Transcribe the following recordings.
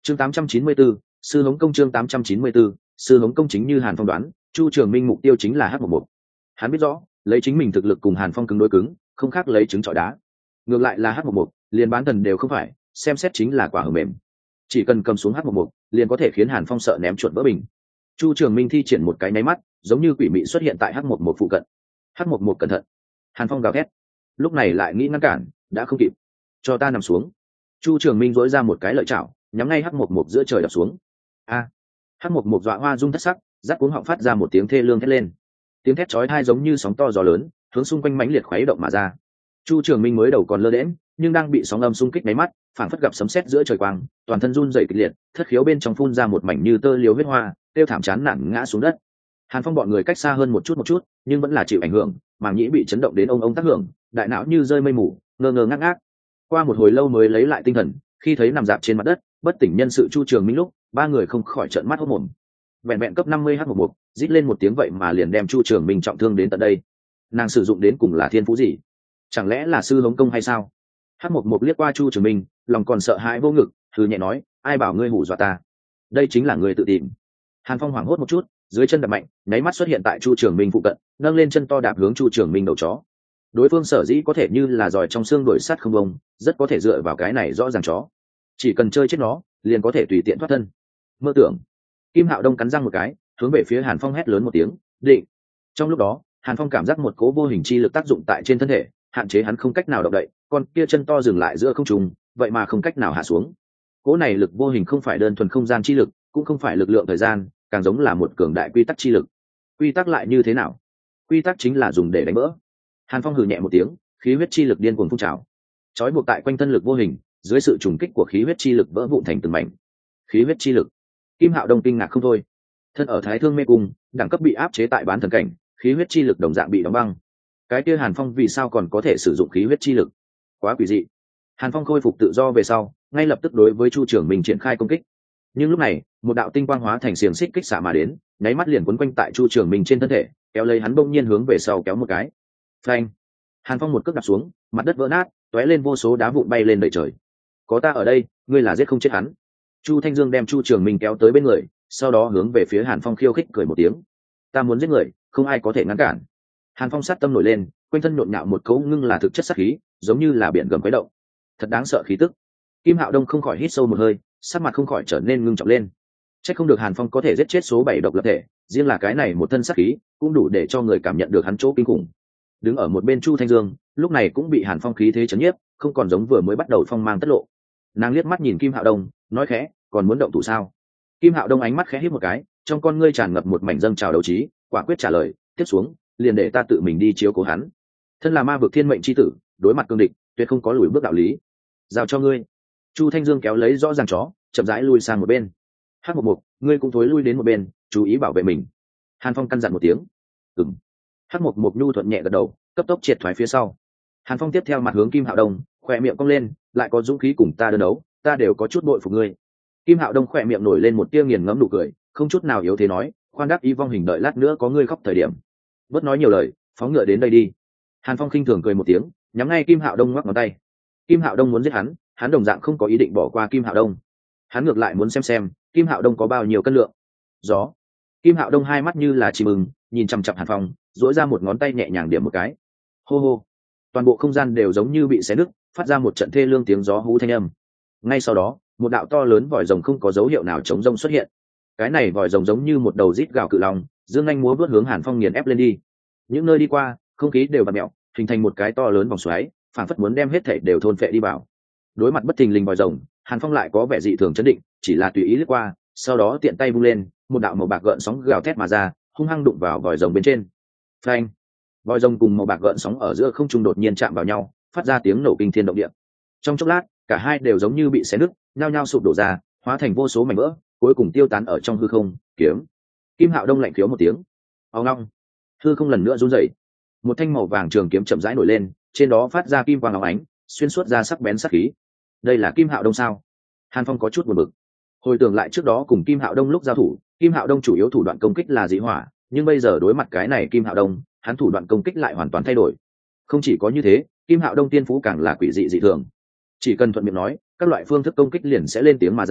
Chương 894, sư hống công. Chương 894, sư hống công. Chính như Hàn Phong đoán, Chu Trường Minh mục tiêu chính là H11. Hắn biết rõ, lấy chính mình thực lực cùng Hàn Phong cứng đối cứng, không khác lấy trứng trọi đá. Ngược lại là H11, liền bán thần đều không phải, xem xét chính là quả hờ mềm. Chỉ cần cầm xuống H11, liền có thể khiến Hàn Phong sợ ném chuột vỡ bình. Chu Trường Minh thi triển một cái nháy mắt, giống như quỷ mị xuất hiện tại H11 phụ cận. H11 cẩn thận. Hàn Phong gào thét. Lúc này lại nghĩ ngăn cản, đã không kịp. Cho ta nằm xuống. Chu Trường Minh dỗi ra một cái lợi chảo, nhắm ngay H11 giữa trời đập xuống. A. H11 dọa hoa rung thất sắc, rắc cuống họng phát ra một tiếng thê lương thét lên. Tiếng thét chói tai giống như sóng to gió lớn, hướng xung quanh mãnh liệt khuấy động mà ra. Chu Trường Minh mới đầu còn lơ đễnh, nhưng đang bị sóng âm xung kích mấy mắt, phảng phất gặp sấm sét giữa trời quang, toàn thân run rẩy kịch liệt, thất khiếu bên trong phun ra một mảnh như tơ liếu huyết hoa, tiêu thảm chán nản ngã xuống đất. Hàn Phong bọn người cách xa hơn một chút, nhưng vẫn là chịu ảnh hưởng, màng nhĩ bị chấn động đến ông tác hưởng, đại não như rơi mây mù, ngơ ngơ ngác ngác. Qua một hồi lâu mới lấy lại tinh thần, khi thấy nằm dạp trên mặt đất, bất tỉnh nhân sự Chu Trường Minh lúc, ba người không khỏi trợn mắt hốt mồm. Vẹn vẹn cấp 50 H11, rít lên một tiếng vậy mà liền đem Chu Trường Minh trọng thương đến tận đây. Nàng sử dụng đến cùng là thiên phú gì? Chẳng lẽ là sư hống công hay sao? H11 liếc qua Chu Trường Minh, lòng còn sợ hãi vô ngực, thử nhẹ nói, ai bảo ngươi hù dọa ta? Đây chính là ngươi tự tìm. Hàn Phong hoảng hốt một chút, dưới chân đạp mạnh, nháy mắt xuất hiện tại Chu Trường Minh phụ cận, nâng lên chân to đạp hướng Chu Trường Minh đầu chó. Đối phương sở dĩ có thể như là giỏi trong xương đuổi sắt không bông, rất có thể dựa vào cái này rõ ràng chó. Chỉ cần chơi chết nó, liền có thể tùy tiện thoát thân. Mơ tưởng. Kim Hạo Đông cắn răng một cái, hướng về phía Hàn Phong hét lớn một tiếng, định. Trong lúc đó, Hàn Phong cảm giác một cỗ vô hình chi lực tác dụng tại trên thân thể, hạn chế hắn không cách nào động đậy, con kia chân to dừng lại giữa không trung, vậy mà không cách nào hạ xuống. Cỗ này lực vô hình không phải đơn thuần không gian chi lực, cũng không phải lực lượng thời gian, càng giống là một cường đại quy tắc chi lực. Quy tắc lại như thế nào? Quy tắc chính là dùng để đánh vỡ. Hàn Phong hừ nhẹ một tiếng, khí huyết chi lực điên cuồng phun trào, trói buộc tại quanh thân lực vô hình, dưới sự trùng kích của khí huyết chi lực vỡ vụn thành từng mảnh. Khí huyết chi lực. Kim Hạo Đông kinh ngạc không thôi. Thân ở Thái Thương Mê Cung, đẳng cấp bị áp chế tại bán thần cảnh, khí huyết chi lực đồng dạng bị đóng băng. Cái kia Hàn Phong vì sao còn có thể sử dụng khí huyết chi lực? Quá quỷ dị. Hàn Phong khôi phục tự do về sau, ngay lập tức đối với Chu Trường Minh triển khai công kích. Nhưng lúc này, một đạo tinh quang hóa thành xiềng xích kích xạ mà đến, nháy mắt liền quấn quanh tại Chu Trường Minh trên thân thể, kéo lấy hắn bỗng nhiên hướng về sau kéo một cái. Phanh! Hàn Phong một cước đạp xuống, mặt đất vỡ nát, tóe lên vô số đá vụn bay lên đầy trời. Có ta ở đây, ngươi là giết không chết hắn. Chu Thanh Dương đem Chu Trường Minh kéo tới bên người, sau đó hướng về phía Hàn Phong khiêu khích cười một tiếng. Ta muốn giết người, không ai có thể ngăn cản. Hàn Phong sát tâm nổi lên, quanh thân nhộn nhạo một cấu ngưng là thực chất sát khí, giống như là biển gầm quấy động. Thật đáng sợ khí tức. Kim Hạo Đông không khỏi hít sâu một hơi, sắc mặt không khỏi trở nên ngưng trọng lên. Chắc không được Hàn Phong có thể giết chết số 7 độc lập thể, riêng là cái này một thân sát khí, cũng đủ để cho người cảm nhận được hắn chỗ kinh khủng. Đứng ở một bên Chu Thanh Dương, lúc này cũng bị Hàn Phong khí thế chấn nhiếp, không còn giống vừa mới bắt đầu phong mang tất lộ. Nàng liếc mắt nhìn Kim Hạo Đông, nói khẽ, còn muốn động thủ sao? Kim Hạo Đông ánh mắt khẽ híp một cái, trong con ngươi tràn ngập một mảnh dâng trào đấu trí, quả quyết trả lời, tiếp xuống, liền để ta tự mình đi chiếu cố hắn. Thân là ma vực thiên mệnh chi tử, đối mặt cương địch, tuyệt không có lùi bước đạo lý. Giao cho ngươi. Chu Thanh Dương kéo lấy rõ ràng chó, chậm rãi lui sang một bên. H11, ngươi cũng thối lui đến một bên, chú ý bảo vệ mình. Hàn Phong căn dặn một tiếng. Ừm. H11 nhu thuận nhẹ gật đầu, cấp tốc triệt thoái phía sau. Hàn Phong tiếp theo mặt hướng Kim Hạo Đông, khỏe miệng cong lên, lại có dũng khí cùng ta đơn đấu, ta đều có chút bội phục ngươi. Kim Hạo Đông khỏe miệng nổi lên một tia nghiền ngẫm nụ cười, không chút nào yếu thế nói, khoan đắc ý vong hình, đợi lát nữa có ngươi khóc thời điểm. Bớt nói nhiều lời, phóng ngựa đến đây đi. Hàn Phong khinh thường cười một tiếng, nhắm ngay Kim Hạo Đông ngoắc ngón tay. Kim Hạo Đông muốn giết hắn, hắn đồng dạng không có ý định bỏ qua Kim Hạo Đông. Hắn ngược lại muốn xem Kim Hạo Đông có bao nhiêu cân lượng. Gió. Kim Hạo Đông hai mắt như là chim ưng, nhìn chằm chằm Hàn Phong, duỗi ra một ngón tay nhẹ nhàng điểm một cái. Hô hô. Toàn bộ không gian đều giống như bị xé nứt, phát ra một trận thê lương tiếng gió hú thanh âm. Ngay sau đó, một đạo to lớn vòi rồng không có dấu hiệu nào chống rông xuất hiện. Cái này vòi rồng giống như một đầu rít gào cự long, dương anh múa vớt hướng Hàn Phong nghiền ép lên đi. Những nơi đi qua, không khí đều vặn mèo, hình thành một cái to lớn vòng xoáy, phảng phất muốn đem hết thảy đều thôn phệ đi vào. Đối mặt bất thình lình vòi rồng, Hàn Phong lại có vẻ dị thường chấn định, chỉ là tùy ý lướt qua, sau đó tiện tay vung lên, một đạo màu bạc gợn sóng gào thét mà ra, hung hăng đụng vào vòi rồng bên trên. Phanh! Vòi rồng cùng màu bạc gợn sóng ở giữa không trung đột nhiên chạm vào nhau, phát ra tiếng nổ kinh thiên động địa. Trong chốc lát, cả hai đều giống như bị xé nứt, nhao nhao sụp đổ ra, hóa thành vô số mảnh vỡ, cuối cùng tiêu tán ở trong hư không. Kiếm. Kim Hạo Đông lạnh khiếu một tiếng. Ong ong. Hư không lần nữa run rẩy. Một thanh màu vàng trường kiếm chậm rãi nổi lên, trên đó phát ra kim quang óng ánh, xuyên suốt ra sắc bén sắc khí. Đây là Kim Hạo Đông sao? Hàn Phong có chút buồn bực. Hồi tưởng lại trước đó cùng Kim Hạo Đông lúc giao thủ, Kim Hạo Đông chủ yếu thủ đoạn công kích là dị hỏa, nhưng bây giờ đối mặt cái này Kim Hạo Đông, hắn thủ đoạn công kích lại hoàn toàn thay đổi. Không chỉ có như thế, Kim Hạo Đông tiên phú càng là quỷ dị dị thường. Chỉ cần thuận miệng nói, các loại phương thức công kích liền sẽ lên tiếng mà ra,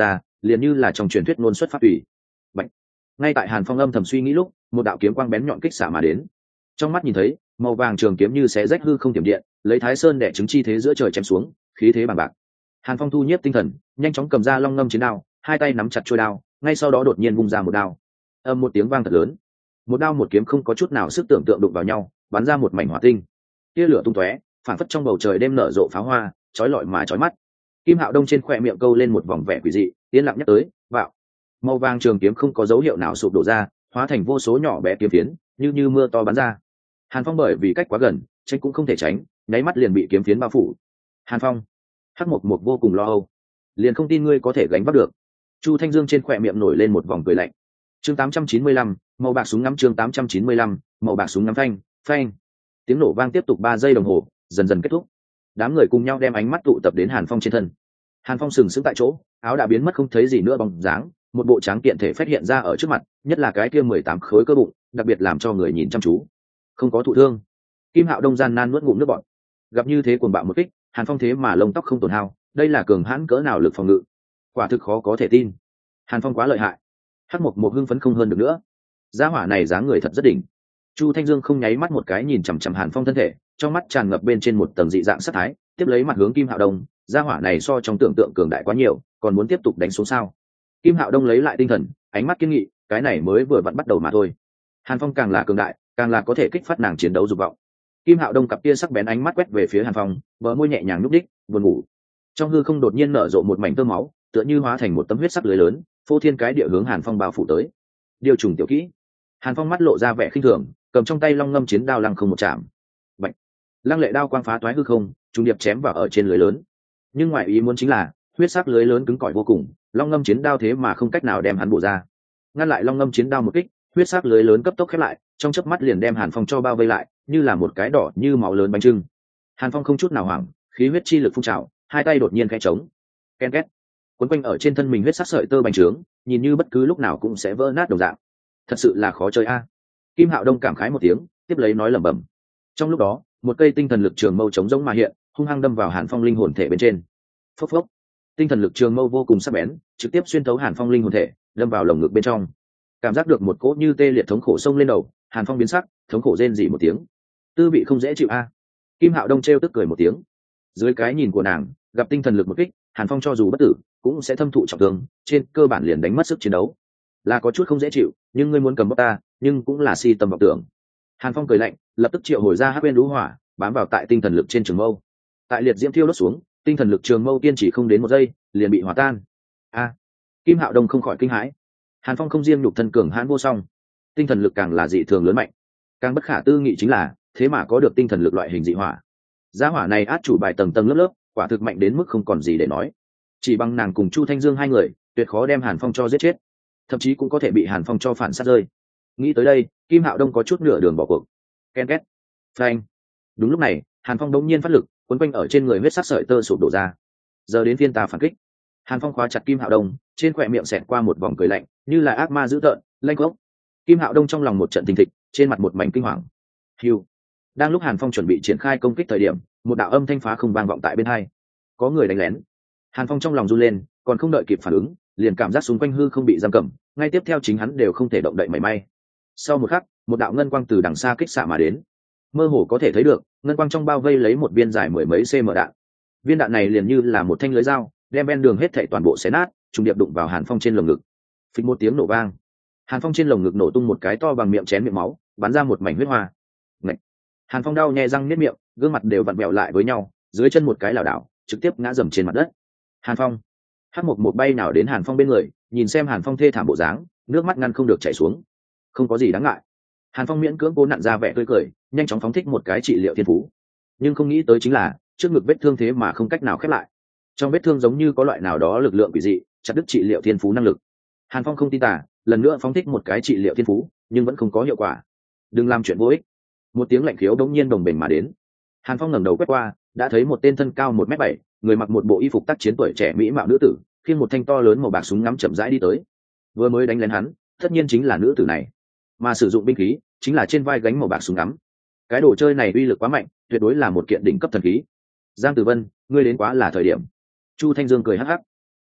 liền như là trong truyền thuyết ngôn xuất phát tùy. Bạch. Ngay tại Hàn Phong âm thầm suy nghĩ lúc, một đạo kiếm quang bén nhọn kích xạ mà đến. Trong mắt nhìn thấy, màu vàng trường kiếm như xé rách hư không tiềm điện, lấy Thái Sơn đẻ trứng chi thế giữa trời chém xuống, khí thế bằng bạc. Hàn Phong thu nhiếp tinh thần, nhanh chóng cầm ra long ngâm chiến đao, hai tay nắm chặt chuôi đao, ngay sau đó đột nhiên vung ra một đao. Âm một tiếng vang thật lớn, một đao một kiếm không có chút nào sức tưởng tượng đụng vào nhau, bắn ra một mảnh hỏa tinh. Tia lửa tung tóe, phản phất trong bầu trời đêm nở rộ pháo hoa, chói lọi mà chói mắt. Kim Hạo Đông trên khóe miệng câu lên một vòng vẻ quỷ dị, yên lặng nhắc tới, "Vạo." Màu vàng trường kiếm không có dấu hiệu nào sụp đổ ra, hóa thành vô số nhỏ bé kiếm phiến, như mưa to bắn ra. Hàn Phong bởi vì cách quá gần, tránh cũng không thể tránh, nháy mắt liền bị kiếm phiến bao phủ. Hàn Phong, Hắc Mộc Mộc vô cùng lo âu, liền không tin ngươi có thể gánh vác được. Chu Thanh Dương trên khóe miệng nổi lên một vòng cười lạnh. Chương 895, màu bạc súng ngắm. Chương 895, màu bạc súng ngắm. Phanh, phanh. Tiếng nổ vang tiếp tục 3 giây đồng hồ, dần dần kết thúc. Đám người cùng nhau đem ánh mắt tụ tập đến Hàn Phong trên thân. Hàn Phong sừng sững tại chỗ, áo đã biến mất không thấy gì nữa bóng dáng, một bộ tráng kiện thể phát hiện ra ở trước mặt, nhất là cái kia 18 khối cơ bụng, đặc biệt làm cho người nhìn chăm chú. Không có thụ thương. Kim Hạo Đông gian nan nuốt ngụm nước bọt. Gặp như thế cuồng bạo một kích, Hàn Phong thế mà lông tóc không tổn hao, đây là cường hãn cỡ nào lực phòng ngự. Quả thực khó có thể tin. Hàn Phong quá lợi hại. Hắc Mộc Mộc hưng phấn không hơn được nữa. Giá hỏa này dáng người thật rất đỉnh. Chu Thanh Dương không nháy mắt một cái nhìn chằm chằm Hàn Phong thân thể, trong mắt tràn ngập bên trên một tầng dị dạng sát thái, tiếp lấy mặt hướng Kim Hạo Đông, giá hỏa này so trong tưởng tượng cường đại quá nhiều, còn muốn tiếp tục đánh xuống sao? Kim Hạo Đông lấy lại tinh thần, ánh mắt kiên nghị, cái này mới vừa vặn bắt đầu mà thôi. Hàn Phong càng là cường đại, càng là có thể kích phát nàng chiến đấu dục vọng. Kim Hạo Đông cặp kia sắc bén ánh mắt quét về phía Hàn Phong, bờ môi nhẹ nhàng nhúc đích, buồn ngủ. Trong hư không đột nhiên nở rộ một mảnh tơ máu, tựa như hóa thành một tấm huyết sắc lưới lớn, phô thiên cái địa hướng Hàn Phong bao phủ tới. Điều trùng tiểu kỹ. Hàn Phong mắt lộ ra vẻ khinh thường, cầm trong tay long ngâm chiến đao lăng không một chạm. Bạch. Lăng lệ đao quang phá toái hư không, trùng điệp chém vào ở trên lưới lớn. Nhưng ngoại ý muốn chính là, huyết sắc lưới lớn cứng cỏi vô cùng, long ngâm chiến đao thế mà không cách nào đem hắn bổ ra. Ngăn lại long ngâm chiến đao một kích, huyết sắc lưới lớn cấp tốc khép lại, trong chớp mắt liền đem Hàn Phong cho bao vây lại, như là một cái đỏ như máu lớn bánh trưng. Hàn Phong không chút nào hoảng, khí huyết chi lực phun trào, hai tay đột nhiên khẽ trống. Ken két. Quấn quanh ở trên thân mình huyết sắc sợi tơ bành trướng, nhìn như bất cứ lúc nào cũng sẽ vỡ nát đồng dạng. Thật sự là khó chơi a. Kim Hạo Đông cảm khái một tiếng, tiếp lấy nói lẩm bẩm. Trong lúc đó, một cây tinh thần lực trường mâu chống rỗng mà hiện, hung hăng đâm vào Hàn Phong linh hồn thể bên trên. Phốc phốc. Tinh thần lực trường mâu vô cùng sắc bén, trực tiếp xuyên thấu Hàn Phong linh hồn thể, đâm vào lồng ngực bên trong. Cảm giác được một cỗ như tê liệt thống khổ xông lên đầu, Hàn Phong biến sắc, thống khổ rên rỉ một tiếng. Tư vị không dễ chịu a. Kim Hạo Đông trêu tức cười một tiếng. Dưới cái nhìn của nàng, gặp tinh thần lực một kích, Hàn Phong cho dù bất tử, cũng sẽ thâm thụ trọng thương, trên cơ bản liền đánh mất sức chiến đấu. Là có chút không dễ chịu, nhưng ngươi muốn cầm bóc ta, nhưng cũng là si tâm vọng tưởng. Hàn Phong cười lạnh, lập tức triệu hồi ra hắc bên lũ hỏa, bám vào tại tinh thần lực trên trường mâu. Tại liệt diễm thiêu đốt xuống, tinh thần lực trường mâu tiên chỉ không đến 1 giây, liền bị hòa tan. A. Kim Hạo Đông không khỏi kinh hãi. Hàn Phong không riêng nhục thân cường hãn vô song, tinh thần lực càng là dị thường lớn mạnh. Càng bất khả tư nghị chính là, thế mà có được tinh thần lực loại hình dị hỏa. Giá hỏa này át chủ bài tầng tầng lớp lớp, quả thực mạnh đến mức không còn gì để nói. Chỉ bằng nàng cùng Chu Thanh Dương hai người, tuyệt khó đem Hàn Phong cho giết chết, thậm chí cũng có thể bị Hàn Phong cho phản sát rơi. Nghĩ tới đây, Kim Hạo Đông có chút nửa đường bỏ cuộc. Ken két. Phanh. Đúng lúc này, Hàn Phong đống nhiên phát lực, quấn quanh ở trên người huyết sắc sợi tơ sụp đổ ra. Giờ đến phiên ta phản kích. Hàn Phong khóa chặt Kim Hạo Đông, trên khóe miệng xẹt qua một vòng cười lạnh, như là ác ma dữ tợn, lanh khốc. Kim Hạo Đông trong lòng một trận thình thịch, trên mặt một mảnh kinh hoàng. Hưu. Đang lúc Hàn Phong chuẩn bị triển khai công kích thời điểm, một đạo âm thanh phá không vang vọng tại bên hai. Có người đánh lén. Hàn Phong trong lòng run lên, còn không đợi kịp phản ứng, liền cảm giác xung quanh hư không bị giam cầm, ngay tiếp theo chính hắn đều không thể động đậy mảy may. Sau một khắc, một đạo ngân quang từ đằng xa kích xạ mà đến. Mơ hồ có thể thấy được, ngân quang trong bao vây lấy một viên dài 10 mấy cm đạn. Viên đạn này liền như là một thanh lưới dao, đem ven đường hết thảy toàn bộ xé nát, trùng điệp đụng vào Hàn Phong trên lồng ngực. Phịch một tiếng nổ vang. Hàn Phong trên lồng ngực nổ tung một cái to bằng miệng chén miệng máu, bắn ra một mảnh huyết hoa. Ngậy. Hàn Phong đau nhè răng niết miệng, gương mặt đều vặn vẹo lại với nhau, dưới chân một cái lảo đảo, trực tiếp ngã dầm trên mặt đất. Hàn Phong. Hắc Mộc Mộc bay nào đến Hàn Phong bên người, nhìn xem Hàn Phong thê thảm bộ dáng, nước mắt ngăn không được chảy xuống. Không có gì đáng ngại. Hàn Phong miễn cưỡng cố nặn ra vẻ tươi cười, nhanh chóng phóng thích một cái trị liệu thiên phú. Nhưng không nghĩ tới chính là, trước ngực vết thương thế mà không cách nào khép lại. Trong vết thương giống như có loại nào đó lực lượng quỷ dị, chặt đứt trị liệu thiên phú năng lực. Hàn Phong không tin tả, lần nữa phóng thích một cái trị liệu thiên phú, nhưng vẫn không có hiệu quả. Đừng làm chuyện vô ích. Một tiếng lạnh khiếu đống nhiên đồng bền mà đến. Hàn Phong ngẩng đầu quét qua, đã thấy một tên thân cao 1m7, người mặc một bộ y phục tác chiến tuổi trẻ mỹ mạo nữ tử, khiêng một thanh to lớn màu bạc súng ngắm chậm rãi đi tới. Vừa mới đánh lén hắn, tất nhiên chính là nữ tử này, mà sử dụng binh khí chính là trên vai gánh màu bạc súng ngắm. Cái đồ chơi này uy lực quá mạnh, tuyệt đối là một kiện đỉnh cấp thần khí. Giang Tử Vân, ngươi đến quá là thời điểm. Chu Thanh Dương cười hắc hắc.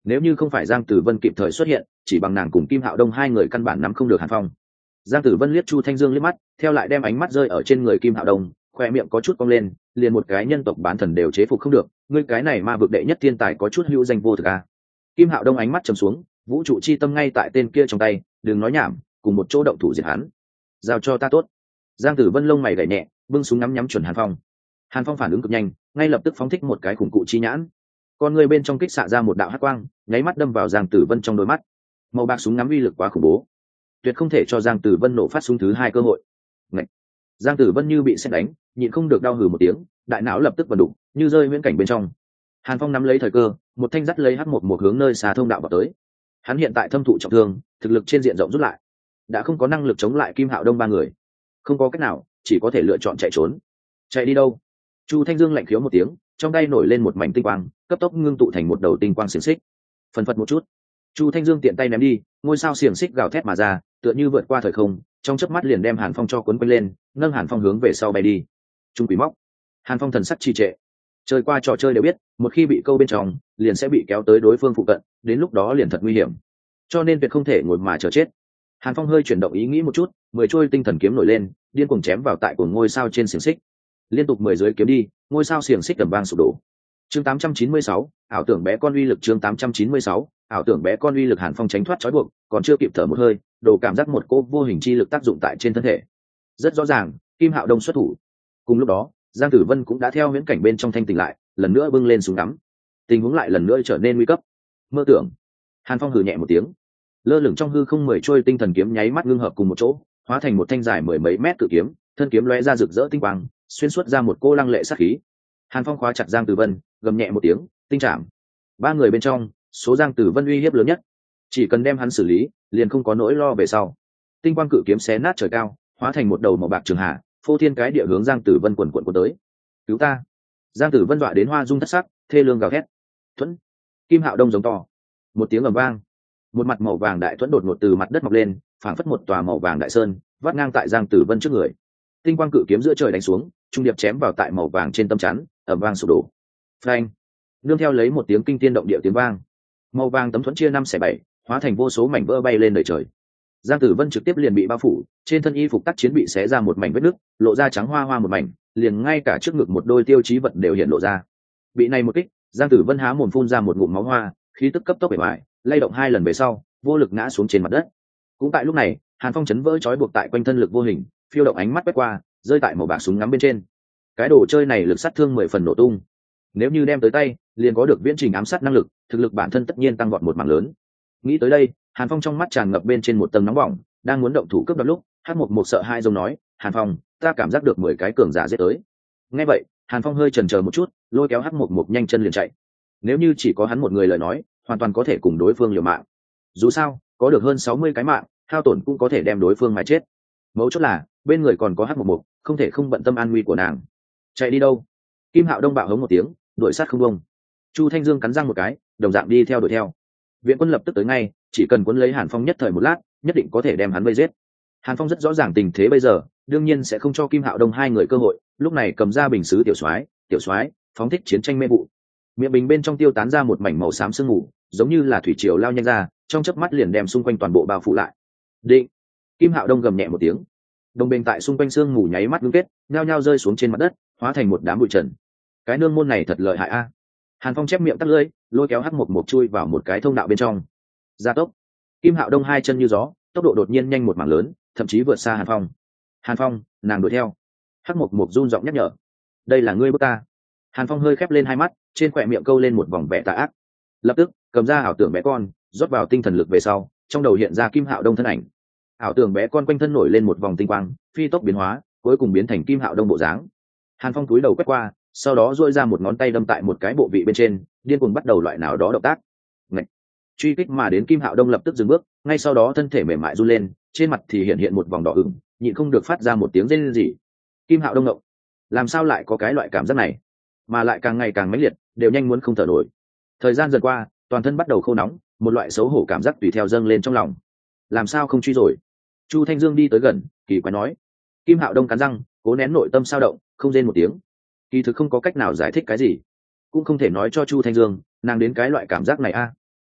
Nếu như không phải Giang Tử Vân kịp thời xuất hiện, chỉ bằng nàng cùng Kim Hạo Đông hai người căn bản nắm không được Hàn Phong. Giang Tử Vân liếc Chu Thanh Dương liếc mắt, theo lại đem ánh mắt rơi ở trên người Kim Hạo Đông, khoe miệng có chút cong lên, liền một cái nhân tộc bán thần đều chế phục không được, ngươi cái này ma vực đệ nhất thiên tài có chút hữu danh vô thực à. Kim Hạo Đông ánh mắt trầm xuống, vũ trụ chi tâm ngay tại tên kia trong tay, đừng nói nhảm, cùng một chỗ động thủ diệt hắn. Giao cho ta tốt. Giang Tử Vân lông mày gảy nhẹ, bưng súng ngắm nhắm chuẩn Hàn Phong. Hàn Phong phản ứng cực nhanh, ngay lập tức phóng thích một cái khủng cụ chi nhãn. Con người bên trong kích xạ ra một đạo hắc quang, nháy mắt đâm vào Giang Tử Vân trong đôi mắt. Màu bạc súng ngắm uy lực quá khủng bố, tuyệt không thể cho Giang Tử Vân nổ phát súng thứ hai cơ hội. Ngậy. Giang Tử Vân như bị sét đánh, nhịn không được đau hừ một tiếng, đại não lập tức vận đục, như rơi huyễn cảnh bên trong. Hàn Phong nắm lấy thời cơ, một thanh dắt lấy hắc một hướng nơi xa thông đạo vào tới. Hắn hiện tại thâm thụ trọng thương, thực lực trên diện rộng rút lại, đã không có năng lực chống lại Kim Hạo Đông ba người, không có cách nào, chỉ có thể lựa chọn chạy trốn. Chạy đi đâu? Chu Thanh Dương lạnh khiếu một tiếng, trong tay nổi lên một mảnh tinh quang, cấp tốc ngưng tụ thành một đầu tinh quang xiềng xích. Phần phật một chút, Chu Thanh Dương tiện tay ném đi, ngôi sao xiềng xích gào thét mà ra, tựa như vượt qua thời không, trong chớp mắt liền đem Hàn Phong cho cuốn quanh lên, nâng Hàn Phong hướng về sau bay đi. Trung quỷ móc. Hàn Phong thần sắc trì trệ. Chơi qua trò chơi đều biết, một khi bị câu bên trong, liền sẽ bị kéo tới đối phương phụ cận, đến lúc đó liền thật nguy hiểm. Cho nên tuyệt không thể ngồi mà chờ chết. Hàn Phong hơi chuyển động ý nghĩ một chút, 10 chuôi tinh thần kiếm nổi lên, điên cuồng chém vào tại của ngôi sao trên xiềng xích. Liên tục 10 dưới kiếm đi, ngôi sao xiềng xích tầm vang sụp đổ. Chương 896, ảo tưởng bé con uy lực. Chương 896, ảo tưởng bé con uy lực. Hàn Phong tránh thoát trói buộc, còn chưa kịp thở một hơi, đồ cảm giác một cô vô hình chi lực tác dụng tại trên thân thể. Rất rõ ràng, Kim Hạo Đông xuất thủ. Cùng lúc đó, Giang Tử Vân cũng đã theo huyễn cảnh bên trong thanh tỉnh lại, lần nữa bưng lên súng ngắm. Tình huống lại lần nữa trở nên nguy cấp. Mơ tưởng. Hàn Phong hừ nhẹ một tiếng, lơ lửng trong hư không 10 trôi tinh thần kiếm nháy mắt ngưng hợp cùng một chỗ, hóa thành một thanh dài 10 mấy mét cự kiếm, thân kiếm lóe ra rực rỡ tinh quang, xuyên suốt ra một cô lăng lệ sát khí. Hàn Phong khóa chặt Giang Tử Vân, gầm nhẹ một tiếng, tinh trảm. Ba người bên trong, số Giang Tử Vân uy hiếp lớn nhất, chỉ cần đem hắn xử lý, liền không có nỗi lo về sau. Tinh quang cự kiếm xé nát trời cao, hóa thành một đầu màu bạc trường hạ, phô thiên cái địa hướng Giang Tử Vân quần quần tới. Cứu ta! Giang Tử Vân dọa đến hoa dung thất sắc, thê lương gào thét. Thuẫn! Kim Hạo Đông giống to. Một tiếng ầm vang, một mặt màu vàng đại thuẫn đột ngột từ mặt đất mọc lên, phảng phất một tòa màu vàng đại sơn, vắt ngang tại Giang Tử Vân trước người. Tinh quang cự kiếm giữa trời đánh xuống, trung điệp chém vào tại màu vàng trên tâm chắn, ầm vang sụp đổ. Phanh! Nương theo lấy một tiếng kinh thiên động địa tiếng vang, màu vàng tấm thuẫn chia 5/7, hóa thành vô số mảnh vỡ bay lên đời trời. Giang Tử Vân trực tiếp liền bị bao phủ, trên thân y phục tác chiến bị xé ra một mảnh vết nứt, lộ ra trắng hoa hoa một mảnh, liền ngay cả trước ngực một đôi tiêu chí vật đều hiện lộ ra. Bị này một kích, Giang Tử Vân há mồm phun ra một ngụm máu hoa, khí tức cấp tốc bể bại, lay động 2 lần về sau, vô lực ngã xuống trên mặt đất. Cũng tại lúc này, Hàn Phong chấn vỡ trói buộc tại quanh thân lực vô hình, phiêu động ánh mắt quét qua, rơi tại màu bạc súng ngắm bên trên. Cái đồ chơi này lực sát thương 10 phần nổ tung. Nếu như đem tới tay, liền có được viễn trình ám sát năng lực, thực lực bản thân tất nhiên tăng vọt một mảng lớn. Nghĩ tới đây, Hàn Phong trong mắt tràn ngập bên trên một tầng nóng bỏng, đang muốn động thủ cướp đoạt lúc, Hát một sợ hai giống nói, "Hàn Phong, ta cảm giác được 10 cái cường giả giết tới." Nghe vậy, Hàn Phong hơi chần chờ một chút, lôi kéo Hát một nhanh chân liền chạy. Nếu như chỉ có hắn một người lời nói, hoàn toàn có thể cùng đối phương liều mạng. Dù sao, có được hơn 60 cái mạng, hao tổn cũng có thể đem đối phương mài chết. Mấu chốt là, bên người còn có Hát một, không thể không bận tâm an nguy của nàng. Chạy đi đâu? Kim Hạo Đông bạo hống một tiếng, đuổi sát không bông. Chu Thanh Dương cắn răng một cái, đồng dạng đi theo đuổi theo. Viện quân lập tức tới ngay, chỉ cần cuốn lấy Hàn Phong nhất thời một lát, nhất định có thể đem hắn vây giết. Hàn Phong rất rõ ràng tình thế bây giờ, đương nhiên sẽ không cho Kim Hạo Đông hai người cơ hội, lúc này cầm ra bình sứ tiểu soái, phóng thích chiến tranh mê vụ. Miệng bình bên trong tiêu tán ra một mảnh màu xám sương mù, giống như là thủy triều lao nhanh ra, trong chớp mắt liền đem xung quanh toàn bộ bao phủ lại. Định. Kim Hạo Đông gầm nhẹ một tiếng, đồng bên tại xung quanh sương mù nháy mắt ngưng kết, nhao nhao rơi xuống trên mặt đất, hóa thành một đám bụi trần. Cái nương môn này thật lợi hại a. Hàn Phong chép miệng tắt lưỡi, lôi kéo hắc một chui vào một cái thông đạo bên trong. Gia tốc. Kim Hạo Đông hai chân như gió, tốc độ đột nhiên nhanh một mảng lớn, thậm chí vượt xa Hàn Phong. Hàn Phong, nàng đuổi theo. Hắc một run giọng nhắc nhở. Đây là ngươi bước ta. Hàn Phong hơi khép lên hai mắt, trên khóe miệng câu lên một vòng vẻ tà ác. Lập tức, cầm ra ảo tưởng bé con, rót vào tinh thần lực về sau, trong đầu hiện ra Kim Hạo Đông thân ảnh. Ảo tưởng bé con quanh thân nổi lên một vòng tinh quang, phi tốc biến hóa, cuối cùng biến thành Kim Hạo Đông bộ dáng. Hàn Phong cúi đầu quét qua, sau đó duỗi ra một ngón tay đâm tại một cái bộ vị bên trên, điên cuồng bắt đầu loại nào đó động tác. Ngậy. Truy kích mà đến Kim Hạo Đông lập tức dừng bước, ngay sau đó thân thể mềm mại run lên, trên mặt thì hiện một vòng đỏ ửng, nhịn không được phát ra một tiếng rên rỉ. Kim Hạo Đông ngộng, làm sao lại có cái loại cảm giác này, mà lại càng ngày càng mãnh liệt, đều nhanh muốn không thở nổi. Thời gian dần qua, toàn thân bắt đầu khô nóng, một loại xấu hổ cảm giác tùy theo dâng lên trong lòng. Làm sao không truy rồi? Chu Thanh Dương đi tới gần, kỳ quái nói. Kim Hạo Đông cắn răng, cố nén nội tâm sao động, không rên một tiếng. Kỳ thực không có cách nào giải thích cái gì, cũng không thể nói cho Chu Thanh Dương, nàng đến cái loại cảm giác này a.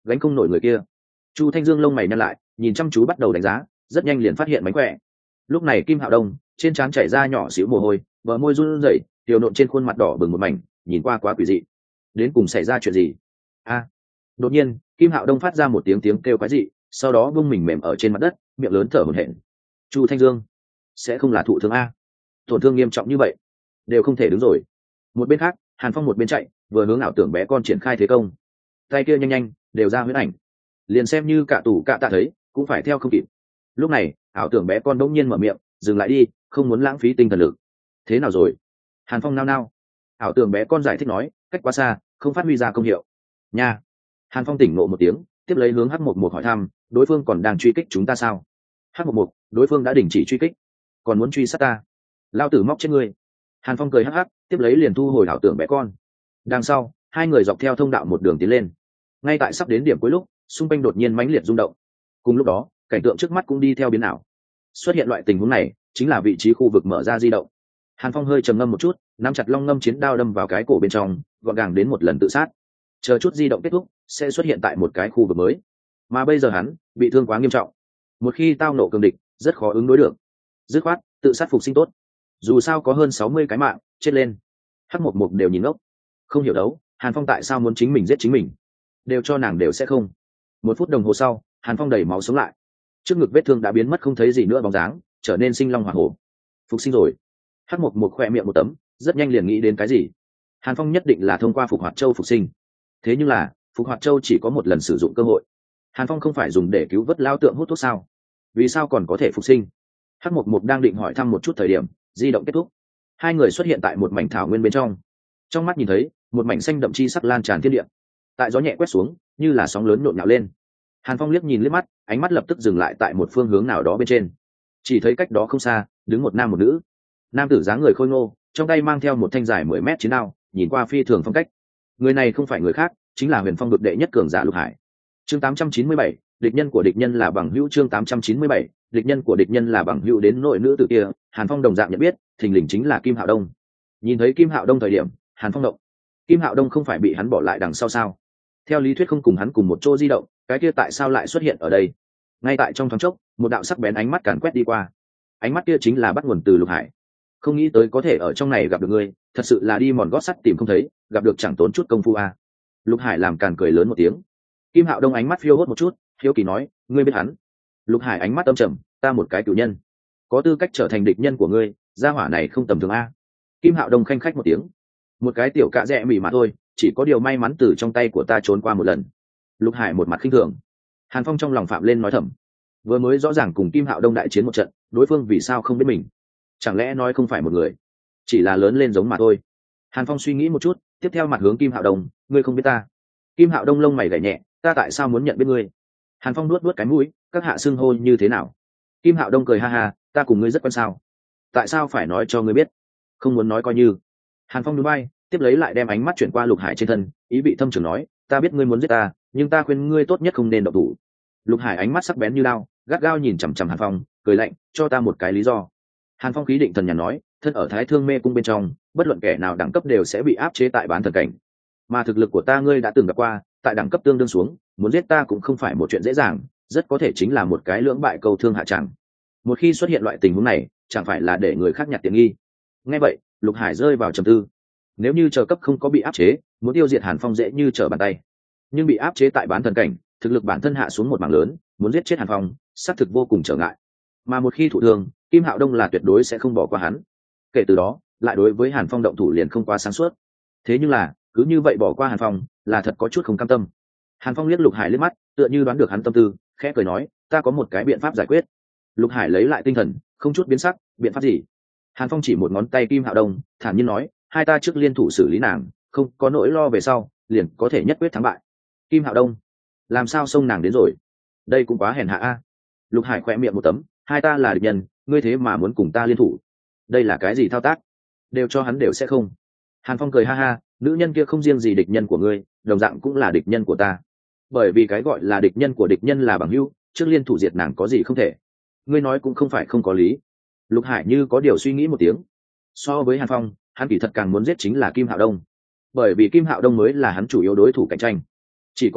gánh không nổi người kia. Chu Thanh Dương lông mày nhăn lại, nhìn chăm chú bắt đầu đánh giá, rất nhanh liền phát hiện mánh khỏe. Lúc này Kim Hạo Đông trên trán chảy ra nhỏ xíu mồ hôi, bờ môi run rẩy, tiểu nộn trên khuôn mặt đỏ bừng một mảnh, nhìn qua quá quỷ dị. Đến cùng xảy ra chuyện gì? A! Đột nhiên, Kim Hạo Đông phát ra một tiếng tiếng kêu quái dị, sau đó vung mình mềm ở trên mặt đất, miệng lớn thở hổn hển. Chu Thanh Dương, sẽ không là thụ thương a? Tổn thương nghiêm trọng như vậy, đều không thể đứng rồi. Một bên khác, Hàn Phong một bên chạy, vừa hướng ảo tưởng bé con triển khai thế công. Tay kia nhanh nhanh, đều ra huyết ảnh. Liền xem như cả tủ cả tạ thấy, cũng phải theo không kịp. Lúc này, ảo tưởng bé con đống nhiên mở miệng, dừng lại đi, không muốn lãng phí tinh thần lực. Thế nào rồi? Hàn Phong nao nao. Ảo tưởng bé con giải thích nói, cách quá xa, không phát huy ra công hiệu. Nha. Hàn Phong tỉnh ngộ một tiếng, tiếp lấy hướng H11 hỏi thăm, đối phương còn đang truy kích chúng ta sao? H11, đối phương đã đình chỉ truy kích, còn muốn truy sát ta. Lao tử móc chết ngươi. Hàn Phong cười hắc hắc, tiếp lấy liền thu hồi ảo tưởng bé con. Đằng sau, hai người dọc theo thông đạo một đường tiến lên. Ngay tại sắp đến điểm cuối lúc, xung quanh đột nhiên mãnh liệt rung động. Cùng lúc đó, cảnh tượng trước mắt cũng đi theo biến ảo. Xuất hiện loại tình huống này, chính là vị trí khu vực mở ra di động. Hàn Phong hơi trầm ngâm một chút, nắm chặt long ngâm chiến đao đâm vào cái cổ bên trong, gọn gàng đến một lần tự sát. Chờ chút di động kết thúc, sẽ xuất hiện tại một cái khu vực mới. Mà bây giờ hắn bị thương quá nghiêm trọng, một khi tao nộ cường địch, rất khó ứng đối được. Dứt khoát, tự sát phục sinh tốt. Dù sao có hơn 60 cái mạng, chết lên. H11 đều nhìn ngốc, không hiểu đấu, Hàn Phong tại sao muốn chính mình giết chính mình, đều cho nàng đều sẽ không. 1 phút đồng hồ sau, Hàn Phong đầy máu sống lại, trước ngực vết thương đã biến mất không thấy gì nữa bóng dáng, trở nên sinh long hỏa hổ. Phục sinh rồi. H11 khỏe miệng một tấm, rất nhanh liền nghĩ đến cái gì. Hàn Phong nhất định là thông qua phục hoạt châu phục sinh. Thế nhưng là, phục hoạt châu chỉ có một lần sử dụng cơ hội. Hàn Phong không phải dùng để cứu vớt lao tượng hút thuốc sao? Vì sao còn có thể phục sinh? H11 đang định hỏi thăm một chút thời điểm, di động kết thúc. Hai người xuất hiện tại một mảnh thảo nguyên bên trong. Trong mắt nhìn thấy, một mảnh xanh đậm chi sắc lan tràn thiên địa. Tại gió nhẹ quét xuống, như là sóng lớn nhộn nhạo lên. Hàn Phong liếc nhìn liếc mắt, ánh mắt lập tức dừng lại tại một phương hướng nào đó bên trên. Chỉ thấy cách đó không xa, đứng một nam một nữ. Nam tử dáng người khôi ngô, trong tay mang theo một thanh dài 10 mét chiến đao, nhìn qua phi thường phong cách. Người này không phải người khác, chính là Huyền Phong vực đệ nhất cường giả Lục Hải. Chương 897, địch nhân của địch nhân là bằng hữu. Chương 897, địch nhân của địch nhân là bằng hữu. Đến nội nữ tử kia, Hàn Phong đồng dạng nhận biết, thình lình chính là Kim Hạo Đông. Nhìn thấy Kim Hạo Đông thời điểm, Hàn Phong động. Kim Hạo Đông không phải bị hắn bỏ lại đằng sau sao? Theo lý thuyết không cùng hắn cùng một chỗ di động, cái kia tại sao lại xuất hiện ở đây? Ngay tại trong thoáng chốc, một đạo sắc bén ánh mắt càn quét đi qua. Ánh mắt kia chính là bắt nguồn từ Lục Hải. Không nghĩ tới có thể ở trong này gặp được ngươi, thật sự là đi mòn gót sắt tìm không thấy, gặp được chẳng tốn chút công phu à. Lục Hải làm càn cười lớn một tiếng. Kim Hạo Đông ánh mắt phiêu hốt một chút, hiếu kỳ nói, ngươi biết hắn? Lục Hải ánh mắt âm trầm, ta một cái cửu nhân, có tư cách trở thành địch nhân của ngươi, gia hỏa này không tầm thường a. Kim Hạo Đông khanh khách một tiếng, một cái tiểu cạ rẽ mỉ mà thôi, chỉ có điều may mắn từ trong tay của ta trốn qua một lần. Lục Hải một mặt khinh thường. Hàn Phong trong lòng phạm lên nói thầm, vừa mới rõ ràng cùng Kim Hạo Đông đại chiến một trận, đối phương vì sao không biết mình? Chẳng lẽ nói không phải một người, chỉ là lớn lên giống mà thôi. Hàn Phong suy nghĩ một chút, tiếp theo mặt hướng Kim Hạo Đông, ngươi không biết ta? Kim Hạo Đông lông mày gảy nhẹ, ta tại sao muốn nhận biết ngươi? Hàn Phong nuốt nuốt cái mũi, các hạ xưng hô như thế nào? Kim Hạo Đông cười ha ha, ta cùng ngươi rất quen sao? Tại sao phải nói cho ngươi biết? Không muốn nói coi như. Hàn Phong núi bay, tiếp lấy lại đem ánh mắt chuyển qua Lục Hải trên thân, ý vị thâm trường nói, ta biết ngươi muốn giết ta, nhưng ta khuyên ngươi tốt nhất không nên động thủ. Lục Hải ánh mắt sắc bén như đao, gắt gao nhìn chằm chằm Hàn Phong, cười lạnh, cho ta một cái lý do. Hàn Phong khí định thần nhàn nói, thân ở Thái Thương Mê cung bên trong, bất luận kẻ nào đẳng cấp đều sẽ bị áp chế tại bán thần cảnh. Mà thực lực của ta ngươi đã từng gặp qua, tại đẳng cấp tương đương xuống, muốn giết ta cũng không phải một chuyện dễ dàng, rất có thể chính là một cái lưỡng bại câu thương hạ tràng. Một khi xuất hiện loại tình huống này, chẳng phải là để người khác nhặt tiện nghi. Nghe vậy, Lục Hải rơi vào trầm tư. Nếu như chờ cấp không có bị áp chế, muốn tiêu diệt Hàn Phong dễ như trở bàn tay. Nhưng bị áp chế tại bán thần cảnh, thực lực bản thân hạ xuống một mảng lớn, muốn giết chết Hàn Phong, xác thực vô cùng trở ngại. Mà một khi thụ thương, Kim Hạo Đông là tuyệt đối sẽ không bỏ qua hắn. Kể từ đó, lại đối với Hàn Phong động thủ liền không quá sáng suốt. Thế nhưng là, cứ như vậy bỏ qua Hàn Phong, là thật có chút không cam tâm. Hàn Phong liếc Lục Hải liếc mắt, tựa như đoán được hắn tâm tư, khẽ cười nói, ta có một cái biện pháp giải quyết. Lục Hải lấy lại tinh thần, không chút biến sắc, biện pháp gì? Hàn Phong chỉ một ngón tay Kim Hạo Đông, thản nhiên nói, hai ta trước liên thủ xử lý nàng, không có nỗi lo về sau, liền có thể nhất quyết thắng bại. Kim Hạo Đông, làm sao xông nàng đến rồi? Đây cũng quá hèn hạ a. Lục Hải khẽ miệng một tấm, hai ta là địch nhân, ngươi thế mà muốn cùng ta liên thủ, đây là cái gì thao tác? Đều cho hắn đều sẽ không. Hàn Phong cười ha ha, nữ nhân kia không riêng gì địch nhân của ngươi, đồng dạng cũng là địch nhân của ta. Bởi vì cái gọi là địch nhân của địch nhân là bằng hữu, trước liên thủ diệt nàng có gì không thể. Ngươi nói cũng không phải không có lý. Lục Hải như có điều suy nghĩ một tiếng. So với Hàn Phong, hắn kỳ thật càng muốn giết chính là Kim Hạo Đông, bởi vì Kim Hạo Đông mới là hắn chủ yếu đối thủ cạnh tranh. Chỉ có điều,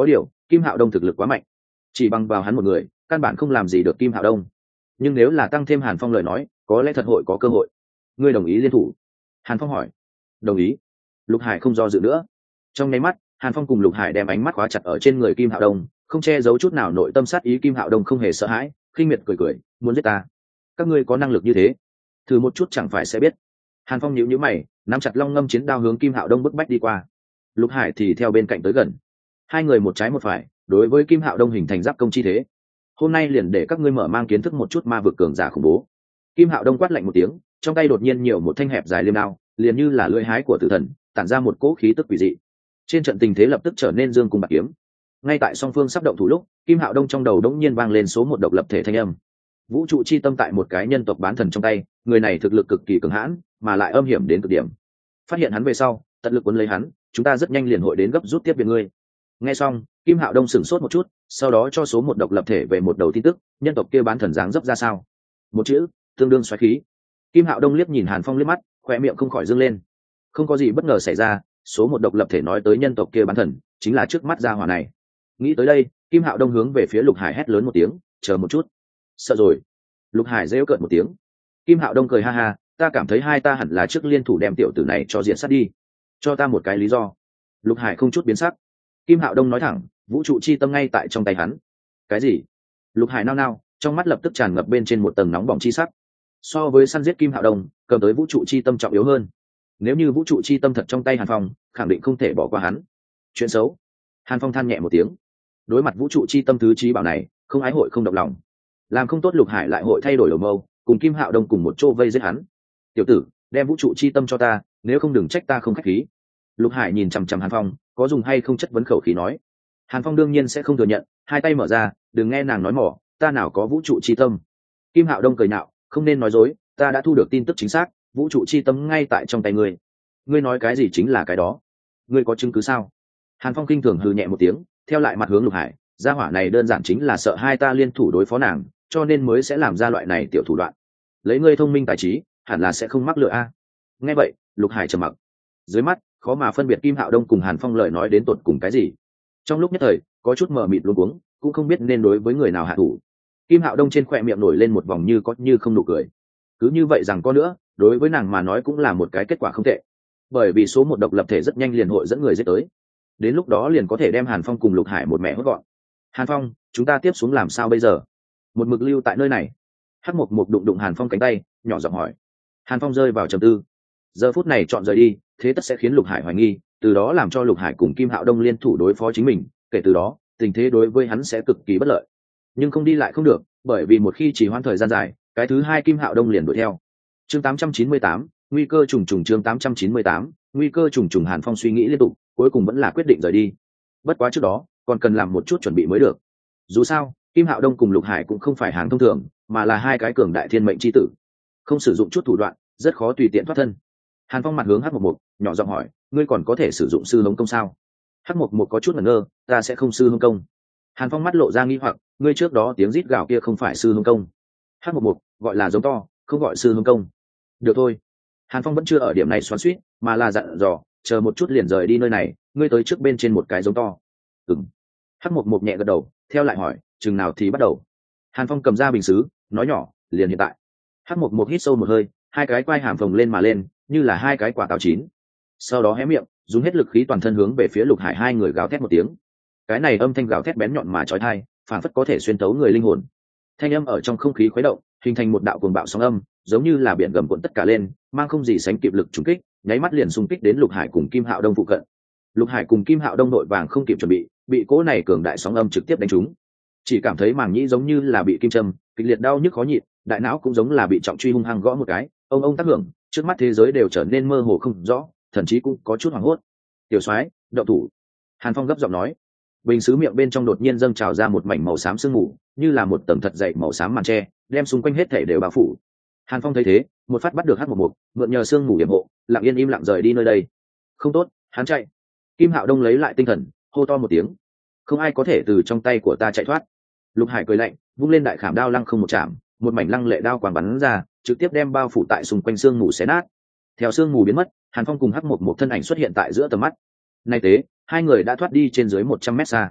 Kim Hạo Đông thực lực quá mạnh, chỉ bằng vào hắn một người căn bản không làm gì được Kim Hạo Đông, nhưng nếu là tăng thêm Hàn Phong lời nói có lẽ thật hội có cơ hội. Ngươi đồng ý liên thủ? Hàn Phong hỏi. Đồng ý. Lục Hải không do dự nữa. Trong nháy mắt Hàn Phong cùng Lục Hải đem ánh mắt khóa chặt ở trên người Kim Hạo Đông, không che giấu chút nào nội tâm sát ý. Kim Hạo Đông không hề sợ hãi, khinh miệt cười cười, muốn giết ta? Các ngươi có năng lực như thế, thử một chút chẳng phải sẽ biết. Hàn Phong nhíu nhíu mày, nắm chặt long ngâm chiến đao hướng Kim Hạo Đông bức bách đi qua. Lục Hải thì theo bên cạnh tới gần, hai người một trái một phải đối với Kim Hạo Đông hình thành giáp công chi thế. Hôm nay liền để các ngươi mở mang kiến thức một chút ma vực cường giả khủng bố. Kim Hạo Đông quát lạnh một tiếng, trong tay đột nhiên nhiều một thanh hẹp dài liêm đao, liền như là lưỡi hái của tử thần, tản ra một cỗ khí tức quỷ dị. Trên trận tình thế lập tức trở nên dương cung bạc kiếm. Ngay tại song phương sắp động thủ lúc, Kim Hạo Đông trong đầu đống nhiên vang lên số một độc lập thể thanh âm. Vũ trụ chi tâm tại một cái nhân tộc bán thần trong tay, người này thực lực cực kỳ cường hãn, mà lại âm hiểm đến cực điểm. Phát hiện hắn về sau, tận lực cuốn lấy hắn, chúng ta rất nhanh liền hội đến gấp rút tiếp viện ngươi. Nghe xong, Kim Hạo Đông sửng sốt một chút, sau đó cho số một độc lập thể về một đầu tin tức, nhân tộc kia bán thần dáng dấp ra sao? Một chữ, tương đương xoáy khí. Kim Hạo Đông liếc nhìn Hàn Phong liếc mắt, khóe miệng không khỏi dương lên. Không có gì bất ngờ xảy ra, số một độc lập thể nói tới nhân tộc kia bán thần, chính là trước mắt gia hỏa này. Nghĩ tới đây, Kim Hạo Đông hướng về phía Lục Hải hét lớn một tiếng, chờ một chút. Sợ rồi. Lục Hải rêu cợt một tiếng. Kim Hạo Đông cười ha ha, ta cảm thấy hai ta hẳn là trước liên thủ đem tiểu tử này cho diện sát đi. Cho ta một cái lý do. Lục Hải không chút biến sắc. Kim Hạo Đông nói thẳng, vũ trụ chi tâm ngay tại trong tay hắn. Cái gì? Lục Hải nao nao, trong mắt lập tức tràn ngập bên trên một tầng nóng bỏng chi sắc. So với săn giết Kim Hạo Đông, cầm tới vũ trụ chi tâm trọng yếu hơn. Nếu như vũ trụ chi tâm thật trong tay Hàn Phong, khẳng định không thể bỏ qua hắn. Chuyện xấu. Hàn Phong than nhẹ một tiếng. Đối mặt vũ trụ chi tâm thứ trí bảo này, không ái hội không động lòng. Làm không tốt Lục Hải lại hội thay đổi đầu mâu, cùng Kim Hạo Đông cùng một chỗ vây giết hắn. Tiểu tử, đem vũ trụ chi tâm cho ta, nếu không đừng trách ta không khách khí. Lục Hải nhìn chằm chằm Hàn Phong, có dùng hay không chất vấn khẩu khí nói. Hàn Phong đương nhiên sẽ không thừa nhận, hai tay mở ra, đừng nghe nàng nói mỏ, ta nào có vũ trụ chi tâm. Kim Hạo Đông cười nhạo, không nên nói dối, ta đã thu được tin tức chính xác, vũ trụ chi tâm ngay tại trong tay ngươi. Ngươi nói cái gì chính là cái đó. Ngươi có chứng cứ sao? Hàn Phong kinh thường hừ nhẹ một tiếng, theo lại mặt hướng Lục Hải, gia hỏa này đơn giản chính là sợ hai ta liên thủ đối phó nàng, cho nên mới sẽ làm ra loại này tiểu thủ đoạn. Lấy ngươi thông minh tài trí, hẳn là sẽ không mắc lừa a. Nghe vậy, Lục Hải trầm mặc. Dưới mắt, khó mà phân biệt Kim Hạo Đông cùng Hàn Phong lời nói đến tột cùng cái gì. Trong lúc nhất thời, có chút mờ mịt luống cuống, cũng không biết nên đối với người nào hạ thủ. Kim Hạo Đông trên khóe miệng nổi lên một vòng như có như không nụ cười. Cứ như vậy rằng có nữa, đối với nàng mà nói cũng là một cái kết quả không tệ. Bởi vì số một độc lập thể rất nhanh liền hội dẫn người giết tới. Đến lúc đó liền có thể đem Hàn Phong cùng Lục Hải một mẹ hốt gọn. Hàn Phong, chúng ta tiếp xuống làm sao bây giờ? Một mực lưu tại nơi này. Hắc Mộc Mộc đụng đụng Hàn Phong cánh tay, nhỏ giọng hỏi. Hàn Phong rơi vào trầm tư. Giờ phút này chọn rời đi, thế tất sẽ khiến Lục Hải hoài nghi, từ đó làm cho Lục Hải cùng Kim Hạo Đông liên thủ đối phó chính mình, kể từ đó, tình thế đối với hắn sẽ cực kỳ bất lợi. Nhưng không đi lại không được, bởi vì một khi chỉ hoãn thời gian dài, cái thứ hai Kim Hạo Đông liền đuổi theo. Chương 898, nguy cơ trùng trùng. Chương 898, nguy cơ trùng trùng. Hàn Phong suy nghĩ liên tục, cuối cùng vẫn là quyết định rời đi. Bất quá trước đó, còn cần làm một chút chuẩn bị mới được. Dù sao, Kim Hạo Đông cùng Lục Hải cũng không phải hàng thông thường, mà là hai cái cường đại thiên mệnh chi tử. Không sử dụng chút thủ đoạn, rất khó tùy tiện thoát thân. Hàn Phong mặt hướng Hắc Mộc Mộc, nhỏ giọng hỏi, ngươi còn có thể sử dụng sư hống công sao? Hắc Mộc Mộc có chút ngẩn ngơ, ta sẽ không sư hống công. Hàn Phong mắt lộ ra nghi hoặc, ngươi trước đó tiếng rít gào kia không phải sư hống công. Hắc Mộc Mộc, gọi là giống to, không gọi sư hống công. Được thôi. Hàn Phong vẫn chưa ở điểm này xoắn xuýt, mà là dặn dò, chờ một chút liền rời đi nơi này, ngươi tới trước bên trên một cái giống to. Ừm. Hắc Mộc Mộc nhẹ gật đầu, theo lại hỏi, chừng nào thì bắt đầu? Hàn Phong cầm ra bình sứ, nói nhỏ, liền hiện tại. Hắc Mộc Mộc hít sâu một hơi, hai cái quai hàm phồng lên mà lên, như là hai cái quả táo chín. Sau đó hé miệng, dùng hết lực khí toàn thân hướng về phía Lục Hải, hai người gào thét một tiếng. Cái này âm thanh gào thét bén nhọn mà chói tai, phảng phất có thể xuyên tấu người linh hồn. Thanh âm ở trong không khí khuấy động, hình thành một đạo cuồng bạo sóng âm, giống như là biển gầm cuộn tất cả lên, mang không gì sánh kịp lực trùng kích, nháy mắt liền xung kích đến Lục Hải cùng Kim Hạo Đông phụ cận. Lục Hải cùng Kim Hạo Đông đội vàng không kịp chuẩn bị cỗ này cường đại sóng âm trực tiếp đánh trúng. Chỉ cảm thấy màng nhĩ giống như là bị kim châm, kịch liệt đau nhức khó nhịn, đại não cũng giống là bị trọng truy hung hăng gõ một cái, ông tác hưởng, trước mắt thế giới đều trở nên mơ hồ không rõ, thậm chí cũng có chút hoảng hốt. Tiểu soái, động thủ. Hàn Phong gấp giọng nói. Bình sứ miệng bên trong đột nhiên dâng trào ra một mảnh màu xám sương mù, như là một tầng thật dày màu xám màn tre, đem xung quanh hết thể đều bao phủ. Hàn Phong thấy thế, một phát bắt được Hắc Mộc Mộc, mượn nhờ sương mù yểm hộ, lặng yên im lặng rời đi nơi đây. Không tốt, hắn chạy. Kim Hạo Đông lấy lại tinh thần, hô to một tiếng. Không ai có thể từ trong tay của ta chạy thoát. Lục Hải cười lạnh, vung lên đại khảm đao lăng không một chạm, một mảnh lăng lệ đao quang bắn ra, trực tiếp đem bao phủ tại xung quanh sương mù xé nát. Theo sương mù biến mất, Hàn Phong cùng Hắc Mộc Mộc thân ảnh xuất hiện tại giữa tầm mắt. Nay tế, hai người đã thoát đi trên dưới 100 mét xa.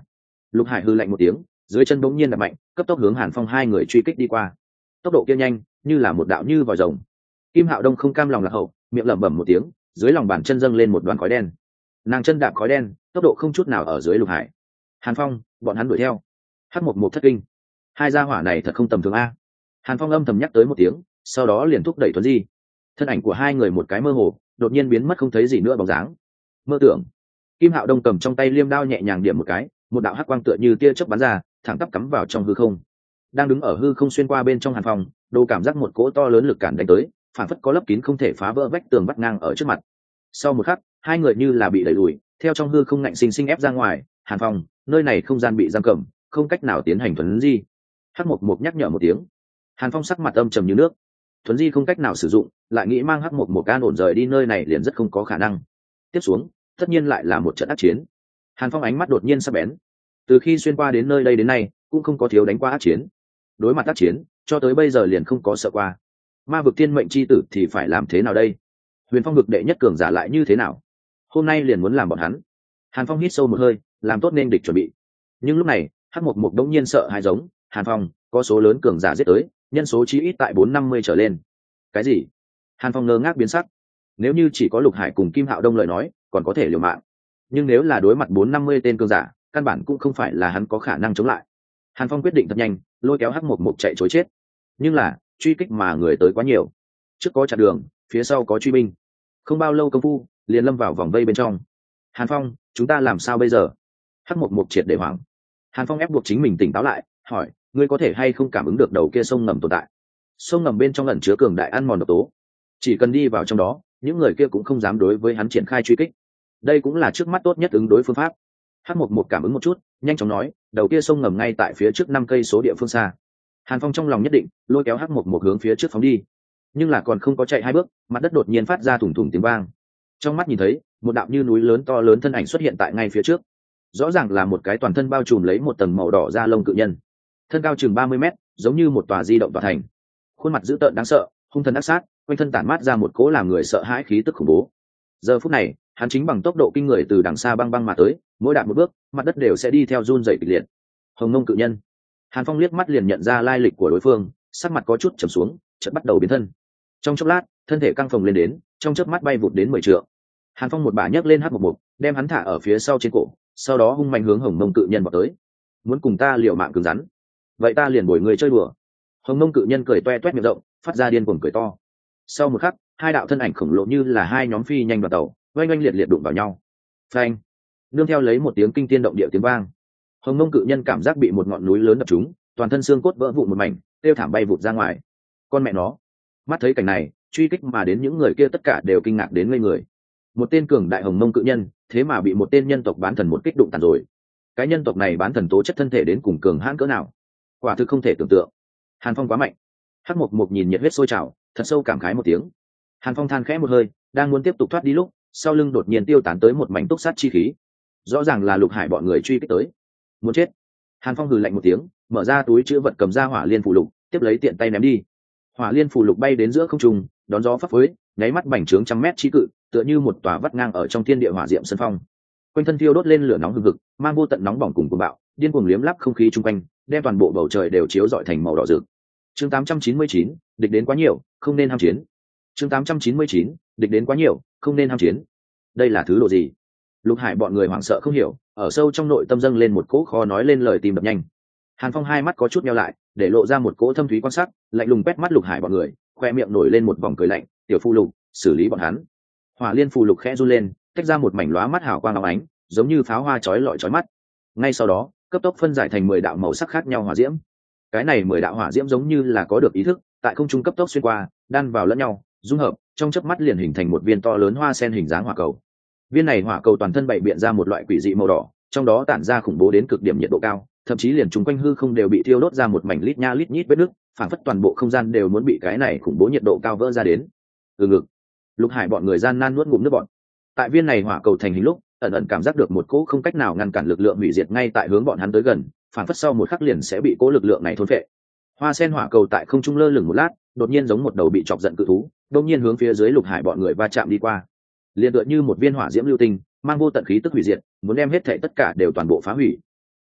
Lục Hải hư lạnh một tiếng, dưới chân bỗng nhiên đập mạnh, cấp tốc hướng Hàn Phong hai người truy kích đi qua. Tốc độ kia nhanh, như là một đạo như vòi rồng. Kim Hạo Đông không cam lòng lạc hậu, miệng lẩm bẩm một tiếng, dưới lòng bàn chân dâng lên một đoàn khói đen. Nàng chân đạp khói đen, tốc độ không chút nào ở dưới Lục Hải. Hàn Phong, bọn hắn đuổi theo. Hắc Mộc Mộc thất kinh. Hai gia hỏa này thật không tầm thường a. Hàn Phong âm thầm nhắc tới một tiếng, sau đó liền thúc đẩy Tuấn Di. Thân ảnh của hai người một cái mơ hồ, đột nhiên biến mất không thấy gì nữa bóng dáng. Mơ tưởng. Kim Hạo Đông cầm trong tay liêm đao nhẹ nhàng điểm một cái, một đạo hắc quang tựa như tia chớp bắn ra, thẳng tắp cắm vào trong hư không. Đang đứng ở hư không xuyên qua bên trong Hàn Phong, đồ cảm giác một cỗ to lớn lực cản đánh tới, phản phất có lấp kín không thể phá vỡ vách tường vắt ngang ở trước mặt. Sau một khắc, hai người như là bị đẩy lùi, theo trong hư không ngạnh sinh sinh ép ra ngoài. Hàn Phong, nơi này không gian bị giam cầm, không cách nào tiến hành thuấn di. Hắc Mộc Mộc nhắc nhở một tiếng. Hàn Phong sắc mặt âm trầm như nước. Thuấn di không cách nào sử dụng, lại nghĩ mang Hắc Mộc Mộc an ổn rời đi nơi này liền rất không có khả năng. Tiếp xuống, tất nhiên lại là một trận ác chiến. Hàn Phong ánh mắt đột nhiên sắc bén. Từ khi xuyên qua đến nơi đây đến nay, cũng không có thiếu đánh qua ác chiến. Đối mặt ác chiến, cho tới bây giờ liền không có sợ qua. Ma vực thiên mệnh chi tử thì phải làm thế nào đây? Huyền Phong vực đệ nhất cường giả lại như thế nào? Hôm nay liền muốn làm bọn hắn. Hàn Phong hít sâu một hơi, làm tốt nên địch chuẩn bị. Nhưng lúc này, Hắc Mộc Mộc đống nhiên sợ hãi giống, Hàn Phong, có số lớn cường giả giết tới, nhân số chí ít tại 450 trở lên. Cái gì? Hàn Phong ngơ ngác biến sắc. Nếu như chỉ có Lục Hải cùng Kim Hạo Đông lời nói, còn có thể liều mạng. Nhưng nếu là đối mặt 450 tên cường giả, căn bản cũng không phải là hắn có khả năng chống lại. Hàn Phong quyết định thật nhanh, lôi kéo Hắc Mộc Mộc chạy trối chết. Nhưng là, truy kích mà người tới quá nhiều. Trước có chặn đường, phía sau có truy binh. Không bao lâu công phu, liền lâm vào vòng vây bên trong. Hàn Phong, chúng ta làm sao bây giờ? Hắc Mộc Mộc triệt để hoảng. Hàn Phong ép buộc chính mình tỉnh táo lại, hỏi, ngươi có thể hay không cảm ứng được đầu kia sông ngầm tồn tại? Sông ngầm bên trong ẩn chứa cường đại ăn mòn độc tố, chỉ cần đi vào trong đó, những người kia cũng không dám đối với hắn triển khai truy kích. Đây cũng là trước mắt tốt nhất ứng đối phương pháp. Hắc Mộc Mộc cảm ứng một chút, nhanh chóng nói, đầu kia sông ngầm ngay tại phía trước 5 cây số địa phương xa. Hàn Phong trong lòng nhất định, lôi kéo Hắc Mộc Mộc hướng phía trước phóng đi. Nhưng là còn không có chạy 2 bước, mặt đất đột nhiên phát ra thủng thủng tiếng vang. Trong mắt nhìn thấy, một đạo như núi lớn to lớn thân ảnh xuất hiện tại ngay phía trước. Rõ ràng là một cái toàn thân bao trùm lấy một tầng màu đỏ da lông cự nhân, thân cao chừng 30 mét, giống như một tòa di động tòa thành. Khuôn mặt dữ tợn đáng sợ, hung thần ác sát, quanh thân tản mát ra một cỗ làm người sợ hãi khí tức khủng bố. Giờ phút này, hắn chính bằng tốc độ kinh người từ đằng xa băng băng mà tới, mỗi đạp một bước, mặt đất đều sẽ đi theo run rẩy kịch liệt. Hồng Ngông cự nhân. Hàn Phong liếc mắt liền nhận ra lai lịch của đối phương, sắc mặt có chút trầm xuống, chợt bắt đầu biến thân. Trong chốc lát, thân thể căng phồng lên đến, trong chớp mắt bay vụt đến 10 trượng. Hàn Phong một bả nhấc lên Hắc Mộc Mộc, đem hắn thả ở phía sau trên cổ, sau đó hung mạnh hướng Hồng Ngông cự nhân vọt tới. Muốn cùng ta liều mạng cứng rắn? Vậy ta liền bồi người chơi đùa. Hồng Ngông cự nhân cười toe toét miệng rộng, phát ra điên cuồng cười to. Sau một khắc, hai đạo thân ảnh khổng lồ như là hai nhóm phi nhanh vào tàu, oanh oanh liệt liệt đụng vào nhau. Phanh! Nương theo lấy một tiếng kinh thiên động địa tiếng vang, Hồng Ngông cự nhân cảm giác bị một ngọn núi lớn đập trúng, toàn thân xương cốt vỡ vụn một mảnh, tiêu thảm bay vụt ra ngoài. Con mẹ nó! Mắt thấy cảnh này, truy kích mà đến những người kia tất cả đều kinh ngạc đến ngây người. Một tên cường đại Hồng Mông cự nhân, thế mà bị một tên nhân tộc bán thần một kích đụng tàn rồi. Cái nhân tộc này bán thần tố chất thân thể đến cùng cường hãn cỡ nào? Quả thực không thể tưởng tượng. Hàn Phong quá mạnh. Hắc Mộc Mộc nhìn nhiệt huyết sôi trào, thật sâu cảm khái một tiếng. Hàn Phong than khẽ một hơi, đang muốn tiếp tục thoát đi lúc, sau lưng đột nhiên tiêu tán tới một mảnh túc sát chi khí. Rõ ràng là Lục Hải bọn người truy kích tới. Muốn chết. Hàn Phong hừ lạnh một tiếng, mở ra túi chữ vật cầm ra hỏa liên phù lục, tiếp lấy tiện tay ném đi. Hỏa liên phù lục bay đến giữa không trung, đón gió phấp phới, nháy mắt bành trướng trăm mét chí cự, tựa như một tòa vắt ngang ở trong thiên địa hỏa diệm sân phong. Quanh thân thiêu đốt lên lửa nóng hừng hực, mang vô tận nóng bỏng cùng cuồng bạo, điên cuồng liếm lắp không khí chung quanh, đem toàn bộ bầu trời đều chiếu rọi thành màu đỏ rực. Chương 899, địch đến quá nhiều, không nên ham chiến. Chương 899, địch đến quá nhiều, không nên ham chiến. Đây là thứ độ gì? Lục Hải bọn người hoảng sợ không hiểu, ở sâu trong nội tâm dâng lên một cỗ khó nói lên lời, tim đập nhanh. Hàn Phong hai mắt có chút nheo lại, để lộ ra một cỗ thâm thúy quan sát, lạnh lùng quét mắt Lục Hải bọn người, khoe miệng nổi lên một vòng cười lạnh, "Tiểu phù lục, xử lý bọn hắn." Hỏa liên phù lục khẽ run lên, tách ra một mảnh lóa mắt hào quang óng ánh, giống như pháo hoa chói lọi chói mắt. Ngay sau đó, cấp tốc phân giải thành 10 đạo màu sắc khác nhau hỏa diễm. Cái này 10 đạo hỏa diễm giống như là có được ý thức, tại không trung cấp tốc xuyên qua, đan vào lẫn nhau, dung hợp, trong chớp mắt liền hình thành một viên to lớn hoa sen hình dáng hỏa cầu. Viên này hỏa cầu toàn thân bày biện ra một loại quỷ dị màu đỏ, trong đó tản ra khủng bố đến cực điểm nhiệt độ cao, thậm chí liền chúng quanh hư không đều bị thiêu đốt ra một mảnh lít nha lít nhít vết nứt, phảng phất toàn bộ không gian đều muốn bị cái này khủng bố nhiệt độ cao vỡ ra đến. Ngực. Lục Hải bọn người gian nan nuốt ngụm nước bọt. Tại viên này hỏa cầu thành hình lúc, ẩn ẩn cảm giác được một cỗ không cách nào ngăn cản lực lượng hủy diệt ngay tại hướng bọn hắn tới gần, phảng phất sau một khắc liền sẽ bị cỗ lực lượng này thôn phệ. Hoa sen hỏa cầu tại không trung lơ lửng một lát, đột nhiên giống một đầu bị chọc giận cự thú, đột nhiên hướng phía dưới Lục Hải bọn người va chạm đi qua. Liên tựa như một viên hỏa diễm lưu tinh, mang vô tận khí tức hủy diệt, muốn đem hết thảy tất cả đều toàn bộ phá hủy.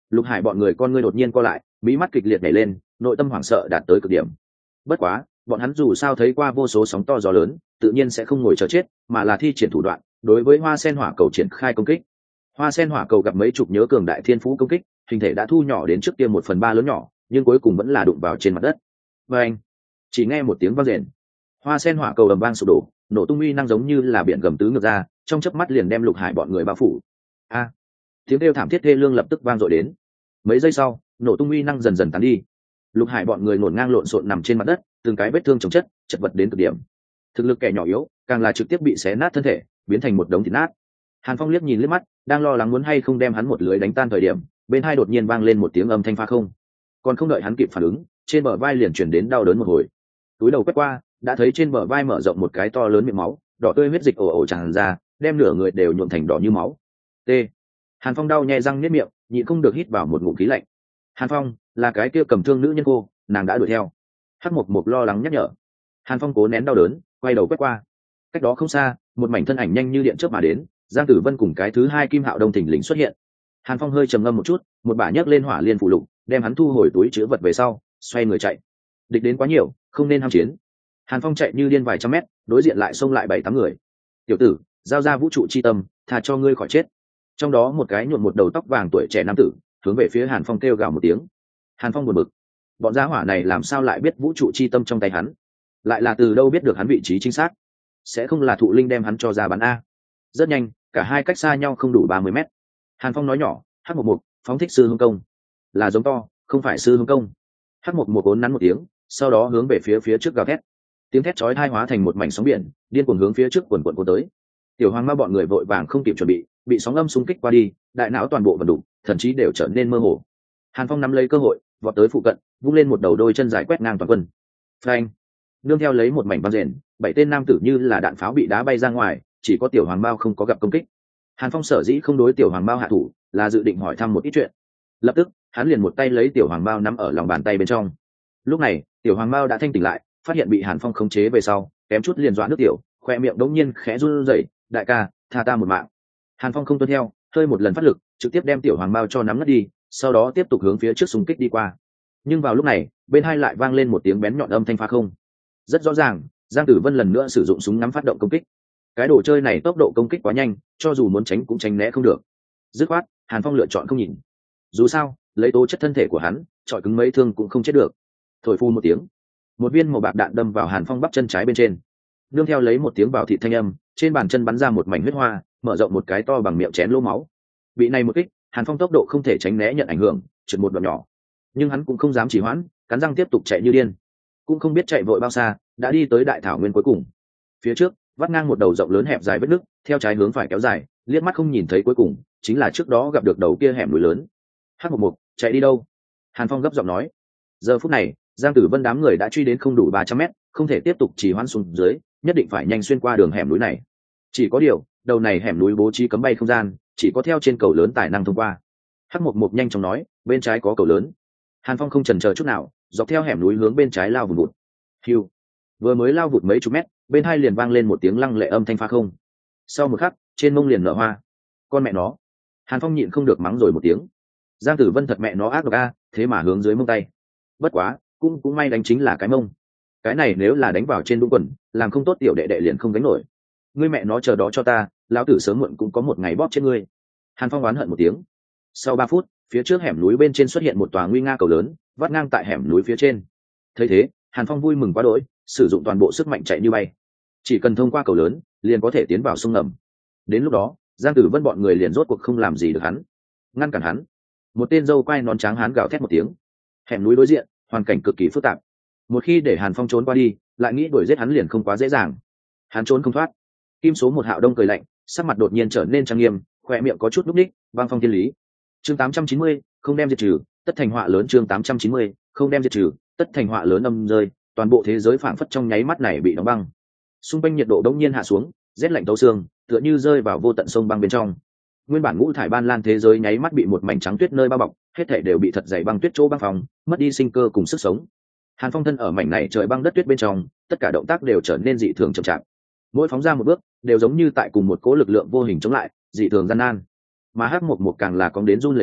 Lục Hải bọn người con ngươi đột nhiên co lại, mí mắt kịch liệt nhảy lên, nội tâm hoảng sợ đạt tới cực điểm. Bất quá bọn hắn dù sao thấy qua vô số sóng to gió lớn, tự nhiên sẽ không ngồi chờ chết, mà là thi triển thủ đoạn đối với hoa sen hỏa cầu triển khai công kích. Hoa sen hỏa cầu gặp mấy chục nhớ cường đại thiên phú công kích, hình thể đã thu nhỏ đến trước kia 1/3 lớn nhỏ, nhưng cuối cùng vẫn là đụng vào trên mặt đất. Và anh chỉ nghe một tiếng vang rền, hoa sen hỏa cầu ầm vang sụp đổ, nổ tung uy năng giống như là biển gầm tứ ngược ra, trong chớp mắt liền đem Lục Hải bọn người bao phủ. A! Tiếng kêu thảm thiết thê lương lập tức vang dội đến. Mấy giây sau, nổ tung uy năng dần dần tán đi. Lục Hải bọn người ngổn ngang lộn xộn nằm trên mặt đất, từng cái vết thương chồng chất, chật vật đến cực điểm. Thực lực kẻ nhỏ yếu, càng là trực tiếp bị xé nát thân thể, biến thành một đống thịt nát. Hàn Phong liếc nhìn liếc mắt, đang lo lắng muốn hay không đem hắn một lưới đánh tan thời điểm, bên hai đột nhiên vang lên một tiếng âm thanh phá không. Còn không đợi hắn kịp phản ứng, trên bờ vai liền chuyển đến đau đớn một hồi. Túi đầu quét qua, đã thấy trên bờ vai mở rộng một cái to lớn miệng máu, đỏ tươi huyết dịch ồ ồ tràn ra, đem nửa người đều nhuộm thành đỏ như máu. T. Hàn Phong đau nhè răng niết miệng, nhịn không được hít vào một ngụm khí lạnh. Hàn Phong, là cái kia cầm thương nữ nhân cô, nàng đã đuổi theo. Hắc Mộc Mộc lo lắng nhắc nhở. Hàn Phong cố nén đau đớn, quay đầu quét qua. Cách đó không xa, một mảnh thân ảnh nhanh như điện chớp mà đến, Giang Tử Vân cùng cái thứ hai Kim Hạo Đông thình lình xuất hiện. Hàn Phong hơi trầm ngâm một chút, một bả nhấc lên hỏa liên phụ lục, đem hắn thu hồi túi chứa vật về sau, xoay người chạy. Địch đến quá nhiều, không nên ham chiến. Hàn Phong chạy như điên vài trăm mét, đối diện lại xông lại 7-8 người. Tiểu tử, giao ra vũ trụ chi tâm, tha cho ngươi khỏi chết. Trong đó một cái nhuộm một đầu tóc vàng tuổi trẻ nam tử, hướng về phía Hàn Phong kêu gào một tiếng. Hàn Phong buồn bực, bọn gia hỏa này làm sao lại biết vũ trụ chi tâm trong tay hắn, lại là từ đâu biết được hắn vị trí chính xác? Sẽ không là thụ linh đem hắn cho ra bán a? Rất nhanh, cả hai cách xa nhau không đủ 30 mét. Hàn Phong nói nhỏ, Hắc Mộc Mộc, phóng thích sư hương công. Là giống to, không phải sư hương công. Hắc Mộc Mộc ốn nắn một tiếng, sau đó hướng về phía trước gào thét. Tiếng thét chói tai hóa thành một mảnh sóng biển, điên cuồng hướng phía trước quần cuộn tới. Tiểu Hoàng Ma bọn người vội vàng không kịp chuẩn bị sóng âm xung kích qua đi, đại não toàn bộ vận đục, thậm chí đều trở nên mơ hồ. Hàn Phong nắm lấy cơ hội, vọt tới phụ cận, vung lên một đầu đôi chân dài quét ngang toàn quân. Phanh! Nương theo lấy một mảnh vang rền, 7 tên nam tử như là đạn pháo bị đá bay ra ngoài, chỉ có Tiểu Hoàng Mao không có gặp công kích. Hàn Phong sở dĩ không đối Tiểu Hoàng Mao hạ thủ, là dự định hỏi thăm một ít chuyện. Lập tức, hắn liền một tay lấy Tiểu Hoàng Mao nắm ở lòng bàn tay bên trong. Lúc này, Tiểu Hoàng Mao đã thanh tỉnh lại, phát hiện bị Hàn Phong khống chế về sau, kém chút liền dọa nước tiểu, khoe miệng đống nhiên khẽ run rẩy, "Đại ca, tha ta một mạng." Hàn Phong không tuân theo, hơi một lần phát lực, trực tiếp đem Tiểu Hoàng Mao cho nắm ngất đi, sau đó tiếp tục hướng phía trước xung kích đi qua. Nhưng vào lúc này, bên hai lại vang lên một tiếng bén nhọn âm thanh phá không. Rất rõ ràng, Giang Tử Vân lần nữa sử dụng súng ngắm phát động công kích. Cái đồ chơi này tốc độ công kích quá nhanh, cho dù muốn tránh cũng tránh né không được. Dứt khoát, Hàn Phong lựa chọn không nhìn. Dù sao, lấy tố chất thân thể của hắn, chọi cứng mấy thương cũng không chết được. Thổi phu một tiếng, một viên màu bạc đạn đâm vào Hàn Phong bắp chân trái bên trên. Nương theo lấy một tiếng vào thị thanh âm, trên bàn chân bắn ra một mảnh huyết hoa, mở rộng một cái to bằng miệng chén lỗ máu. Bị này một kích, Hàn Phong tốc độ không thể tránh né nhận ảnh hưởng, trượt một đoạn nhỏ. Nhưng hắn cũng không dám trì hoãn, cắn răng tiếp tục chạy như điên. Cũng không biết chạy vội bao xa, đã đi tới đại thảo nguyên cuối cùng. Phía trước, vắt ngang một đầu rộng lớn hẹp dài vết nứt, theo trái hướng phải kéo dài, liếc mắt không nhìn thấy cuối cùng, chính là trước đó gặp được đầu kia hẻm núi lớn. Hắc Mộc Mộc, chạy đi đâu? Hàn Phong gấp giọng nói. Giờ phút này, Giang Tử Vân đám người đã truy đến không đủ 300 mét, không thể tiếp tục trì hoãn xuống dưới, nhất định phải nhanh xuyên qua đường hẻm núi này. Chỉ có điều, đầu này hẻm núi bố trí cấm bay không gian, chỉ có theo trên cầu lớn tài năng thông qua. Hắc Mộc Mộc nhanh chóng nói, bên trái có cầu lớn. Hàn Phong không chần chờ chút nào, dọc theo hẻm núi hướng bên trái lao vụt vụt. Hiu! Vừa mới lao vụt mấy chục mét, bên hai liền vang lên một tiếng lăng lệ âm thanh phá không. Sau một khắc, trên mông liền nở hoa. Con mẹ nó! Hàn Phong nhịn không được mắng rồi một tiếng. Giang Tử Vân thật mẹ nó ác độc a, thế mà hướng dưới mông tay. Bất quá, cũng may đánh chính là cái mông. Cái này nếu là đánh vào trên đúng quần, làm không tốt tiểu đệ đệ liền không gánh nổi. Ngươi mẹ nó chờ đó cho ta, lão tử sớm muộn cũng có một ngày bóp chết ngươi. Hàn Phong oán hận một tiếng. Sau 3 phút, phía trước hẻm núi bên trên xuất hiện một tòa nguy nga cầu lớn, vắt ngang tại hẻm núi phía trên. Thấy thế, Hàn Phong vui mừng quá đỗi, sử dụng toàn bộ sức mạnh chạy như bay. Chỉ cần thông qua cầu lớn, liền có thể tiến vào sông ngầm. Đến lúc đó, Giang Tử Vân bọn người liền rốt cuộc không làm gì được hắn. Ngăn cản hắn. Một tên dâu quai nón trắng hán gào thét một tiếng. Hẻm núi đối diện, hoàn cảnh cực kỳ phức tạp. Một khi để Hàn Phong trốn qua đi, lại nghĩ đuổi giết hắn liền không quá dễ dàng. Hắn trốn không thoát. Kim số 1 Hạo Đông cười lạnh, sắc mặt đột nhiên trở nên trang nghiêm, khóe miệng có chút lúc ních, băng phong thiên lý. Chương 890, không đem diệt trừ, tất thành họa lớn. Chương 890, không đem diệt trừ, tất thành họa lớn. Âm rơi, toàn bộ thế giới phảng phất trong nháy mắt này bị đóng băng. Xung quanh nhiệt độ đống nhiên hạ xuống, rét lạnh thấu xương, tựa như rơi vào vô tận sông băng bên trong. Nguyên bản ngũ thải ban lan thế giới nháy mắt bị một mảnh trắng tuyết nơi bao bọc, hết thảy đều bị thật dày băng tuyết chỗ băng phòng, mất đi sinh cơ cùng sức sống. Hàn Phong thân ở mảnh này trời băng đất tuyết bên trong, tất cả động tác đều trở nên dị thường chậm chạp. Mỗi phóng ra một bước, đều giống như tại cùng một cỗ lực lượng vô hình chống lại, dị thường gian nan. Mà Hắc Mộc Mộc càng là cóng đến run lẩy bẩy,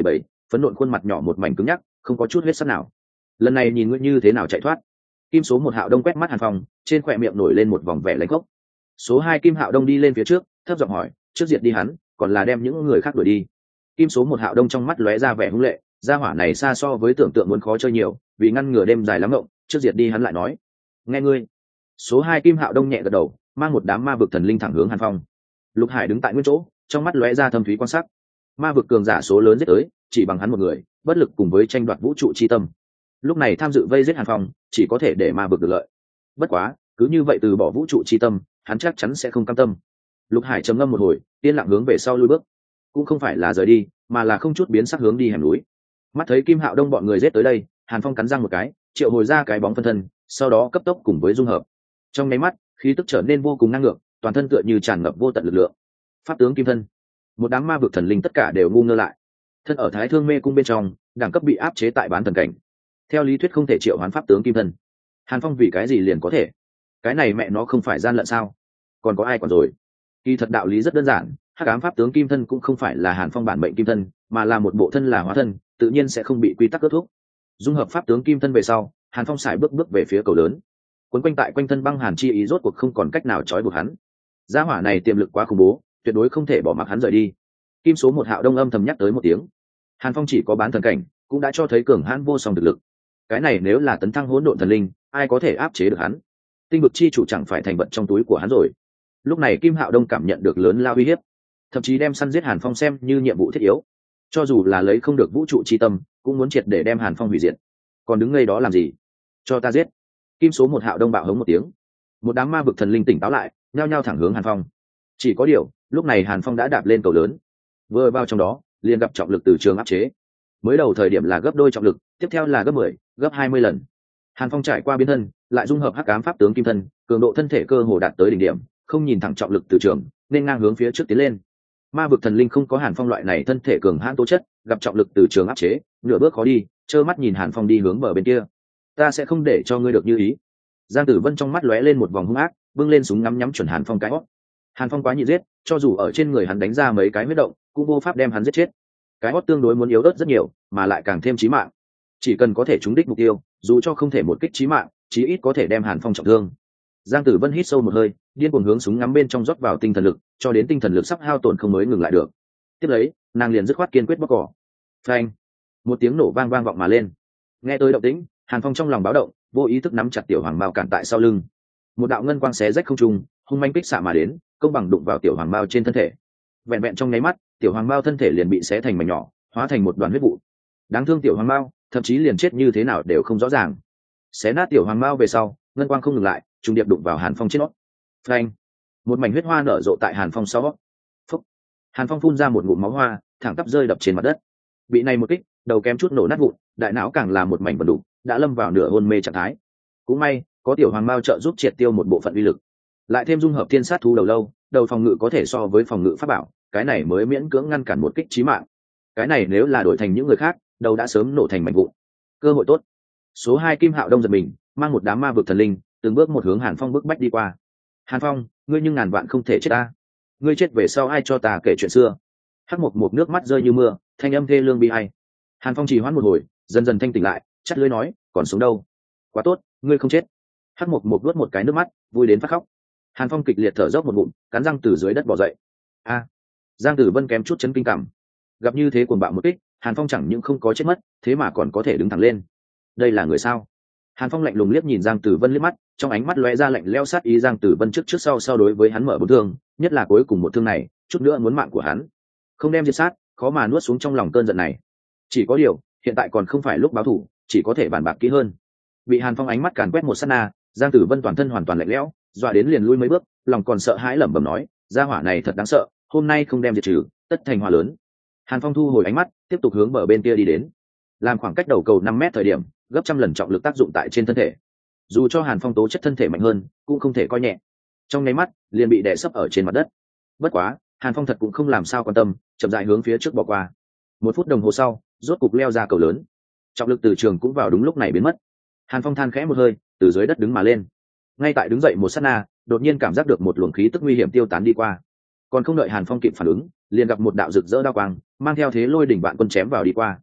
phấn nộn khuôn mặt nhỏ một mảnh cứng nhắc, không có chút huyết sắc nào. Lần này nhìn ngươi như thế nào chạy thoát? Kim số 1 Hạo Đông quét mắt Hàn Phong, trên khóe miệng nổi lên một vòng vẻ lãnh khốc. Số 2 Kim Hạo Đông đi lên phía trước, thấp giọng hỏi, trước diệt đi hắn, còn là đem những người khác đuổi đi? Kim số 1 Hạo Đông trong mắt lóe ra vẻ hung lệ, gia hỏa này xa so với tưởng tượng muốn khó chơi nhiều, vì ngăn ngừa đêm dài lắm ngộng, trước diệt đi hắn lại nói. Nghe ngươi. Số 2 Kim Hạo Đông nhẹ gật đầu, mang một đám ma vực thần linh thẳng hướng Hàn Phong. Lục Hải đứng tại nguyên chỗ, trong mắt lóe ra thâm thúy quan sát. Ma vực cường giả số lớn giết tới, chỉ bằng hắn một người, bất lực cùng với tranh đoạt vũ trụ chi tâm. Lúc này tham dự vây giết Hàn Phong, chỉ có thể để ma vực được lợi. Bất quá, cứ như vậy từ bỏ vũ trụ chi tâm, hắn chắc chắn sẽ không cam tâm. Lục Hải trầm ngâm một hồi, yên lặng hướng về sau lui bước, cũng không phải là rời đi, mà là không chút biến sắc hướng đi hẻm núi. Mắt thấy Kim Hạo Đông bọn người giết tới đây, Hàn Phong cắn răng một cái, triệu hồi ra cái bóng phân thân, sau đó cấp tốc cùng với dung hợp. Trong nháy mắt, khí tức trở nên vô cùng năng lượng, toàn thân tựa như tràn ngập vô tận lực lượng. Pháp tướng kim thân, một đám ma vực thần linh tất cả đều ngu ngơ lại. Thân ở Thái Thương Mê cung bên trong, đẳng cấp bị áp chế tại bán thần cảnh. Theo lý thuyết không thể triệu hoán pháp tướng kim thân. Hàn Phong vì cái gì liền có thể? Cái này mẹ nó không phải gian lận sao? Còn có ai còn rồi? Kỳ thật đạo lý rất đơn giản, hắc ám pháp tướng kim thân cũng không phải là Hàn Phong bản mệnh kim thân, mà là một bộ thân là hóa thân, tự nhiên sẽ không bị quy tắc kết thúc. Dung hợp pháp tướng kim thân về sau, Hàn Phong xài bước về phía cầu lớn. Quấn quanh tại quanh thân băng hàn chi ý rốt cuộc không còn cách nào trói buộc hắn. Gia hỏa này tiềm lực quá khủng bố, tuyệt đối không thể bỏ mặc hắn rời đi. Kim số 1 Hạo Đông âm thầm nhắc tới một tiếng. Hàn Phong chỉ có bán thần cảnh, cũng đã cho thấy cường hãn vô song thực lực. Cái này nếu là tấn thăng hỗn độn thần linh, ai có thể áp chế được hắn? Tinh vực chi chủ chẳng phải thành vật trong túi của hắn rồi. Lúc này Kim Hạo Đông cảm nhận được lớn lao uy hiếp, thậm chí đem săn giết Hàn Phong xem như nhiệm vụ thiết yếu. Cho dù là lấy không được vũ trụ chi tâm, cũng muốn triệt để đem Hàn Phong hủy diệt. Còn đứng ngây đó làm gì? Cho ta giết! Kim số 1 Hạo Đông bạo hống một tiếng. Một đám ma vực thần linh tỉnh táo lại, nhao nhao thẳng hướng Hàn Phong. Chỉ có điều, lúc này Hàn Phong đã đạp lên cầu lớn, vừa vào trong đó, liền gặp trọng lực từ trường áp chế. Mới đầu thời điểm là gấp đôi trọng lực, tiếp theo là gấp 10, gấp 20 lần. Hàn Phong trải qua biến thân, lại dung hợp hắc ám pháp tướng kim thân, cường độ thân thể cơ hồ đạt tới đỉnh điểm, không nhìn thẳng trọng lực từ trường, nên ngang hướng phía trước tiến lên. Ma vực thần linh không có Hàn Phong loại này thân thể cường hãn tố chất, gặp trọng lực từ trường áp chế, nửa bước khó đi, trơ mắt nhìn Hàn Phong đi hướng bờ bên kia. Ta sẽ không để cho ngươi được như ý. Giang Tử Vân trong mắt lóe lên một vòng hung ác, bưng lên súng ngắm nhắm chuẩn Hàn Phong cái hót. Hàn Phong quá nhị giết, cho dù ở trên người hắn đánh ra mấy cái huyết động, cũng vô pháp đem hắn giết chết. Cái hót tương đối muốn yếu ớt rất nhiều, mà lại càng thêm chí mạng. Chỉ cần có thể trúng đích mục tiêu, dù cho không thể một kích chí mạng, chí ít có thể đem Hàn Phong trọng thương. Giang Tử Vân hít sâu một hơi, điên cuồng hướng súng ngắm bên trong rót vào tinh thần lực, cho đến tinh thần lực sắp hao tổn không mới ngừng lại được. Tiếp lấy, nàng liền dứt khoát kiên quyết bóc cỏ. Phanh! Một tiếng nổ vang vọng mà lên. Nghe tới động tĩnh, Hàn Phong trong lòng báo động, vô ý thức nắm chặt tiểu hoàng mao cản tại sau lưng. Một đạo ngân quang xé rách không trung, hung manh kích xạ mà đến, công bằng đụng vào tiểu hoàng mao trên thân thể. Vẹn vẹn trong nháy mắt, tiểu hoàng mao thân thể liền bị xé thành mảnh nhỏ, hóa thành một đoàn huyết vụ. Đáng thương tiểu hoàng mao, thậm chí liền chết như thế nào đều không rõ ràng. Xé nát tiểu hoàng mao về sau, ngân quang không ngừng lại, trùng điệp đụng vào Hàn Phong trên nót. Phanh! Một mảnh huyết hoa nở rộ tại Hàn Phong sau. Phúc! Hàn Phong phun ra một ngụm máu hoa, thẳng tắp rơi đập trên mặt đất. Bị này một kích, đầu kém chút nổ nát vụn, đại não càng là một mảnh vẩn đục, đã lâm vào nửa hôn mê trạng thái. Cũng may, có tiểu hoàng mao trợ giúp triệt tiêu một bộ phận uy lực, lại thêm dung hợp thiên sát thú đầu lâu, đầu phòng ngự có thể so với phòng ngự pháp bảo, cái này mới miễn cưỡng ngăn cản một kích chí mạng. Cái này nếu là đổi thành những người khác, đầu đã sớm nổ thành mảnh vụn. Cơ hội tốt. Số 2 Kim Hạo Đông giật mình, mang một đám ma vực thần linh, từng bước một hướng Hàn Phong bước bách đi qua. Hàn Phong, ngươi nhưng ngàn vạn không thể chết ta. Ngươi chết về sau ai cho ta kể chuyện xưa? Hắc Mộc Mộc nước mắt rơi như mưa, thanh âm thê lương bi ai. Hàn Phong chỉ hoãn một hồi, dần dần thanh tỉnh lại, chắt lưỡi nói, còn sống đâu? Quá tốt, ngươi không chết. Hắc Mộc Mộc nuốt một cái nước mắt, vui đến phát khóc. Hàn Phong kịch liệt thở dốc một ngụm, cắn răng từ dưới đất bò dậy. A! Giang Tử Vân kém chút chấn kinh cảm. Gặp như thế cuồng bạo một kích, Hàn Phong chẳng những không có chết mất, thế mà còn có thể đứng thẳng lên. Đây là người sao? Hàn Phong lạnh lùng liếc nhìn Giang Tử Vân liếc mắt, trong ánh mắt lóe ra lạnh lẽo sát ý. Giang Tử Vân trước sau đối với hắn mở bốn thương, nhất là cuối cùng một thương này, chút nữa muốn mạng của hắn. Không đem diệt sát, khó mà nuốt xuống trong lòng cơn giận này. Chỉ có điều, hiện tại còn không phải lúc báo thù, chỉ có thể bàn bạc kỹ hơn. Bị Hàn Phong ánh mắt càn quét một sát na, Giang Tử Vân toàn thân hoàn toàn lạnh lẽo, dọa đến liền lui mấy bước, lòng còn sợ hãi lẩm bẩm nói, gia hỏa này thật đáng sợ, hôm nay không đem diệt trừ, tất thành hỏa lớn. Hàn Phong thu hồi ánh mắt, tiếp tục hướng bờ bên kia đi đến. Làm khoảng cách đầu cầu 5 mét thời điểm, gấp trăm lần trọng lực tác dụng tại trên thân thể. Dù cho Hàn Phong tố chất thân thể mạnh hơn, cũng không thể coi nhẹ. Trong nháy mắt, liền bị đè sấp ở trên mặt đất. Bất quá, Hàn Phong thật cũng không làm sao quan tâm, chậm rãi hướng phía trước bỏ qua. 1 phút đồng hồ sau, rốt cục leo ra cầu lớn. Trọng lực từ trường cũng vào đúng lúc này biến mất. Hàn Phong than khẽ một hơi, từ dưới đất đứng mà lên. Ngay tại đứng dậy một sát na, đột nhiên cảm giác được một luồng khí tức nguy hiểm tiêu tán đi qua. Còn không đợi Hàn Phong kịp phản ứng, liền gặp một đạo rực rỡ đao quang, mang theo thế lôi đỉnh vạn quân chém vào đi qua.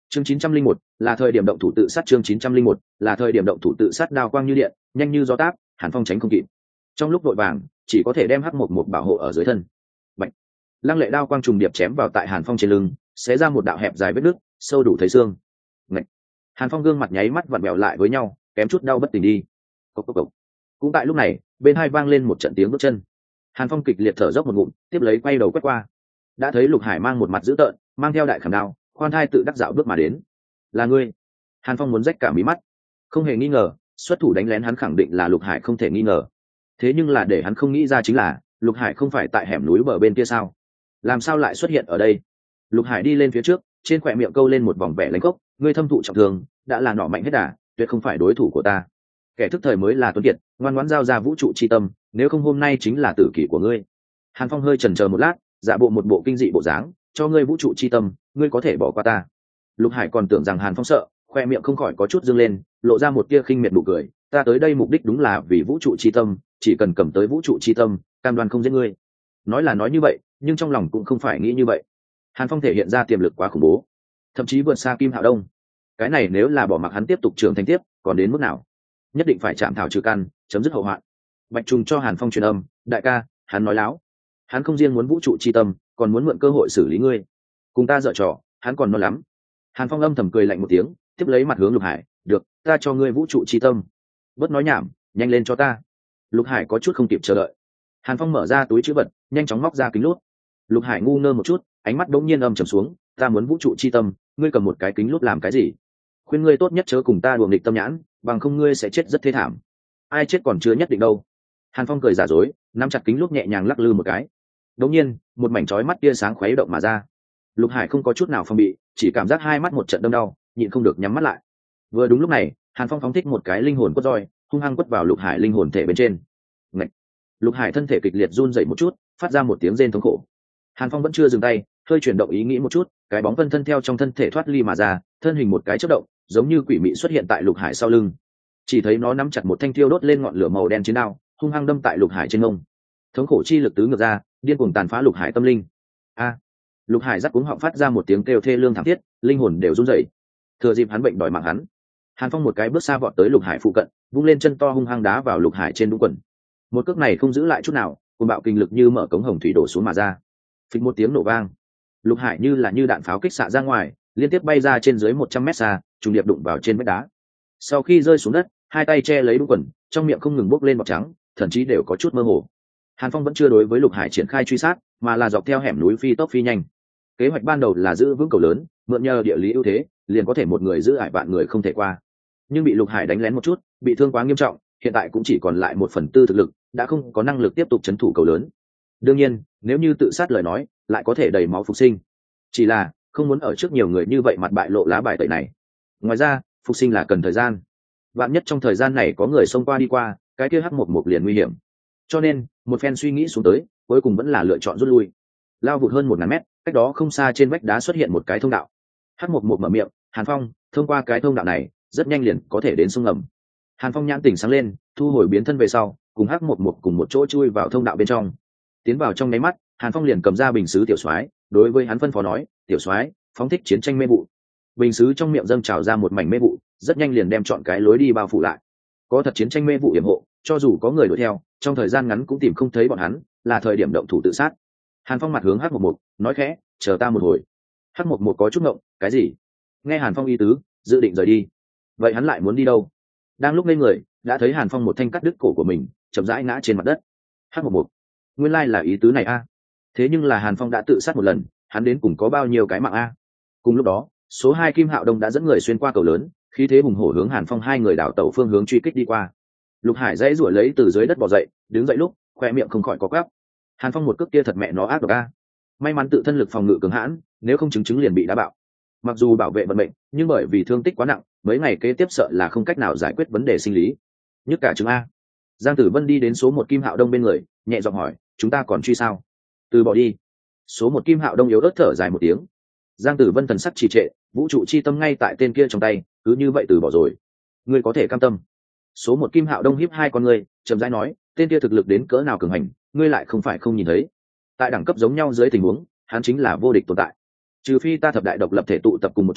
Chương 901 là thời điểm động thủ tự sát. Chương 901 là thời điểm động thủ tự sát. Đao quang như điện, nhanh như gió táp, Hàn Phong tránh không kịp. Trong lúc vội vàng, chỉ có thể đem hắc một bảo hộ ở dưới thân. Bạch. Lăng lệ đao quang trùng điệp chém vào tại Hàn Phong trên lưng, xé ra một đạo hẹp dài vết nứt, sâu đủ thấy xương. Ngậy. Hàn Phong gương mặt nháy mắt vặn vẹo lại với nhau, kém chút đau bất tỉnh đi. Cốc cốc cốc. Cũng tại lúc này, bên hai vang lên một trận tiếng bước chân. Hàn Phong kịch liệt thở dốc một ngụm, tiếp lấy quay đầu quét qua. Đã thấy Lục Hải mang một mặt dữ tợn, mang theo đại khảm đao, khoan thai tự đắc dạo bước mà đến. Là ngươi? Hàn Phong muốn rách cả mí mắt. Không hề nghi ngờ, xuất thủ đánh lén hắn khẳng định là Lục Hải không thể nghi ngờ. Thế nhưng là để hắn không nghĩ ra chính là, Lục Hải không phải tại hẻm núi bờ bên kia sao? Làm sao lại xuất hiện ở đây? Lục Hải đi lên phía trước, trên khóe miệng câu lên một vòng vẻ lãnh khốc, ngươi thâm thụ trọng thương, đã là nỏ mạnh hết đà, tuyệt không phải đối thủ của ta. Kẻ thức thời mới là tuấn kiệt, ngoan ngoãn giao ra vũ trụ chi tâm, nếu không hôm nay chính là tử kỷ của ngươi. Hàn Phong hơi chần chờ một lát, giả bộ một bộ kinh dị bộ dáng, cho ngươi vũ trụ chi tâm, ngươi có thể bỏ qua ta. Lục Hải còn tưởng rằng Hàn Phong sợ, khoe miệng không khỏi có chút dương lên, lộ ra một tia khinh miệt nụ cười, ta tới đây mục đích đúng là vì vũ trụ chi tâm, chỉ cần cầm tới vũ trụ chi tâm, cam đoan không giết ngươi. Nói là nói như vậy, nhưng trong lòng cũng không phải nghĩ như vậy. Hàn Phong thể hiện ra tiềm lực quá khủng bố, thậm chí vượt xa Kim Hạo Đông. Cái này nếu là bỏ mặc hắn tiếp tục trưởng thành tiếp, còn đến mức nào? Nhất định phải chạm thảo trừ căn, chấm dứt hậu hoạn. Bạch Trùng cho Hàn Phong truyền âm, đại ca, hắn nói láo. Hắn không riêng muốn vũ trụ chi tâm, còn muốn mượn cơ hội xử lý ngươi. Cùng ta dở trò, hắn còn non lắm. Hàn Phong âm thầm cười lạnh một tiếng, tiếp lấy mặt hướng Lục Hải, được, ta cho ngươi vũ trụ chi tâm. Bớt nói nhảm, nhanh lên cho ta. Lục Hải có chút không kịp chờ đợi. Hàn Phong mở ra túi trữ vật, nhanh chóng móc ra kính lúp. Lục Hải ngu ngơ một chút, ánh mắt đống nhiên âm trầm xuống, ta muốn vũ trụ chi tâm, ngươi cầm một cái kính lúp làm cái gì? Khuyên ngươi tốt nhất chớ cùng ta đùa nghịch tâm nhãn, bằng không ngươi sẽ chết rất thê thảm. Ai chết còn chưa nhất định đâu. Hàn Phong cười giả dối, nắm chặt kính lúp nhẹ nhàng lắc lư một cái. Đống nhiên, một mảnh chói mắt tia sáng khuấy động mà ra. Lục Hải không có chút nào phòng bị, chỉ cảm giác hai mắt một trận đâm đau, nhịn không được nhắm mắt lại. Vừa đúng lúc này, Hàn Phong phóng thích một cái linh hồn quất roi, hung hăng quất vào Lục Hải linh hồn thể bên trên. Ngậy! Lục Hải thân thể kịch liệt run rẩy một chút, phát ra một tiếng rên thống khổ. Hàn Phong vẫn chưa dừng tay, hơi chuyển động ý nghĩ một chút, cái bóng vân thân theo trong thân thể thoát ly mà ra, thân hình một cái chớp động, giống như quỷ mị xuất hiện tại Lục Hải sau lưng. Chỉ thấy nó nắm chặt một thanh thiêu đốt lên ngọn lửa màu đen chiến đao, hung hăng đâm tại Lục Hải trên ngông. Thống khổ chi lực tứ ngược ra, điên cuồng tàn phá Lục Hải tâm linh. A! Lục Hải rắc cuống họng phát ra một tiếng kêu thê lương thảm thiết, linh hồn đều run rẩy. Thừa dịp hắn bệnh đòi mạng hắn, Hàn Phong một cái bước xa vọt tới Lục Hải phụ cận, vung lên chân to hung hăng đá vào Lục Hải trên đúng quần. Một cước này không giữ lại chút nào, cuồng bạo kinh lực như mở cống hồng thủy đổ xuống mà ra. Phịch một tiếng nổ vang, Lục Hải như đạn pháo kích xạ ra ngoài, liên tiếp bay ra trên dưới 100 mét xa, trùng điệp đụng vào trên vách đá. Sau khi rơi xuống đất, hai tay che lấy đúng quần, trong miệng không ngừng bốc lên bọt trắng, thậm chí đều có chút mơ hồ. Hàn Phong vẫn chưa đối với Lục Hải triển khai truy sát, mà là dọc theo hẻm núi phi tốc phi nhanh. Kế hoạch ban đầu là giữ vững cầu lớn, mượn nhờ địa lý ưu thế, liền có thể một người giữ ải vạn người không thể qua. Nhưng bị Lục Hải đánh lén một chút, bị thương quá nghiêm trọng, hiện tại cũng chỉ còn lại 1/4 thực lực, đã không có năng lực tiếp tục trấn thủ cầu lớn. Đương nhiên, nếu như tự sát lời nói, lại có thể đầy máu phục sinh. Chỉ là không muốn ở trước nhiều người như vậy mặt bại lộ lá bài tẩy này. Ngoài ra, phục sinh là cần thời gian. Vạn nhất trong thời gian này có người xông qua đi qua, cái kia Hắc 11 liền nguy hiểm. Cho nên, một phen suy nghĩ xuống tới, cuối cùng vẫn là lựa chọn rút lui. Lao vụt hơn 1000 mét, cách đó không xa trên vách đá xuất hiện một cái thông đạo. Hắc 11 mở miệng, Hàn Phong, thông qua cái thông đạo này, rất nhanh liền có thể đến sông ngầm. Hàn Phong nhãn tỉnh sáng lên, thu hồi biến thân về sau, cùng Hắc 11 cùng một chỗ chui vào thông đạo bên trong. Tiến vào trong nháy mắt, Hàn Phong liền cầm ra bình sứ tiểu soái, đối với hắn phân phó nói, tiểu soái, phóng thích chiến tranh mê vụ. Bình sứ trong miệng dâng trào ra một mảnh mê vụ, rất nhanh liền đem chọn cái lối đi bao phủ lại. Có thật chiến tranh mê vụ yểm hộ, cho dù có người đuổi theo, trong thời gian ngắn cũng tìm không thấy bọn hắn, là thời điểm động thủ tự sát. Hàn Phong mặt hướng Hắc 11, nói khẽ, chờ ta một hồi. Hắc 11 có chút ngộng, cái gì? Nghe Hàn Phong ý tứ, dự định rời đi. Vậy hắn lại muốn đi đâu? Đang lúc lên người, đã thấy Hàn Phong một thanh cắt đứt cổ của mình, chậm rãi ngã trên mặt đất. Hắc 11, nguyên lai là ý tứ này a. Thế nhưng là Hàn Phong đã tự sát một lần, hắn đến cùng có bao nhiêu cái mạng a? Cùng lúc đó, số 2 Kim Hạo Đông đã dẫn người xuyên qua cầu lớn, khí thế hùng hổ hướng Hàn Phong hai người đảo tẩu phương hướng truy kích đi qua. Lục Hải dãy rủa lấy từ dưới đất bò dậy, đứng dậy lúc, khoe miệng không khỏi có quắp. Hàn Phong một cước kia thật mẹ nó ác độc a. May mắn tự thân lực phòng ngự cường hãn, nếu không chứng liền bị đá bạo. Mặc dù bảo vệ vận mệnh, nhưng bởi vì thương tích quá nặng, mấy ngày kế tiếp sợ là không cách nào giải quyết vấn đề sinh lý. Nhất cả chứng a. Giang Tử Vân đi đến số 1 Kim Hạo Đông bên người, nhẹ giọng hỏi, chúng ta còn truy sao? Từ bỏ đi. Số 1 Kim Hạo Đông yếu ớt thở dài một tiếng. Giang Tử Vân thần sắc trì trệ, vũ trụ chi tâm ngay tại tên kia trong tay, cứ như vậy từ bỏ rồi. Ngươi có thể cam tâm? Số 1 Kim Hạo Đông híp hai con ngươi, chậm rãi nói, tên kia thực lực đến cỡ nào cường hành, ngươi lại không phải không nhìn thấy. Tại đẳng cấp giống nhau dưới tình huống, hắn chính là vô địch tồn tại. Trừ phi ta thập đại độc lập thể tụ tập cùng một chỗ,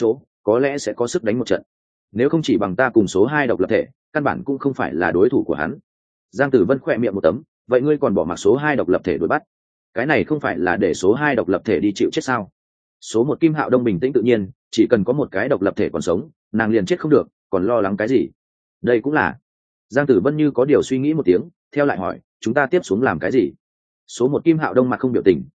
có lẽ sẽ có sức đánh một trận. Nếu không chỉ bằng ta cùng số 2 độc lập thể, căn bản cũng không phải là đối thủ của hắn. Giang Tử Vân khỏe miệng một tấm, vậy ngươi còn bỏ mặc số 2 độc lập thể đuổi bắt? Cái này không phải là để số 2 độc lập thể đi chịu chết sao? Số 1 Kim Hạo Đông bình tĩnh tự nhiên, chỉ cần có một cái độc lập thể còn sống, nàng liền chết không được, còn lo lắng cái gì? Đây cũng là. Giang Tử Vân như có điều suy nghĩ một tiếng, theo lại hỏi, chúng ta tiếp xuống làm cái gì? Số 1 Kim Hạo Đông mặt không biểu tình,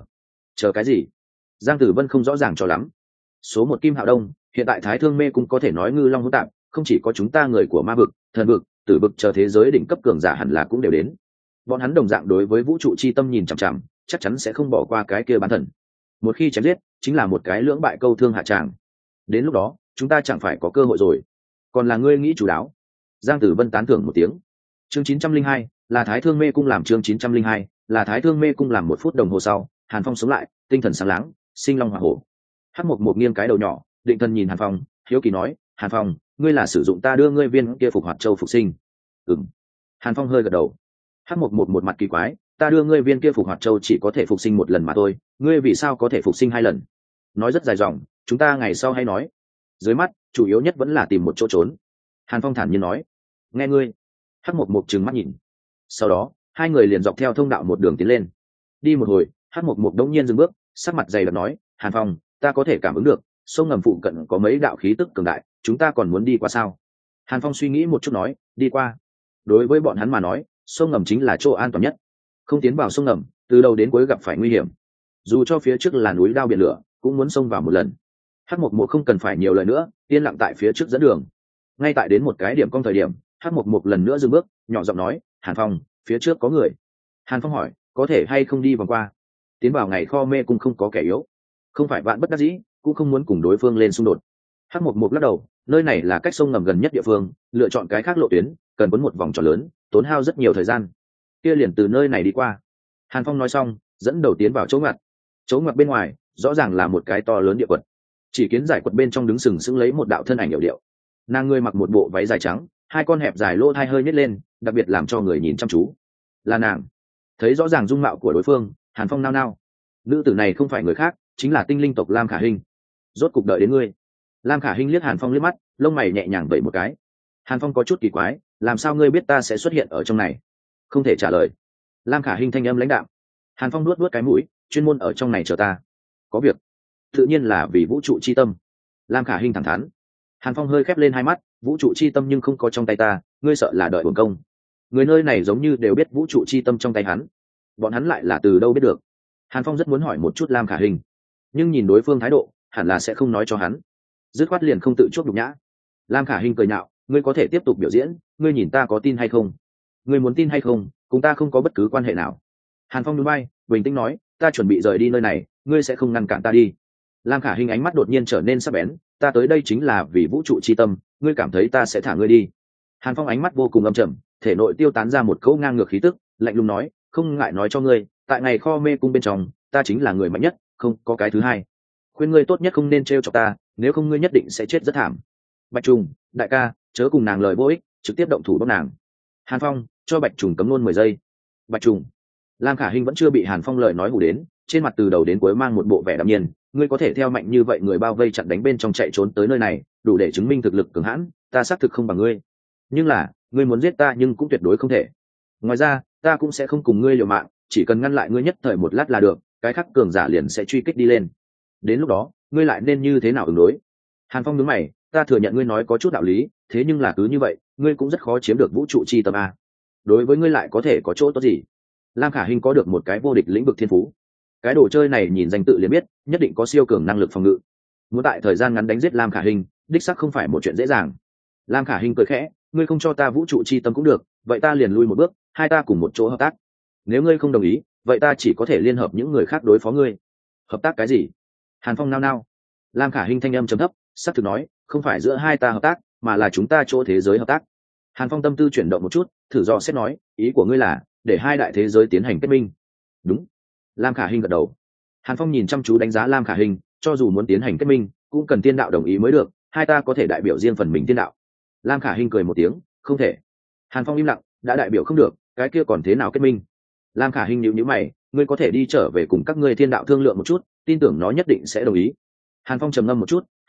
chờ cái gì? Giang Tử Vân không rõ ràng cho lắm. Số 1 Kim Hạo Đông, hiện tại Thái Thương Mê cũng có thể nói ngư long hỗn tạp, không chỉ có chúng ta người của ma vực, thần vực, tử vực chờ thế giới đỉnh cấp cường giả hẳn là cũng đều đến. Bọn hắn đồng dạng đối với vũ trụ chi tâm nhìn chằm chằm, chắc chắn sẽ không bỏ qua cái kia bán thần. Một khi chém giết, chính là một cái lưỡng bại câu thương hạ tràng. Đến lúc đó, chúng ta chẳng phải có cơ hội rồi. Còn là ngươi nghĩ chủ đáo. Giang Tử Vân tán thưởng một tiếng. Chương 902, là Thái Thương Mê cung làm chương 902, là Thái Thương Mê cung làm. 1 phút đồng hồ sau, Hàn Phong sống lại, tinh thần sáng láng, sinh long hỏa hổ. Hắc Mộc Mộc nghiêng cái đầu nhỏ, định thần nhìn Hàn Phong, hiếu kỳ nói, Hàn Phong, ngươi là sử dụng ta đưa ngươi viên kia phục hoạt châu phục sinh? Ừm. Hàn Phong hơi gật đầu. Hắc Mộc Mộc một mặt kỳ quái, ta đưa ngươi viên kia phục hoạt châu chỉ có thể phục sinh 1 lần mà thôi, ngươi vì sao có thể phục sinh 2 lần? Nói rất dài dòng, chúng ta ngày sau hay nói. Dưới mắt, chủ yếu nhất vẫn là tìm một chỗ trốn. Hàn Phong thản nhiên nói. Nghe ngươi. Hắc Mộc Mộc trừng mắt nhìn. Sau đó, hai người liền dọc theo thông đạo một đường tiến lên. Đi một hồi, Hắc Mộc Mộc đống nhiên dừng bước, sắc mặt dày đặc nói, Hàn Phong, ta có thể cảm ứng được, sông ngầm phụ cận có mấy đạo khí tức cường đại, chúng ta còn muốn đi qua sao? Hàn Phong suy nghĩ một chút nói, đi qua. Đối với bọn hắn mà nói, sông ngầm chính là chỗ an toàn nhất. Không tiến vào sông ngầm, từ đầu đến cuối gặp phải nguy hiểm. Dù cho phía trước là núi đao biển lửa, cũng muốn xông vào một lần. Hắc Mộc Mộc không cần phải nhiều lời nữa, yên lặng tại phía trước dẫn đường. Ngay tại đến một cái điểm cong thời điểm, Hắc Mộc Mộc lần nữa dừng bước, nhỏ giọng nói, Hàn Phong, phía trước có người. Hàn Phong hỏi, có thể hay không đi vòng qua? Tiến vào ngày kho mê cung không có kẻ yếu, không phải vạn bất đắc dĩ, cũng không muốn cùng đối phương lên xung đột. Hắc Mộc Mộc lắc đầu, nơi này là cách sông ngầm gần nhất địa phương, lựa chọn cái khác lộ tuyến, cần quấn một vòng tròn lớn, tốn hao rất nhiều thời gian. Kia liền từ nơi này đi qua. Hàn Phong nói xong, dẫn đầu tiến vào chỗ ngoặt. Chỗ ngoặt bên ngoài, rõ ràng là một cái to lớn địa quật. Chỉ kiến giải quật bên trong đứng sừng sững lấy một đạo thân ảnh hiệu điệu. Nàng người mặc một bộ váy dài trắng, hai con hẹp dài lỗ thai hơi nhếch lên, đặc biệt làm cho người nhìn chăm chú. Là nàng. Thấy rõ ràng dung mạo của đối phương, Hàn Phong nao nao. Nữ tử này không phải người khác, chính là tinh linh tộc Lam Khả Hinh. Rốt cục đợi đến ngươi. Lam Khả Hinh liếc Hàn Phong liếc mắt, lông mày nhẹ nhàng vẩy một cái. Hàn Phong có chút kỳ quái, làm sao ngươi biết ta sẽ xuất hiện ở trong này? Không thể trả lời. Lam Khả Hinh thanh âm lãnh đạm. Hàn Phong nuốt cái mũi, chuyên môn ở trong này chờ ta. Có việc. Tự nhiên là vì vũ trụ chi tâm. Lam Khả Hinh thẳng thắn. Hàn Phong hơi khép lên hai mắt, vũ trụ chi tâm nhưng không có trong tay ta, ngươi sợ là đợi uổng công. Người nơi này giống như đều biết vũ trụ chi tâm trong tay hắn, bọn hắn lại là từ đâu biết được? Hàn Phong rất muốn hỏi một chút Lam Khả Hinh, nhưng nhìn đối phương thái độ, hẳn là sẽ không nói cho hắn. Dứt khoát liền không tự chuốc nhục nhã. Lam Khả Hinh cười nhạo, ngươi có thể tiếp tục biểu diễn, ngươi nhìn ta có tin hay không? Ngươi muốn tin hay không, cùng ta không có bất cứ quan hệ nào. Hàn Phong nhún vai, bình tĩnh nói, ta chuẩn bị rời đi nơi này, ngươi sẽ không ngăn cản ta đi. Lam Khả Hinh ánh mắt đột nhiên trở nên sắc bén, ta tới đây chính là vì vũ trụ chi tâm, ngươi cảm thấy ta sẽ thả ngươi đi? Hàn Phong ánh mắt vô cùng âm trầm, thể nội tiêu tán ra một cỗ ngang ngược khí tức, lạnh lùng nói, không ngại nói cho ngươi, tại ngày kho mê cung bên trong, ta chính là người mạnh nhất, không có cái thứ hai. Khuyên ngươi tốt nhất không nên trêu chọc ta, nếu không ngươi nhất định sẽ chết rất thảm. Bạch Trùng, đại ca, chớ cùng nàng lời vô ích, trực tiếp động thủ bóc nàng. Hàn Phong, cho Bạch Trùng cấm luôn 10 giây. Bạch Trùng. Lam Khả Hinh vẫn chưa bị Hàn Phong lời nói hù đến, trên mặt từ đầu đến cuối mang một bộ vẻ đạm nhiên, ngươi có thể theo mạnh như vậy người bao vây chặn đánh bên trong chạy trốn tới nơi này, đủ để chứng minh thực lực cường hãn, ta xác thực không bằng ngươi. Nhưng là, ngươi muốn giết ta nhưng cũng tuyệt đối không thể. Ngoài ra, ta cũng sẽ không cùng ngươi liều mạng, chỉ cần ngăn lại ngươi nhất thời một lát là được, cái khác cường giả liền sẽ truy kích đi lên. Đến lúc đó, ngươi lại nên như thế nào ứng đối? Hàn Phong nhướng mày, ta thừa nhận ngươi nói có chút đạo lý, thế nhưng là cứ như vậy, ngươi cũng rất khó chiếm được vũ trụ chi tâm a. Đối với ngươi lại có thể có chỗ tốt gì? Lam Khả Hinh có được một cái vô địch lĩnh vực thiên phú. Cái đồ chơi này nhìn danh tự liền biết, nhất định có siêu cường năng lực phòng ngự. Muốn tại thời gian ngắn đánh giết Lam Khả Hinh, đích xác không phải một chuyện dễ dàng. Lam Khả Hinh cười khẽ, ngươi không cho ta vũ trụ chi tâm cũng được, vậy ta liền lui một bước, hai ta cùng một chỗ hợp tác. Nếu ngươi không đồng ý, vậy ta chỉ có thể liên hợp những người khác đối phó ngươi. Hợp tác cái gì? Hàn Phong nao nao. Lam Khả Hinh thanh âm trầm thấp, sắc thực nói, không phải giữa hai ta hợp tác, mà là chúng ta chỗ thế giới hợp tác. Hàn Phong tâm tư chuyển động một chút, thử dò xét nói, ý của ngươi là để hai đại thế giới tiến hành kết minh? Đúng. Lam Khả Hinh gật đầu. Hàn Phong nhìn chăm chú đánh giá Lam Khả Hinh, cho dù muốn tiến hành kết minh, cũng cần tiên đạo đồng ý mới được, hai ta có thể đại biểu riêng phần mình tiên đạo. Lam Khả Hinh cười một tiếng, không thể. Hàn Phong im lặng, đã đại biểu không được, cái kia còn thế nào kết minh? Lam Khả Hinh nhíu nhíu mày, ngươi có thể đi trở về cùng các ngươi thiên đạo thương lượng một chút, tin tưởng nó nhất định sẽ đồng ý. Hàn Phong trầm ngâm một chút, hỏi,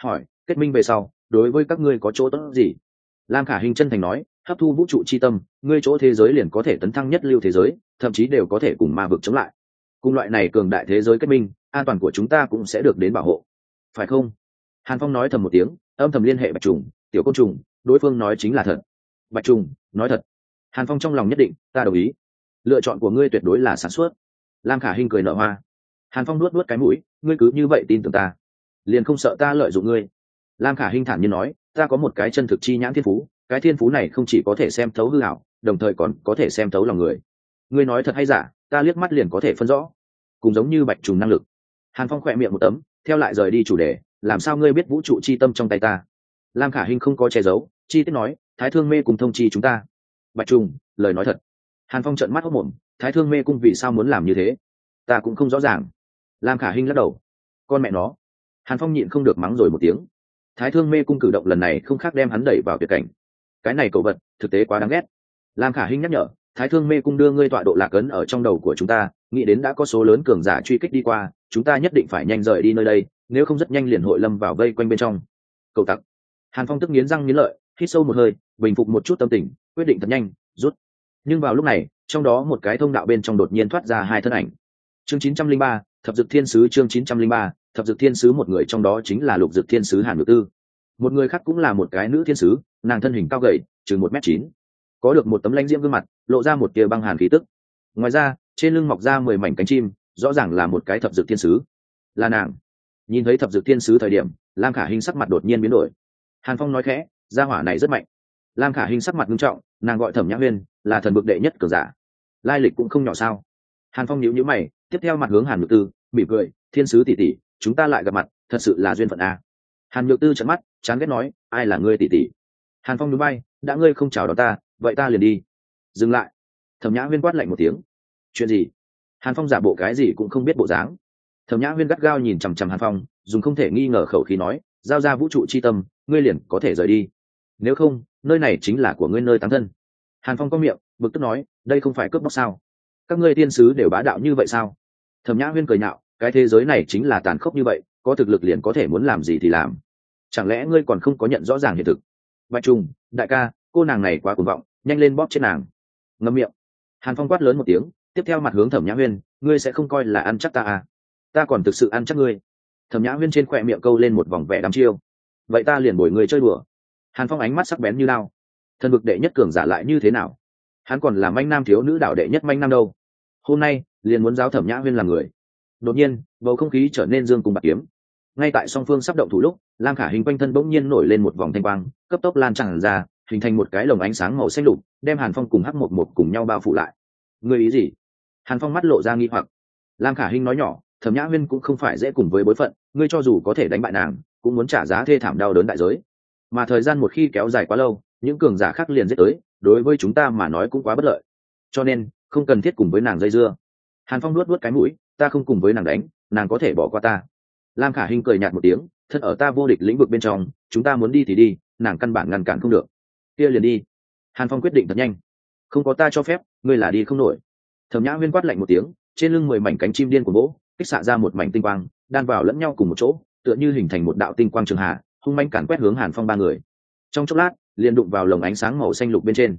kết minh về sau đối với các ngươi có chỗ tốt gì? Lam Khả Hinh chân thành nói, hấp thu vũ trụ chi tâm, ngươi chỗ thế giới liền có thể tấn thăng nhất lưu thế giới, thậm chí đều có thể cùng ma vực chống lại. Cùng loại này cường đại thế giới kết minh, an toàn của chúng ta cũng sẽ được đến bảo hộ, phải không? Hàn Phong nói thầm một tiếng, âm thầm liên hệ Bạch Trùng, tiểu côn trùng, đối phương nói chính là thật. Bạch Trùng nói thật. Hàn Phong trong lòng nhất định, ta đồng ý. Lựa chọn của ngươi tuyệt đối là sáng suốt. Lam Khả Hinh cười nở hoa. Hàn Phong nuốt nuốt cái mũi, ngươi cứ như vậy tin tưởng ta, liền không sợ ta lợi dụng ngươi? Lam Khả Hinh thản nhiên nói, ta có một cái chân thực chi nhãn thiên phú, cái thiên phú này không chỉ có thể xem thấu hư ảo, đồng thời còn có thể xem thấu lòng người. Ngươi nói thật hay giả, ta liếc mắt liền có thể phân rõ, cùng giống như Bạch Trùng năng lực. Hàn Phong khỏe miệng một tấm, theo lại rời đi chủ đề, làm sao ngươi biết vũ trụ chi tâm trong tay ta? Lam Khả Hinh không có che giấu, chi tiết nói, Thái Thương Mê cùng thông chi chúng ta. Bạch Trùng, lời nói thật. Hàn Phong trợn mắt hốt mồm, Thái Thương Mê cung vì sao muốn làm như thế? Ta cũng không rõ ràng. Lam Khả Hinh lắc đầu, con mẹ nó. Hàn Phong nhịn không được mắng rồi một tiếng. Thái Thương Mê cung cử động lần này không khác đem hắn đẩy vào tuyệt cảnh. Cái này cậu vật, thực tế quá đáng ghét. Lam Khả Hinh nhắc nhở, Thái Thương Mê cung đưa ngươi tọa độ lạc ấn ở trong đầu của chúng ta, nghĩ đến đã có số lớn cường giả truy kích đi qua, chúng ta nhất định phải nhanh rời đi nơi đây, nếu không rất nhanh liền hội lâm vào vây quanh bên trong. Cậu tặc. Hàn Phong tức nghiến răng nghiến lợi, hít sâu một hơi, bình phục một chút tâm tình, quyết định thật nhanh rút. Nhưng vào lúc này, trong đó một cái thông đạo bên trong đột nhiên thoát ra hai thân ảnh. Chương 903, Thập Dực Thiên Sứ. Chương 903, Thập Dực Thiên Sứ. Một người trong đó chính là Lục Dực Thiên Sứ Hàn Nhược Tư, một người khác cũng là một cái nữ thiên sứ, nàng thân hình cao gầy, chừng 1m9, có được một tấm lãnh diễm gương mặt, lộ ra một tia băng hàn khí tức. Ngoài ra, trên lưng mọc ra 10 mảnh cánh chim, rõ ràng là một cái Thập Dực Thiên Sứ. Là nàng. Nhìn thấy Thập Dực Thiên Sứ thời điểm, Lam Khả Hinh sắc mặt đột nhiên biến đổi. Hàn Phong nói khẽ, gia hỏa này rất mạnh. Lam Khả Hinh sắc mặt nghiêm trọng, nàng gọi Thẩm Nhã Huyên là thần bực đệ nhất cường giả, lai lịch cũng không nhỏ sao? Hàn Phong nhíu nhíu mày, tiếp theo mặt hướng Hàn Nhược Tư, mỉm cười, Thiên Sứ tỷ tỷ, chúng ta lại gặp mặt, thật sự là duyên phận à? Hàn Nhược Tư trợn mắt, chán ghét nói, ai là ngươi tỷ tỷ? Hàn Phong nhún vai, đã ngươi không chào đón ta, vậy ta liền đi. Dừng lại. Thẩm Nhã Huyên quát lạnh một tiếng. Chuyện gì? Hàn Phong giả bộ cái gì cũng không biết bộ dáng. Thẩm Nhã Huyên gắt gao nhìn chằm chằm Hàn Phong, dùng không thể nghi ngờ khẩu khí nói, giao ra vũ trụ chi tâm, ngươi liền có thể rời đi. Nếu không, nơi này chính là của ngươi nơi táng thân. Hàn Phong có miệng, bực tức nói, đây không phải cướp bóc sao? Các ngươi tiên sứ đều bá đạo như vậy sao? Thẩm Nhã Huyên cười nhạo, cái thế giới này chính là tàn khốc như vậy, có thực lực liền có thể muốn làm gì thì làm. Chẳng lẽ ngươi còn không có nhận rõ ràng hiện thực? Bạch Trùng, đại ca, cô nàng này quá cuồng vọng, nhanh lên bóp chết nàng. Ngậm miệng. Hàn Phong quát lớn một tiếng, tiếp theo mặt hướng Thẩm Nhã Huyên, ngươi sẽ không coi là ăn chắc ta à? Ta còn thực sự ăn chắc ngươi. Thẩm Nhã Huyên trên khóe miệng câu lên một vòng vẻ đăm chiêu. Vậy ta liền bồi ngươi chơi đùa. Hàn Phong ánh mắt sắc bén như lao. Thần vực đệ nhất cường giả lại như thế nào? Hắn còn là manh nam thiếu nữ đạo đệ nhất manh nam đâu. Hôm nay liền muốn giáo Thẩm Nhã Huyên làm người. Đột nhiên, bầu không khí trở nên dương cùng bạc kiếm. Ngay tại song phương sắp động thủ lúc, Lam Khả Hinh quanh thân bỗng nhiên nổi lên một vòng thanh quang, cấp tốc lan tràn ra, hình thành một cái lồng ánh sáng màu xanh lục, đem Hàn Phong cùng Hắc Một Một cùng nhau bao phủ lại. Ngươi ý gì? Hàn Phong mắt lộ ra nghi hoặc. Lam Khả Hinh nói nhỏ, Thẩm Nhã Huyên cũng không phải dễ cùng với bối phận, ngươi cho dù có thể đánh bại nàng, cũng muốn trả giá thê thảm đau đớn đại giới. Mà thời gian một khi kéo dài quá lâu, những cường giả khác liền giết tới, đối với chúng ta mà nói cũng quá bất lợi. Cho nên, không cần thiết cùng với nàng dây dưa. Hàn Phong nuốt nuốt cái mũi, ta không cùng với nàng đánh, nàng có thể bỏ qua ta. Lam Khả Hinh cười nhạt một tiếng, thân ở ta vô địch lĩnh vực bên trong, chúng ta muốn đi thì đi, nàng căn bản ngăn cản không được. Kia liền đi. Hàn Phong quyết định thật nhanh. Không có ta cho phép, ngươi là đi không nổi. Thẩm Nhã Huyên quát lạnh một tiếng, trên lưng 10 mảnh cánh chim điên của bố, kích xạ ra một mảnh tinh quang, đan vào lẫn nhau cùng một chỗ, tựa như hình thành một đạo tinh quang trường hạ, hung mãnh càn quét hướng Hàn Phong ba người. Trong chốc lát, liền đụng vào lồng ánh sáng màu xanh lục bên trên.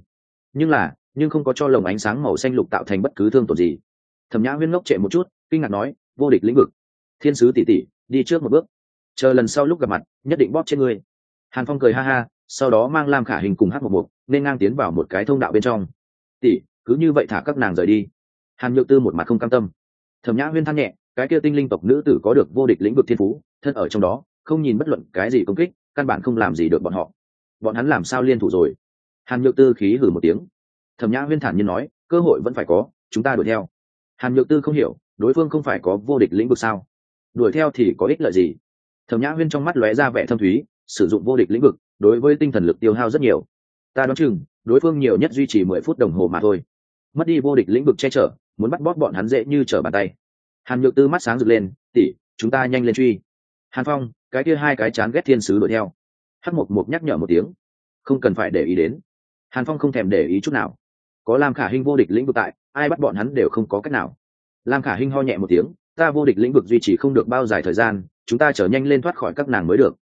Nhưng không có cho lồng ánh sáng màu xanh lục tạo thành bất cứ thương tổn gì. Thẩm Nhã Huyên ngốc trệ một chút, kinh ngạc nói, vô địch lĩnh vực, Thiên Sứ tỷ tỷ, đi trước một bước, chờ lần sau lúc gặp mặt, nhất định bóp chết ngươi. Hàn Phong cười ha ha, sau đó mang Lam Khả Hinh cùng Hắc Một Một nên ngang tiến vào một cái thông đạo bên trong. Tỷ, cứ như vậy thả các nàng rời đi. Hàn Nhược Tư một mặt không cam tâm. Thẩm Nhã Huyên than nhẹ, cái kia tinh linh tộc nữ tử có được vô địch lĩnh vực thiên phú, thân ở trong đó, không nhìn bất luận cái gì công kích, căn bản không làm gì được bọn họ. Bọn hắn làm sao liên thủ rồi? Hàn Nhược Tư khí hừ một tiếng. Thẩm Nhã Huyên thản nhiên nói, cơ hội vẫn phải có, chúng ta đuổi theo. Hàn Nhược Tư không hiểu, đối phương không phải có vô địch lĩnh vực sao? Đuổi theo thì có ích lợi gì? Thẩm Nhã Huyên trong mắt lóe ra vẻ thâm thúy, sử dụng vô địch lĩnh vực, đối với tinh thần lực tiêu hao rất nhiều. Ta đoán chừng, đối phương nhiều nhất duy trì 10 phút đồng hồ mà thôi. Mất đi vô địch lĩnh vực che chở, muốn bắt bóp bọn hắn dễ như trở bàn tay. Hàn Nhược Tư mắt sáng rực lên, tỷ, chúng ta nhanh lên truy. Hàn Phong, cái kia hai cái chán ghét thiên sứ đuổi theo. Hắc Mộc Mộc nhắc nhở một tiếng, không cần phải để ý đến. Hàn Phong không thèm để ý chút nào. Có Lam Khả Hinh vô địch lĩnh vực tại, ai bắt bọn hắn đều không có cách nào. Lam Khả Hinh ho nhẹ một tiếng, ta vô địch lĩnh vực duy trì không được bao dài thời gian, chúng ta trở nhanh lên thoát khỏi các nàng mới được.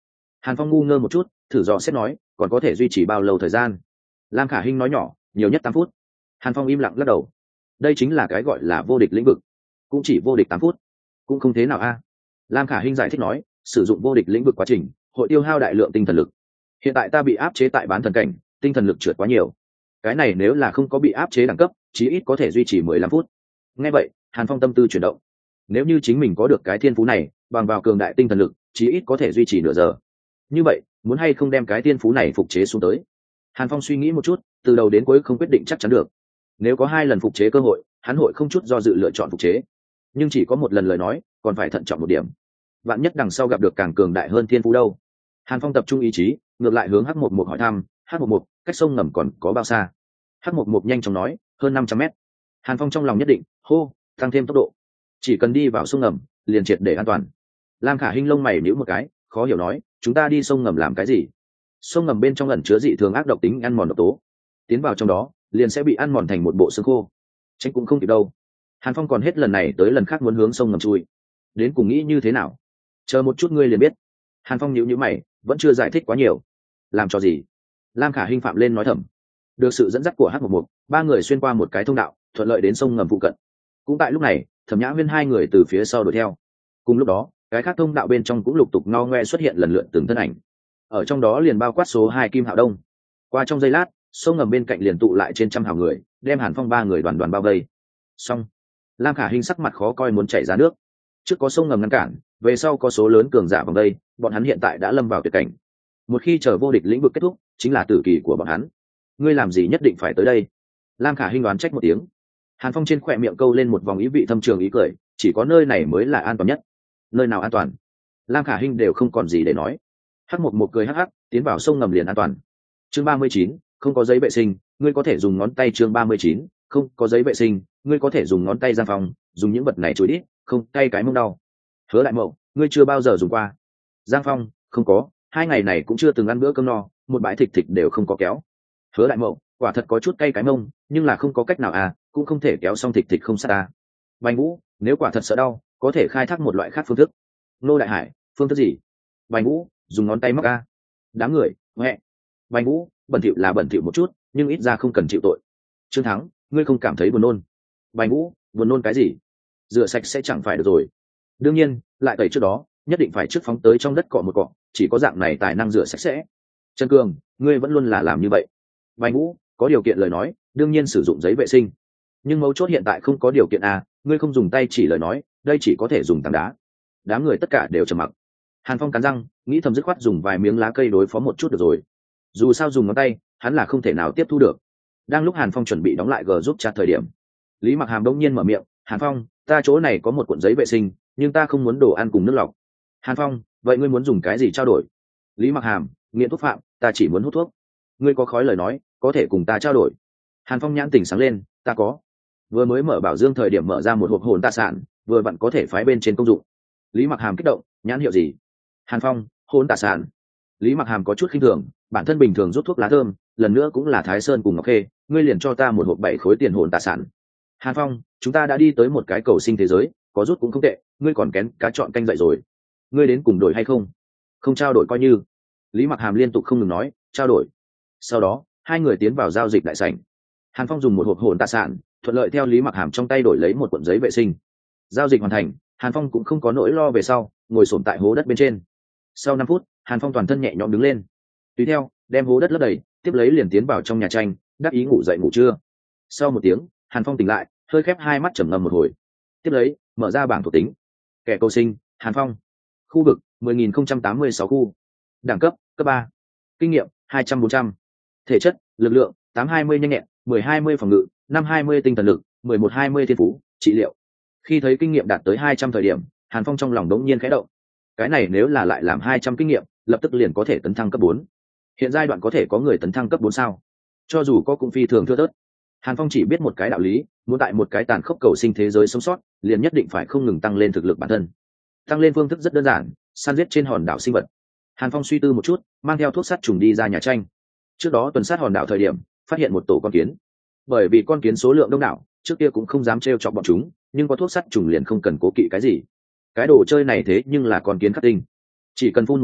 Hàn Phong ngu ngơ một chút, thử dò xét nói, còn có thể duy trì bao lâu thời gian? Lam Khả Hinh nói nhỏ, nhiều nhất 8 phút. Hàn Phong im lặng lắc đầu. Đây chính là cái gọi là vô địch lĩnh vực, cũng chỉ vô địch 8 phút, cũng không thế nào a. Lam Khả Hinh giải thích nói, sử dụng vô địch lĩnh vực quá trình hội tiêu hao đại lượng tinh thần lực. Hiện tại ta bị áp chế tại bán thần cảnh, tinh thần lực trượt quá nhiều. Cái này nếu là không có bị áp chế đẳng cấp, chí ít có thể duy trì 15 phút. Nghe vậy, Hàn Phong tâm tư chuyển động. Nếu như chính mình có được cái thiên phú này, bằng vào cường đại tinh thần lực, chí ít có thể duy trì nửa giờ. Như vậy, muốn hay không đem cái thiên phú này phục chế xuống tới? Hàn Phong suy nghĩ một chút, từ đầu đến cuối không quyết định chắc chắn được. Nếu có 2 lần phục chế cơ hội, hắn hội không chút do dự lựa chọn phục chế. Nhưng chỉ có một lần lời nói, còn phải thận trọng một điểm. Vạn nhất đằng sau gặp được càng cường đại hơn thiên phú đâu? Hàn Phong tập trung ý chí, ngược lại hướng Hắc 11 hỏi thăm, Hắc 11, cách sông ngầm còn có bao xa? Hắc 11 nhanh chóng nói, hơn 500 mét. Hàn Phong trong lòng nhất định, hô, tăng thêm tốc độ. Chỉ cần đi vào sông ngầm, liền triệt để an toàn. Lam Khả Hinh lông mày nhíu một cái, khó hiểu nói, chúng ta đi sông ngầm làm cái gì? Sông ngầm bên trong ẩn chứa dị thường ác độc tính ăn mòn độc tố, tiến vào trong đó, liền sẽ bị ăn mòn thành một bộ xương khô. Tránh cũng không kịp đâu. Hàn Phong còn hết lần này tới lần khác muốn hướng sông ngầm chui. Đến cùng nghĩ như thế nào? Chờ một chút ngươi liền biết. Hàn Phong nhíu mày, vẫn chưa giải thích quá nhiều. Làm cho gì? Lam Khả Hinh phạm lên nói thầm. Được sự dẫn dắt của Hắc 11, 3 người xuyên qua một cái thông đạo, thuận lợi đến sông ngầm phụ cận. Cũng tại lúc này, Thẩm Nhã Huyên 2 người từ phía sau đuổi theo. Cùng lúc đó, cái khác thông đạo bên trong cũng lục tục ngo ngoe xuất hiện lần lượt từng thân ảnh. Ở trong đó liền bao quát số 2 Kim Hạo Đông. Qua trong giây lát, sông ngầm bên cạnh liền tụ lại trên trăm hào người, đem Hàn Phong 3 người đoàn đoàn bao vây. Xong, Lam Khả Hinh sắc mặt khó coi muốn chảy ra nước. Trước có sông ngầm ngăn cản, về sau có số lớn cường giả vòng đây, bọn hắn hiện tại đã lâm vào tuyệt cảnh. Một khi chờ vô địch lĩnh vực kết thúc, chính là tử kỳ của bọn hắn. Ngươi làm gì nhất định phải tới đây? Lam Khả Hinh đoán trách một tiếng. Hàn Phong trên khỏe miệng câu lên một vòng ý vị thâm trường ý cười, chỉ có nơi này mới là an toàn nhất. Nơi nào an toàn? Lam Khả Hinh đều không còn gì để nói. Hắc 11 cười hắc hắc, tiến vào sông ngầm liền an toàn. Chương 39, không có giấy vệ sinh, ngươi có thể dùng ngón tay. Chương 39, không có giấy vệ sinh, ngươi có thể dùng ngón tay. Giang Phong, dùng những vật này chối đít, không cay cái mông đau. Hứa Đại Mậu, ngươi chưa bao giờ dùng qua. Giang Phong, không có, 2 ngày này cũng chưa từng ăn bữa cơm no, một bãi thịt thịt đều không có kéo. Hứa Đại Mậu, quả thật có chút cay cái mông, nhưng là không có cách nào à, cũng không thể kéo xong thịt thịt không sát ta. Bành Vũ, nếu quả thật sợ đau, có thể khai thác một loại khác phương thức. Nô Đại Hải, phương thức gì? Bành Vũ, dùng ngón tay móc a. Đám người, mẹ. Bành Vũ, bẩn thỉu là bẩn thỉu một chút, nhưng ít ra không cần chịu tội. Trương Thắng, ngươi không cảm thấy buồn nôn? Bành Vũ, buồn nôn cái gì? Rửa sạch sẽ chẳng phải được rồi. Đương nhiên, lại tẩy trước đó, nhất định phải trước phóng tới trong đất cọ một cọ, chỉ có dạng này tài năng rửa sạch sẽ. Trần Cường, ngươi vẫn luôn là làm như vậy. Bành Vũ, có điều kiện lời nói, đương nhiên sử dụng giấy vệ sinh. Nhưng mấu chốt hiện tại không có điều kiện à, ngươi không dùng tay chỉ lời nói, đây chỉ có thể dùng tảng đá. Đám người tất cả đều trầm mặc. Hàn Phong cắn răng, nghĩ thầm dứt khoát dùng vài miếng lá cây đối phó một chút được rồi. Dù sao dùng ngón tay, hắn là không thể nào tiếp thu được. Đang lúc Hàn Phong chuẩn bị đóng lại giúp chat thời điểm, Lý Mặc Hàm đông nhiên mở miệng, Hàn Phong, ta chỗ này có một cuộn giấy vệ sinh, nhưng ta không muốn đồ ăn cùng nước lọc. Hàn Phong, vậy ngươi muốn dùng cái gì trao đổi? Lý Mặc Hàm, nghiện thuốc phạm, ta chỉ muốn hút thuốc. Ngươi có khói lời nói, có thể cùng ta trao đổi. Hàn Phong nhãn tỉnh sáng lên, ta có. Vừa mới mở bảo dương thời điểm mở ra một hộp hồn tạ sản, vừa vặn có thể phái bên trên công dụng. Lý Mặc Hàm kích động, nhãn hiệu gì? Hàn Phong, hồn tạ sản. Lý Mặc Hàm có chút khinh thường, bản thân bình thường rút thuốc lá thơm, lần nữa cũng là Thái Sơn cùng Ngọc Khê, ngươi liền cho ta một hộp 7 khối tiền hồn tạ sản. Hàn Phong, chúng ta đã đi tới một cái cầu sinh thế giới, có rút cũng không tệ, ngươi còn kén cá chọn canh dậy rồi. Ngươi đến cùng đổi hay không? Không trao đổi coi như. Lý Mặc Hàm liên tục không ngừng nói, trao đổi. Sau đó, 2 người tiến vào giao dịch đại sảnh. Hàn Phong dùng một hộp hồn tạ sản, thuận lợi theo Lý Mặc Hàm trong tay đổi lấy một cuộn giấy vệ sinh. Giao dịch hoàn thành, Hàn Phong cũng không có nỗi lo về sau, ngồi xổm tại hố đất bên trên. Sau 5 phút, Hàn Phong toàn thân nhẹ nhõm đứng lên. Tùy theo, đem hố đất lấp đầy, tiếp lấy liền tiến vào trong nhà tranh, đắc ý ngủ dậy ngủ trưa. Sau 1 tiếng, Hàn Phong tỉnh lại, hơi khép 2 mắt trầm ngâm một hồi. Tiếp lấy, mở ra bảng thuộc tính. Kẻ cầu sinh, Hàn Phong. Khu vực, 10.086 khu. Đẳng cấp, cấp 3. Kinh nghiệm, 200-400. Thể chất, lực lượng, 820 nhanh nhẹn, 10-20 phòng ngự, 5-20 tinh thần lực, 11-20 thiên phú, trị liệu. Khi thấy kinh nghiệm đạt tới 200 thời điểm, Hàn Phong trong lòng đống nhiên khẽ động. Cái này nếu là lại làm 200 kinh nghiệm, lập tức liền có thể tấn thăng cấp 4. Hiện giai đoạn có thể có người tấn thăng cấp 4 sao? Cho dù có cũng phi thường thưa thớt. Hàn Phong chỉ biết một cái đạo lý, muốn tại một cái tàn khốc cầu sinh thế giới sống sót, liền nhất định phải không ngừng tăng lên thực lực bản thân. Tăng lên phương thức rất đơn giản, săn giết trên hòn đảo sinh vật. Hàn Phong suy tư một chút, mang theo thuốc sát trùng đi ra nhà tranh. Trước đó tuần sát hòn đảo thời điểm, phát hiện một tổ con kiến. Bởi vì con kiến số lượng đông đảo, trước kia cũng không dám trêu chọc bọn chúng, nhưng có thuốc sát trùng liền không cần cố kỵ cái gì. Cái đồ chơi này thế nhưng là con kiến khắc tinh, chỉ cần phun một cái,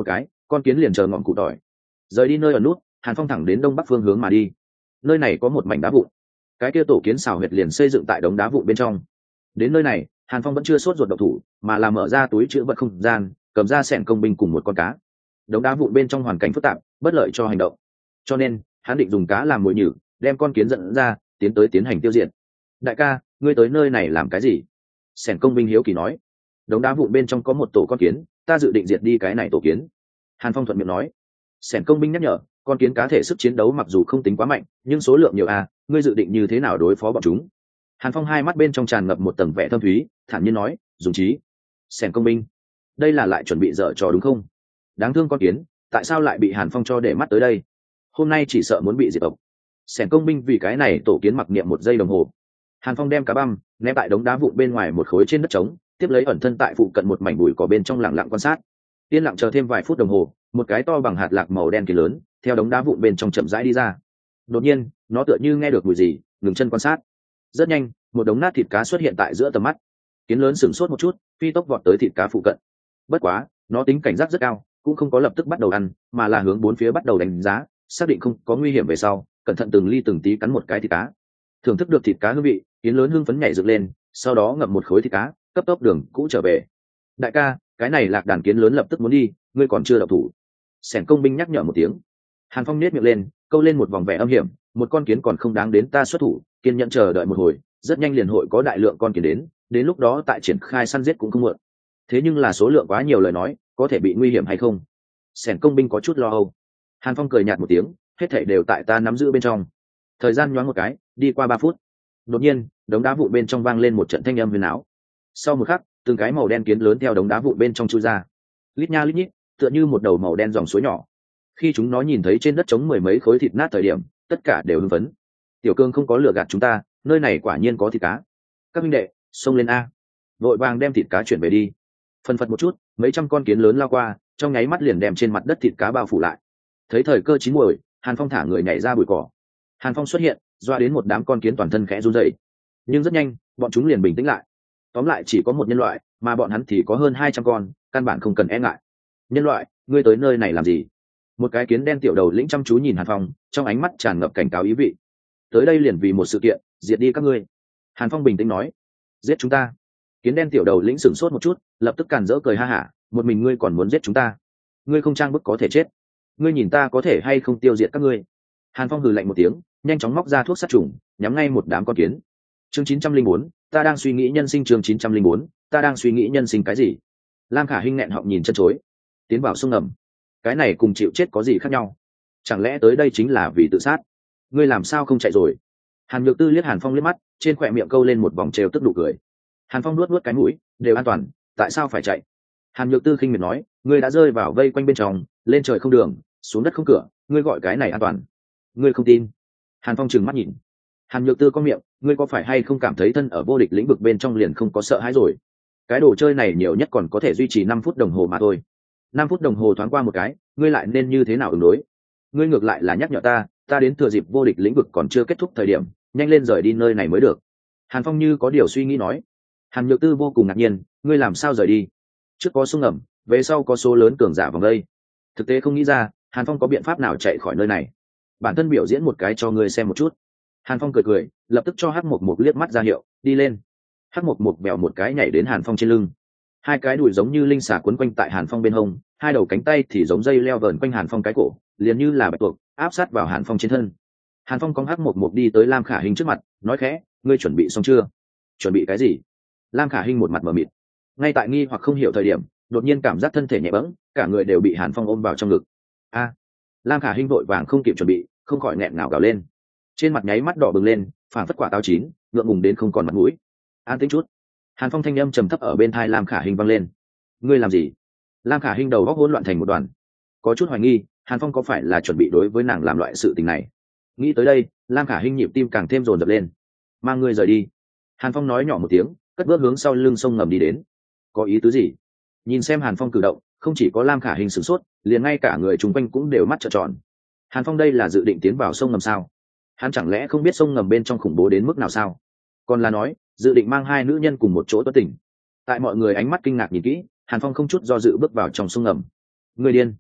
con kiến liền chờ ngọn cụ tỏi. Rời đi nơi ở nút, Hàn Phong thẳng đến đông bắc phương hướng mà đi. Nơi này có một mảnh đá vụn, cái kia tổ kiến xào huyệt liền xây dựng tại đống đá vụn bên trong. Đến nơi này, Hàn Phong vẫn chưa sốt ruột động thủ, mà là mở ra túi chứa vật không gian, cầm ra xẻng công binh cùng một con cá. Đống đá vụn bên trong hoàn cảnh phức tạp, bất lợi cho hành động, cho nên hắn định dùng cá làm mồi nhử, đem con kiến dẫn ra, tiến hành tiêu diệt. Đại ca, ngươi tới nơi này làm cái gì? Xẻng công binh hiếu kỳ nói. Đống đá vụn bên trong có một tổ con kiến, ta dự định diệt đi cái này tổ kiến. Hàn Phong thuận miệng nói. Xẻng công binh nhắc nhở, con kiến cá thể sức chiến đấu mặc dù không tính quá mạnh, nhưng số lượng nhiều ngươi dự định như thế nào đối phó bọn chúng? Hàn Phong hai mắt bên trong tràn ngập một tầng vẻ thâm thúy, thản nhiên nói, dùng trí. Xẻng công binh, đây là lại chuẩn bị dở trò đúng không? Đáng thương con kiến, tại sao lại bị Hàn Phong cho để mắt tới đây? Hôm nay chỉ sợ muốn bị diệt tộc. Xẻng công binh vì cái này tổ kiến mặc niệm 1 giây đồng hồ. Hàn Phong đem cá băm ném tại đống đá vụn bên ngoài một khối trên đất trống, tiếp lấy ẩn thân tại phụ cận một mảnh bụi cỏ bên trong lặng lặng quan sát. Yên lặng chờ thêm vài phút đồng hồ, một cái to bằng hạt lạc màu đen kỳ lớn theo đống đá vụn bên trong chậm rãi đi ra. Đột nhiên, nó tựa như nghe được mùi gì, ngừng chân quan sát. Rất nhanh, một đống nát thịt cá xuất hiện tại giữa tầm mắt. Kiến lớn sửng sốt một chút, phi tốc vọt tới thịt cá phụ cận. Bất quá, nó tính cảnh giác rất cao, cũng không có lập tức bắt đầu ăn, mà là hướng bốn phía bắt đầu đánh giá, xác định không có nguy hiểm về sau, cẩn thận từng ly từng tí cắn một cái thịt cá. Thưởng thức được thịt cá hương vị, kiến lớn hưng phấn nhảy dựng lên, sau đó ngậm một khối thịt cá, cấp tốc đường cũ trở về. Đại ca, cái này lạc đàn kiến lớn lập tức muốn đi, ngươi còn chưa động thủ. Xẻng công binh nhắc nhở một tiếng. Hàn Phong nét miệng lên, câu lên một vòng vẻ âm hiểm, một con kiến còn không đáng đến ta xuất thủ, kiên nhẫn chờ đợi một hồi, rất nhanh liền hội có đại lượng con kiến đến lúc đó tại triển khai săn giết cũng không muộn. Thế nhưng là số lượng quá nhiều lời nói, có thể bị nguy hiểm hay không? Xẻng công binh có chút lo âu. Hàn Phong cười nhạt một tiếng, hết thảy đều tại ta nắm giữ bên trong. Thời gian nhoáng một cái, đi qua 3 phút. Đột nhiên, đống đá vụn bên trong vang lên một trận thanh âm huyền ảo. Sau một khắc, từng cái màu đen kiến lớn theo đống đá vụn bên trong chui ra. Lít nha lít nhít, tựa như một đầu màu đen dòng suối nhỏ. Khi chúng nó nhìn thấy trên đất trống 10 mấy khối thịt nát thời điểm, tất cả đều hưng phấn. Tiểu Cương không có lừa gạt chúng ta, nơi này quả nhiên có thịt cá. Các huynh đệ, xông lên a! Vội vàng đem thịt cá chuyển về đi. Phân phật một chút, mấy trăm con kiến lớn lao qua, trong nháy mắt liền đem trên mặt đất thịt cá bao phủ lại. Thấy thời cơ chín muồi, Hàn Phong thả người nhảy ra bụi cỏ. Hàn Phong xuất hiện, doa đến một đám con kiến toàn thân khẽ run rẩy. Nhưng rất nhanh, bọn chúng liền bình tĩnh lại. Tóm lại chỉ có một nhân loại, mà bọn hắn thì có hơn 200 con, căn bản không cần e ngại. Nhân loại, ngươi tới nơi này làm gì? Một cái kiến đen tiểu đầu lĩnh chăm chú nhìn Hàn Phong, trong ánh mắt tràn ngập cảnh cáo ý vị. Tới đây liền vì một sự kiện, diệt đi các ngươi. Hàn Phong bình tĩnh nói. Giết chúng ta? Kiến đen tiểu đầu lĩnh sửng sốt một chút, lập tức càn rỡ cười ha hả, một mình ngươi còn muốn giết chúng ta? Ngươi không trang bức có thể chết. Ngươi nhìn ta có thể hay không tiêu diệt các ngươi? Hàn Phong hừ lạnh một tiếng, nhanh chóng móc ra thuốc sát trùng, nhắm ngay một đám con kiến. Chương 904, ta đang suy nghĩ nhân sinh. Chương 904, ta đang suy nghĩ nhân sinh cái gì? Lam Khả Hinh nghẹn họng nhìn chân chối. Tiến vào sông ngầm, cái này cùng chịu chết có gì khác nhau? Chẳng lẽ tới đây chính là vì tự sát? Ngươi làm sao không chạy rồi? Hàn Nhược Tư liếc Hàn Phong liếc mắt, trên khóe miệng câu lên một vòng trêu tức nụ cười. Hàn Phong nuốt nuốt cái mũi, đều an toàn, tại sao phải chạy? Hàn Nhược Tư khinh miệt nói, ngươi đã rơi vào vây quanh bên trong, lên trời không đường, xuống đất không cửa, ngươi gọi cái này an toàn? Ngươi không tin? Hàn Phong trừng mắt nhìn. Hàn Nhược Tư có miệng, ngươi có phải hay không cảm thấy thân ở vô địch lĩnh vực bên trong liền không có sợ hãi rồi? Cái đồ chơi này nhiều nhất còn có thể duy trì 5 phút đồng hồ mà thôi. 5 phút đồng hồ thoáng qua một cái, ngươi lại nên như thế nào ứng đối? Ngươi ngược lại là nhắc nhở ta đến thừa dịp vô địch lĩnh vực còn chưa kết thúc thời điểm, nhanh lên rời đi nơi này mới được. Hàn Phong như có điều suy nghĩ nói. Hàn Nhược Tư vô cùng ngạc nhiên, ngươi làm sao rời đi? Trước có sông ngầm, về sau có số lớn cường giả vòng đây. Thực tế không nghĩ ra, Hàn Phong có biện pháp nào chạy khỏi nơi này. Bản thân biểu diễn một cái cho ngươi xem một chút. Hàn Phong cười cười, lập tức cho Hắc Mộc Mộc liếc mắt ra hiệu, đi lên. Hắc Mộc Mộc bèo một cái nhảy đến Hàn Phong trên lưng. Hai cái đùi giống như linh xà quấn quanh tại Hàn Phong bên hông, hai đầu cánh tay thì giống dây leo vờn quanh Hàn Phong cái cổ, liền như là bạch tuộc, áp sát vào Hàn Phong trên thân. Hàn Phong cong Hắc Mộc Mộc đi tới Lam Khả Hinh trước mặt, nói khẽ, ngươi chuẩn bị xong chưa? Chuẩn bị cái gì? Lam Khả Hinh một mặt mờ mịt. Ngay tại nghi hoặc không hiểu thời điểm, đột nhiên cảm giác thân thể nhẹ bẫng, cả người đều bị Hàn Phong ôm vào trong ngực. A! Lam Khả Hinh vội vàng không kịp chuẩn bị, không khỏi nghẹn ngào gào lên. Trên mặt nháy mắt đỏ bừng lên, phảng phất quả táo chín, ngượng ngùng đến không còn mặt mũi. An tĩnh chút. Hàn Phong thanh âm trầm thấp ở bên tai Lam Khả Hinh vang lên. Ngươi làm gì? Lam Khả Hinh đầu óc hỗn loạn thành một đoàn, có chút hoài nghi Hàn Phong có phải là chuẩn bị đối với nàng làm loại sự tình này. Nghĩ tới đây, Lam Khả Hinh nhịp tim càng thêm dồn dập lên. Mang ngươi rời đi. Hàn Phong nói nhỏ một tiếng, cất bước hướng sau lưng sông ngầm đi đến. Có ý tứ gì? Nhìn xem Hàn Phong cử động, không chỉ có Lam Khả Hinh sửng sốt, liền ngay cả người chung quanh cũng đều mắt trợn tròn. Hàn Phong đây là dự định tiến vào sông ngầm sao? Hắn chẳng lẽ không biết sông ngầm bên trong khủng bố đến mức nào sao? Còn là nói dự định mang hai nữ nhân cùng một chỗ tuất tỉnh? Tại mọi người ánh mắt kinh ngạc nhìn kỹ, Hàn Phong không chút do dự bước vào trong sông ngầm. Người điên!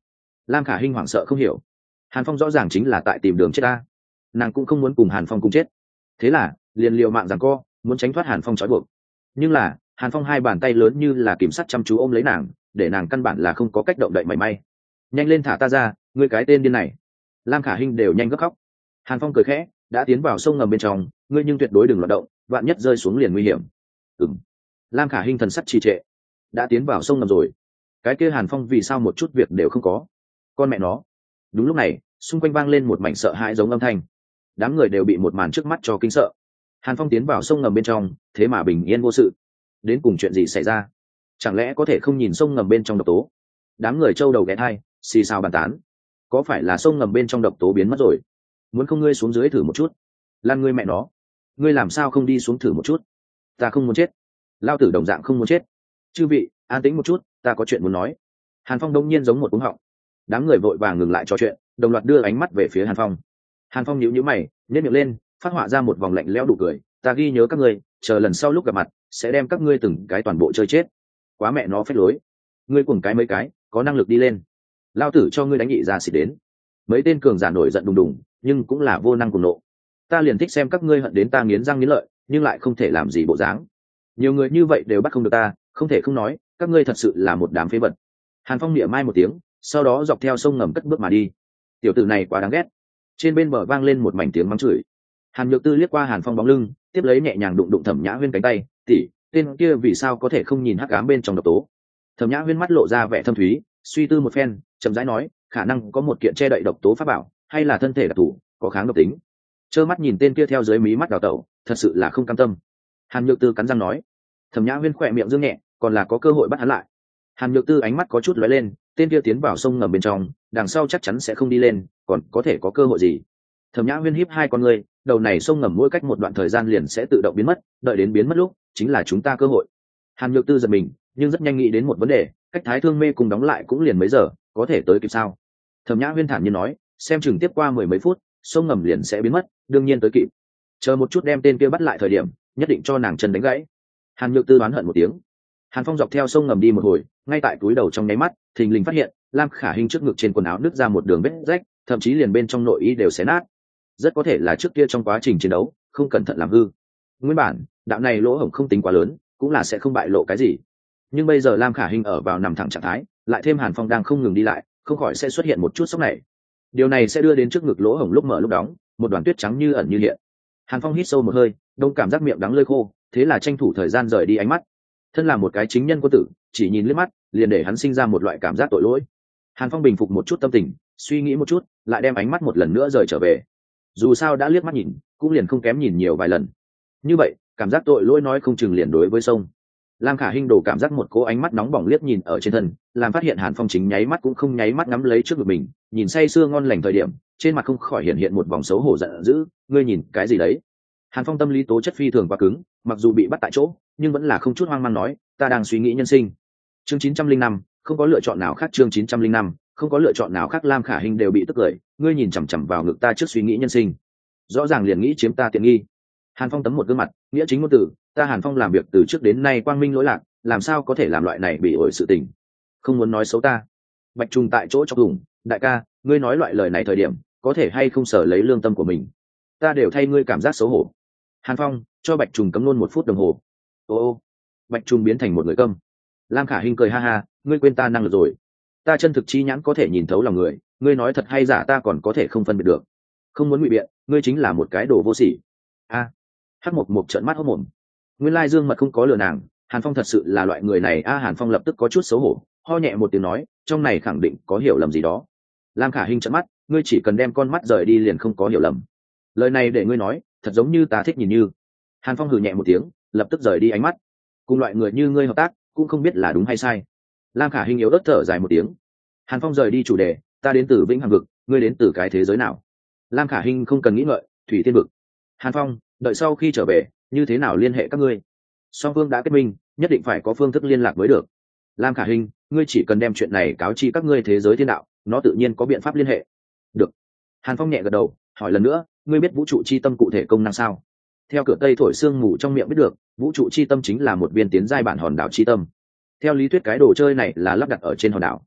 Lam Khả Hinh hoảng sợ không hiểu, Hàn Phong rõ ràng chính là tại tìm đường chết ta, nàng cũng không muốn cùng Hàn Phong cùng chết, thế là liền liều mạng giằng co muốn tránh thoát Hàn Phong trói buộc. Nhưng là Hàn Phong hai bàn tay lớn như là kìm sắt chăm chú ôm lấy nàng, để nàng căn bản là không có cách động đậy mảy may. Nhanh lên thả ta ra, ngươi cái tên điên này! Lam Khả Hinh đều nhanh gấp khóc. Hàn Phong cười khẽ, đã tiến vào sông ngầm bên trong, ngươi nhưng tuyệt đối đừng loạt động, vạn nhất rơi xuống liền nguy hiểm. Ừm. Lam Khả Hinh thần sắc trì trệ. Đã tiến vào sông ngầm rồi, cái kia Hàn Phong vì sao một chút việc đều không có? Con mẹ nó! Đúng lúc này, xung quanh vang lên một mảnh sợ hãi giống âm thanh. Đám người đều bị một màn trước mắt cho kinh sợ. Hàn Phong tiến vào sông ngầm bên trong, thế mà bình yên vô sự. Đến cùng chuyện gì xảy ra? Chẳng lẽ có thể không nhìn sông ngầm bên trong độc tố? Đám người trâu đầu ghé thai, xì xào bàn tán. Có phải là sông ngầm bên trong độc tố biến mất rồi? Muốn không ngươi xuống dưới thử một chút? Lan ngươi mẹ nó! Ngươi làm sao không đi xuống thử một chút? Ta không muốn chết. Lao tử đồng dạng không muốn chết. Chư vị, an tĩnh một chút, ta có chuyện muốn nói. Hàn Phong đông nhiên giống một cú họng. Đám người vội vàng ngừng lại trò chuyện, đồng loạt đưa ánh mắt về phía Hàn Phong. Hàn Phong nhíu nhíu mày, nhếch miệng lên, phát họa ra một vòng lạnh lẽo đủ cười. Ta ghi nhớ các ngươi, chờ lần sau lúc gặp mặt, sẽ đem các ngươi từng cái toàn bộ chơi chết. Quá mẹ nó phách lối. Ngươi cuồng cái mấy cái, có năng lực đi lên. Lao tử cho ngươi đánh nhị ra xịt đến. Mấy tên cường giả nổi giận đùng đùng, nhưng cũng là vô năng cùng nộ. Ta liền thích xem các ngươi hận đến ta nghiến răng nghiến lợi, nhưng lại không thể làm gì bộ dáng. Nhiều người như vậy đều bắt không được ta, không thể không nói, các ngươi thật sự là một đám phế vật. Hàn Phong niệm mai một tiếng, sau đó dọc theo sông ngầm cất bước mà đi. Tiểu tử này quá đáng ghét. Trên bên bờ vang lên một mảnh tiếng mắng chửi. Hàn Nhược Tư liếc qua Hàn Phong bóng lưng, tiếp lấy nhẹ nhàng đụng đụng Thẩm Nhã Huyên cánh tay, tỷ, tên kia vì sao có thể không nhìn hắc ám bên trong độc tố? Thẩm Nhã Huyên mắt lộ ra vẻ thâm thúy, suy tư một phen, chậm rãi nói, khả năng có một kiện che đậy độc tố pháp bảo, hay là thân thể đặc thù, có kháng độc tính. Trơ mắt nhìn tên kia theo dưới mí mắt đào tẩu, thật sự là không cam tâm. Hàn Nhược Tư cắn răng nói. Thẩm Nhã Huyên khỏe miệng dương nhẹ, còn là có cơ hội bắt hắn lại. Hàn Nhược Tư ánh mắt có chút lóe lên, tên kia tiến vào sông ngầm bên trong, đằng sau chắc chắn sẽ không đi lên, còn có thể có cơ hội gì? Thẩm Nhã Huyên híp hai con ngươi, đầu này sông ngầm mỗi cách một đoạn thời gian liền sẽ tự động biến mất, đợi đến biến mất lúc, chính là chúng ta cơ hội. Hàn Nhược Tư giật mình, nhưng rất nhanh nghĩ đến một vấn đề, cách Thái Thương Mê cùng đóng lại cũng liền mấy giờ, có thể tới kịp sao? Thẩm Nhã Huyên thản nhiên nói, xem chừng tiếp qua 10 mấy phút, sông ngầm liền sẽ biến mất, đương nhiên tới kịp. Chờ một chút đem tên kia bắt lại thời điểm, nhất định cho nàng chân đánh gãy. Hàn Nhược Tư đoán hận một tiếng. Hàn Phong dọc theo sông ngầm đi một hồi, ngay tại túi đầu trong nháy mắt, thình lình phát hiện Lam Khả Hinh trước ngực trên quần áo nứt ra một đường vết rách, thậm chí liền bên trong nội y đều xé nát. Rất có thể là trước kia trong quá trình chiến đấu không cẩn thận làm hư. Nguyên bản đạo này lỗ hổng không tính quá lớn, cũng là sẽ không bại lộ cái gì. Nhưng bây giờ Lam Khả Hinh ở vào nằm thẳng trạng thái, lại thêm Hàn Phong đang không ngừng đi lại, không khỏi sẽ xuất hiện một chút sốc này. Điều này sẽ đưa đến trước ngực lỗ hổng lúc mở lúc đóng, một đoàn tuyết trắng như ẩn như hiện. Hàn Phong hít sâu một hơi, đông cảm giác miệng đắng lưỡi khô, thế là tranh thủ thời gian rời đi ánh mắt. Thân là một cái chính nhân quân tử, chỉ nhìn liếc mắt liền để hắn sinh ra một loại cảm giác tội lỗi. Hàn Phong bình phục một chút tâm tình, suy nghĩ một chút, lại đem ánh mắt một lần nữa rời trở về. Dù sao đã liếc mắt nhìn, cũng liền không kém nhìn nhiều vài lần. Như vậy, cảm giác tội lỗi nói không chừng liền đối với sông. Lam Khả Hinh đổ cảm giác một cỗ ánh mắt nóng bỏng liếc nhìn ở trên thân, làm phát hiện Hàn Phong chính nháy mắt cũng không nháy mắt ngắm lấy trước ngực mình, nhìn say sưa ngon lành thời điểm, trên mặt không khỏi hiện hiện một vòng xấu hổ giận dữ, ngươi nhìn cái gì đấy? Hàn Phong tâm lý tố chất phi thường quá cứng, mặc dù bị bắt tại chỗ, nhưng vẫn là không chút hoang mang nói, ta đang suy nghĩ nhân sinh. Chương 905, không có lựa chọn nào khác. Chương 905, không có lựa chọn nào khác. Lam Khả Hinh đều bị tức cười, ngươi nhìn chằm chằm vào ngực ta trước suy nghĩ nhân sinh, rõ ràng liền nghĩ chiếm ta tiện nghi. Hàn Phong tấm một gương mặt, nghĩa chính ngôn từ, ta Hàn Phong làm việc từ trước đến nay quang minh lỗi lạc, làm sao có thể làm loại này bị ổi sự tình. Không muốn nói xấu ta. Bạch Trùng tại chỗ chọc thủng, đại ca, ngươi nói loại lời này thời điểm, có thể hay không sở lấy lương tâm của mình, ta đều thay ngươi cảm giác xấu hổ. Hàn Phong, cho Bạch Trùng cấm luôn 1 phút đồng hồ. Ô, Bạch Trùng biến thành một người câm. Lam Khả Hinh cười ha ha, ngươi quên ta năng lực rồi, ta chân thực chi nhãn có thể nhìn thấu lòng người, ngươi nói thật hay giả ta còn có thể không phân biệt được. Không muốn ngụy biện, ngươi chính là một cái đồ vô sỉ. A, Hắc Mộc Mộc trợn mắt hốt mồm. Nguyên lai Dương Mật không có lừa nàng, Hàn Phong thật sự là loại người này. Hàn Phong lập tức có chút xấu hổ, ho nhẹ một tiếng nói, trong này khẳng định có hiểu lầm gì đó. Lam Khả Hinh trợn mắt, ngươi chỉ cần đem con mắt rời đi liền không có hiểu lầm. Lời này để ngươi nói, thật giống như ta thích nhìn như. Hàn Phong hừ nhẹ một tiếng, lập tức rời đi ánh mắt. Cùng loại người như ngươi hợp tác, cũng không biết là đúng hay sai. Lam Khả Hinh yếu ớt thở dài một tiếng. Hàn Phong rời đi chủ đề, ta đến từ Vĩnh Hằng vực, ngươi đến từ cái thế giới nào? Lam Khả Hinh không cần nghĩ ngợi, Thủy Thiên vực. Hàn Phong, đợi sau khi trở về, như thế nào liên hệ các ngươi? Song phương đã kết minh, nhất định phải có phương thức liên lạc mới được. Lam Khả Hinh, ngươi chỉ cần đem chuyện này cáo chi các ngươi thế giới thiên đạo, nó tự nhiên có biện pháp liên hệ. Được. Hàn Phong nhẹ gật đầu, hỏi lần nữa, ngươi biết vũ trụ chi tâm cụ thể công năng sao? Theo cửa Tây thổi sương mù trong miệng biết được, vũ trụ chi tâm chính là một viên tiến giai bản hòn đảo chi tâm. Theo lý thuyết cái đồ chơi này là lắp đặt ở trên hòn đảo.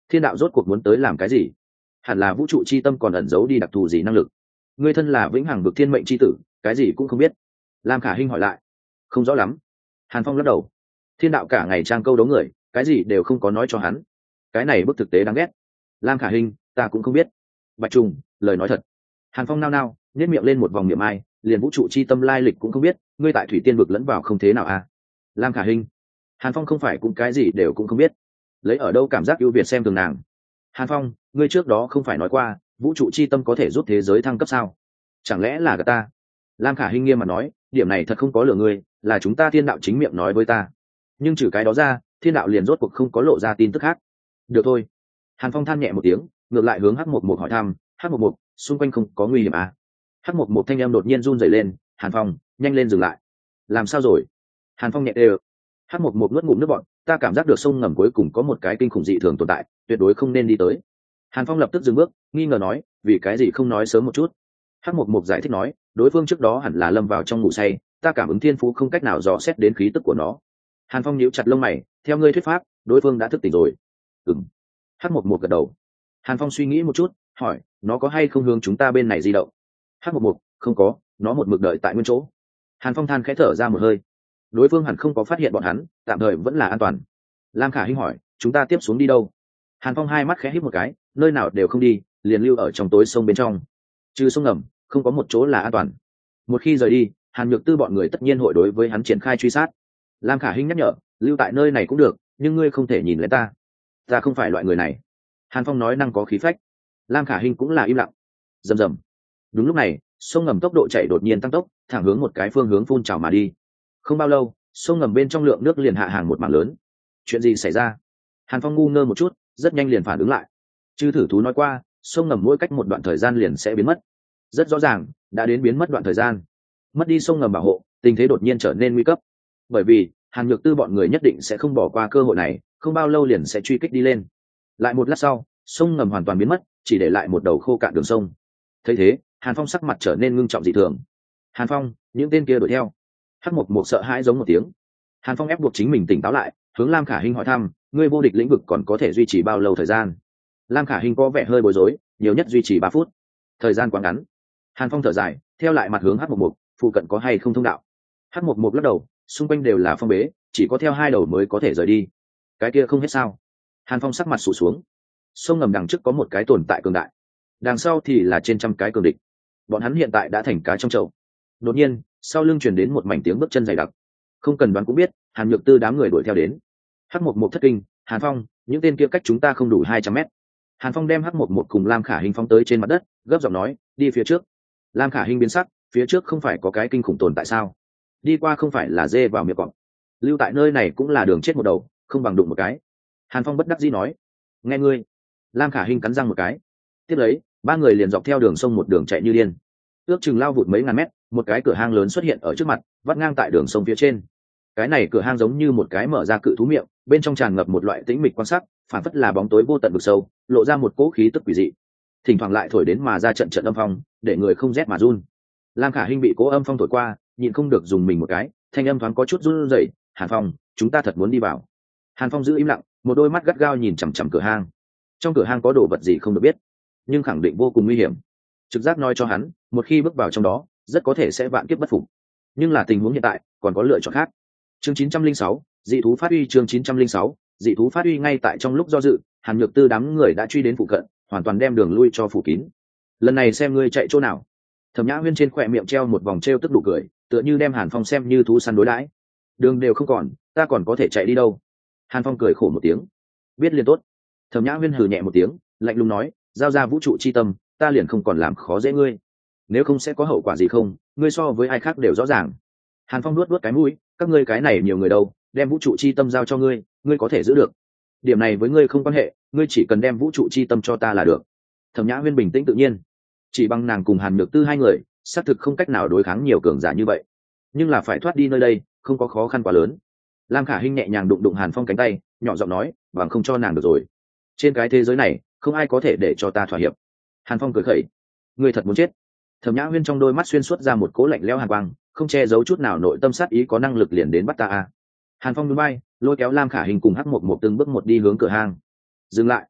thiên đạo rốt cuộc muốn tới làm cái gì? Hẳn là vũ trụ chi tâm còn ẩn giấu đi đặc thù gì năng lực. Ngươi thân là vĩnh hằng vực thiên mệnh chi tử, cái gì cũng không biết. Lam Khả Hinh hỏi lại. Không rõ lắm. Hàn Phong lắc đầu. Thiên đạo cả ngày trang câu đấu người, cái gì đều không có nói cho hắn. Cái này bức thực tế đáng ghét. Lam Khả Hinh, ta cũng không biết. Bạch Trùng, lời nói thật. Hàn Phong nao nao, nhếch miệng lên một vòng niệm ai, liền vũ trụ chi tâm lai lịch cũng không biết, ngươi tại thủy tiên vực lẫn vào không thế nào à? Lam Khả Hinh. Hàn Phong không phải cũng cái gì đều cũng không biết, lấy ở đâu cảm giác ưu việt xem thường nàng. Hàn Phong, ngươi trước đó không phải nói qua vũ trụ chi tâm có thể giúp thế giới thăng cấp sao? Chẳng lẽ là gạt ta? Lam Khả Hinh nghiêm mặt nói, điểm này thật không có lừa ngươi, là chúng ta thiên đạo chính miệng nói với ta. Nhưng trừ cái đó ra, thiên đạo liền rốt cuộc không có lộ ra tin tức khác. Được thôi. Hàn Phong than nhẹ một tiếng, ngược lại hướng Hắc Mộc Mộc hỏi thăm, Hắc Mộc Mộc, xung quanh không có nguy hiểm à? Hắc Mộc Mộc thanh em đột nhiên run rẩy lên, Hàn Phong, nhanh lên dừng lại. Làm sao rồi? Hàn Phong nhẹ đều. Hắc Mộc Mộc nuốt ngụm nước bọt, ta cảm giác được sông ngầm cuối cùng có một cái kinh khủng dị thường tồn tại, tuyệt đối không nên đi tới. Hàn Phong lập tức dừng bước, nghi ngờ nói, vì cái gì không nói sớm một chút? Hắc Mộc Mộc giải thích nói, đối phương trước đó hẳn là lâm vào trong ngủ say, ta cảm ứng thiên phú không cách nào dò xét đến khí tức của nó. Hàn Phong nhíu chặt lông mày, theo ngươi thuyết pháp, đối phương đã thức tỉnh rồi. Ừm. Hắc Mộc Mộc gật đầu. Hàn Phong suy nghĩ một chút, hỏi, nó có hay không hướng chúng ta bên này di động? Hắc Mộc Mộc, không có, nó một mực đợi tại nguyên chỗ. Hàn Phong than khẽ thở ra một hơi. Đối phương hẳn không có phát hiện bọn hắn, tạm thời vẫn là an toàn. Lam Khả Hinh hỏi, chúng ta tiếp xuống đi đâu? Hàn Phong hai mắt khẽ híp một cái, nơi nào đều không đi, liền lưu ở trong tối sông bên trong. Trừ sông ngầm, không có một chỗ là an toàn. Một khi rời đi, Hàn Nhược Tư bọn người tất nhiên hội đối với hắn triển khai truy sát. Lam Khả Hinh nhắc nhở, lưu tại nơi này cũng được, nhưng ngươi không thể nhìn lén ta. Ta không phải loại người này. Hàn Phong nói năng có khí phách. Lam Khả Hinh cũng là im lặng. Rầm rầm. Đúng lúc này, sông ngầm tốc độ chảy đột nhiên tăng tốc, thẳng hướng một cái phương hướng phun trào mà đi. Không bao lâu, sông ngầm bên trong lượng nước liền hạ hàng một mảng lớn. Chuyện gì xảy ra? Hàn Phong ngu ngơ một chút, rất nhanh liền phản ứng lại. Chư thử thú nói qua, sông ngầm mỗi cách một đoạn thời gian liền sẽ biến mất. Rất rõ ràng, đã đến biến mất đoạn thời gian. Mất đi sông ngầm bảo hộ, tình thế đột nhiên trở nên nguy cấp. Bởi vì, Hàn Nhược Tư bọn người nhất định sẽ không bỏ qua cơ hội này, không bao lâu liền sẽ truy kích đi lên. Lại một lát sau, sông ngầm hoàn toàn biến mất, chỉ để lại một đầu khô cạn đường sông. Thấy thế, Hàn Phong sắc mặt trở nên ngưng trọng dị thường. Hàn Phong, những tên kia đuổi theo. Hắc Mộc Mộc sợ hãi giống một tiếng. Hàn Phong ép buộc chính mình tỉnh táo lại, hướng Lam Khả Hinh hỏi thăm, ngươi vô địch lĩnh vực còn có thể duy trì bao lâu thời gian? Lam Khả Hinh có vẻ hơi bối rối, nhiều nhất duy trì 3 phút. Thời gian quá ngắn. Hàn Phong thở dài, theo lại mặt hướng Hắc Mộc Mộc, phụ cận có hay không thông đạo? Hắc Mộc Mộc lắc đầu, xung quanh đều là phong bế, chỉ có theo 2 đầu mới có thể rời đi. Cái kia không hết sao? Hàn Phong sắc mặt sụt xuống. Sông ngầm đằng trước có một cái tồn tại cường đại, đằng sau thì là trên trăm cái cường địch. Bọn hắn hiện tại đã thành cá trong chậu. Đột nhiên, sau lưng truyền đến một mảnh tiếng bước chân dày đặc. Không cần đoán cũng biết, Hàn Nhược Tư đám người đuổi theo đến. Hắc Mộc Mộc thất kinh, Hàn Phong, những tên kia cách chúng ta không đủ 200 mét. Hàn Phong đem Hắc Mộc Mộc cùng Lam Khả Hinh phóng tới trên mặt đất, gấp giọng nói, đi phía trước. Lam Khả Hinh biến sắc, phía trước không phải có cái kinh khủng tồn tại sao? Đi qua không phải là dê vào miệng cọp. Lưu tại nơi này cũng là đường chết một đầu, không bằng đụng một cái. Hàn Phong bất đắc dĩ nói, nghe ngươi. Lam Khả Hinh cắn răng một cái. Tiếp lấy, 3 người liền dọc theo đường sông một đường chạy như điên. Ước chừng lao vụt mấy ngàn mét, một cái cửa hang lớn xuất hiện ở trước mặt, vắt ngang tại đường sông phía trên. Cái này cửa hang giống như một cái mở ra cự thú miệng, bên trong tràn ngập một loại tĩnh mịch quan sát, phản phất là bóng tối vô tận vực sâu, lộ ra một cỗ khí tức quỷ dị. Thỉnh thoảng lại thổi đến mà ra trận trận âm phong, để người không rét mà run. Lam Khả Hinh bị cỗ âm phong thổi qua, nhịn không được dùng mình một cái, thanh âm thoáng có chút run rẩy. Hàn Phong, chúng ta thật muốn đi vào? Hàn Phong giữ im lặng, một đôi mắt gắt gao nhìn chằm chằm cửa hang. Trong cửa hang có đồ vật gì không được biết, nhưng khẳng định vô cùng nguy hiểm. Trực giác nói cho hắn, một khi bước vào trong đó, rất có thể sẽ vạn kiếp bất phục. Nhưng là tình huống hiện tại, còn có lựa chọn khác. Chương 906, dị thú phát uy. Chương 906, dị thú phát uy. Ngay tại trong lúc do dự, Hàn Nhược Tư đám người đã truy đến phụ cận, hoàn toàn đem đường lui cho phủ kín. Lần này xem ngươi chạy chỗ nào. Thẩm Nhã Huyên trên khỏe miệng treo một vòng trêu tức đủ cười, tựa như đem Hàn Phong xem như thú săn đối đãi. Đường đều không còn, ta còn có thể chạy đi đâu? Hàn Phong cười khổ một tiếng. Biết liền tốt. Thẩm Nhã Huyên hừ nhẹ một tiếng, lạnh lùng nói, giao ra vũ trụ chi tâm, ta liền không còn làm khó dễ ngươi. Nếu không sẽ có hậu quả gì không, ngươi so với ai khác đều rõ ràng. Hàn Phong nuốt cái mũi, các ngươi cái này nhiều người đâu, đem vũ trụ chi tâm giao cho ngươi, ngươi có thể giữ được. Điểm này với ngươi không quan hệ, ngươi chỉ cần đem vũ trụ chi tâm cho ta là được. Thẩm Nhã Huyên bình tĩnh tự nhiên, chỉ bằng nàng cùng Hàn Nhược Tư hai người, xác thực không cách nào đối kháng nhiều cường giả như vậy. Nhưng là phải thoát đi nơi đây, không có khó khăn quá lớn. Lam Khả Hinh nhẹ nhàng đụng đụng Hàn Phong cánh tay, nhỏ giọng nói, bằng không cho nàng được rồi. Trên cái thế giới này, không ai có thể để cho ta thỏa hiệp. Hàn Phong cười khẩy, ngươi thật muốn chết? Thẩm Nhã Huyên trong đôi mắt xuyên suốt ra một cỗ lạnh lẽo hàn quang, không che giấu chút nào nội tâm sát ý, có năng lực liền đến bắt ta à? Hàn Phong nhún vai, lôi kéo Lam Khả Hinh cùng Hắc Mộc Mộc từng bước một đi hướng cửa hang. Dừng lại.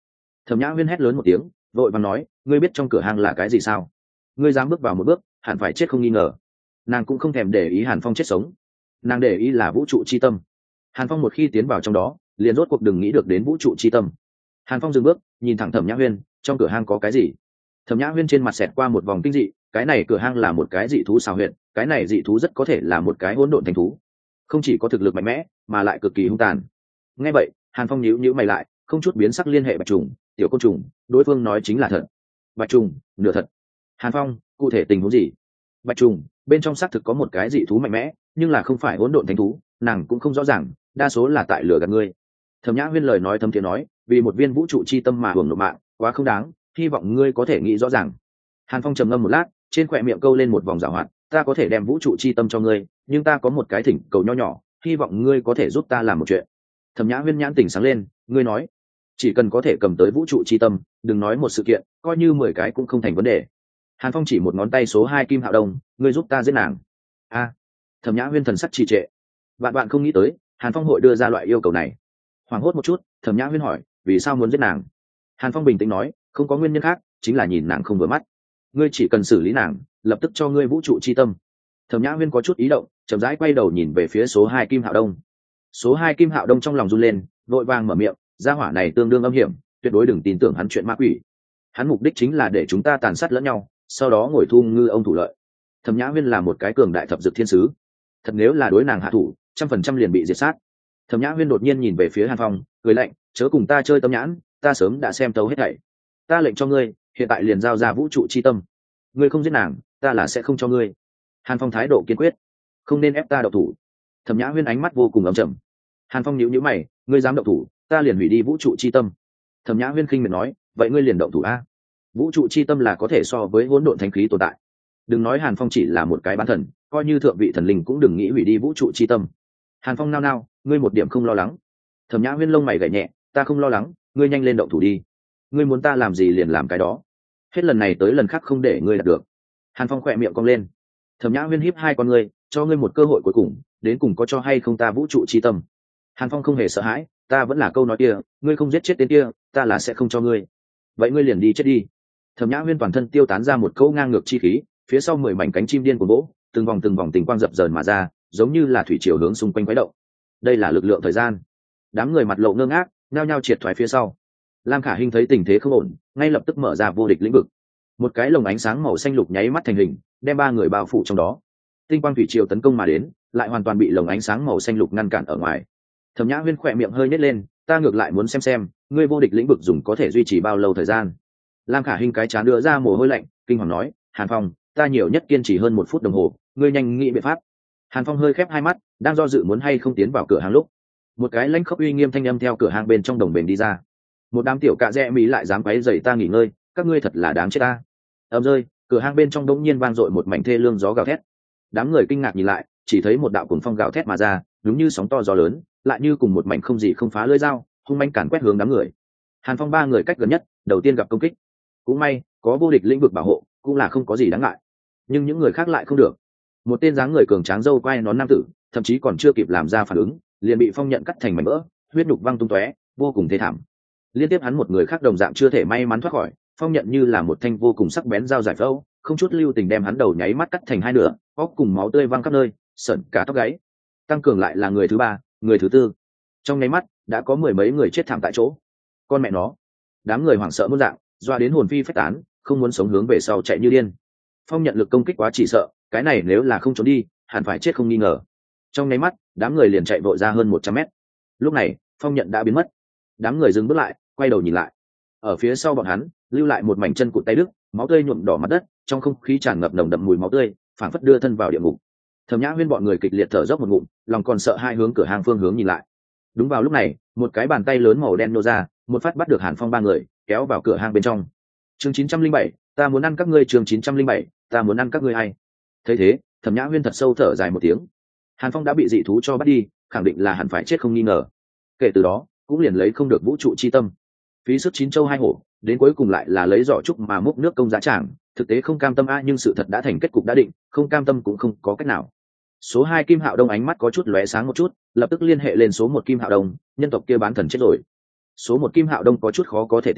Thẩm Nhã Huyên hét lớn một tiếng, vội vàng nói, ngươi biết trong cửa hàng là cái gì sao? Ngươi dám bước vào một bước, hẳn phải chết không nghi ngờ. Nàng cũng không thèm để ý Hàn Phong chết sống, nàng để ý là vũ trụ chi tâm. Hàn Phong một khi tiến vào trong đó, liền rốt cuộc đừng nghĩ được đến vũ trụ chi tâm. Hàn Phong dừng bước, nhìn thẳng Thẩm Nhã Huyên, trong cửa hàng có cái gì? Thẩm Nhã Huyên trên mặt xẹt qua một vòng kinh dị, cái này cửa hang là một cái dị thú xào huyệt, cái này dị thú rất có thể là một cái hỗn độn thánh thú, không chỉ có thực lực mạnh mẽ mà lại cực kỳ hung tàn. Nghe vậy, Hàn Phong nhíu mày lại, không chút biến sắc liên hệ Bạch Trùng, tiểu côn trùng, đối phương nói chính là thật. Bạch Trùng, nửa thật. Hàn Phong, cụ thể tình huống gì? Bạch Trùng, bên trong xác thực có một cái dị thú mạnh mẽ, nhưng là không phải hỗn độn thánh thú, nàng cũng không rõ ràng, đa số là tại lừa gạt ngươi. Thẩm Nhã Huyên lời nói thấm thiế nói, vì một viên vũ trụ chi tâm mà hưởng nộp mạng, quá không đáng, hy vọng ngươi có thể nghĩ rõ ràng. Hàn Phong trầm ngâm một lát, trên khóe miệng câu lên một vòng giảo hoạt, ta có thể đem vũ trụ chi tâm cho ngươi, nhưng ta có một cái thỉnh cầu nho nhỏ, hy vọng ngươi có thể giúp ta làm một chuyện. Thẩm Nhã Huyên nhãn tỉnh sáng lên, ngươi nói, chỉ cần có thể cầm tới vũ trụ chi tâm, đừng nói một sự kiện, coi như 10 cái cũng không thành vấn đề. Hàn Phong chỉ một ngón tay số 2 Kim Hạo Đông, ngươi giúp ta giết nàng. A. Thẩm Nhã Huyên thần sắc trì trệ, bạn không nghĩ tới Hàn Phong hội đưa ra loại yêu cầu này. Hoảng hốt một chút, Thẩm Nhã Huyên hỏi, vì sao muốn giết nàng? Hàn Phong bình tĩnh nói, không có nguyên nhân khác, chính là nhìn nàng không vừa mắt. Ngươi chỉ cần xử lý nàng, lập tức cho ngươi vũ trụ chi tâm. Thẩm Nhã Huyên có chút ý động, chậm rãi quay đầu nhìn về phía số 2 Kim Hạo Đông. Số 2 Kim Hạo Đông trong lòng run lên, vội vàng mở miệng, gia hỏa này tương đương âm hiểm, tuyệt đối đừng tin tưởng hắn chuyện ma quỷ. Hắn mục đích chính là để chúng ta tàn sát lẫn nhau, sau đó ngồi thu ngư ông thủ lợi. Thẩm Nhã Huyên là một cái cường đại thập dược thiên sứ, thật nếu là đối nàng hạ thủ, 100% liền bị diệt sát. Thẩm Nhã Huyên đột nhiên nhìn về phía Hàn Phong, cười lạnh, chớ cùng ta chơi tâm nhãn, ta sớm đã xem tấu hết thảy. Ta lệnh cho ngươi, hiện tại liền giao ra vũ trụ chi tâm. Ngươi không giết nàng, ta là sẽ không cho ngươi. Hàn Phong thái độ kiên quyết, không nên ép ta động thủ. Thẩm Nhã Huyên ánh mắt vô cùng ấm trầm. Hàn Phong nhíu mày, ngươi dám động thủ, ta liền hủy đi vũ trụ chi tâm. Thẩm Nhã Huyên khinh miệt nói, vậy ngươi liền động thủ a. Vũ trụ chi tâm là có thể so với hỗn độn thánh khí tồn tại. Đừng nói Hàn Phong chỉ là một cái bán thần, coi như thượng vị thần linh cũng đừng nghĩ hủy đi vũ trụ chi tâm. Hàn Phong nao nao, ngươi một điểm không lo lắng. Thẩm Nhã Huyên lông mày gảy nhẹ, ta không lo lắng, ngươi nhanh lên động thủ đi. Ngươi muốn ta làm gì liền làm cái đó, hết lần này tới lần khác không để ngươi đạt được. Hàn Phong khỏe miệng cong lên. Thẩm Nhã Huyên híp hai con ngươi, cho ngươi một cơ hội cuối cùng, đến cùng có cho hay không ta vũ trụ chi tâm. Hàn Phong không hề sợ hãi, ta vẫn là câu nói kia, ngươi không giết chết tên kia, ta là sẽ không cho ngươi. Vậy ngươi liền đi chết đi. Thẩm Nhã Huyên toàn thân tiêu tán ra một cỗ ngang ngược chi khí, phía sau 10 mảnh cánh chim điên của vỗ, từng vòng tình quang dập dờn mà ra, giống như là thủy triều hướng xung quanh quấy động. Đây là lực lượng thời gian. Đám người mặt lộ ngơ ngác, nhao nhao triệt thoái phía sau. Lam Khả Hinh thấy tình thế không ổn, ngay lập tức mở ra vô địch lĩnh vực. Một cái lồng ánh sáng màu xanh lục nháy mắt thành hình, đem 3 người bao phủ trong đó. Tinh quang thủy triều tấn công mà đến, lại hoàn toàn bị lồng ánh sáng màu xanh lục ngăn cản ở ngoài. Thẩm Nhã Huyên khỏe miệng hơi nhếch lên, ta ngược lại muốn xem ngươi vô địch lĩnh vực dùng có thể duy trì bao lâu thời gian. Lam Khả Hinh cái trán đưa ra mồ hôi lạnh, kinh hoàng nói, Hàn Phong, ta nhiều nhất kiên trì hơn 1 phút đồng hồ, ngươi nhanh nghĩ biện pháp. Hàn Phong hơi khép hai mắt, đang do dự muốn hay không tiến vào cửa hàng lúc, một cái lãnh khốc uy nghiêm thanh âm theo cửa hàng bên trong đồng bền đi ra. Một đám tiểu cạ rẽ mỹ lại dám quấy rầy ta nghỉ ngơi, các ngươi thật là đáng chết ta. Ầm rơi, cửa hàng bên trong đống nhiên vang dội một mảnh thê lương gió gào thét. Đám người kinh ngạc nhìn lại, chỉ thấy một đạo cuồng phong gào thét mà ra, đúng như sóng to gió lớn, lại như cùng một mảnh không gì không phá lưỡi dao, hung manh càn quét hướng đám người. Hàn Phong 3 người cách gần nhất, đầu tiên gặp công kích. Cũng may, có vô địch lĩnh vực bảo hộ, cũng là không có gì đáng ngại. Nhưng những người khác lại không được. Một tên dáng người cường tráng râu quai nón nam tử, thậm chí còn chưa kịp làm ra phản ứng, liền bị phong nhận cắt thành mảnh vỡ, huyết nhục văng tung tóe, vô cùng thê thảm. Liên tiếp hắn một người khác đồng dạng chưa thể may mắn thoát khỏi, phong nhận như là một thanh vô cùng sắc bén dao giải phẫu, không chút lưu tình đem hắn đầu nháy mắt cắt thành 2 nửa, óc cùng máu tươi văng khắp nơi, sởn cả tóc gáy. Tăng cường lại là người thứ 3, người thứ 4. Trong nháy mắt, đã có 10 mấy người chết thảm tại chỗ. Con mẹ nó! Đám người hoảng sợ muôn dạng, doa đến hồn phi phách tán, không muốn sống hướng về sau chạy như điên. Phong nhận lực công kích quá chỉ sợ, cái này nếu là không trốn đi, hẳn phải chết không nghi ngờ. Trong nháy mắt, đám người liền chạy vội ra hơn 100 mét. Lúc này, phong nhận đã biến mất. Đám người dừng bước lại, quay đầu nhìn lại. Ở phía sau bọn hắn, lưu lại một mảnh chân cụt tay đứt, máu tươi nhuộm đỏ mặt đất, trong không khí tràn ngập nồng đậm mùi máu tươi, phảng phất đưa thân vào địa ngục. Thẩm Nhã Huyên bọn người kịch liệt thở dốc một ngụm, lòng còn sợ hai hướng cửa hàng phương hướng nhìn lại. Đúng vào lúc này, một cái bàn tay lớn màu đen nô ra, một phát bắt được Hàn Phong 3 người, kéo vào cửa hàng bên trong. Chương 907, ta muốn ăn các ngươi. Chương 907, ta muốn ăn các ngươi hay. Thấy thế, Thẩm Nhã Huyên thật sâu thở dài một tiếng. Hàn Phong đã bị dị thú cho bắt đi, khẳng định là hẳn phải chết không nghi ngờ. Kể từ đó, cũng liền lấy không được vũ trụ chi tâm. Phí sức 9 châu 2 hổ, đến cuối cùng lại là lấy giỏ trúc mà múc nước công giá tràng, thực tế không cam tâm nhưng sự thật đã thành kết cục đã định, không cam tâm cũng không có cách nào. Số 2 Kim Hạo Đông ánh mắt có chút lóe sáng một chút, lập tức liên hệ lên số 1 Kim Hạo Đông, nhân tộc kia bán thần chết rồi. Số 1 Kim Hạo Đông có chút khó có thể tin,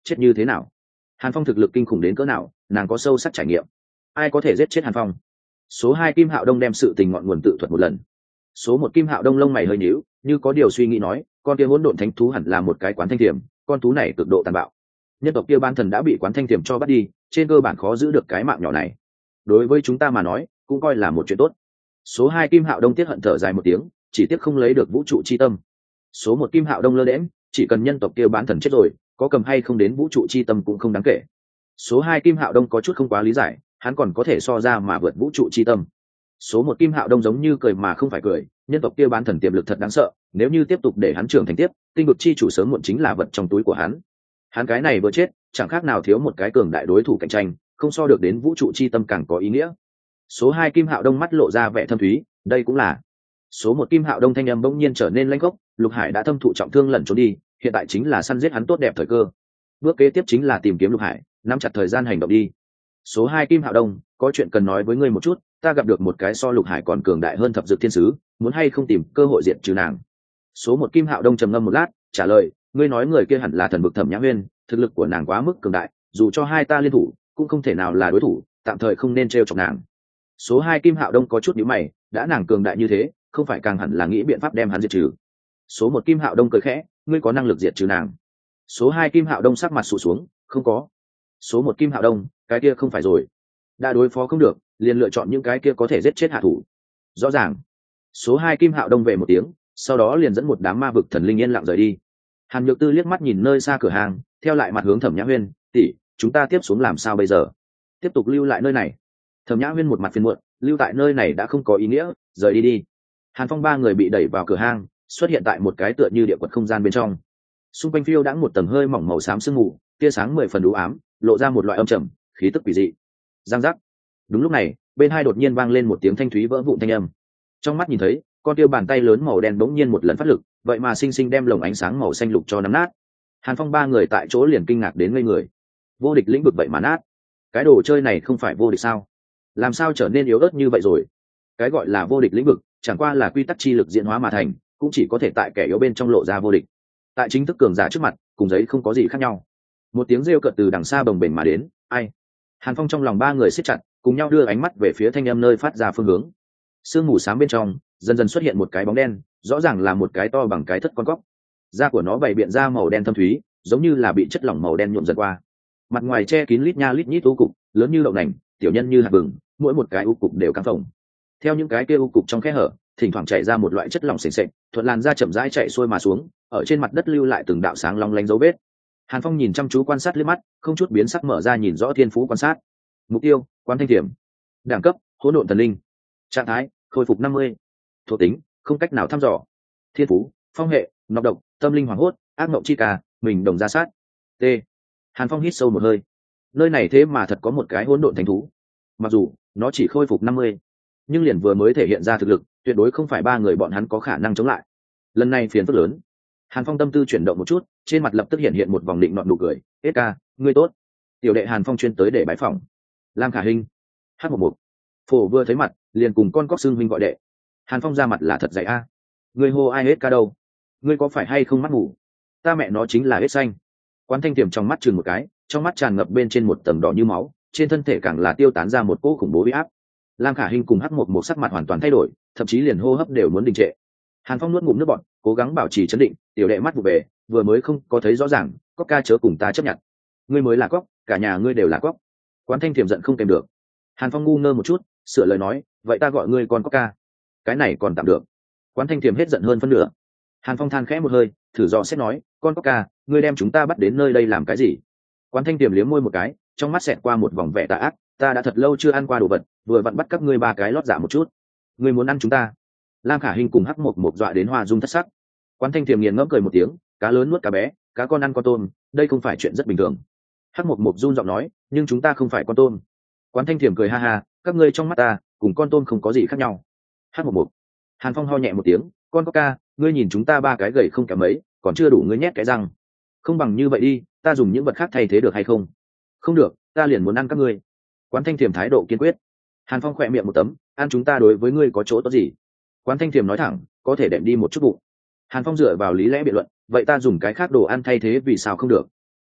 chết như thế nào? Hàn Phong thực lực kinh khủng đến cỡ nào, nàng có sâu sắc trải nghiệm. Ai có thể giết chết Hàn Phong? Số 2 Kim Hạo Đông đem sự tình ngọn nguồn tự thuật một lần. Số 1 Kim Hạo Đông lông mày hơi nhíu, như có điều suy nghĩ nói, con kia hỗn độn thánh thú hẳn là một cái quán thanh tiềm, con thú này cực độ tàn bạo. Nhân tộc kia ban thần đã bị quán thanh tiềm cho bắt đi, trên cơ bản khó giữ được cái mạng nhỏ này. Đối với chúng ta mà nói, cũng coi là một chuyện tốt. Số 2 Kim Hạo Đông tiếc hận thở dài một tiếng, chỉ tiếc không lấy được vũ trụ chi tâm. Số 1 Kim Hạo Đông lơ đễnh, chỉ cần nhân tộc kia bán thần chết rồi, có cầm hay không đến vũ trụ chi tâm cũng không đáng kể. Số 2 Kim Hạo Đông có chút không quá lý giải, hắn còn có thể so ra mà vượt vũ trụ chi tâm. Số 1 Kim Hạo Đông giống như cười mà không phải cười, nhân tộc kia bán thần tiềm lực thật đáng sợ, nếu như tiếp tục để hắn trưởng thành tiếp, tinh vực chi chủ sớm muộn chính là vật trong túi của hắn. Hắn cái này vừa chết, chẳng khác nào thiếu một cái cường đại đối thủ cạnh tranh, không so được đến vũ trụ chi tâm càng có ý nghĩa. Số 2 Kim Hạo Đông mắt lộ ra vẻ thâm thúy, đây cũng là. Số 1 Kim Hạo Đông thanh âm bỗng nhiên trở nên lãnh gốc, Lục Hải đã thâm thụ trọng thương lẩn trốn đi, hiện tại chính là săn giết hắn tốt đẹp thời cơ. Bước kế tiếp chính là tìm kiếm Lục Hải, nắm chặt thời gian hành động đi. Số 2 Kim Hạo Đông, có chuyện cần nói với ngươi một chút, ta gặp được một cái so Lục Hải còn cường đại hơn thập dược thiên sứ, muốn hay không tìm cơ hội diệt trừ nàng. Số 1 Kim Hạo Đông trầm ngâm một lát, trả lời, ngươi nói người kia hẳn là thần vực Thẩm Nhã Huyên, thực lực của nàng quá mức cường đại, dù cho hai ta liên thủ, cũng không thể nào là đối thủ, tạm thời không nên trêu chọc nàng. Số 2 Kim Hạo Đông có chút nhíu mày, đã nàng cường đại như thế, không phải càng hẳn là nghĩ biện pháp đem hắn diệt trừ. Số 1 Kim Hạo Đông cười khẽ, ngươi có năng lực diệt trừ nàng? Số 2 Kim Hạo Đông sắc mặt sụt xuống, không có. Số 1 Kim Hạo Đông, cái kia không phải rồi, đã đối phó không được, liền lựa chọn những cái kia có thể giết chết hạ thủ. Rõ ràng. Số 2 Kim Hạo Đông về một tiếng, sau đó liền dẫn một đám ma vực thần linh yên lặng rời đi. Hàn Nhược Tư liếc mắt nhìn nơi xa cửa hàng, theo lại mặt hướng Thẩm Nhã Huyên, tỷ, chúng ta tiếp xuống làm sao bây giờ? Tiếp tục lưu lại nơi này? Thẩm Nhã Huyên một mặt phiền muộn, lưu tại nơi này đã không có ý nghĩa, rời đi đi. Hàn Phong ba người bị đẩy vào cửa hang, xuất hiện tại một cái tựa như địa quật không gian bên trong. Xung quanh phiêu đãng một tầng hơi mỏng màu xám sương mù, tia sáng 10 phần u ám, lộ ra một loại âm trầm, khí tức quỷ dị. Giang giác. Đúng lúc này, bên hai đột nhiên vang lên một tiếng thanh thúy vỡ vụn thanh âm. Trong mắt nhìn thấy, con tiêu bàn tay lớn màu đen bỗng nhiên một lần phát lực, vậy mà sinh sinh đem lồng ánh sáng màu xanh lục cho nắm nát. Hàn Phong ba người tại chỗ liền kinh ngạc đến ngây người. Vô địch lĩnh vực vậy mà nát. Cái đồ chơi này không phải vô địch sao? Làm sao trở nên yếu ớt như vậy rồi? Cái gọi là vô địch lĩnh vực, chẳng qua là quy tắc chi lực diễn hóa mà thành, cũng chỉ có thể tại kẻ yếu bên trong lộ ra vô địch. Tại chính thức cường giả trước mặt, cùng giấy không có gì khác nhau. Một tiếng rêu cợt từ đằng xa bồng bềnh mà đến, ai? Hàn Phong trong lòng ba người siết chặt, cùng nhau đưa ánh mắt về phía thanh âm nơi phát ra phương hướng. Sương mù xám bên trong, dần dần xuất hiện một cái bóng đen, rõ ràng là một cái to bằng cái thất con cóc. Da của nó bày biện ra màu đen thâm thúy, giống như là bị chất lỏng màu đen nhuộm dần qua. Mặt ngoài che kín lít nha lít nhít u cục, lớn như đậu nành, tiểu nhân như hạt vừng, mỗi một cái u cục đều căng phồng. Theo những cái kia u cục trong khe hở, thỉnh thoảng chảy ra một loại chất lỏng sền sệt, thuận làn da chậm rãi chạy xuôi mà xuống, ở trên mặt đất lưu lại từng đạo sáng long lanh dấu vết. Hàn Phong nhìn chăm chú quan sát liếc mắt, không chút biến sắc mở ra nhìn rõ thiên phú quan sát. Mục tiêu: Quán Thanh Tiềm. Đẳng cấp: Hỗn độn thần linh. Trạng thái: khôi phục 50. Thuộc tính: không cách nào thăm dò. Thiên phú: Phong hệ, nọc độc, tâm linh hoảng hốt, ác mộng chi ca, mình đồng ra sát. T. Hàn Phong hít sâu một hơi. Nơi này thế mà thật có một cái hỗn độn thánh thú. Mặc dù nó chỉ khôi phục 50, nhưng liền vừa mới thể hiện ra thực lực, tuyệt đối không phải ba người bọn hắn có khả năng chống lại. Lần này phiền phức lớn. Hàn Phong tâm tư chuyển động một chút, trên mặt lập tức hiện hiện một vòng định nọt nụ cười. Hết ca, ngươi tốt. Tiểu đệ Hàn Phong chuyên tới để bái phỏng. Lam Khả Hinh, H11. Phổ vừa thấy mặt, liền cùng con cóc xương huynh gọi đệ. Hàn Phong ra mặt là thật dày a. Ngươi hô ai hết ca đâu? Ngươi có phải hay không mắt ngủ? Ta mẹ nó chính là hết xanh. Quán Thanh Tiềm trong mắt chừng một cái, trong mắt tràn ngập bên trên một tầng đỏ như máu, trên thân thể càng là tiêu tán ra một cỗ khủng bố uy áp. Lam Khả Hinh cùng H11 sắc mặt hoàn toàn thay đổi, thậm chí liền hô hấp đều muốn đình trệ. Hàn Phong nuốt ngụm nước bọt, cố gắng bảo trì trấn định, tiểu đệ mắt vụ về, vừa mới không có thấy rõ ràng, cóc ca chớ cùng ta chấp nhận. Ngươi mới là cóc, cả nhà ngươi đều là cóc. Quán Thanh Tiềm giận không kèm được. Hàn Phong ngu ngơ một chút, sửa lời nói, vậy ta gọi ngươi con cóc ca. Cái này còn tạm được. Quán Thanh Tiềm hết giận hơn phân nửa. Hàn Phong than khẽ một hơi, thử dò xét nói, con cóc ca, ngươi đem chúng ta bắt đến nơi đây làm cái gì? Quán Thanh Tiềm liếm môi một cái, trong mắt xẹt qua một vòng vẻ tà ác, ta đã thật lâu chưa ăn qua đồ vật, vừa vặn bắt các ngươi ba cái lót dạ một chút. Ngươi muốn ăn chúng ta? Lam Khả Hinh cùng H11 dọa đến hoa dung thất sắc. Quán Thanh Tiềm nghiền ngẫm cười một tiếng, cá lớn nuốt cá bé, cá con ăn con tôm, đây không phải chuyện rất bình thường. H11 run giọng nói, nhưng chúng ta không phải con tôm. Quán Thanh Tiềm cười ha ha, các ngươi trong mắt ta cùng con tôm không có gì khác nhau. H11. Hàn Phong ho nhẹ một tiếng, con có ca, ngươi nhìn chúng ta ba cái gầy không kém mấy, còn chưa đủ ngươi nhét cái răng. Không bằng như vậy đi, ta dùng những vật khác thay thế được hay không? Không được, ta liền muốn ăn các ngươi. Quán Thanh Tiềm thái độ kiên quyết. Hàn Phong khỏe miệng một tấm, ăn chúng ta đối với ngươi có chỗ tốt gì? Quán Thanh Tiềm nói thẳng, có thể đệm đi một chút bụng. Hàn Phong dựa vào lý lẽ biện luận, vậy ta dùng cái khác đồ ăn thay thế vì sao không được?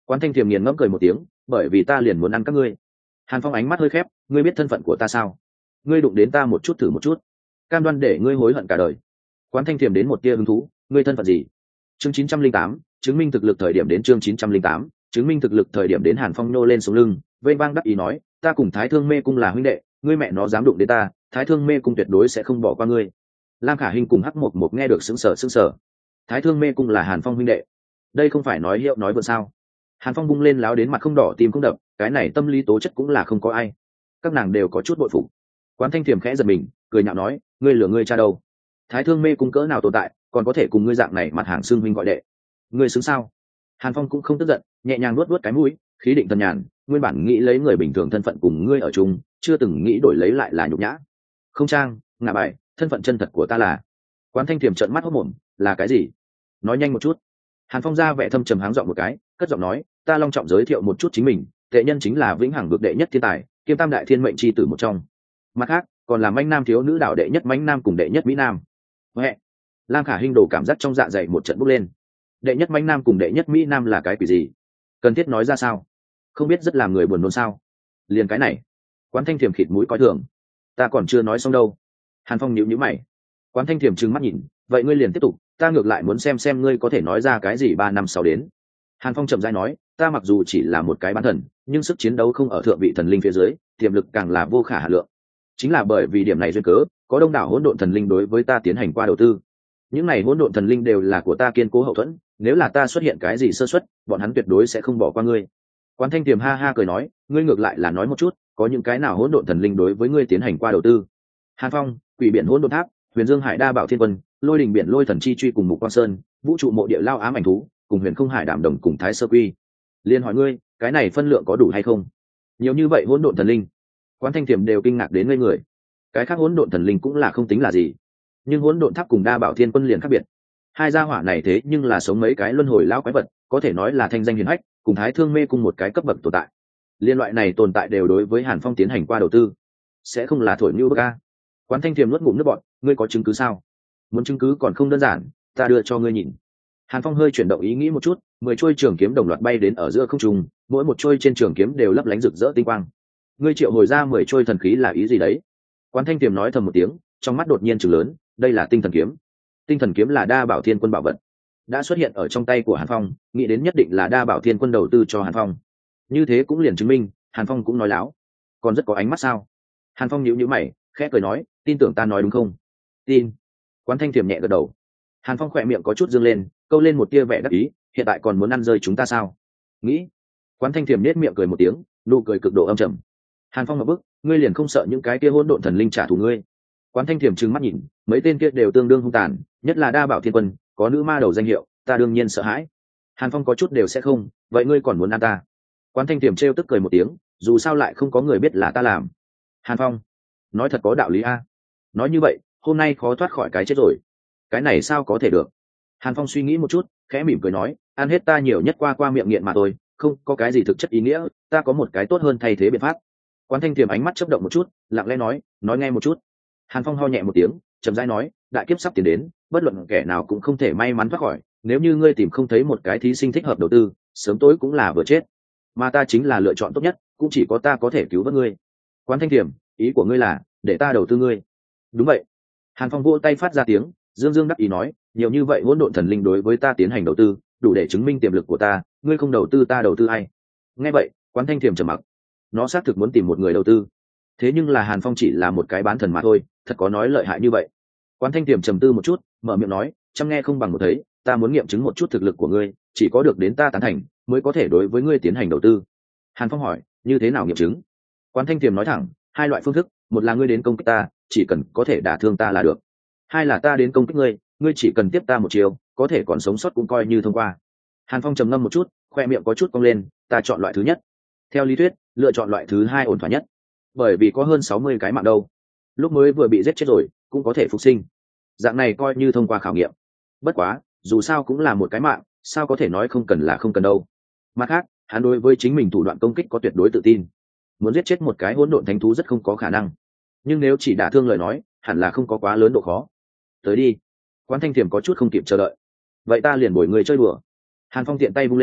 Quán Thanh Tiềm nghiền ngẫm cười một tiếng, bởi vì ta liền muốn ăn các ngươi. Hàn Phong ánh mắt hơi khép, ngươi biết thân phận của ta sao? Ngươi đụng đến ta một chút thử một chút, cam đoan để ngươi hối hận cả đời. Quán Thanh Tiềm đến một tia hứng thú, ngươi thân phận gì? Chương 908, chứng minh thực lực thời điểm đến chương 908, chứng minh thực lực thời điểm đến. Hàn Phong nô lên sống lưng, vây vang đắc ý nói, ta cùng Thái Thương Mê Cung là huynh đệ, ngươi mẹ nó dám đụng đến ta, Thái Thương Mê Cung tuyệt đối sẽ không bỏ qua ngươi. Lam Khả Hinh cùng Hắc Mộc Mộc nghe được sững sờ. Thái Thương Mê Cung là Hàn Phong huynh đệ, đây không phải nói hiệu nói vượn sao? Hàn Phong bung lên láo đến mặt không đỏ tim không đập, cái này tâm lý tố chất cũng là không có ai. Các nàng đều có chút bội phục. Quán Thanh Tiềm khẽ giật mình, cười nhạo nói, ngươi lừa ngươi cha đâu? Thái Thương Mê Cung cỡ nào tồn tại, còn có thể cùng ngươi dạng này mặt hàng xương huynh gọi đệ? Ngươi xứng sao? Hàn Phong cũng không tức giận, nhẹ nhàng nuốt cái mũi, khí định thần nhàn, nguyên bản nghĩ lấy người bình thường thân phận cùng ngươi ở chung, chưa từng nghĩ đổi lấy lại là nhục nhã. Không trang, ngạ bài, thân phận chân thật của ta là. Quán Thanh Tiềm trợn mắt hốt mồm, là cái gì? Nói nhanh một chút. Hàn Phong ra vẻ thâm trầm háng giọng một cái, cất giọng nói, ta long trọng giới thiệu một chút chính mình, tệ nhân chính là vĩnh hằng vực đệ nhất thiên tài, kiêm tam đại thiên mệnh chi tử một trong. Mặt khác, còn là mãnh nam thiếu nữ đảo đệ nhất mãnh nam cùng đệ nhất mỹ nam. Huệ. Lam Khả Hinh đổ cảm giác trong dạ dày một trận bốc lên. Đệ nhất mãnh nam cùng đệ nhất mỹ nam là cái quỷ gì? Cần thiết nói ra sao? Không biết rất làm người buồn nôn sao? Liền cái này. Quán Thanh Tiềm khịt mũi coi thường. Ta còn chưa nói xong đâu. Hàn Phong nhíu nhíu mày. Quán Thanh Tiềm trừng mắt nhìn, vậy ngươi liền tiếp tục, ta ngược lại muốn xem ngươi có thể nói ra cái gì 3 năm sau đến. Hàn Phong chậm rãi nói, ta mặc dù chỉ là một cái bán thần, nhưng sức chiến đấu không ở thượng vị thần linh phía dưới, tiềm lực càng là vô khả hạn lượng. Chính là bởi vì điểm này duyên cớ, có đông đảo hỗn độn thần linh đối với ta tiến hành qua đầu tư. Những này hỗn độn thần linh đều là của ta kiên cố hậu thuẫn, nếu là ta xuất hiện cái gì sơ suất, bọn hắn tuyệt đối sẽ không bỏ qua ngươi. Quán Thanh Tiềm ha ha cười nói, ngươi ngược lại là nói một chút, có những cái nào hỗn độn thần linh đối với ngươi tiến hành qua đầu tư? Hàn Phong, Quỷ Biển Hỗn Độn Tháp, Huyền Dương Hải Đa Bảo Thiên Quân, Lôi Đình Biển Lôi Thần Chi Truy cùng Mục Quang Sơn, Vũ trụ mộ địa lao ám ảnh thú, cùng Huyền Không Hải Đảm Đồng cùng Thái Sơ Quy. Liên hỏi ngươi, cái này phân lượng có đủ hay không? Nhiều như vậy hỗn độn thần linh. Quán Thanh Tiềm đều kinh ngạc đến ngây người. Cái khác hỗn độn thần linh cũng là không tính là gì, nhưng Hỗn Độn Tháp cùng Đa Bảo Thiên Quân liền khác biệt. Hai gia hỏa này thế nhưng là sống mấy cái luân hồi lão quái vật, có thể nói là thanh danh hiển hách, cùng Thái Thương Mê cùng một cái cấp bậc tồn tại. Liên loại này tồn tại đều đối với Hàn Phong tiến hành qua đầu tư, sẽ không là thổi như bức a. Quán Thanh Tiềm nuốt ngụm nước bọt, ngươi có chứng cứ sao? Muốn chứng cứ còn không đơn giản, ta đưa cho ngươi nhìn. Hàn Phong hơi chuyển động ý nghĩ một chút, 10 chuôi trường kiếm đồng loạt bay đến ở giữa không trung, mỗi một chuôi trên trường kiếm đều lấp lánh rực rỡ tinh quang. Ngươi triệu hồi ra 10 chuôi thần khí là ý gì đấy? Quán Thanh Tiềm nói thầm một tiếng, trong mắt đột nhiên trừng lớn, đây là tinh thần kiếm. Tinh thần kiếm là Đa Bảo Thiên Quân bảo vật, đã xuất hiện ở trong tay của Hàn Phong, nghĩ đến nhất định là Đa Bảo Thiên Quân đầu tư cho Hàn Phong. Như thế cũng liền chứng minh, Hàn Phong cũng nói láo. Còn rất có ánh mắt sao? Hàn Phong nhíu nhíu mày, khẽ cười nói, tin tưởng ta nói đúng không? Tin. Quán Thanh Tiềm nhẹ gật đầu. Hàn Phong khỏe miệng có chút dương lên, câu lên một tia vẻ đắc ý, hiện tại còn muốn ăn rơi chúng ta sao? Nghĩ. Quán Thanh Tiềm nết miệng cười một tiếng, nụ cười cực độ âm trầm. Hàn Phong ngập bức, ngươi liền không sợ những cái kia hỗn độn thần linh trả thù ngươi? Quán Thanh Tiềm trừng mắt nhìn, mấy tên kia đều tương đương hung tàn, nhất là Đa Bảo Thiên Quân, có nữ ma đầu danh hiệu, ta đương nhiên sợ hãi. Hàn Phong có chút đều sẽ không, vậy ngươi còn muốn ăn ta? Quán Thanh Tiềm trêu tức cười một tiếng, dù sao lại không có người biết là ta làm. Hàn Phong, nói thật có đạo lý a. Nói như vậy, hôm nay khó thoát khỏi cái chết rồi. Cái này sao có thể được? Hàn Phong suy nghĩ một chút, khẽ mỉm cười nói, ăn hết ta nhiều nhất qua miệng nghiện mà thôi, không có cái gì thực chất ý nghĩa, ta có một cái tốt hơn thay thế biện pháp. Quán Thanh Tiềm ánh mắt chớp động một chút, lặng lẽ nói nghe một chút. Hàn Phong ho nhẹ một tiếng, chậm rãi nói, đại kiếp sắp tiến đến, bất luận kẻ nào cũng không thể may mắn thoát khỏi, nếu như ngươi tìm không thấy một cái thí sinh thích hợp đầu tư, sớm tối cũng là vừa chết. Mà ta chính là lựa chọn tốt nhất, cũng chỉ có ta có thể cứu vớt ngươi. Quán Thanh Tiềm, ý của ngươi là để ta đầu tư ngươi? Đúng vậy. Hàn Phong vỗ tay phát ra tiếng, dương dương đắc ý nói, nhiều như vậy hỗn độn thần linh đối với ta tiến hành đầu tư, đủ để chứng minh tiềm lực của ta, ngươi không đầu tư ta đầu tư ai? Nghe vậy, Quán Thanh Tiềm trầm mặc. Nó xác thực muốn tìm một người đầu tư, thế nhưng là Hàn Phong chỉ là một cái bán thần mà thôi, thật có nói lợi hại như vậy? Quán Thanh Tiềm trầm tư một chút, mở miệng nói, chăm nghe không bằng một thấy, ta muốn nghiệm chứng một chút thực lực của ngươi, chỉ có được đến ta tán thành, mới có thể đối với ngươi tiến hành đầu tư. Hàn Phong hỏi, như thế nào nghiệm chứng? Quán Thanh Tiềm nói thẳng, hai loại phương thức, một là ngươi đến công kích ta, chỉ cần có thể đả thương ta là được. Hai là ta đến công kích ngươi, ngươi chỉ cần tiếp ta một chiều, có thể còn sống sót cũng coi như thông qua. Hàn Phong trầm ngâm một chút, khoe miệng có chút cong lên, ta chọn loại thứ nhất. Theo lý thuyết, lựa chọn loại thứ hai ổn thỏa nhất, bởi vì có hơn 60 cái mạng đâu, lúc mới vừa bị giết chết rồi cũng có thể phục sinh, dạng này coi như thông qua khảo nghiệm. Bất quá dù sao cũng là một cái mạng, sao có thể nói không cần là không cần đâu. Mặt khác, hắn đối với chính mình thủ đoạn công kích có tuyệt đối tự tin, muốn giết chết một cái hỗn độn thánh thú rất không có khả năng, nhưng nếu chỉ đả thương lời nói hẳn là không có quá lớn độ khó. Tới đi. Quán Thanh Tiềm có chút không kịp chờ đợi, vậy ta liền bồi người chơi đùa. Hàn Phong tiện tay vung lên,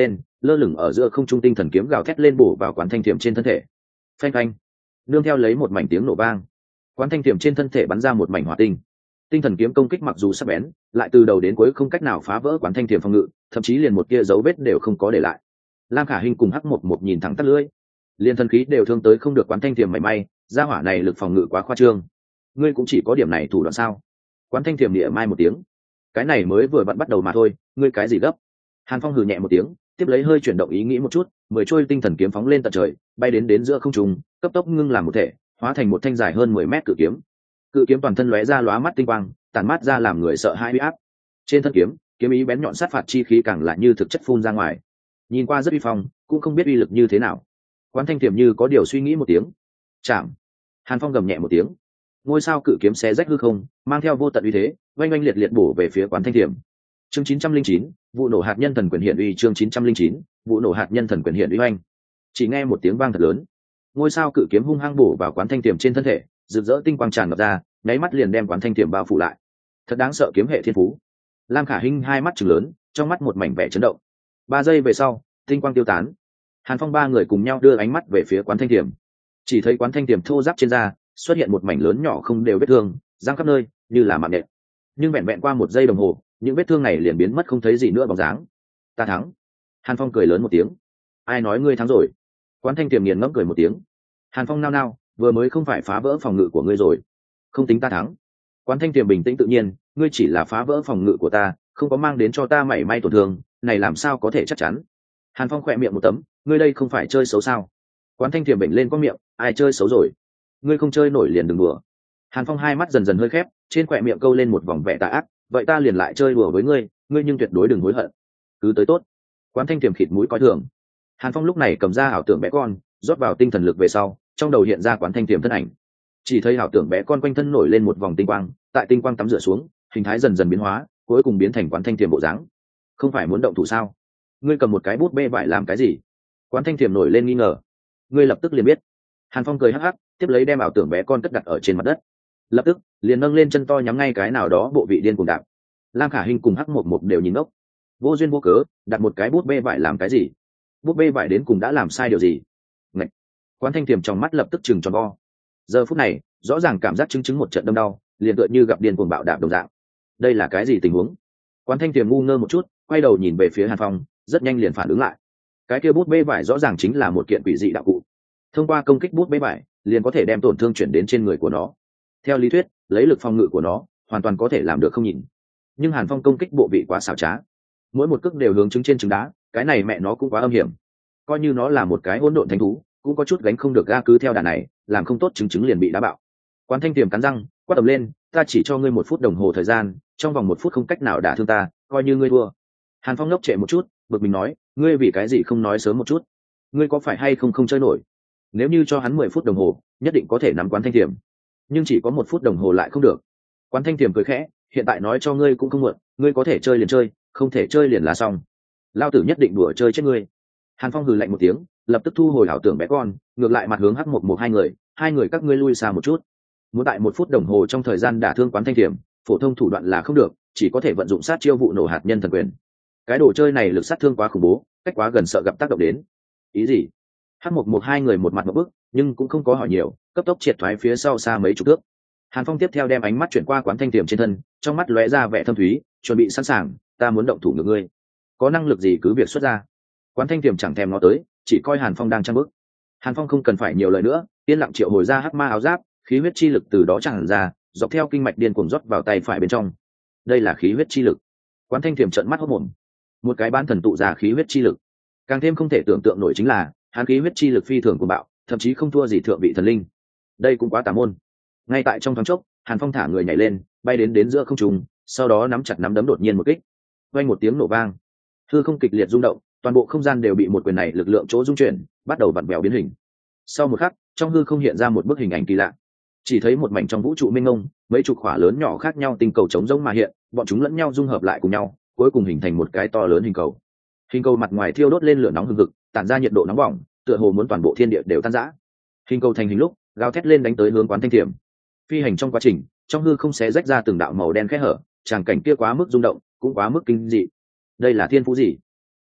lơ lửng ở giữa không trung tinh thần kiếm gào thét lên bổ vào Quán Thanh Tiềm trên thân thể. Phanh phanh, nương theo lấy một mảnh tiếng nổ vang, Quán Thanh Tiềm trên thân thể bắn ra một mảnh hỏa tinh. Tinh thần kiếm công kích mặc dù sắc bén, lại từ đầu đến cuối không cách nào phá vỡ Quán Thanh Tiềm phòng ngự, thậm chí liền một tia dấu vết đều không có để lại. Lam Khả Hinh cùng Hắc Một Một nhìn thẳng tắt lưỡi, liền thần khí đều thương tới không được Quán Thanh Tiềm mảy may, gia hỏa này lực phòng ngự quá khoa trương. Ngươi cũng chỉ có điểm này thủ đoạn sao? Quán Thanh Tiềm địa mai một tiếng, cái này mới vừa vặn bắt đầu mà thôi, ngươi cái gì gấp? Hàn Phong hừ nhẹ một tiếng, tiếp lấy hơi chuyển động ý nghĩ một chút, 10 trôi tinh thần kiếm phóng lên tận trời, bay đến giữa không trung, cấp tốc ngưng làm một thể, hóa thành một thanh dài hơn 10 mét cự kiếm. Cự kiếm toàn thân lóe ra lóa mắt tinh quang, tản mát ra làm người sợ hãi uy áp. Trên thân kiếm, kiếm ý bén nhọn sát phạt chi khí càng lại như thực chất phun ra ngoài. Nhìn qua rất uy phong, cũng không biết uy lực như thế nào. Quán Thanh Tiềm như có điều suy nghĩ một tiếng. Chạm. Hàn Phong gầm nhẹ một tiếng, ngôi sao cự kiếm xé rách hư không, mang theo vô tận uy thế, oanh oanh liệt liệt bổ về phía Quán Thanh Tiềm. Chương 909, vụ nổ hạt nhân thần quyền hiện uy. Chương 909, vụ nổ hạt nhân thần quyền hiện uy oanh. Chỉ nghe một tiếng vang thật lớn, ngôi sao cự kiếm hung hăng bổ vào Quán Thanh Tiềm trên thân thể, rực rỡ tinh quang tràn ngập ra, nháy mắt liền đem Quán Thanh Tiềm bao phủ lại. Thật đáng sợ kiếm hệ thiên phú. Lam Khả Hinh hai mắt trừng lớn, trong mắt một mảnh vẻ chấn động. 3 giây về sau, tinh quang tiêu tán. Hàn Phong ba người cùng nhau đưa ánh mắt về phía Quán Thanh Tiềm. Chỉ thấy Quán Thanh Tiềm thô ráp trên da xuất hiện một mảnh lớn nhỏ không đều vết thương, răng khắp nơi như là mạng nện. Nhưng vẹn vẹn qua 1 giây đồng hồ, những vết thương này liền biến mất không thấy gì nữa bóng dáng. Ta thắng. Hàn Phong cười lớn một tiếng. Ai nói ngươi thắng rồi? Quán Thanh Tiềm nghiền ngẫm cười một tiếng. Hàn Phong nao nao, vừa mới không phải phá vỡ phòng ngự của ngươi rồi, không tính ta thắng. Quán Thanh Tiềm bình tĩnh tự nhiên, ngươi chỉ là phá vỡ phòng ngự của ta, không có mang đến cho ta mảy may tổn thương, này làm sao có thể chắc chắn? Hàn Phong khỏe miệng một tấm, ngươi đây không phải chơi xấu sao? Quán Thanh Tiềm bệnh lên có miệng, ai chơi xấu rồi? Ngươi không chơi nổi liền đừng đùa. Hàn Phong hai mắt dần dần hơi khép, trên khỏe miệng câu lên một vòng vẻ tà ác, vậy ta liền lại chơi đùa với ngươi, ngươi nhưng tuyệt đối đừng hối hận. Cứ tới tốt. Quán Thanh Tiềm khịt mũi coi thường. Hàn Phong lúc này cầm ra ảo tưởng bé con, rót vào tinh thần lực về sau, trong đầu hiện ra Quán Thanh Tiềm thân ảnh. Chỉ thấy ảo tưởng bé con quanh thân nổi lên một vòng tinh quang, tại tinh quang tắm rửa xuống, hình thái dần dần biến hóa, cuối cùng biến thành Quán Thanh Tiềm bộ dáng. Không phải muốn động thủ sao? Ngươi cầm một cái bút bê vải làm cái gì? Quán Thanh Tiềm nổi lên nghi ngờ. Ngươi lập tức liền biết. Hàn Phong cười hắc hắc, tiếp lấy đem ảo tưởng bé con cất đặt ở trên mặt đất, lập tức liền nâng lên chân to nhắm ngay cái nào đó bộ vị điên cuồng đạp. Lam Khả Hinh cùng Hắc Một Một đều nhìn ngốc. Vô duyên vô cớ đặt một cái bút bê vải làm cái gì? Bút bê vải đến cùng đã làm sai điều gì? Ngậy. Quán Thanh Tiềm trong mắt lập tức chừng tròn vo. Giờ phút này rõ ràng cảm giác chứng một trận đâm đau, liền tựa như gặp điên cuồng bạo đạp đồng dạng. Đây là cái gì tình huống? Quán Thanh Tiềm ngu ngơ một chút, quay đầu nhìn về phía Hàn Phong, rất nhanh liền phản ứng lại. Cái kia bút bê vải rõ ràng chính là một kiện quỷ dị đạo cụ. Thông qua công kích bút bê vải, liền có thể đem tổn thương chuyển đến trên người của nó. Theo lý thuyết, lấy lực phòng ngự của nó, hoàn toàn có thể làm được không nhìn. Nhưng Hàn Phong công kích bộ vị quá xảo trá, mỗi một cước đều hướng trứng trên trứng đá, cái này mẹ nó cũng quá âm hiểm. Coi như nó là một cái hỗn độn thánh thú, cũng có chút gánh không được ga, cứ theo đà này, làm không tốt trứng liền bị đá bạo. Quán Thanh Tiềm cắn răng, quát tầm lên, ta chỉ cho ngươi 1 phút đồng hồ thời gian, trong vòng 1 phút không cách nào đả thương ta, coi như ngươi thua. Hàn Phong ngốc trệ một chút, bực mình nói, ngươi vì cái gì không nói sớm một chút? Ngươi có phải hay không chơi nổi? Nếu như cho hắn 10 phút đồng hồ, nhất định có thể nắm Quán Thanh Tiềm, nhưng chỉ có 1 phút đồng hồ lại không được. Quán Thanh Tiềm cười khẽ, hiện tại nói cho ngươi cũng không muộn, ngươi có thể chơi liền chơi, không thể chơi liền là xong. Lao tử nhất định đùa chơi chết ngươi. Hàn Phong hừ lạnh một tiếng, lập tức thu hồi ảo tưởng bé con, ngược lại mặt hướng Hắc Một Một hai người các ngươi lui xa một chút. Muốn tại 1 phút đồng hồ trong thời gian đả thương Quán Thanh Tiềm, phổ thông thủ đoạn là không được, chỉ có thể vận dụng sát chiêu vụ nổ hạt nhân thần quyền. Cái đồ chơi này lực sát thương quá khủng bố, cách quá gần sợ gặp tác động đến. Ý gì? Hắc Một Một hai người một mặt một bức, nhưng cũng không có hỏi nhiều, cấp tốc triệt thoái phía sau xa mấy chục thước. Hàn Phong tiếp theo đem ánh mắt chuyển qua Quán Thanh Tiềm trên thân, trong mắt lóe ra vẻ thâm thúy, chuẩn bị sẵn sàng, ta muốn động thủ ngược ngươi. Có năng lực gì cứ việc xuất ra. Quán Thanh Tiềm chẳng thèm nó tới, chỉ coi Hàn Phong đang trang bức. Hàn Phong không cần phải nhiều lời nữa, yên lặng triệu hồi ra hắc ma áo giáp, khí huyết chi lực từ đó tràn ra, dọc theo kinh mạch điên cuồng rót vào tay phải bên trong. Đây là khí huyết chi lực. Quán Thanh Tiềm trợn mắt hốt mồm. Một cái bán thần tụ ra khí huyết chi lực. Càng thêm không thể tưởng tượng nổi chính là, hắn khí huyết chi lực phi thường của bạo, thậm chí không thua gì thượng vị thần linh. Đây cũng quá tà môn. Ngay tại trong thoáng chốc, Hàn Phong thả người nhảy lên, bay đến giữa không trung, sau đó nắm chặt nắm đấm đột nhiên một kích. Vang một tiếng nổ vang, hư không kịch liệt rung động, toàn bộ không gian đều bị một quyền này lực lượng chỗ rung chuyển, bắt đầu vặn vẹo biến hình. Sau một khắc, trong hư không hiện ra một bức hình ảnh kỳ lạ. Chỉ thấy một mảnh trong vũ trụ mênh mông, mấy chục khỏa lớn nhỏ khác nhau tinh cầu chống rỗng mà hiện, bọn chúng lẫn nhau dung hợp lại cùng nhau, cuối cùng hình thành một cái to lớn hình cầu. Hình cầu mặt ngoài thiêu đốt lên lửa nóng hừng hực, tản ra nhiệt độ nóng bỏng, tựa hồ muốn toàn bộ thiên địa đều tan rã. Hình cầu thành hình lúc, gào thét lên đánh tới hướng Quán Thanh Tiềm. Phi hành trong quá trình, trong hư không xé rách ra từng đạo màu đen khẽ hở, tràng cảnh kia quá mức rung động, cũng quá mức kinh dị. Đây là thiên phú gì?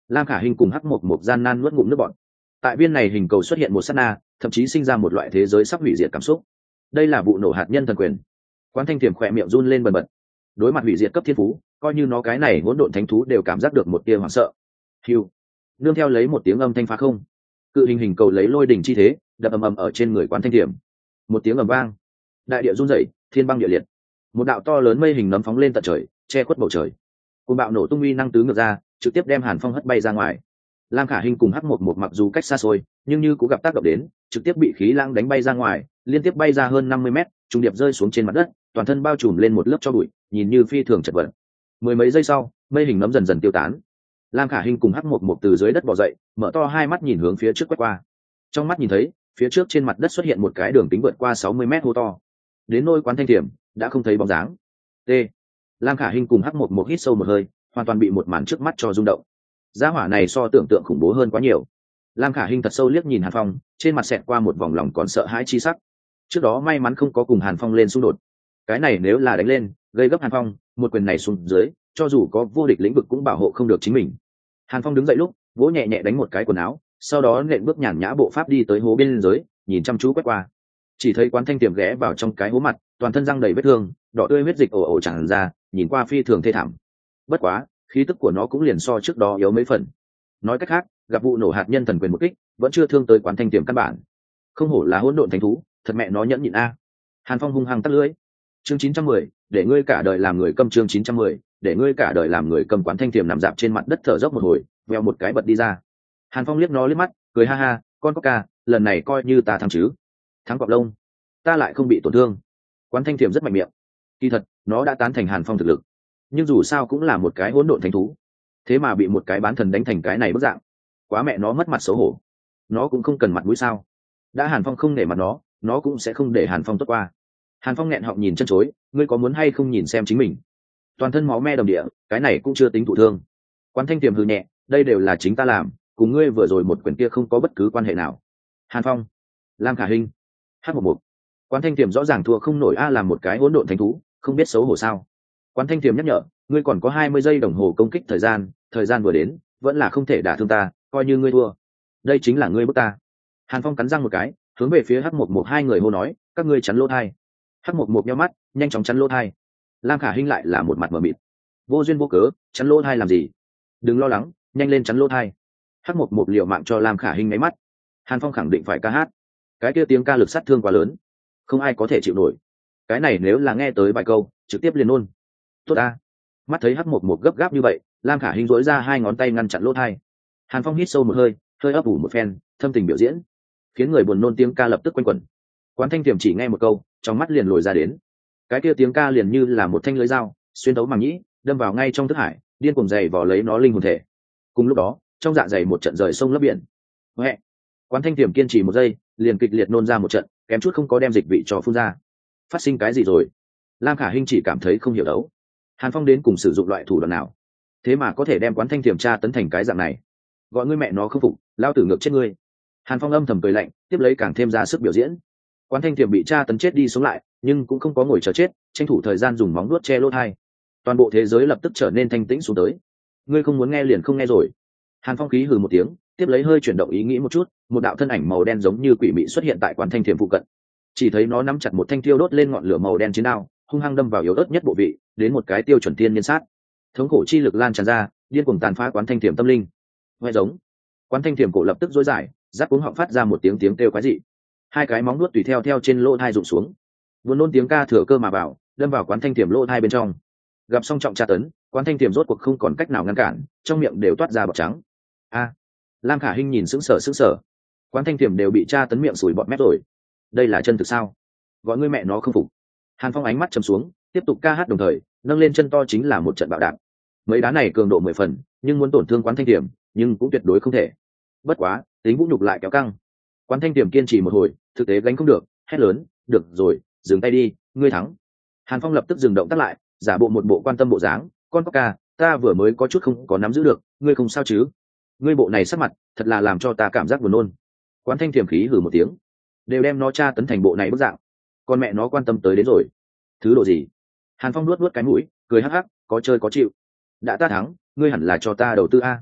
Lam Khả Hinh cùng Hắc Mộc Mộc gian nan nuốt ngụm nước bọt. Tại viên này hình cầu xuất hiện một sát na, thậm chí sinh ra một loại thế giới sắp hủy diệt cảm xúc. Đây là vụ nổ hạt nhân thần quyền. Quán Thanh Tiềm khỏe miệng run lên bần bật. Đối mặt hủy diệt cấp thiên phú, coi như nó cái này hỗn độn thánh thú đều cảm giác được một tia hoảng sợ. Hưu, nương theo lấy một tiếng âm thanh phá không, cự hình hình cầu lấy lôi đỉnh chi thế đập ầm ầm ở trên người Quán Thanh Tiềm. Một tiếng ầm vang, đại địa rung rẩy, thiên băng địa liệt. Một đạo to lớn mây hình nấm phóng lên tận trời, che khuất bầu trời. Cơn bạo nổ tung uy năng tứ ngược ra, trực tiếp đem Hàn Phong hất bay ra ngoài. Lam Khả Hinh cùng Hắc Mộc Mộc mặc dù cách xa xôi, nhưng như cũng gặp tác động đến, trực tiếp bị khí lãng đánh bay ra ngoài, liên tiếp bay ra hơn 50 mét, trùng điệp rơi xuống trên mặt đất, toàn thân bao trùm lên một lớp tro bụi, nhìn như phi thường chật vật. Mười mấy giây sau, mây hình nấm dần dần tiêu tán. Lam Khả Hinh cùng Hắc Mộc Mộc từ dưới đất bò dậy, mở to hai mắt nhìn hướng phía trước quét qua. Trong mắt nhìn thấy, phía trước trên mặt đất xuất hiện một cái đường kính vượt qua 60 mét hô to. Đến nơi Quán Thanh Tiềm đã không thấy bóng dáng. T. Lam Khả Hinh cùng Hắc Mộc Mộc hít sâu một hơi, hoàn toàn bị một màn trước mắt cho rung động. Gia hỏa này so tưởng tượng khủng bố hơn quá nhiều. Lam Khả Hinh thật sâu liếc nhìn Hàn Phong, trên mặt xẹt qua một vòng lòng còn sợ hãi chi sắc. Trước đó may mắn không có cùng Hàn Phong lên xung đột. Cái này nếu là đánh lên, gây gấp Hàn Phong, một quyền này xuống dưới, cho dù có vô địch lĩnh vực cũng bảo hộ không được chính mình. Hàn Phong đứng dậy lúc, vỗ nhẹ nhẹ đánh một cái quần áo, sau đó nện bước nhàn nhã bộ pháp đi tới hố bên dưới, nhìn chăm chú quét qua. Chỉ thấy Quán Thanh Tiềm ghé vào trong cái hố mặt, toàn thân răng đầy vết thương, đỏ tươi huyết dịch ồ ồ tràn ra, nhìn qua phi thường thê thảm. Bất quá, khí tức của nó cũng liền so trước đó yếu mấy phần. Nói cách khác, gặp vụ nổ hạt nhân thần quyền một kích, vẫn chưa thương tới Quán Thanh Tiềm căn bản. Không hổ là hỗn độn thánh thú, thật mẹ nó nhẫn nhịn a. Hàn Phong hung hăng tắt lưỡi. Chương 910, để ngươi cả đời làm người câm. Chương 910, để ngươi cả đời làm người câm. Quán Thanh Tiềm nằm dạp trên mặt đất thở dốc một hồi, vèo một cái bật đi ra. Hàn Phong liếc nó liếc mắt, cười ha ha, con cóc ca, lần này coi như ta thắng chứ. Thắng cọp lông, ta lại không bị tổn thương. Quán Thanh Tiềm rất mạnh miệng. Kỳ thật, nó đã tán thành Hàn Phong thực lực, nhưng dù sao cũng là một cái hỗn độn thánh thú, thế mà bị một cái bán thần đánh thành cái này bức dạng, quá mẹ nó mất mặt xấu hổ. Nó cũng không cần mặt mũi sao? Đã Hàn Phong không để mặt nó cũng sẽ không để Hàn Phong tốt qua. Hàn Phong nghẹn họng nhìn chân chối, ngươi có muốn hay không nhìn xem chính mình? Toàn thân máu me đầm địa, cái này cũng chưa tính thụ thương. Quán Thanh Tiềm hừ nhẹ, đây đều là chính ta làm, cùng ngươi vừa rồi một quyền kia không có bất cứ quan hệ nào. Hàn Phong, Lam Khả Hinh, Hắc Mộc Mộc. Quán Thanh Tiềm rõ ràng thua không nổi a, làm một cái hỗn độn thánh thú, không biết xấu hổ sao? Quán Thanh Tiềm nhắc nhở, ngươi còn có 20 giây đồng hồ công kích thời gian vừa đến, vẫn là không thể đả thương ta, coi như ngươi thua. Đây chính là ngươi bức ta. Hàn Phong cắn răng một cái, hướng về phía Hắc Mộc Mộc hai người hô nói, các ngươi chắn lỗ tai. Hắc Mộc Mộc nhíu mắt, nhanh chóng chắn lỗ tai. Lam Khả Hinh lại là một mặt mờ mịt, vô duyên vô cớ, chắn lỗ tai làm gì? Đừng lo lắng, nhanh lên chắn lỗ tai. Hắc Mộc Mộc liều mạng cho Lam Khả Hinh nháy mắt. Hàn Phong khẳng định phải ca hát. Cái kia tiếng ca lực sát thương quá lớn, không ai có thể chịu nổi. Cái này nếu là nghe tới vài câu, trực tiếp liền nôn. Tốt a. Mắt thấy Hắc Mộc Mộc gấp gáp như vậy, Lam Khả Hinh duỗi ra hai ngón tay ngăn chặn lỗ tai. Hàn Phong hít sâu một hơi, hơi ấp ủ một phen, thâm tình biểu diễn, khiến người buồn nôn tiếng ca lập tức quanh quẩn. Quán Thanh Tiềm chỉ nghe một câu, trong mắt liền lồi ra đến. Cái kia tiếng ca liền như là một thanh lưỡi dao, xuyên thấu màng nhĩ, đâm vào ngay trong thức hải, điên cuồng dày vò lấy nó linh hồn thể. Cùng lúc đó, trong dạ dày một trận rời sông lấp biển. Huệ. Quán Thanh Tiềm kiên trì một giây, liền kịch liệt nôn ra một trận, kém chút không có đem dịch vị cho phun ra. Phát sinh cái gì rồi? Lam Khả Hinh chỉ cảm thấy không hiểu đấu. Hàn Phong đến cùng sử dụng loại thủ đoạn nào, thế mà có thể đem Quán Thanh Tiềm tra tấn thành cái dạng này? Gọi ngươi mẹ nó không phục, lao tử ngược chết ngươi. Hàn Phong âm thầm cười lạnh, tiếp lấy càng thêm ra sức biểu diễn. Quán Thanh Tiềm bị tra tấn chết đi sống lại, nhưng cũng không có ngồi chờ chết, tranh thủ thời gian dùng móng vuốt che lỗ tai. Toàn bộ thế giới lập tức trở nên thanh tĩnh xuống tới. Ngươi không muốn nghe liền không nghe rồi. Hàn Phong khí hừ một tiếng, tiếp lấy hơi chuyển động ý nghĩ một chút, một đạo thân ảnh màu đen giống như quỷ mị xuất hiện tại Quán Thanh Tiềm phụ cận. Chỉ thấy nó nắm chặt một thanh tiêu đốt lên ngọn lửa màu đen chiến đao, hung hăng đâm vào yếu ớt nhất bộ vị, đến một cái tiêu chuẩn tiên niên sát. Thống khổ chi lực lan tràn ra, điên cuồng tàn phá Quán Thanh Tiềm tâm linh. Ngoại giống, Quán Thanh Tiềm cổ lập tức rối dài, giáp cuống họng phát ra một tiếng kêu quái dị. Hai cái móng nuốt tùy theo trên lỗ tai rụng xuống. Buồn nôn tiếng ca thừa cơ mà vào, đâm vào Quán Thanh Tiềm lỗ tai bên trong. Gặp xong trọng tra tấn, Quán Thanh Tiềm rốt cuộc không còn cách nào ngăn cản, trong miệng đều toát ra bọt trắng. A. Lam Khả Hinh nhìn sững sờ. Quán Thanh Tiềm đều bị tra tấn miệng sùi bọt mép rồi. Đây là chân thực sao? Gọi ngươi mẹ nó không phục. Hàn Phong ánh mắt trầm xuống, tiếp tục ca hát đồng thời nâng lên chân to chính là một trận bạo đạp. Mấy đá này cường độ 10 phần, nhưng muốn tổn thương Quán Thanh Tiềm, nhưng cũng tuyệt đối không thể. Bất quá, tính vũ nhục lại kéo căng. Quán Thanh Tiềm kiên trì một hồi, thực tế gánh không được, hét lớn, "Được rồi, dừng tay đi, ngươi thắng." Hàn Phong lập tức dừng động tác lại, giả bộ một bộ quan tâm bộ dáng, "Con cóc ca, ta vừa mới có chút không có nắm giữ được, ngươi không sao chứ? Ngươi bộ này sắc mặt, thật là làm cho ta cảm giác buồn nôn." Quán Thanh Tiềm khí hừ một tiếng, đều đem nó tra tấn thành bộ này bức dạng, con mẹ nó quan tâm tới đến rồi. Thứ độ gì? Hàn Phong nuốt cái mũi, cười hắc hắc, có chơi có chịu. Đã ta thắng, ngươi hẳn là cho ta đầu tư a.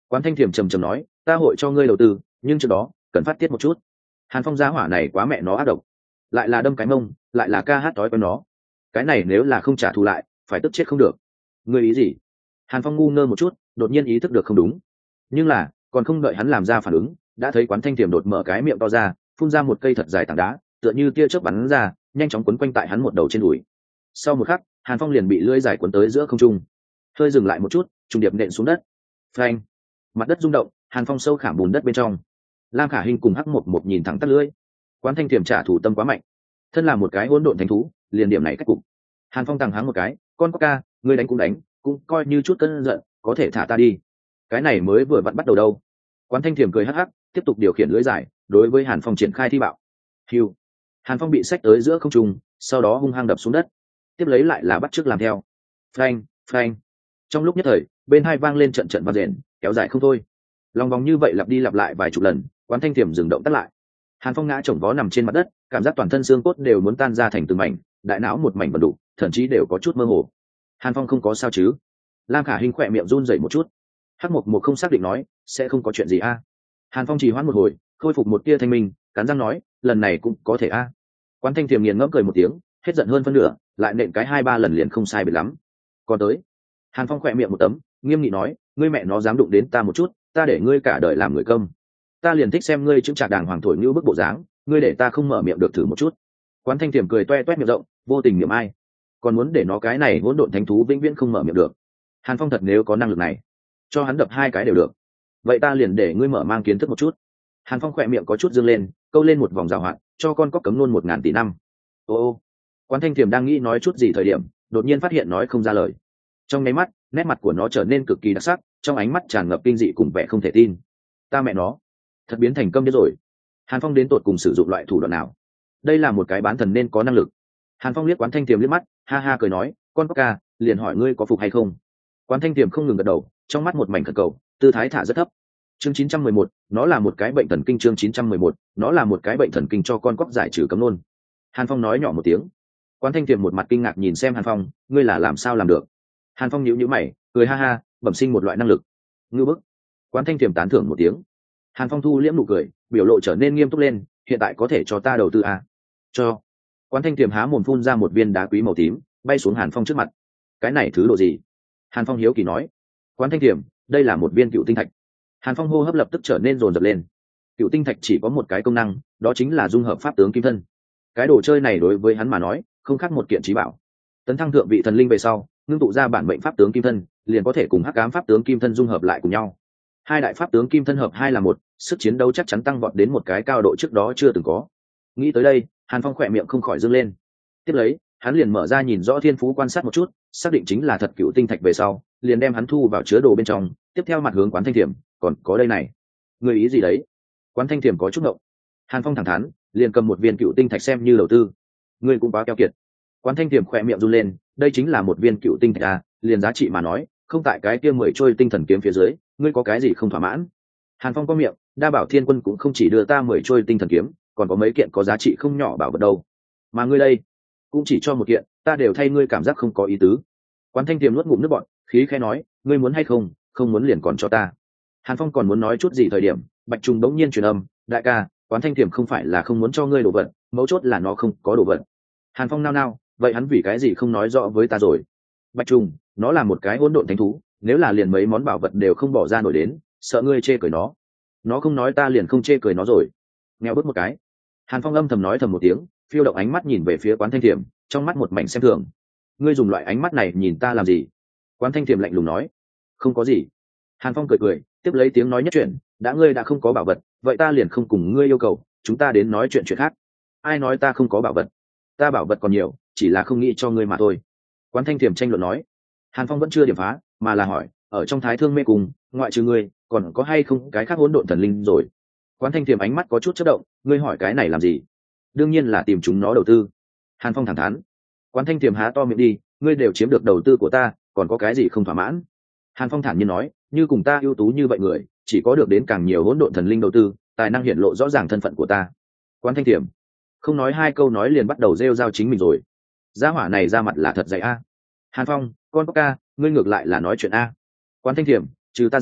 Quán Thanh Thiềm trầm trầm nói, ta hội cho ngươi đầu tư, nhưng trước đó cần phát tiết một chút. Hàn Phong gia hỏa này quá mẹ nó ác độc, lại là đâm cái mông, lại là ca hát tối quen nó, cái này nếu là không trả thù lại phải tức chết không được. Ngươi ý gì? Hàn Phong ngu ngơ một chút, đột nhiên ý thức được không đúng, nhưng là còn không đợi hắn làm ra phản ứng, đã thấy Quán Thanh Thiềm đột mở cái miệng to ra, phun ra một cây thật dài tảng đá, tựa như tia chớp bắn ra, nhanh chóng quấn quanh tại hắn một đầu trên đùi. Sau một khắc, Hàn Phong liền bị lưỡi dài cuốn tới giữa không trung, hơi dừng lại một chút, trùng điệp nện xuống đất. Phanh! Mặt đất rung động, Hàn Phong sâu khảm bùn đất bên trong. Lam Khả Hinh cùng Hắc Một Một nhìn thẳng tắt lưỡi. Quán Thanh Thiềm trả thù tâm quá mạnh, thân là một cái hỗn độn thánh thú, liền điểm này cách cục. Hàn Phong tàng háng một cái, con có ca, ngươi đánh, cũng coi như chút cơn giận, có thể thả ta đi. Cái này mới vừa vặn bắt đầu đâu. Quán Thanh Thiềm cười hắc hắc, tiếp tục điều khiển lưỡi dài, đối với Hàn Phong triển khai thi bạo. Hưu. Hàn Phong bị xách tới giữa không trung, sau đó hung hăng đập xuống đất, tiếp lấy lại là bắt chước làm theo. Phanh, phanh. Trong lúc nhất thời, bên hai vang lên trận trận vang rền, kéo dài không thôi. Lòng vòng như vậy lặp đi lặp lại vài chục lần, Quán Thanh Thiềm dừng động tắt lại. Hàn Phong ngã chồng vó nằm trên mặt đất, cảm giác toàn thân xương cốt đều muốn tan ra thành từng mảnh, đại não một mảnh vần đủ, thậm chí đều có chút mơ hồ. Hàn Phong không có sao chứ? Lam Khả Hinh khỏe miệng run rẩy một chút. Hắc Mộc Mộc không xác định nói, sẽ không có chuyện gì a. Hàn Phong trì hoãn một hồi, khôi phục một tia thanh minh, cắn răng nói, lần này cũng có thể a. Quán Thanh Thiềm nghiền ngẫm cười một tiếng, hết giận hơn phân nửa, lại nện cái 2-3 lần liền không sai biệt lắm. Còn tới. Hàn Phong khỏe miệng một tấm, nghiêm nghị nói, ngươi mẹ nó dám đụng đến ta một chút, ta để ngươi cả đời làm người công. Ta liền thích xem ngươi chứng trạc đàng hoàng thổi như bức bộ dáng, ngươi để ta không mở miệng được thử một chút. Quán Thanh Thiềm cười toe toét miệng rộng, vô tình niệm ai, còn muốn để nó cái này hỗn độn thánh thú vĩnh viễn không mở miệng được. Hàn Phong thật nếu có năng lực này, cho hắn đập 2 cái đều được. Vậy ta liền để ngươi mở mang kiến thức một chút. Hàn Phong khỏe miệng có chút dương lên, câu lên một vòng rào hoạt, cho con cóc cấm luôn 1000 tỷ năm. Ô. Quán Thanh Thiềm đang nghĩ nói chút gì thời điểm, đột nhiên phát hiện nói không ra lời. Trong nháy mắt, nét mặt của nó trở nên cực kỳ đặc sắc, trong ánh mắt tràn ngập kinh dị cùng vẻ không thể tin. Ta mẹ nó, thật biến thành câm điếc rồi. Hàn Phong đến tột cùng sử dụng loại thủ đoạn nào? Đây là một cái bán thần nên có năng lực. Hàn Phong liếc Quán Thanh Tiềm liếc mắt, ha ha cười nói, con cóc ca, liền hỏi ngươi có phục hay không. Quán Thanh Tiềm không ngừng gật đầu, trong mắt một mảnh khẩn cầu, tư thái thả rất thấp. Chương 911, nó là một cái bệnh thần kinh. Chương 911, nó là một cái bệnh thần kinh cho con cóc giải trừ cấm luôn. Hàn Phong nói nhỏ một tiếng. Quán Thanh Tiềm một mặt kinh ngạc nhìn xem Hàn Phong, ngươi là làm sao làm được? Hàn Phong nhíu nhíu mày, cười ha ha, bẩm sinh một loại năng lực. Ngưu bức. Quán Thanh Tiềm tán thưởng một tiếng. Hàn Phong thu liễm nụ cười, biểu lộ trở nên nghiêm túc lên, hiện tại có thể cho ta đầu tư à? Cho. Quán Thanh Tiềm há mồm phun ra một viên đá quý màu tím, bay xuống Hàn Phong trước mặt. Cái này thứ độ gì? Hàn Phong hiếu kỳ nói. Quán Thanh Tiềm, đây là một viên cựu tinh thạch. Hàn Phong hô hấp lập tức trở nên rồn rập lên. Cựu tinh thạch chỉ có một cái công năng, đó chính là dung hợp pháp tướng kim thân. Cái đồ chơi này đối với hắn mà nói, không khác một kiện trí bảo. Tấn thăng thượng vị thần linh về sau, ngưng tụ ra bản mệnh pháp tướng kim thân, liền có thể cùng hắc ám pháp tướng kim thân dung hợp lại cùng nhau. Hai đại pháp tướng kim thân hợp hai là một, sức chiến đấu chắc chắn tăng vọt đến một cái cao độ trước đó chưa từng có. Nghĩ tới đây, Hàn Phong khỏe miệng không khỏi dương lên. Tiếp lấy, hắn liền mở ra nhìn rõ thiên phú quan sát một chút, xác định chính là thật cựu tinh thạch về sau, liền đem hắn thu vào chứa đồ bên trong. Tiếp theo mặt hướng Quán Thanh Thiểm, còn có đây này, người ý gì đấy? Quán Thanh Thiểm có chút ngộng. Hàn Phong thẳng thắn, liền cầm một viên cựu tinh thạch xem như đầu tư. Ngươi cũng quá keo kiệt. Quán Thanh Thiểm khỏe miệng run lên, đây chính là một viên cựu tinh thạch à, liền giá trị mà nói, không tại cái kia 10 trôi tinh thần kiếm phía dưới, ngươi có cái gì không thỏa mãn? Hàn Phong có miệng, Đa Bảo Thiên Quân cũng không chỉ đưa ta 10 trôi tinh thần kiếm, còn có mấy kiện có giá trị không nhỏ bảo vật đâu. Mà ngươi đây, cũng chỉ cho một kiện, ta đều thay ngươi cảm giác không có ý tứ. Quán Thanh Tiềm nuốt ngụm nước bọt, khí khẽ nói, ngươi muốn hay không, không muốn liền còn cho ta. Hàn Phong còn muốn nói chút gì thời điểm, Bạch Trùng bỗng nhiên truyền âm, đại ca, Quán Thanh Tiềm không phải là không muốn cho ngươi đồ vật, mấu chốt là nó không có đồ vật. Hàn Phong nao nao, vậy hắn vì cái gì không nói rõ với ta rồi? Bạch Trùng, nó là một cái hỗn độn thánh thú, nếu là liền mấy món bảo vật đều không bỏ ra nổi đến, sợ ngươi chê cười nó. Nó không nói ta liền không chê cười nó rồi. Nghèo bước một cái. Hàn Phong âm thầm nói thầm một tiếng, phiêu động ánh mắt nhìn về phía Quán Thanh Tiềm, trong mắt một mảnh xem thường. Ngươi dùng loại ánh mắt này nhìn ta làm gì? Quán Thanh Tiềm lạnh lùng nói. Không có gì. Hàn Phong cười cười, tiếp lấy tiếng nói nhất chuyện, đã ngươi đã không có bảo vật, vậy ta liền không cùng ngươi yêu cầu, chúng ta đến nói chuyện khác. Ai nói ta không có bảo vật? Ta bảo vật còn nhiều, chỉ là không nghĩ cho ngươi mà thôi. Quán Thanh Tiềm tranh luận nói. Hàn Phong vẫn chưa điểm phá, mà là hỏi, ở trong Thái Thương Mê Cung, ngoại trừ ngươi, còn có hay không cái khác hỗn độn thần linh rồi? Quán Thanh Tiềm ánh mắt có chút chớp động, ngươi hỏi cái này làm gì? Đương nhiên là tìm chúng nó đầu tư. Hàn Phong thẳng thắn. Quán Thanh Tiềm há to miệng đi, ngươi đều chiếm được đầu tư của ta, còn có cái gì không thỏa mãn? Hàn Phong thản nhiên nói, như cùng ta ưu tú như vậy người, chỉ có được đến càng nhiều hỗn độn thần linh đầu tư, tài năng hiển lộ rõ ràng thân phận của ta. Quán Thanh Tiềm không nói hai câu nói liền bắt đầu rêu rao chính mình rồi. Gia hỏa này ra mặt là thật dày a. Hàn Phong, con có ca, ngươi ngược lại là nói chuyện a. Quán Thanh Tiềm, trừ ta ra,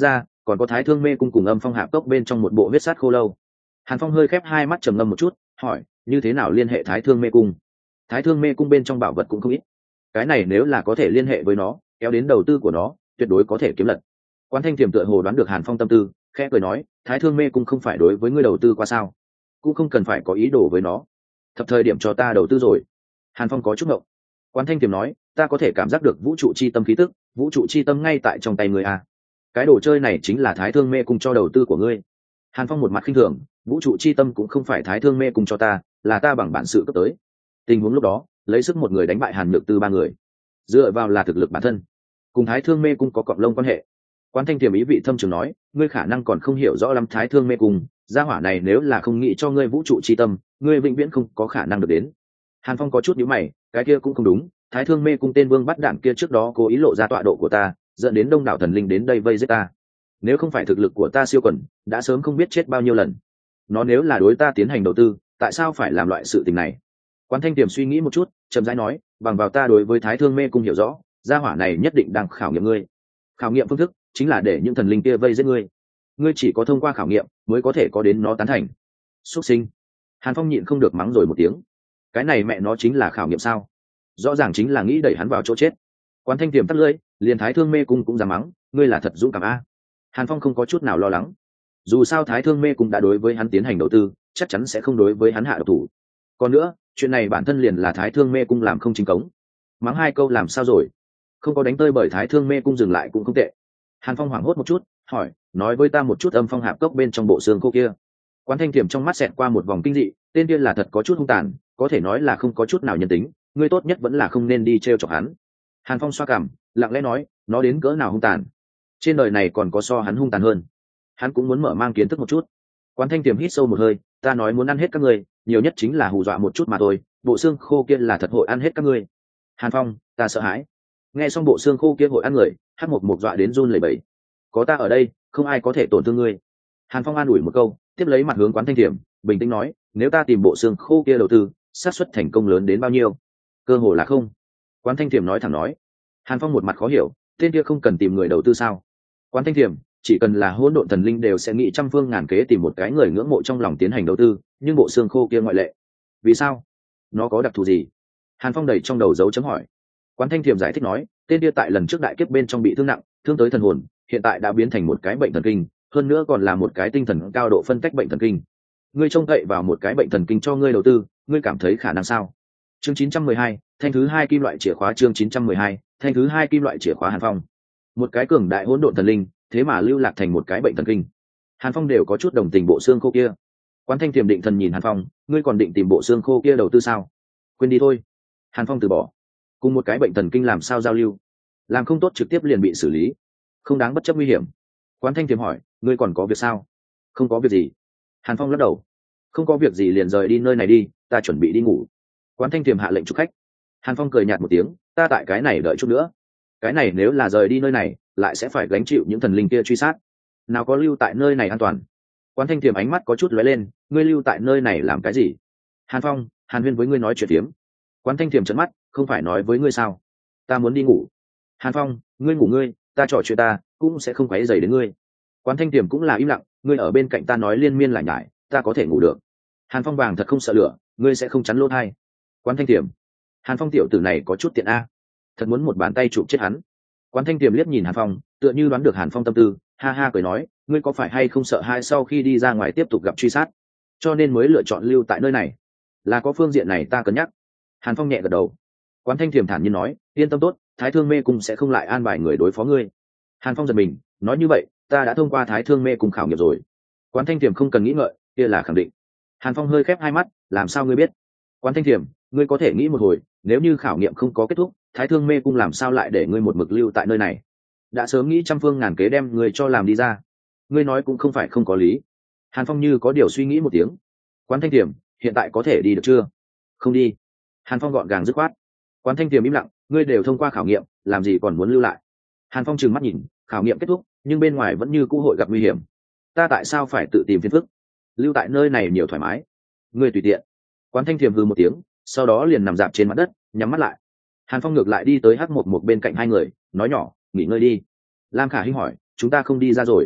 còn có Thái Thương Mê Cung cùng Âm Phong Hạp Cốc bên trong một bộ huyết sát khô lâu. Hàn Phong hơi khép hai mắt trầm ngâm một chút, hỏi, như thế nào liên hệ Thái Thương Mê Cung? Thái Thương Mê Cung bên trong bảo vật cũng không ít, cái này nếu là có thể liên hệ với nó, kéo đến đầu tư của nó, tuyệt đối có thể kiếm lật. Quán Thanh Tiềm tựa hồ đoán được Hàn Phong tâm tư, khẽ cười nói, Thái Thương Mê Cung không phải đối với ngươi đầu tư qua sao? Cũng không cần phải có ý đồ với nó. Thập thời điểm cho ta đầu tư rồi. Hàn Phong có chút ngộng. Quán Thanh Tiềm nói, ta có thể cảm giác được vũ trụ chi tâm khí tức, vũ trụ chi tâm ngay tại trong tay ngươi à. Cái đồ chơi này chính là Thái Thương Mê Cung cho đầu tư của ngươi. Hàn Phong một mặt khinh thường, vũ trụ chi tâm cũng không phải Thái Thương Mê Cung cho ta, là ta bằng bản sự cấp tới. Tình huống lúc đó, lấy sức một người đánh bại Hàn Nhược Tư ba người, dựa vào là thực lực bản thân, cùng Thái Thương Mê Cung có cọng lông quan hệ. Quán Thanh Tiềm ý vị thâm trường nói, ngươi khả năng còn không hiểu rõ lắm Thái Thương Mê Cung, gia hỏa này nếu là không nghĩ cho ngươi vũ trụ chi tâm, ngươi vĩnh viễn không có khả năng được đến. Hàn Phong có chút nhíu mày, cái kia cũng không đúng, Thái Thương Mê Cung tên vương bắt đạn kia trước đó cố ý lộ ra tọa độ của ta, dẫn đến đông đảo thần linh đến đây vây giết ta. Nếu không phải thực lực của ta siêu quần, đã sớm không biết chết bao nhiêu lần. Nó nếu là đối ta tiến hành đầu tư, tại sao phải làm loại sự tình này? Quán Thanh Tiềm suy nghĩ một chút, chậm rãi nói, bằng vào ta đối với Thái Thương Mê Cung hiểu rõ, gia hỏa này nhất định đang khảo nghiệm ngươi. Khảo nghiệm phương thức chính là để những thần linh kia vây giết ngươi. Ngươi chỉ có thông qua khảo nghiệm mới có thể có đến nó tán thành. Xuất sinh. Hàn Phong nhịn không được mắng rồi một tiếng. Cái này mẹ nó chính là khảo nghiệm sao? Rõ ràng chính là nghĩ đẩy hắn vào chỗ chết. Quán Thanh Tiềm tắt lưỡi, liền Thái Thương Mê Cung cũng dám mắng, ngươi là thật dũng cảm a. Hàn Phong không có chút nào lo lắng. Dù sao Thái Thương Mê Cung đã đối với hắn tiến hành đầu tư, chắc chắn sẽ không đối với hắn hạ độc thủ. Còn nữa, chuyện này bản thân liền là Thái Thương Mê Cung làm không chính cống. Mắng hai câu làm sao rồi? Không có đánh tơi bởi Thái Thương Mê Cung dừng lại cũng không tệ. Hàn Phong hoảng hốt một chút, hỏi, nói với ta một chút Âm Phong Hạp Cốc bên trong bộ xương khô kia. Quán Thanh Tiềm trong mắt xẹt qua một vòng kinh dị, tên kia là thật có chút hung tàn, có thể nói là không có chút nào nhân tính, ngươi tốt nhất vẫn là không nên đi trêu chọc hắn. Hàn Phong xoa cằm, lặng lẽ nói, nó đến cỡ nào hung tàn? Trên đời này còn có so hắn hung tàn hơn. Hắn cũng muốn mở mang kiến thức một chút. Quán Thanh Tiềm hít sâu một hơi, ta nói muốn ăn hết các ngươi, nhiều nhất chính là hù dọa một chút mà thôi, bộ xương khô kia là thật hội ăn hết các ngươi. Hàn Phong, ta sợ hãi. Nghe xong bộ xương khô kia hội ăn người, Hắc Mộc Mộc dọa đến run lẩy bẩy. Có ta ở đây, không ai có thể tổn thương ngươi. Hàn Phong an ủi một câu, tiếp lấy mặt hướng Quán Thanh Tiềm, bình tĩnh nói, nếu ta tìm bộ xương khô kia đầu tư, xác suất thành công lớn đến bao nhiêu? Cơ hội là không. Quán Thanh Tiềm nói thẳng nói. Hàn Phong một mặt khó hiểu, tên kia không cần tìm người đầu tư sao? Quán Thanh Tiềm, chỉ cần là hỗn độn thần linh đều sẽ nghĩ trăm phương ngàn kế tìm một cái người ngưỡng mộ trong lòng tiến hành đầu tư, nhưng bộ xương khô kia ngoại lệ. Vì sao? Nó có đặc thù gì? Hàn Phong đầy trong đầu dấu chấm hỏi. Quán Thanh Tiềm giải thích nói, tên kia tại lần trước đại kiếp bên trong bị thương nặng, thương tới thần hồn, hiện tại đã biến thành một cái bệnh thần kinh, hơn nữa còn là một cái tinh thần cao độ phân cách bệnh thần kinh. Ngươi trông cậy vào một cái bệnh thần kinh cho ngươi đầu tư, ngươi cảm thấy khả năng sao? Chương 912, thanh thứ hai kim loại chìa khóa. Chương 912, thanh thứ hai kim loại chìa khóa. Hàn Phong, một cái cường đại hỗn độn thần linh, thế mà lưu lạc thành một cái bệnh thần kinh. Hàn Phong đều có chút đồng tình bộ xương khô kia. Quán Thanh Tiềm định thần nhìn Hàn Phong, ngươi còn định tìm bộ xương khô kia đầu tư sao? Quên đi thôi. Hàn Phong từ bỏ. Cùng một cái bệnh thần kinh làm sao giao lưu? Làm không tốt trực tiếp liền bị xử lý, không đáng bất chấp nguy hiểm. Quán Thanh Tiềm hỏi, ngươi còn có việc sao? Không có việc gì. Hàn Phong lắc đầu. Không có việc gì liền rời đi nơi này đi, ta chuẩn bị đi ngủ. Quán Thanh Tiềm hạ lệnh chúc khách. Hàn Phong cười nhạt một tiếng, ta tại cái này đợi chút nữa. Cái này nếu là rời đi nơi này, lại sẽ phải gánh chịu những thần linh kia truy sát. Nào có lưu tại nơi này an toàn. Quán Thanh Tiềm ánh mắt có chút lóe lên, ngươi lưu tại nơi này làm cái gì? Hàn Phong, Hàn Huyên với ngươi nói chuyện tiếm. Quán Thanh Tiềm trợn mắt, không phải nói với ngươi sao? Ta muốn đi ngủ. Hàn Phong, ngươi ngủ ngươi, ta trò chuyện ta, cũng sẽ không quấy rầy đến ngươi. Quán Thanh Tiềm cũng là im lặng, ngươi ở bên cạnh ta nói liên miên lại nhải, ta có thể ngủ được. Hàn Phong vàng thật không sợ lửa, ngươi sẽ không chắn lỗ tai. Quán Thanh Tiềm, Hàn Phong tiểu tử này có chút tiện a, thật muốn một bàn tay chụp chết hắn. Quán Thanh Tiềm liếc nhìn Hàn Phong, tựa như đoán được Hàn Phong tâm tư, ha ha cười nói, ngươi có phải hay không sợ hai sau khi đi ra ngoài tiếp tục gặp truy sát, cho nên mới lựa chọn lưu tại nơi này? Là có phương diện này ta cân nhắc. Hàn Phong nhẹ gật đầu. Quán Thanh Tiềm thản nhiên nói, yên tâm tốt, Thái Thương Mê Cung sẽ không lại an bài người đối phó ngươi. Hàn Phong giật mình, nói như vậy, ta đã thông qua Thái Thương Mê Cung khảo nghiệm rồi. Quán Thanh Tiềm không cần nghĩ ngợi, kia là khẳng định. Hàn Phong hơi khép hai mắt, làm sao ngươi biết? Quán Thanh Tiềm, ngươi có thể nghĩ một hồi, nếu như khảo nghiệm không có kết thúc, Thái Thương Mê Cung làm sao lại để ngươi một mực lưu tại nơi này? Đã sớm nghĩ trăm phương ngàn kế đem ngươi cho làm đi ra. Ngươi nói cũng không phải không có lý. Hàn Phong như có điều suy nghĩ một tiếng. Quán Thanh Tiềm, hiện tại có thể đi được chưa? Không đi. Hàn Phong gọn gàng dứt khoát. Quán Thanh Tiềm im lặng, ngươi đều thông qua khảo nghiệm, làm gì còn muốn lưu lại? Hàn Phong trừng mắt nhìn, khảo nghiệm kết thúc, nhưng bên ngoài vẫn như cũ hội gặp nguy hiểm. Ta tại sao phải tự tìm phiền phức? Lưu tại nơi này nhiều thoải mái. Ngươi tùy tiện. Quán Thanh Tiềm hừ một tiếng, sau đó liền nằm dạp trên mặt đất, nhắm mắt lại. Hàn Phong ngược lại đi tới Hắc Mộc Mộc bên cạnh hai người, nói nhỏ, nghỉ ngơi đi. Lam Khả Hinh hỏi, chúng ta không đi ra rồi?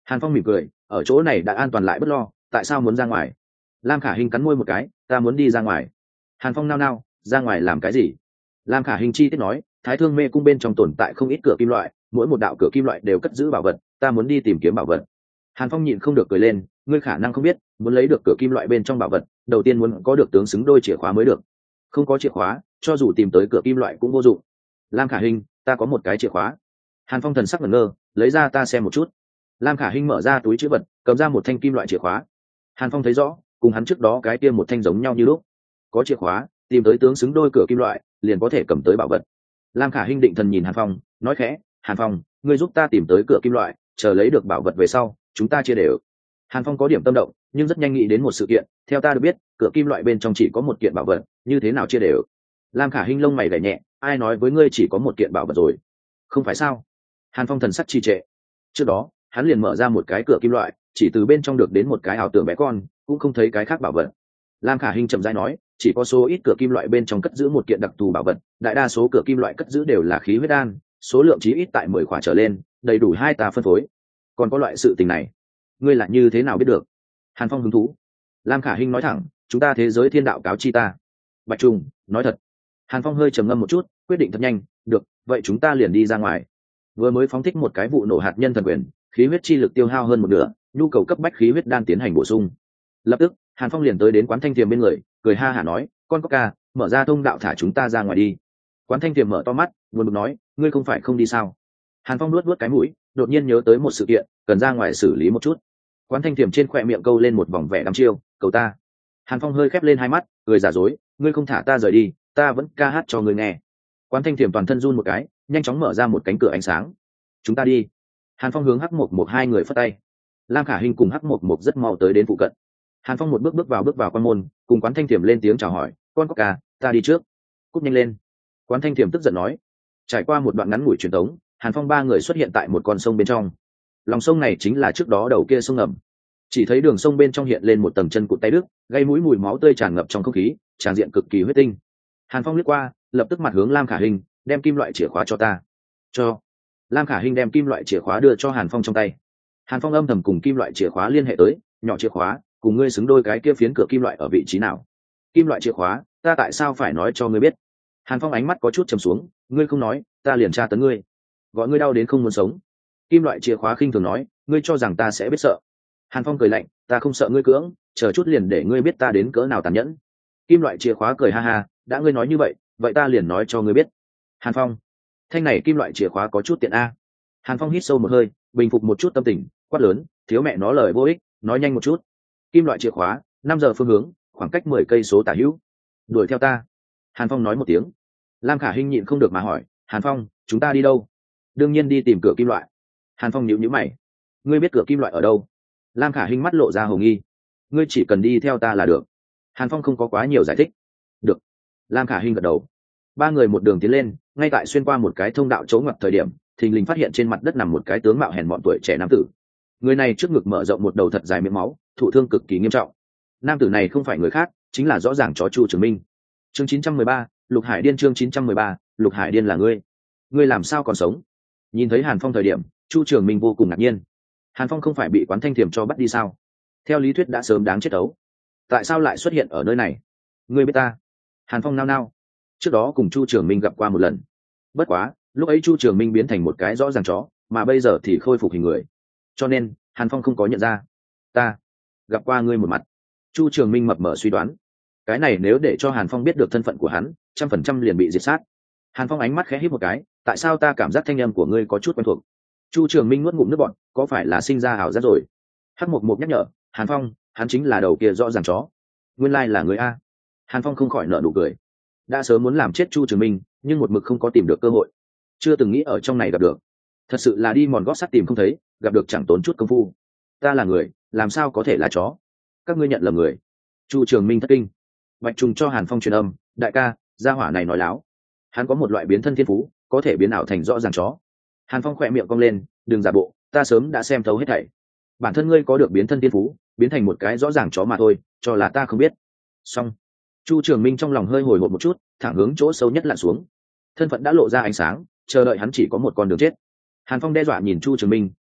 Hàn Phong mỉm cười, ở chỗ này đã an toàn lại bất lo, tại sao muốn ra ngoài? Lam Khả Hinh cắn môi một cái, ta muốn đi ra ngoài. Hàn Phong nao nao, ra ngoài làm cái gì? Lam Khả Hinh chi tiết nói, Thái Thương Mê cung bên trong tồn tại không ít cửa kim loại, mỗi một đạo cửa kim loại đều cất giữ bảo vật, ta muốn đi tìm kiếm bảo vật. Hàn Phong nhịn không được cười lên, ngươi khả năng không biết, muốn lấy được cửa kim loại bên trong bảo vật, đầu tiên muốn có được tướng xứng đôi chìa khóa mới được. Không có chìa khóa, cho dù tìm tới cửa kim loại cũng vô dụng. Lam Khả Hinh, ta có một cái chìa khóa. Hàn Phong thần sắc ngẩn ngơ, lấy ra ta xem một chút. Lam Khả Hinh mở ra túi trữ vật, cầm ra một thanh kim loại chìa khóa. Hàn Phong thấy rõ, cùng hắn trước đó cái kia một thanh giống nhau như lúc. Có chìa khóa, tìm tới tướng xứng đôi cửa kim loại, liền có thể cầm tới bảo vật. Lam Khả Hinh định thần nhìn Hàn Phong, nói khẽ, Hàn Phong, ngươi giúp ta tìm tới cửa kim loại, chờ lấy được bảo vật về sau, chúng ta chia đều. Hàn Phong có điểm tâm động, nhưng rất nhanh nghĩ đến một sự kiện, theo ta được biết, cửa kim loại bên trong chỉ có một kiện bảo vật, như thế nào chia đều? Lam Khả Hinh lông mày gảy nhẹ, ai nói với ngươi chỉ có một kiện bảo vật rồi? Không phải sao? Hàn Phong thần sắc trì trệ. Trước đó, hắn liền mở ra một cái cửa kim loại, chỉ từ bên trong được đến một cái ảo tưởng bé con, cũng không thấy cái khác bảo vật. Lam Khả Hinh chậm rãi nói, chỉ có số ít cửa kim loại bên trong cất giữ một kiện đặc thù bảo vật, đại đa số cửa kim loại cất giữ đều là khí huyết đan, số lượng chí ít tại 10 khỏa trở lên, đầy đủ hai ta phân phối. Còn có loại sự tình này, ngươi lại như thế nào biết được? Hàn Phong hứng thú. Lam Khả Hinh nói thẳng, chúng ta thế giới thiên đạo cáo chi ta. Bạch Trùng, nói thật. Hàn Phong hơi trầm ngâm một chút, quyết định thật nhanh, được, vậy chúng ta liền đi ra ngoài. Vừa mới phóng thích một cái vụ nổ hạt nhân thần quyền, khí huyết chi lực tiêu hao hơn một nửa, nhu cầu cấp bách khí huyết đan tiến hành bổ sung. Lập tức, Hàn Phong liền tới đến Quán Thanh Tiềm bên người, cười ha hả nói, con Coca, mở ra thông đạo thả chúng ta ra ngoài đi. Quán Thanh Tiềm mở to mắt, buồn bực nói, ngươi không phải không đi sao? Hàn Phong nuốt cái mũi, đột nhiên nhớ tới một sự kiện, cần ra ngoài xử lý một chút. Quán Thanh Tiềm trên khóe miệng câu lên một vòng vẻ đăm chiêu, cầu ta. Hàn Phong hơi khép lên hai mắt, cười giả dối, ngươi không thả ta rời đi, ta vẫn ca hát cho ngươi nghe. Quán Thanh Tiềm toàn thân run một cái, nhanh chóng mở ra một cánh cửa ánh sáng. Chúng ta đi. Hàn Phong hướng Hắc Mộc Mộc hai người phất tay. Lam Khả Hinh cùng Hắc Mộc Mộc rất mau tới đến phụ cận. Hàn Phong một bước vào quan môn, cùng Quán Thanh Tiềm lên tiếng chào hỏi, con Coca, ta đi trước. Cúp nhanh lên. Quán Thanh Tiềm tức giận nói. Trải qua một đoạn ngắn ngủi truyền tống, Hàn Phong ba người xuất hiện tại một con sông bên trong. Lòng sông này chính là trước đó đầu kia sông ngầm. Chỉ thấy đường sông bên trong hiện lên một tầng chân cụt tay đứt, gây mũi mùi máu tươi tràn ngập trong không khí, tràn diện cực kỳ huyết tinh. Hàn Phong liếc qua, lập tức mặt hướng Lam Khả Hinh, đem kim loại chìa khóa cho ta. Cho. Lam Khả Hinh đem kim loại chìa khóa đưa cho Hàn Phong trong tay. Hàn Phong âm thầm cùng kim loại chìa khóa liên hệ tới, nhỏ chìa khóa, cùng ngươi xứng đôi cái kia phiến cửa kim loại ở vị trí nào? Kim loại chìa khóa, ta tại sao phải nói cho ngươi biết? Hàn Phong ánh mắt có chút trầm xuống, ngươi không nói, ta liền tra tấn ngươi, gọi ngươi đau đến không muốn sống. Kim loại chìa khóa khinh thường nói, ngươi cho rằng ta sẽ biết sợ? Hàn Phong cười lạnh, ta không sợ ngươi cưỡng, chờ chút liền để ngươi biết ta đến cỡ nào tàn nhẫn. Kim loại chìa khóa cười ha ha, đã ngươi nói như vậy, vậy ta liền nói cho ngươi biết. Hàn Phong, thanh này kim loại chìa khóa có chút tiện a. Hàn Phong hít sâu một hơi, bình phục một chút tâm tình, quát lớn, thiếu mẹ nó lời vô ích, nói nhanh một chút. Kim loại chìa khóa, 5 giờ phương hướng, khoảng cách 10 cây số tả hữu. Đuổi theo ta. Hàn Phong nói một tiếng. Lam Khả Hinh nhịn không được mà hỏi, Hàn Phong, chúng ta đi đâu? Đương nhiên đi tìm cửa kim loại. Hàn Phong nhíu nhíu mày. Ngươi biết cửa kim loại ở đâu? Lam Khả Hinh mắt lộ ra hồ nghi. Ngươi chỉ cần đi theo ta là được. Hàn Phong không có quá nhiều giải thích. Được. Lam Khả Hinh gật đầu. Ba người một đường tiến lên, ngay tại xuyên qua một cái thông đạo chỗ ngoặt thời điểm, thình lình phát hiện trên mặt đất nằm một cái tướng mạo hèn mọn tuổi trẻ nam tử. Người này trước ngực mở rộng một đầu thật dài miệng máu, thụ thương cực kỳ nghiêm trọng. Nam tử này không phải người khác, chính là rõ ràng chó Chu Trường Minh. Chương 913, Lục Hải Điên. Chương 913, Lục Hải Điên là ngươi. Ngươi làm sao còn sống? Nhìn thấy Hàn Phong thời điểm, Chu Trường Minh vô cùng ngạc nhiên. Hàn Phong không phải bị Quán Thanh Thiềm cho bắt đi sao? Theo lý thuyết đã sớm đáng chết ấu. Tại sao lại xuất hiện ở nơi này? Ngươi biết ta? Hàn Phong nao nao. Trước đó cùng Chu Trường Minh gặp qua một lần. Bất quá, lúc ấy Chu Trường Minh biến thành một cái rõ ràng chó, mà bây giờ thì khôi phục hình người. Cho nên, Hàn Phong không có nhận ra. Ta gặp qua ngươi một mặt. Chu Trường Minh mập mờ suy đoán. Cái này nếu để cho Hàn Phong biết được thân phận của hắn, 100% liền bị diệt sát. Hàn Phong ánh mắt khẽ híp một cái, tại sao ta cảm giác thanh âm của ngươi có chút quen thuộc? Chu Trường Minh nuốt ngụm nước bọt, có phải là sinh ra ảo giác rồi? Hắc Mộc Mộc nhắc nhở, Hàn Phong, hắn chính là đầu kia rõ ràng chó. Nguyên lai là người a. Hàn Phong không khỏi nở nụ cười. Đã sớm muốn làm chết Chu Trường Minh, nhưng một mực không có tìm được cơ hội. Chưa từng nghĩ ở trong này gặp được. Thật sự là đi mòn gót sắt tìm không thấy, gặp được chẳng tốn chút công phu. Ta là người, làm sao có thể là chó? Các ngươi nhận lầm người. Chu Trường Minh thất kinh. Bạch Trùng cho Hàn Phong truyền âm, đại ca, gia hỏa này nói láo. Hắn có một loại biến thân thiên phú, có thể biến ảo thành rõ ràng chó. Hàn Phong khỏe miệng cong lên, đừng giả bộ, ta sớm đã xem thấu hết thảy. Bản thân ngươi có được biến thân thiên phú, biến thành một cái rõ ràng chó mà thôi, cho là ta không biết. Xong. Chu Trường Minh trong lòng hơi hồi hộp một chút, thẳng hướng chỗ sâu nhất lặn xuống. Thân phận đã lộ ra ánh sáng, chờ đợi hắn chỉ có một con đường chết. Hàn Phong đe dọa nhìn Chu Trường Minh,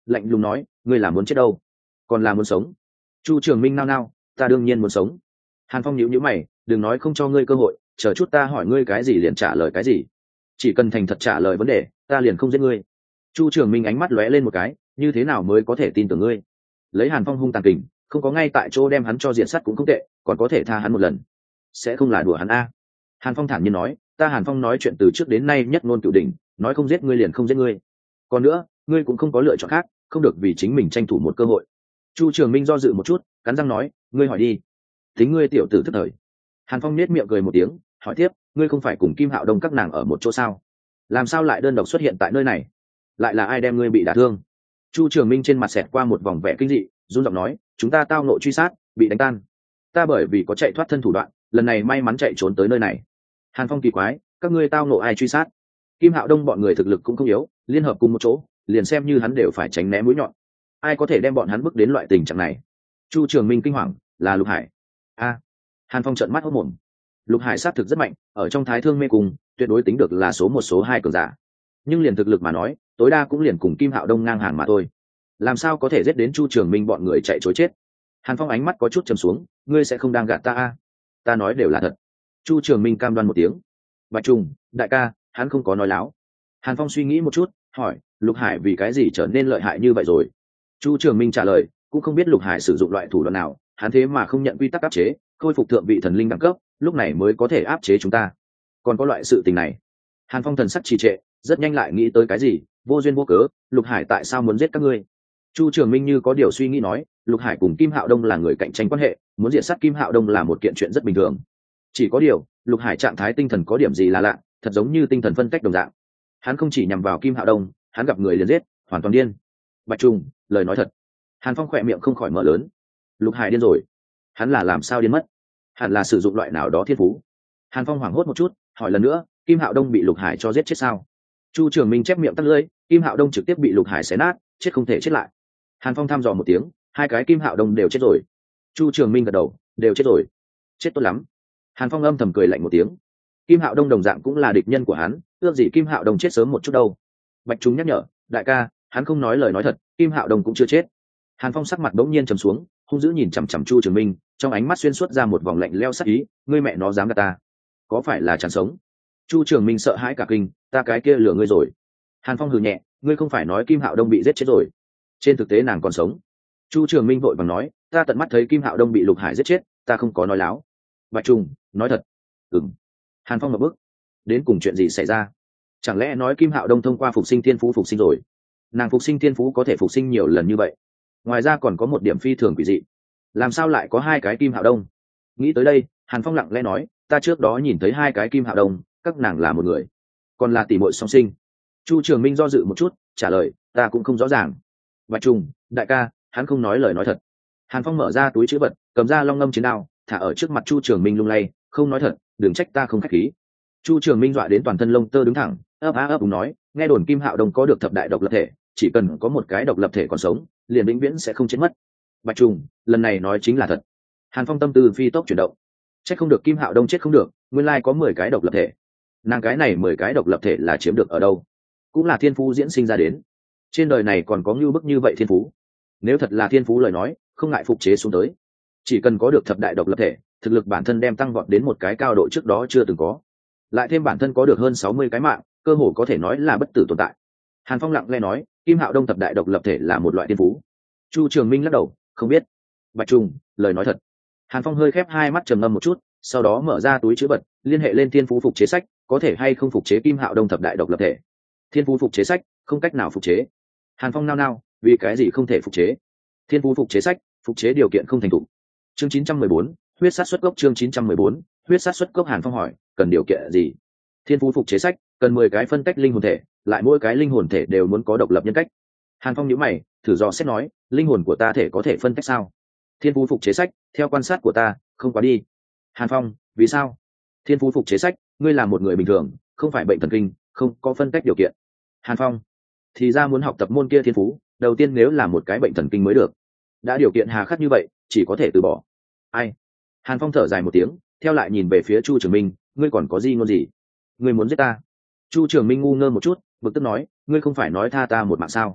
lạnh lùng nói, ngươi là muốn chết đâu còn là muốn sống? Chu Trường Minh nao nao, ta đương nhiên muốn sống. Hàn Phong nhíu nhíu mày, đừng nói không cho ngươi cơ hội, chờ chút ta hỏi ngươi cái gì liền trả lời cái gì, chỉ cần thành thật trả lời vấn đề ta liền không giết ngươi. Chu Trường Minh ánh mắt lóe lên một cái, như thế nào mới có thể tin tưởng ngươi? Lấy Hàn Phong hung tàn kình, không có ngay tại chỗ đem hắn cho diện sắt cũng không tệ, còn có thể tha hắn một lần, sẽ không là đùa hắn a? Hàn Phong thản nhiên nói, ta Hàn Phong nói chuyện từ trước đến nay nhất ngôn cửu đỉnh, nói không giết ngươi liền không giết ngươi. Còn nữa, ngươi cũng không có lựa chọn khác, không được vì chính mình tranh thủ một cơ hội. Chu Trường Minh do dự một chút, cắn răng nói, ngươi hỏi đi. Tính ngươi tiểu tử thất thời. Hàn Phong nết miệng cười một tiếng, hỏi tiếp, ngươi không phải cùng Kim Hạo Đông các nàng ở một chỗ sao? Làm sao lại đơn độc xuất hiện tại nơi này? Lại là ai đem ngươi bị đả thương? Chu Trường Minh trên mặt xẹt qua một vòng vẻ kinh dị, run giọng nói, chúng ta tao ngộ truy sát, bị đánh tan. Ta bởi vì có chạy thoát thân thủ đoạn, lần này may mắn chạy trốn tới nơi này. Hàn Phong kỳ quái, các ngươi tao ngộ ai truy sát? Kim Hạo Đông bọn người thực lực cũng không yếu, liên hợp cùng một chỗ, liền xem như hắn đều phải tránh né mũi nhọn. Ai có thể đem bọn hắn bước đến loại tình trạng này? Chu Trường Minh kinh hoàng, là Lục Hải. A. Hàn Phong trợn mắt hốt mồm. Lục Hải sát thực rất mạnh, ở trong Thái Thương mê cung, tuyệt đối tính được là số một số hai cường giả. Nhưng liền thực lực mà nói, tối đa cũng liền cùng Kim Hạo Đông ngang hàng mà thôi. Làm sao có thể giết đến Chu Trường Minh bọn người chạy trối chết? Hàn Phong ánh mắt có chút trầm xuống, ngươi sẽ không đang gạt ta a? Ta nói đều là thật. Chu Trường Minh cam đoan một tiếng. Bạch Trùng, đại ca, hắn không có nói láo. Hàn Phong suy nghĩ một chút, hỏi, Lục Hải vì cái gì trở nên lợi hại như vậy rồi? Chu Trường Minh trả lời, cũng không biết Lục Hải sử dụng loại thủ đoạn nào, hắn thế mà không nhận quy tắc áp chế, khôi phục thượng vị thần linh đẳng cấp, lúc này mới có thể áp chế chúng ta. Còn có loại sự tình này? Hàn Phong thần sắc trì trệ, rất nhanh lại nghĩ tới cái gì, vô duyên vô cớ, Lục Hải tại sao muốn giết các ngươi? Chu Trường Minh như có điều suy nghĩ nói, Lục Hải cùng Kim Hạo Đông là người cạnh tranh quan hệ, muốn diệt sát Kim Hạo Đông là một kiện chuyện rất bình thường. Chỉ có điều, Lục Hải trạng thái tinh thần có điểm gì là lạ, thật giống như tinh thần phân cách đồng dạng. Hắn không chỉ nhằm vào Kim Hạo Đông, hắn gặp người liền giết, hoàn toàn điên. Bạch Trùng, lời nói thật. Hàn Phong khỏe miệng không khỏi mở lớn. Lục Hải điên rồi. Hắn là làm sao điên mất? Hẳn là sử dụng loại nào đó thiên phú. Hàn Phong hoảng hốt một chút, hỏi lần nữa, Kim Hạo Đông bị Lục Hải cho giết chết sao? Chu Trường Minh chép miệng tắt lưỡi, Kim Hạo Đông trực tiếp bị Lục Hải xé nát, chết không thể chết lại. Hàn Phong thăm dò một tiếng, hai cái Kim Hạo Đông đều chết rồi. Chu Trường Minh gật đầu, đều chết rồi. Chết tốt lắm. Hàn Phong âm thầm cười lạnh một tiếng. Kim Hạo Đông đồng dạng cũng là địch nhân của hắn, ước gì Kim Hạo Đông chết sớm một chút đâu. Bạch Trung nhắc nhở, đại ca, hắn không nói lời nói thật, Kim Hạo Đông cũng chưa chết. Hàn Phong sắc mặt bỗng nhiên trầm xuống, hung dữ nhìn chằm chằm Chu Trường Minh, trong ánh mắt xuyên suốt ra một vòng lạnh lẽo sắc ý, ngươi mẹ nó dám gạt ta, có phải là chán sống? Chu Trường Minh sợ hãi cả kinh, ta cái kia lừa ngươi rồi. Hàn Phong hừ nhẹ, ngươi không phải nói Kim Hạo Đông bị giết chết rồi? Trên thực tế nàng còn sống. Chu Trường Minh vội vàng nói, ta tận mắt thấy Kim Hạo Đông bị Lục Hải giết chết, ta không có nói láo. Bạch Trung, nói thật. Ừm. Hàn Phong ngập bức, đến cùng chuyện gì xảy ra? Chẳng lẽ nói Kim Hạo Đông thông qua phục sinh thiên phú phục sinh rồi? Nàng phục sinh thiên phú có thể phục sinh nhiều lần như vậy. Ngoài ra còn có một điểm phi thường quỷ dị, làm sao lại có hai cái Kim Hạo Đông? Nghĩ tới đây, Hàn Phong lặng lẽ nói, ta trước đó nhìn thấy hai cái Kim Hạo Đông, các nàng là một người, còn là tỷ muội song sinh. Chu Trường Minh do dự một chút, trả lời, ta cũng không rõ ràng. Bạch Trùng, đại ca, hắn không nói lời nói thật. Hàn Phong mở ra túi trữ vật, cầm ra long ngâm chiến đao, thả ở trước mặt Chu Trường Minh lung lay, không nói thật, đừng trách ta không khách khí. Chu Trường Minh dọa đến toàn thân lông tơ đứng thẳng, ấp á ấp úng nói, nghe đồn Kim Hạo Đông có được thập đại độc lập thể, chỉ cần có một cái độc lập thể còn sống, liền vĩnh viễn sẽ không chết mất. Bạch Trùng, lần này nói chính là thật. Hàn Phong tâm tư phi tốc chuyển động, chết không được Kim Hạo Đông chết không được, nguyên lai có 10 cái độc lập thể. Nàng cái này 10 cái độc lập thể là chiếm được ở đâu? Cũng là thiên phú diễn sinh ra đến. Trên đời này còn có ngưu bức như vậy thiên phú. Nếu thật là thiên phú lời nói, không ngại phục chế xuống tới. Chỉ cần có được thập đại độc lập thể, thực lực bản thân đem tăng vọt đến một cái cao độ trước đó chưa từng có. Lại thêm bản thân có được hơn 60 cái mạng, cơ hồ có thể nói là bất tử tồn tại. Hàn Phong lặng lẽ nói, Kim Hạo Đông thập đại độc lập thể là một loại thiên phú. Chu Trường Minh lắc đầu, không biết. Bạch Trùng, lời nói thật. Hàn Phong hơi khép hai mắt trầm ngâm một chút, sau đó mở ra túi trữ vật, liên hệ lên thiên phú phục chế sách, có thể hay không phục chế Kim Hạo Đông thập đại độc lập thể. Thiên phú phục chế sách, không cách nào phục chế. Hàn Phong nao nao, vì cái gì không thể phục chế? Thiên phú phục chế sách, phục chế điều kiện không thành thủ. Chương 914, huyết sát xuất gốc. Chương 914, huyết sát xuất gốc. Hàn Phong hỏi, cần điều kiện gì? Thiên phú phục chế sách cần 10 cái phân tách linh hồn thể, lại mỗi cái linh hồn thể đều muốn có độc lập nhân cách. Hàn Phong nhíu mày, thử dò xét nói, linh hồn của ta thể có thể phân tách sao? Thiên phú phục chế sách, theo quan sát của ta, không quá đi. Hàn Phong, vì sao? Thiên phú phục chế sách, ngươi là một người bình thường, không phải bệnh thần kinh, không có phân tách điều kiện. Hàn Phong, thì ra muốn học tập môn kia thiên phú, đầu tiên nếu là một cái bệnh thần kinh mới được. Đã điều kiện hà khắc như vậy, chỉ có thể từ bỏ. Ai? Hàn Phong thở dài một tiếng, theo lại nhìn về phía Chu Trường Minh, ngươi còn có gì ngôn gì? Ngươi muốn giết ta? Chu Trường Minh ngu ngơ một chút, bực tức nói, ngươi không phải nói tha ta một mạng sao?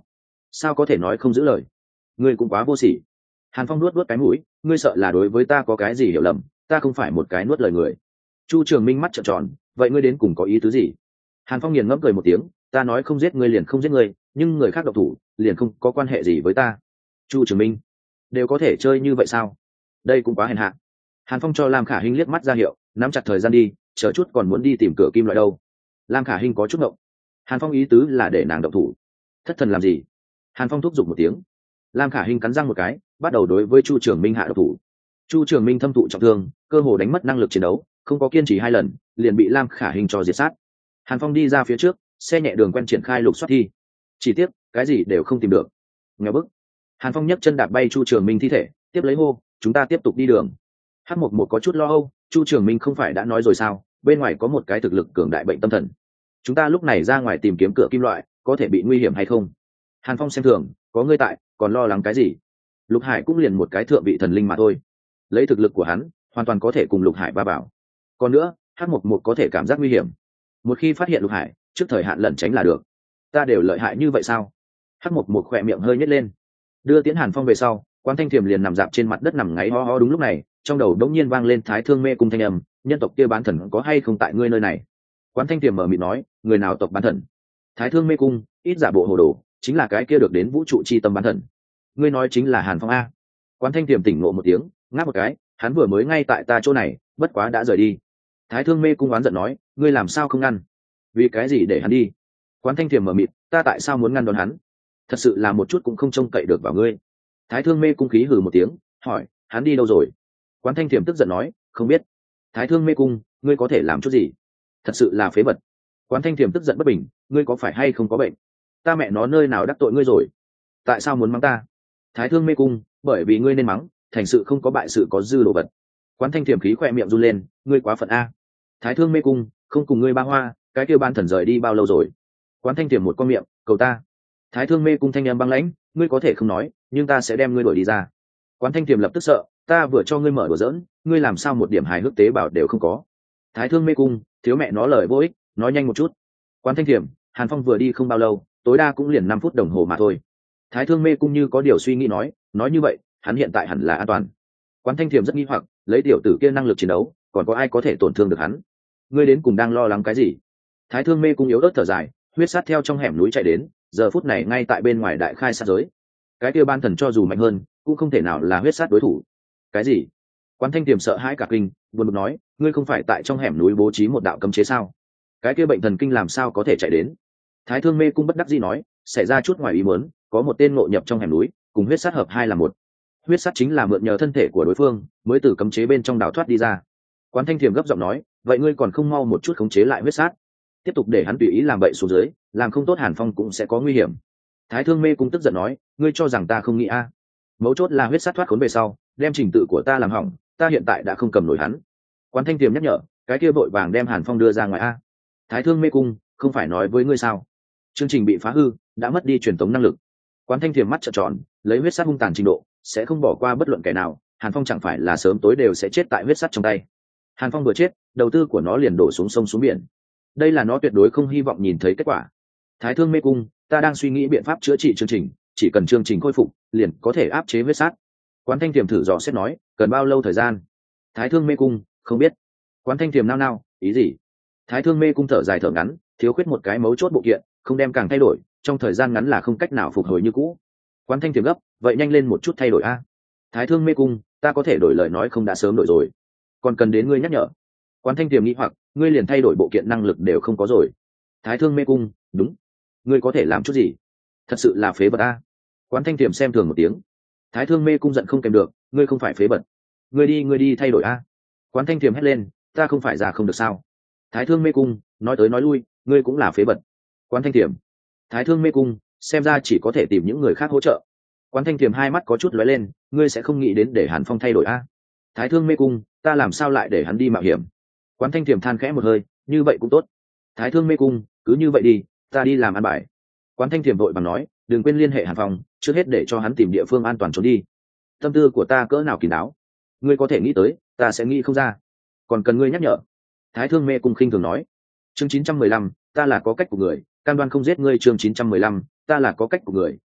sao có thể nói không giữ lời? Ngươi cũng quá vô sỉ. Hàn Phong nuốt nuốt cái mũi, ngươi sợ là đối với ta có cái gì hiểu lầm, ta không phải một cái nuốt lời người. Chu Trường Minh mắt trợn tròn, vậy ngươi đến cùng có ý tứ gì? Hàn Phong nghiền ngẫm cười một tiếng, ta nói không giết ngươi liền không giết ngươi, nhưng người khác độc thủ liền không có quan hệ gì với ta. Chu Trường Minh, đều có thể chơi như vậy sao? Đây cũng quá hèn hạ. Hàn Phong cho Lam Khả Hinh liếc mắt ra hiệu, nắm chặt thời gian đi, chờ chút còn muốn đi tìm cửa kim loại đâu. Lam Khả Hinh có chút ngộng. Hàn Phong ý tứ là để nàng độc thủ. Thất thần làm gì? Hàn Phong thúc giục một tiếng. Lam Khả Hinh cắn răng một cái, bắt đầu đối với Chu Trường Minh hạ độc thủ. Chu Trường Minh thâm thụ trọng thương, cơ hồ đánh mất năng lực chiến đấu, không có kiên trì 2 lần liền bị Lam Khả Hinh cho diệt sát. Hàn Phong đi ra phía trước, xe nhẹ đường quen triển khai lục soát thi. Chỉ tiếc cái gì đều không tìm được. Nghèo bức. Hàn Phong nhấc chân đạp bay Chu Trường Minh thi thể, tiếp lấy hô, chúng ta tiếp tục đi đường. Hắc Mộc Mộc có chút lo âu, Chu Trường Minh không phải đã nói rồi sao, bên ngoài có một cái thực lực cường đại bệnh tâm thần. Chúng ta lúc này ra ngoài tìm kiếm cửa kim loại, có thể bị nguy hiểm hay không? Hàn Phong xem thường, có ngươi tại, còn lo lắng cái gì? Lục Hải cũng liền một cái thượng vị thần linh mà thôi. Lấy thực lực của hắn, hoàn toàn có thể cùng Lục Hải va bảo. Còn nữa, Hắc Mộc Mộc có thể cảm giác nguy hiểm. Một khi phát hiện Lục Hải, trước thời hạn lẩn tránh là được. Ta đều lợi hại như vậy sao? Hắc Mộc Mộc khỏe miệng hơi nhếch lên. Đưa Tiễn Hàn Phong về sau, Quan Thanh Thiềm liền nằm dạp trên mặt đất nằm ngáy ho ho. Đúng lúc này, trong đầu đống nhiên vang lên Thái Thương Mê Cung thanh âm, nhân tộc kia bán thần có hay không tại ngươi nơi này? Quán Thanh Tiềm mở mịt nói, người nào tộc bán thần? Thái Thương Mê Cung, ít giả bộ hồ đồ, chính là cái kia được đến vũ trụ chi tâm bán thần. Ngươi nói chính là Hàn Phong a? Quán Thanh Tiềm tỉnh ngộ một tiếng, ngáp một cái, hắn vừa mới ngay tại ta chỗ này, bất quá đã rời đi. Thái Thương Mê Cung oán giận nói, ngươi làm sao không ngăn? Vì cái gì để hắn đi? Quán Thanh Tiềm mở mịt, ta tại sao muốn ngăn đón hắn? Thật sự là một chút cũng không trông cậy được vào ngươi. Thái Thương Mê Cung khí hừ một tiếng, hỏi, hắn đi đâu rồi? Quán Thanh Tiềm tức giận nói, không biết. Thái Thương Mê Cung, ngươi có thể làm chút gì? Thật sự là phế vật. Quán Thanh Tiềm tức giận bất bình, ngươi có phải hay không có bệnh? Ta mẹ nó nơi nào đắc tội ngươi rồi? Tại sao muốn mắng ta? Thái Thương Mê Cung, bởi vì ngươi nên mắng, thành sự không có bại sự có dư đồ vật. Quán Thanh Tiềm khí khoe miệng run lên, ngươi quá phận a. Thái Thương Mê Cung, không cùng ngươi ba hoa, cái kêu ban thần rời đi bao lâu rồi? Quán Thanh Tiềm một con miệng, cầu ta. Thái Thương Mê Cung thanh âm băng lãnh, ngươi có thể không nói, nhưng ta sẽ đem ngươi đuổi đi ra. Quán Thanh Tiềm lập tức sợ, ta vừa cho ngươi mở đùa giỡn, ngươi làm sao một điểm hài hước tế bào đều không có? Thái Thương Mê Cung, thiếu mẹ nó lời vô ích, nói nhanh một chút. Quán Thanh Tiềm, Hàn Phong vừa đi không bao lâu, tối đa cũng liền 5 phút đồng hồ mà thôi. Thái Thương Mê Cung như có điều suy nghĩ nói như vậy, hắn hiện tại hẳn là an toàn. Quán Thanh Tiềm rất nghi hoặc, lấy tiểu tử kia năng lực chiến đấu, còn có ai có thể tổn thương được hắn? Ngươi đến cùng đang lo lắng cái gì? Thái Thương Mê Cung yếu ớt thở dài, huyết sát theo trong hẻm núi chạy đến, giờ phút này ngay tại bên ngoài đại khai sát giới. Cái kia ban thần cho dù mạnh hơn, cũng không thể nào là huyết sát đối thủ. Cái gì? Quán Thanh Tiềm sợ hãi cả kinh, buồn bực nói, ngươi không phải tại trong hẻm núi bố trí một đạo cấm chế sao? Cái kia bệnh thần kinh làm sao có thể chạy đến? Thái Thương Mê Cung bất đắc dĩ nói, xảy ra chút ngoài ý muốn, có một tên ngộ nhập trong hẻm núi, cùng huyết sát hợp 2 là 1. Huyết sát chính là mượn nhờ thân thể của đối phương, mới từ cấm chế bên trong đào thoát đi ra. Quán Thanh Tiềm gấp giọng nói, vậy ngươi còn không mau một chút khống chế lại huyết sát, tiếp tục để hắn tùy ý làm bậy xuống dưới, làm không tốt Hàn Phong cũng sẽ có nguy hiểm. Thái Thương Mê Cung tức giận nói, ngươi cho rằng ta không nghĩ a? Mấu chốt là huyết sát thoát khốn về sau, đem trình tự của ta làm hỏng, ta hiện tại đã không cầm nổi hắn. Quán Thanh Tiềm nhắc nhở, cái kia vội vàng đem Hàn Phong đưa ra ngoài a. Thái Thương Mê Cung, không phải nói với ngươi sao? Chương trình bị phá hư, đã mất đi truyền tống năng lực. Quán Thanh Tiềm mắt trợn tròn, lấy huyết sát hung tàn trình độ, sẽ không bỏ qua bất luận kẻ nào, Hàn Phong chẳng phải là sớm tối đều sẽ chết tại huyết sát trong tay. Hàn Phong vừa chết, đầu tư của nó liền đổ xuống sông xuống biển. Đây là nó tuyệt đối không hy vọng nhìn thấy kết quả. Thái Thương Mê Cung, ta đang suy nghĩ biện pháp chữa trị chương trình, chỉ cần chương trình khôi phục, liền có thể áp chế huyết sát. Quán Thanh Tiềm thử dò xét nói, cần bao lâu thời gian? Thái Thương Mê Cung, không biết. Quán Thanh Tiềm nao, ý gì? Thái Thương Mê Cung thở dài thở ngắn, thiếu khuyết một cái mấu chốt bộ kiện, không đem càng thay đổi, trong thời gian ngắn là không cách nào phục hồi như cũ. Quán Thanh Tiềm gấp, vậy nhanh lên một chút thay đổi a. Thái Thương Mê Cung, ta có thể đổi lời nói không đã sớm đổi rồi, còn cần đến ngươi nhắc nhở. Quán Thanh Tiềm nghĩ hoặc, ngươi liền thay đổi bộ kiện năng lực đều không có rồi. Thái Thương Mê Cung, đúng, ngươi có thể làm chút gì? Thật sự là phế vật a. Quán Thanh Tiềm xem thường một tiếng. Thái Thương Mê Cung giận không kèm được, ngươi không phải phế vật, ngươi đi thay đổi a. Quán Thanh Tiềm hét lên, ta không phải già không được sao? Thái Thương Mê Cung nói tới nói lui, ngươi cũng là phế vật. Quán Thanh Tiềm, Thái Thương Mê Cung, xem ra chỉ có thể tìm những người khác hỗ trợ. Quán Thanh Tiềm hai mắt có chút lóe lên, ngươi sẽ không nghĩ đến để Hàn Phong thay đổi a? Thái Thương Mê Cung, ta làm sao lại để hắn đi mạo hiểm? Quán Thanh Tiềm than khẽ một hơi, như vậy cũng tốt. Thái Thương Mê Cung, cứ như vậy đi, ta đi làm ăn bài. Quán Thanh Tiềm vội bằng nói, đừng quên liên hệ Hàn Phong, trước hết để cho hắn tìm địa phương an toàn trốn đi. Tâm tư của ta cỡ nào kín đáo, ngươi có thể nghĩ tới, ta sẽ nghĩ không ra. Còn cần ngươi nhắc nhở. Thái Thương Mê Cung khinh thường nói. Chương 915, ta là có cách của người, cam đoan không giết ngươi. Chương 915, ta là có cách của người,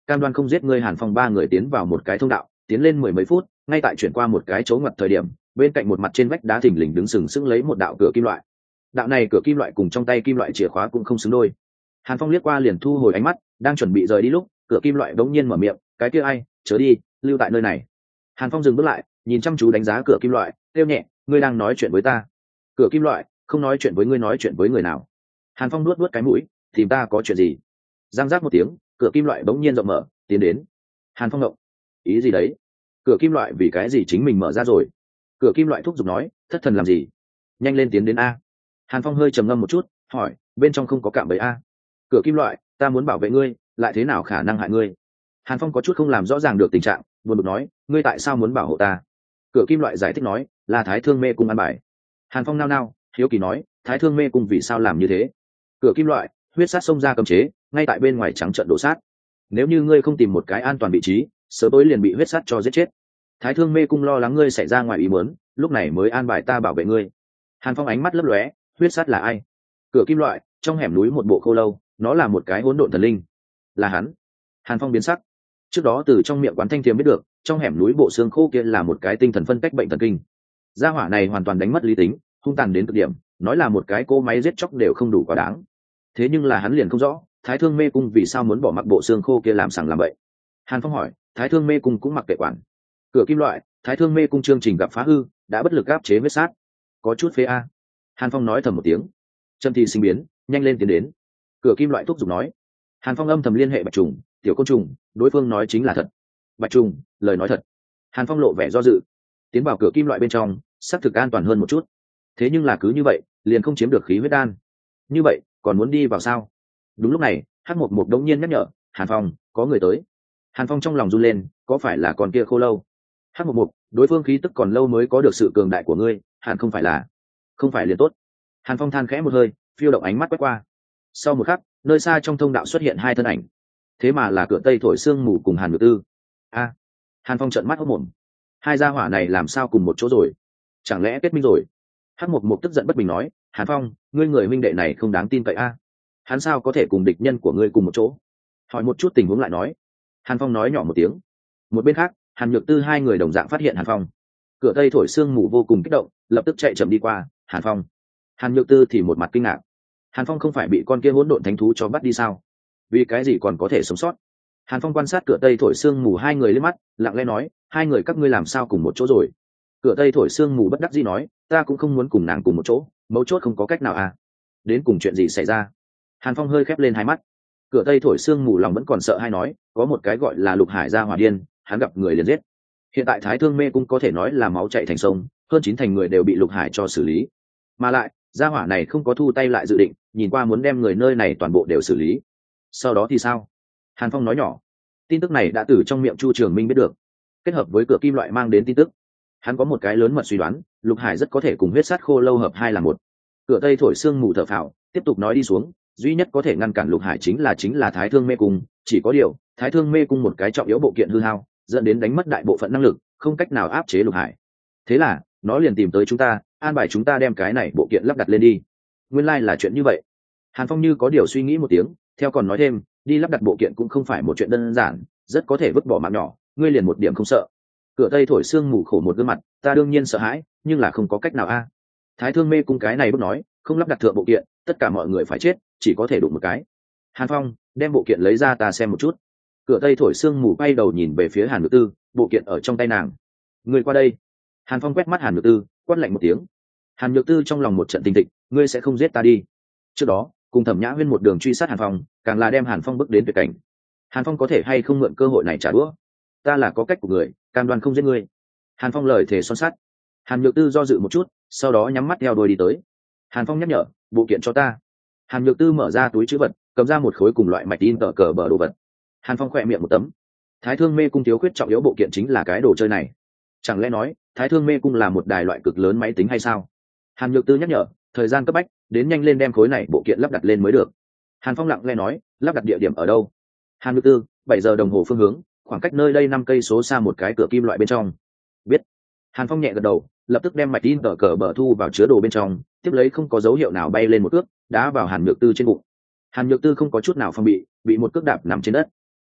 cam đoan không giết ngươi. Hàn Phong ba người tiến vào một cái thông đạo, tiến lên mười mấy phút, ngay tại chuyển qua một cái chỗ ngoặt thời điểm, bên cạnh một mặt trên vách đá thình lình đứng sừng sững lấy một đạo cửa kim loại. Đạo này cửa kim loại cùng trong tay kim loại chìa khóa cũng không xứng đôi. Hàn Phong liếc qua liền thu hồi ánh mắt, đang chuẩn bị rời đi lúc cửa kim loại đống nhiên mở miệng, cái kia ai, chớ đi, lưu tại nơi này. Hàn Phong dừng bước lại, nhìn chăm chú đánh giá cửa kim loại, kêu nhẹ, ngươi đang nói chuyện với ta. Cửa kim loại, không nói chuyện với ngươi, nói chuyện với người nào? Hàn Phong nuốt cái mũi, tìm ta có chuyện gì? Giang giác một tiếng, cửa kim loại bỗng nhiên rộng mở, tiến đến. Hàn Phong ngộng, ý gì đấy? Cửa kim loại vì cái gì chính mình mở ra rồi? Cửa kim loại thúc giục nói, thất thần làm gì? Nhanh lên tiến đến a. Hàn Phong hơi trầm ngâm một chút, hỏi, bên trong không có cạm bẫy a? Cửa kim loại, ta muốn bảo vệ ngươi, lại thế nào khả năng hại ngươi? Hàn Phong có chút không làm rõ ràng được tình trạng, buồn bực nói, ngươi tại sao muốn bảo hộ ta? Cửa kim loại giải thích nói, là Thái Thương Mê Cung ăn bài. Hàn Phong nao nao, hiếu kỳ nói, Thái Thương Mê Cung vì sao làm như thế? Cửa kim loại, huyết sát xông ra cấm chế, ngay tại bên ngoài trắng trận đổ sát. Nếu như ngươi không tìm một cái an toàn vị trí, sớm tối liền bị huyết sát cho giết chết. Thái Thương Mê Cung lo lắng ngươi xảy ra ngoài ý muốn, lúc này mới an bài ta bảo vệ ngươi. Hàn Phong ánh mắt lấp lóe, huyết sát là ai? Cửa kim loại, trong hẻm núi một bộ khô lâu, nó là một cái hỗn độn thần linh. Là hắn. Hàn Phong biến sắc. Trước đó từ trong miệng Quán Thanh Thiềm biết được, trong hẻm núi bộ xương khô kia là một cái tinh thần phân cách bệnh thần kinh. Gia hỏa này hoàn toàn đánh mất lý tính, hung tàn đến cực điểm, nói là một cái cô máy giết chóc đều không đủ quá đáng. Thế nhưng là hắn liền không rõ, Thái Thương Mê Cung vì sao muốn bỏ mặc bộ xương khô kia làm sằng làm bậy. Hàn Phong hỏi, Thái Thương Mê Cung cũng mặc kệ quản? Cửa kim loại, Thái Thương Mê Cung chương trình gặp phá hư, đã bất lực áp chế huyết sát. Có chút phế a. Hàn Phong nói thầm một tiếng. Trâm Thi sinh biến, nhanh lên tiến đến. Cửa kim loại thúc giục nói. Hàn Phong âm thầm liên hệ Bạch Trùng, tiểu côn trùng, đối phương nói chính là thật. Bạch Trùng, lời nói thật. Hàn Phong lộ vẻ do dự. Tiến vào cửa kim loại bên trong, xác thực an toàn hơn một chút. Thế nhưng là cứ như vậy, liền không chiếm được khí huyết đan. Như vậy, còn muốn đi vào sao? Đúng lúc này, Hắc Mộc Mộc đống nhiên nhắc nhở, Hàn Phong, có người tới. Hàn Phong trong lòng run lên, có phải là con kia khô lâu? Hắc Mộc Mộc, đối phương khí tức còn lâu mới có được sự cường đại của ngươi, Hàn không phải liền tốt. Hàn Phong than khẽ một hơi, phiêu động ánh mắt quét qua. Sau một khắc, nơi xa trong thông đạo xuất hiện hai thân ảnh. Thế mà là Cửa Tây Thổi Sương Mù cùng Hàn Nhược Tư. A. Hàn Phong trợn mắt hốt mồm. Hai gia hỏa này làm sao cùng một chỗ rồi? Chẳng lẽ kết minh rồi? Hắc Mộc Mộc tức giận bất bình nói, Hàn Phong, ngươi người huynh đệ này không đáng tin cậy a. Hắn sao có thể cùng địch nhân của ngươi cùng một chỗ? Hỏi một chút tình huống lại nói. Hàn Phong nói nhỏ một tiếng. Một bên khác, Hàn Nhược Tư hai người đồng dạng phát hiện Hàn Phong. Cửa Tây Thổi Sương Mù vô cùng kích động, lập tức chạy chậm đi qua. Hàn Phong. Hàn Nhược Tư thì một mặt kinh ngạc. Hàn Phong không phải bị con kia hỗn độn thánh thú cho bắt đi sao? Vì cái gì còn có thể sống sót? Hàn Phong quan sát Cửa Tây Thổi Sương Mù hai người lên mắt, lặng lẽ nói, hai người các ngươi làm sao cùng một chỗ rồi? Cửa Tây Thổi Sương Mù bất đắc dĩ nói, ta cũng không muốn cùng nàng cùng một chỗ, mấu chốt không có cách nào à? Đến cùng chuyện gì xảy ra? Hàn Phong hơi khép lên hai mắt. Cửa Tây Thổi Sương Mù lòng vẫn còn sợ hay nói, có một cái gọi là Lục Hải gia hỏa điên, hắn gặp người liền giết. Hiện tại Thái Thương Mê Cung có thể nói là máu chảy thành sông, hơn 9 thành người đều bị Lục Hải cho xử lý. Mà lại, gia hỏa này không có thu tay lại dự định, nhìn qua muốn đem người nơi này toàn bộ đều xử lý. Sau đó thì sao? Hàn Phong nói nhỏ. Tin tức này đã từ trong miệng Chu Trường Minh biết được, kết hợp với cửa kim loại mang đến tin tức, hắn có một cái lớn mật suy đoán, Lục Hải rất có thể cùng huyết sát khô lâu hợp hai là một. Cửa Tây Thổi Sương Mù thở phào, tiếp tục nói đi xuống, duy nhất có thể ngăn cản Lục Hải chính là Thái Thương Mê Cung, chỉ có điều, Thái Thương Mê Cung một cái trọng yếu bộ kiện hư hao, dẫn đến đánh mất đại bộ phận năng lực, không cách nào áp chế Lục Hải. Thế là, nó liền tìm tới chúng ta, an bài chúng ta đem cái này bộ kiện lắp đặt lên đi. Nguyên lai là chuyện như vậy. Hàn Phong như có điều suy nghĩ một tiếng, theo còn nói thêm, đi lắp đặt bộ kiện cũng không phải một chuyện đơn giản, rất có thể vứt bỏ mạng nhỏ, ngươi liền một điểm không sợ. Cửa Tây Thổi Sương Mù khổ một gương mặt, ta đương nhiên sợ hãi, nhưng là không có cách nào a. Thái Thương Mê Cung cái này bước nói, không lắp đặt thượng bộ kiện, tất cả mọi người phải chết, chỉ có thể đụng một cái. Hàn Phong, đem bộ kiện lấy ra ta xem một chút. Cửa Tây Thổi Sương Mù quay đầu nhìn về phía Hàn Nhược Tư, bộ kiện ở trong tay nàng. Người qua đây. Hàn Phong quét mắt Hàn Nhược Tư, quát lạnh một tiếng. Hàn Nhược Tư trong lòng một trận tình thịch, ngươi sẽ không giết ta đi. Trước đó, cùng Thẩm Nhã Huyên một đường truy sát Hàn Phong, càng là đem Hàn Phong bước đến tuyệt cảnh. Hàn Phong có thể hay không mượn cơ hội này trả đũa? Ta là có cách của người, cam đoan không giết ngươi. Hàn Phong lời thề son sắt. Hàn Nhược Tư do dự một chút, sau đó nhắm mắt theo đuôi đi tới. Hàn Phong nhắc nhở, bộ kiện cho ta. Hàn Nhược Tư mở ra túi trữ vật, cầm ra một khối cùng loại mạch in tờ cờ bờ đồ vật. Hàn Phong khỏe miệng một tấm. Thái Thương Mê Cung thiếu khuyết trọng yếu bộ kiện chính là cái đồ chơi này. Chẳng lẽ nói, Thái Thương Mê Cung là một đài loại cực lớn máy tính hay sao? Hàn Nhược Tư nhắc nhở, thời gian cấp bách, đến nhanh lên đem khối này bộ kiện lắp đặt lên mới được. Hàn Phong lặng lẽ nói, lắp đặt địa điểm ở đâu? Hàn Nhược Tư, 7 giờ đồng hồ phương hướng, khoảng cách nơi đây 5 cây số xa một cái cửa kim loại bên trong. Biết. Hàn Phong nhẹ gật đầu, lập tức đem mạch in tờ cờ bờ thu vào chứa đồ bên trong, tiếp lấy không có dấu hiệu nào bay lên một cước, đá vào Hàn Nhược Tư trên bụng. Hàn Nhược Tư không có chút nào phòng bị một cước đạp nằm trên đất.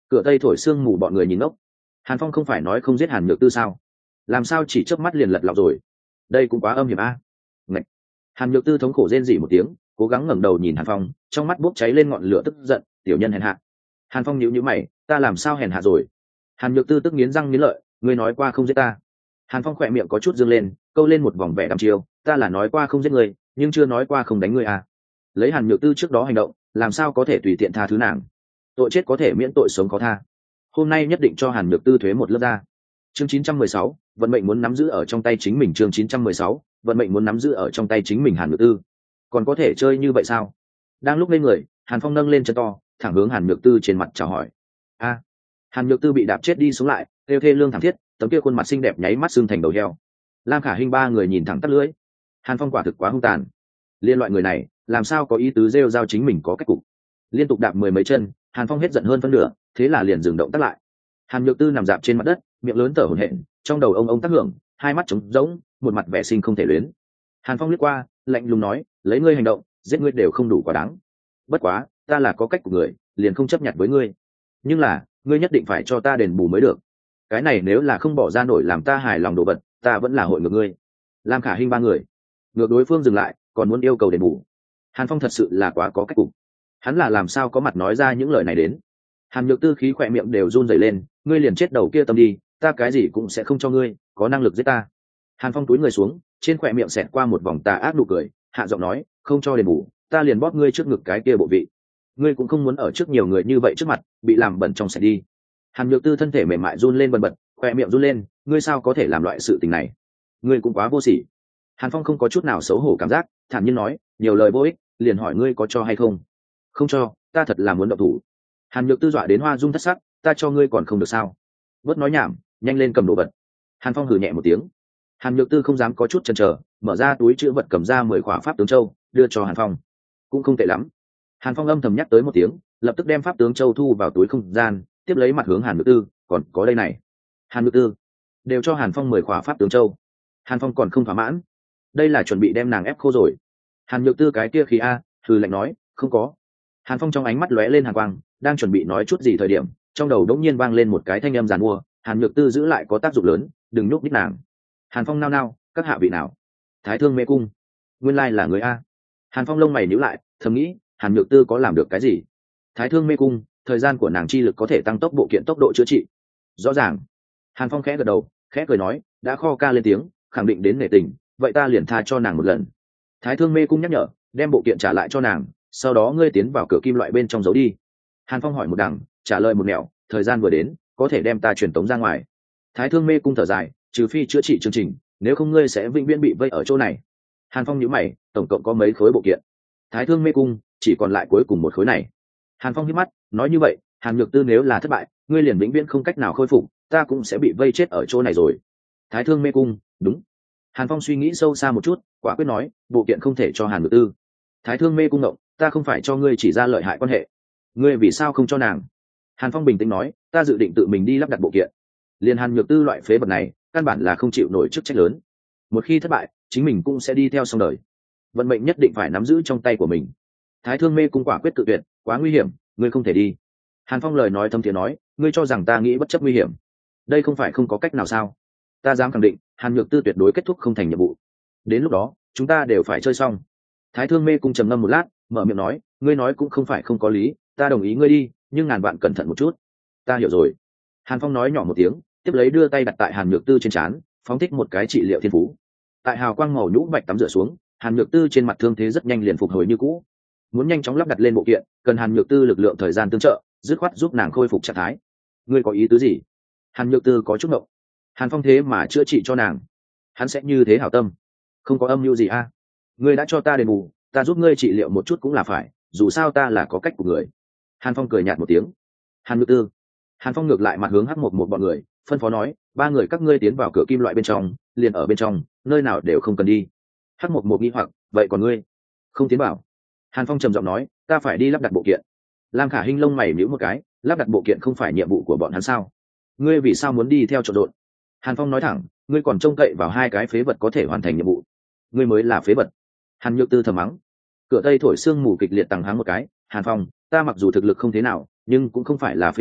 Cửa tây thổi sương mù, bọn người nhìn ngốc. Hàn Phong không phải nói không giết Hàn Nhược Tư sao? Làm sao chỉ chớp mắt liền lật lọng rồi? Đây cũng quá âm hiểm a. Ngậy. Hàn Nhược Tư thống khổ rên rỉ một tiếng, cố gắng ngẩng đầu nhìn Hàn Phong, trong mắt bốc cháy lên ngọn lửa tức giận. Tiểu nhân hèn hạ. Hàn Phong nhíu nhíu mày, ta làm sao hèn hạ rồi? Hàn Nhược Tư tức nghiến răng nghiến lợi, ngươi nói qua không giết ta. Hàn Phong khỏe miệng có chút dương lên, câu lên một vòng vẻ đăm chiêu, ta là nói qua không giết ngươi, nhưng chưa nói qua không đánh ngươi à. Lấy Hàn Nhược Tư trước đó hành động, làm sao có thể tùy tiện tha thứ nàng? Tội chết có thể miễn, tội sống có tha. Hôm nay nhất định cho Hàn Nhược Tư thuế một lớp da. Chương 916, vận mệnh muốn nắm giữ ở trong tay chính mình. Chương 916, vận mệnh muốn nắm giữ ở trong tay chính mình. Hàn Nhược Tư còn có thể chơi như vậy sao? Đang lúc lên người, Hàn Phong nâng lên chân to, thẳng hướng Hàn Nhược Tư trên mặt chào hỏi. A. Hàn Nhược Tư bị đạp chết đi xuống lại, kêu thê lương thảm thiết, tấm kia khuôn mặt xinh đẹp nháy mắt xương thành đầu heo. Lam Khả Hinh ba người nhìn thẳng tắt lưỡi. Hàn Phong quả thực quá hung tàn. Liên loại người này, làm sao có ý tứ rêu rao chính mình có cách cục. Liên tục đạp mười mấy chân, Hàn Phong hết giận hơn phân nửa, thế là liền dừng động tác lại. Hàn Nhược Tư nằm dạp trên mặt đất, miệng lớn thở hổn hển, trong đầu ông tác hưởng, hai mắt trống rỗng, một mặt vẻ sinh không thể luyến. Hàn Phong liếc qua, lạnh lùng nói, lấy ngươi hành động, giết ngươi đều không đủ quá đáng. Bất quá, ta là có cách của người, liền không chấp nhận với ngươi. Nhưng là, ngươi nhất định phải cho ta đền bù mới được. Cái này nếu là không bỏ ra nổi làm ta hài lòng đồ vật, ta vẫn là hội ngược ngươi. Lam Khả Hinh ba người ngược đối phương dừng lại, còn muốn yêu cầu đền bù. Hàn Phong thật sự là quá có cách cục. Hắn là làm sao có mặt nói ra những lời này đến? Hàn Nhược Tư khí khỏe miệng đều run rẩy lên, ngươi liền chết đầu kia tâm đi, ta cái gì cũng sẽ không cho ngươi, có năng lực giết ta. Hàn Phong túi người xuống, trên khỏe miệng xẹt qua một vòng tà ác nụ cười, hạ giọng nói, không cho đền bù, ta liền bóp ngươi trước ngực cái kia bộ vị. Ngươi cũng không muốn ở trước nhiều người như vậy trước mặt bị làm bẩn trong sạch đi. Hàn Nhược Tư thân thể mềm mại run lên bần bật, khỏe miệng run lên, ngươi sao có thể làm loại sự tình này? Ngươi cũng quá vô sỉ. Hàn Phong không có chút nào xấu hổ cảm giác, thản nhiên nói, nhiều lời vô ích, liền hỏi ngươi có cho hay không? Không cho, ta thật là muốn động thủ. Hàn Nhược Tư dọa đến hoa dung thất sắc, ta cho ngươi còn không được sao? Bớt nói nhảm, nhanh lên cầm đồ vật. Hàn Phong hừ nhẹ một tiếng. Hàn Nhược Tư không dám có chút chần chờ, mở ra túi trữ vật cầm ra 10 khỏa pháp tướng châu, đưa cho Hàn Phong. Cũng không tệ lắm. Hàn Phong âm thầm nhắc tới một tiếng, lập tức đem pháp tướng châu thu vào túi không gian, tiếp lấy mặt hướng Hàn Nhược Tư, còn có đây này. Hàn Nhược Tư đều cho Hàn Phong 10 khỏa pháp tướng châu. Hàn Phong còn không thỏa mãn, đây là chuẩn bị đem nàng ép khô rồi. Hàn Nhược Tư cái kia khí a, hừ lạnh nói, không có. Hàn Phong trong ánh mắt lóe lên hàn quang, đang chuẩn bị nói chút gì thời điểm, trong đầu đống nhiên vang lên một cái thanh âm giàn mua, Hàn Nhược Tư giữ lại có tác dụng lớn, đừng nhúc nhích nàng. Hàn Phong nao nao, các hạ vị nào? Thái Thương Mê Cung. Nguyên lai là người a. Hàn Phong lông mày nhíu lại, thầm nghĩ, Hàn Nhược Tư có làm được cái gì? Thái Thương Mê Cung, thời gian của nàng chi lực có thể tăng tốc bộ kiện tốc độ chữa trị. Rõ ràng. Hàn Phong khẽ gật đầu, khẽ cười nói, đã kho ca lên tiếng, khẳng định đến nể tình, vậy ta liền tha cho nàng một lần. Thái Thương Mê Cung nhắc nhở, đem bộ kiện trả lại cho nàng, sau đó ngươi tiến vào cửa kim loại bên trong giấu đi. Hàn Phong hỏi một đằng, trả lời một nẻo, thời gian vừa đến, có thể đem ta truyền tống ra ngoài. Thái Thương Mê Cung thở dài, trừ phi chữa trị chương trình, nếu không ngươi sẽ vĩnh viễn bị vây ở chỗ này. Hàn Phong nhíu mày, tổng cộng có mấy khối bộ kiện? Thái Thương Mê Cung chỉ còn lại cuối cùng một khối này. Hàn Phong hít mắt, nói như vậy, Hàn Nhược Tư nếu là thất bại, ngươi liền vĩnh viễn không cách nào khôi phục, ta cũng sẽ bị vây chết ở chỗ này rồi. Thái Thương Mê Cung, đúng. Hàn Phong suy nghĩ sâu xa một chút, quả quyết nói, bộ kiện không thể cho Hàn Nhược Tư. Thái Thương Mê Cung ngộng, ta không phải cho ngươi chỉ ra lợi hại quan hệ, ngươi vì sao không cho nàng? Hàn Phong bình tĩnh nói, ta dự định tự mình đi lắp đặt bộ kiện. Liên Hàn Nhược Tư loại phế vật này, căn bản là không chịu nổi chức trách lớn. Một khi thất bại, chính mình cũng sẽ đi theo xong đời. Vận mệnh nhất định phải nắm giữ trong tay của mình. Thái Thương Mê Cung quả quyết cự tuyệt, quá nguy hiểm, ngươi không thể đi. Hàn Phong lời nói thâm thiế nói, ngươi cho rằng ta nghĩ bất chấp nguy hiểm? Đây không phải không có cách nào sao? Ta dám khẳng định, Hàn Nhược Tư tuyệt đối kết thúc không thành nhiệm vụ. Đến lúc đó, chúng ta đều phải chơi xong. Thái Thương Mê Cung trầm ngâm một lát, mở miệng nói, ngươi nói cũng không phải không có lý, ta đồng ý ngươi đi, nhưng ngàn vạn cẩn thận một chút. Ta hiểu rồi. Hàn Phong nói nhỏ một tiếng, tiếp lấy đưa tay đặt tại Hàn Nhược Tư trên trán, phóng thích một cái trị liệu thiên phú. Tại hào quang màu nhũ bạch tắm rửa xuống, Hàn Nhược Tư trên mặt thương thế rất nhanh liền phục hồi như cũ. Muốn nhanh chóng lắp đặt lên bộ kiện, cần Hàn Nhược Tư lực lượng thời gian tương trợ, dứt khoát giúp nàng khôi phục trạng thái. Ngươi có ý tứ gì? Hàn Nhược Tư có chút ngộng. Hàn Phong thế mà chữa trị cho nàng, hắn sẽ như thế hảo tâm? Không có âm mưu gì a? Ngươi đã cho ta đền bù, ta giúp ngươi trị liệu một chút cũng là phải, dù sao ta là có cách của người. Hàn Phong cười nhạt một tiếng. Hàn Nhược Tư. Hàn Phong ngược lại mặt hướng H11 bọn người, phân phó nói, ba người các ngươi tiến vào cửa kim loại bên trong, liền ở bên trong, nơi nào đều không cần đi. H11 nghi hoặc, vậy còn ngươi? Không tiến vào. Hàn Phong trầm giọng nói, ta phải đi lắp đặt bộ kiện. Lam Khả Hinh lông mày nhíu một cái, lắp đặt bộ kiện không phải nhiệm vụ của bọn hắn sao? Ngươi vì sao muốn đi theo trộn rộn? Hàn Phong nói thẳng, ngươi còn trông cậy vào hai cái phế vật có thể hoàn thành nhiệm vụ, ngươi mới là phế vật. Hàn Nhược Tư thầm mắng. Cửa tây thổi sương mù kịch liệt tàng háng một cái, Hàn Phong, ta mặc dù thực lực không thế nào, nhưng cũng không phải là phế vật,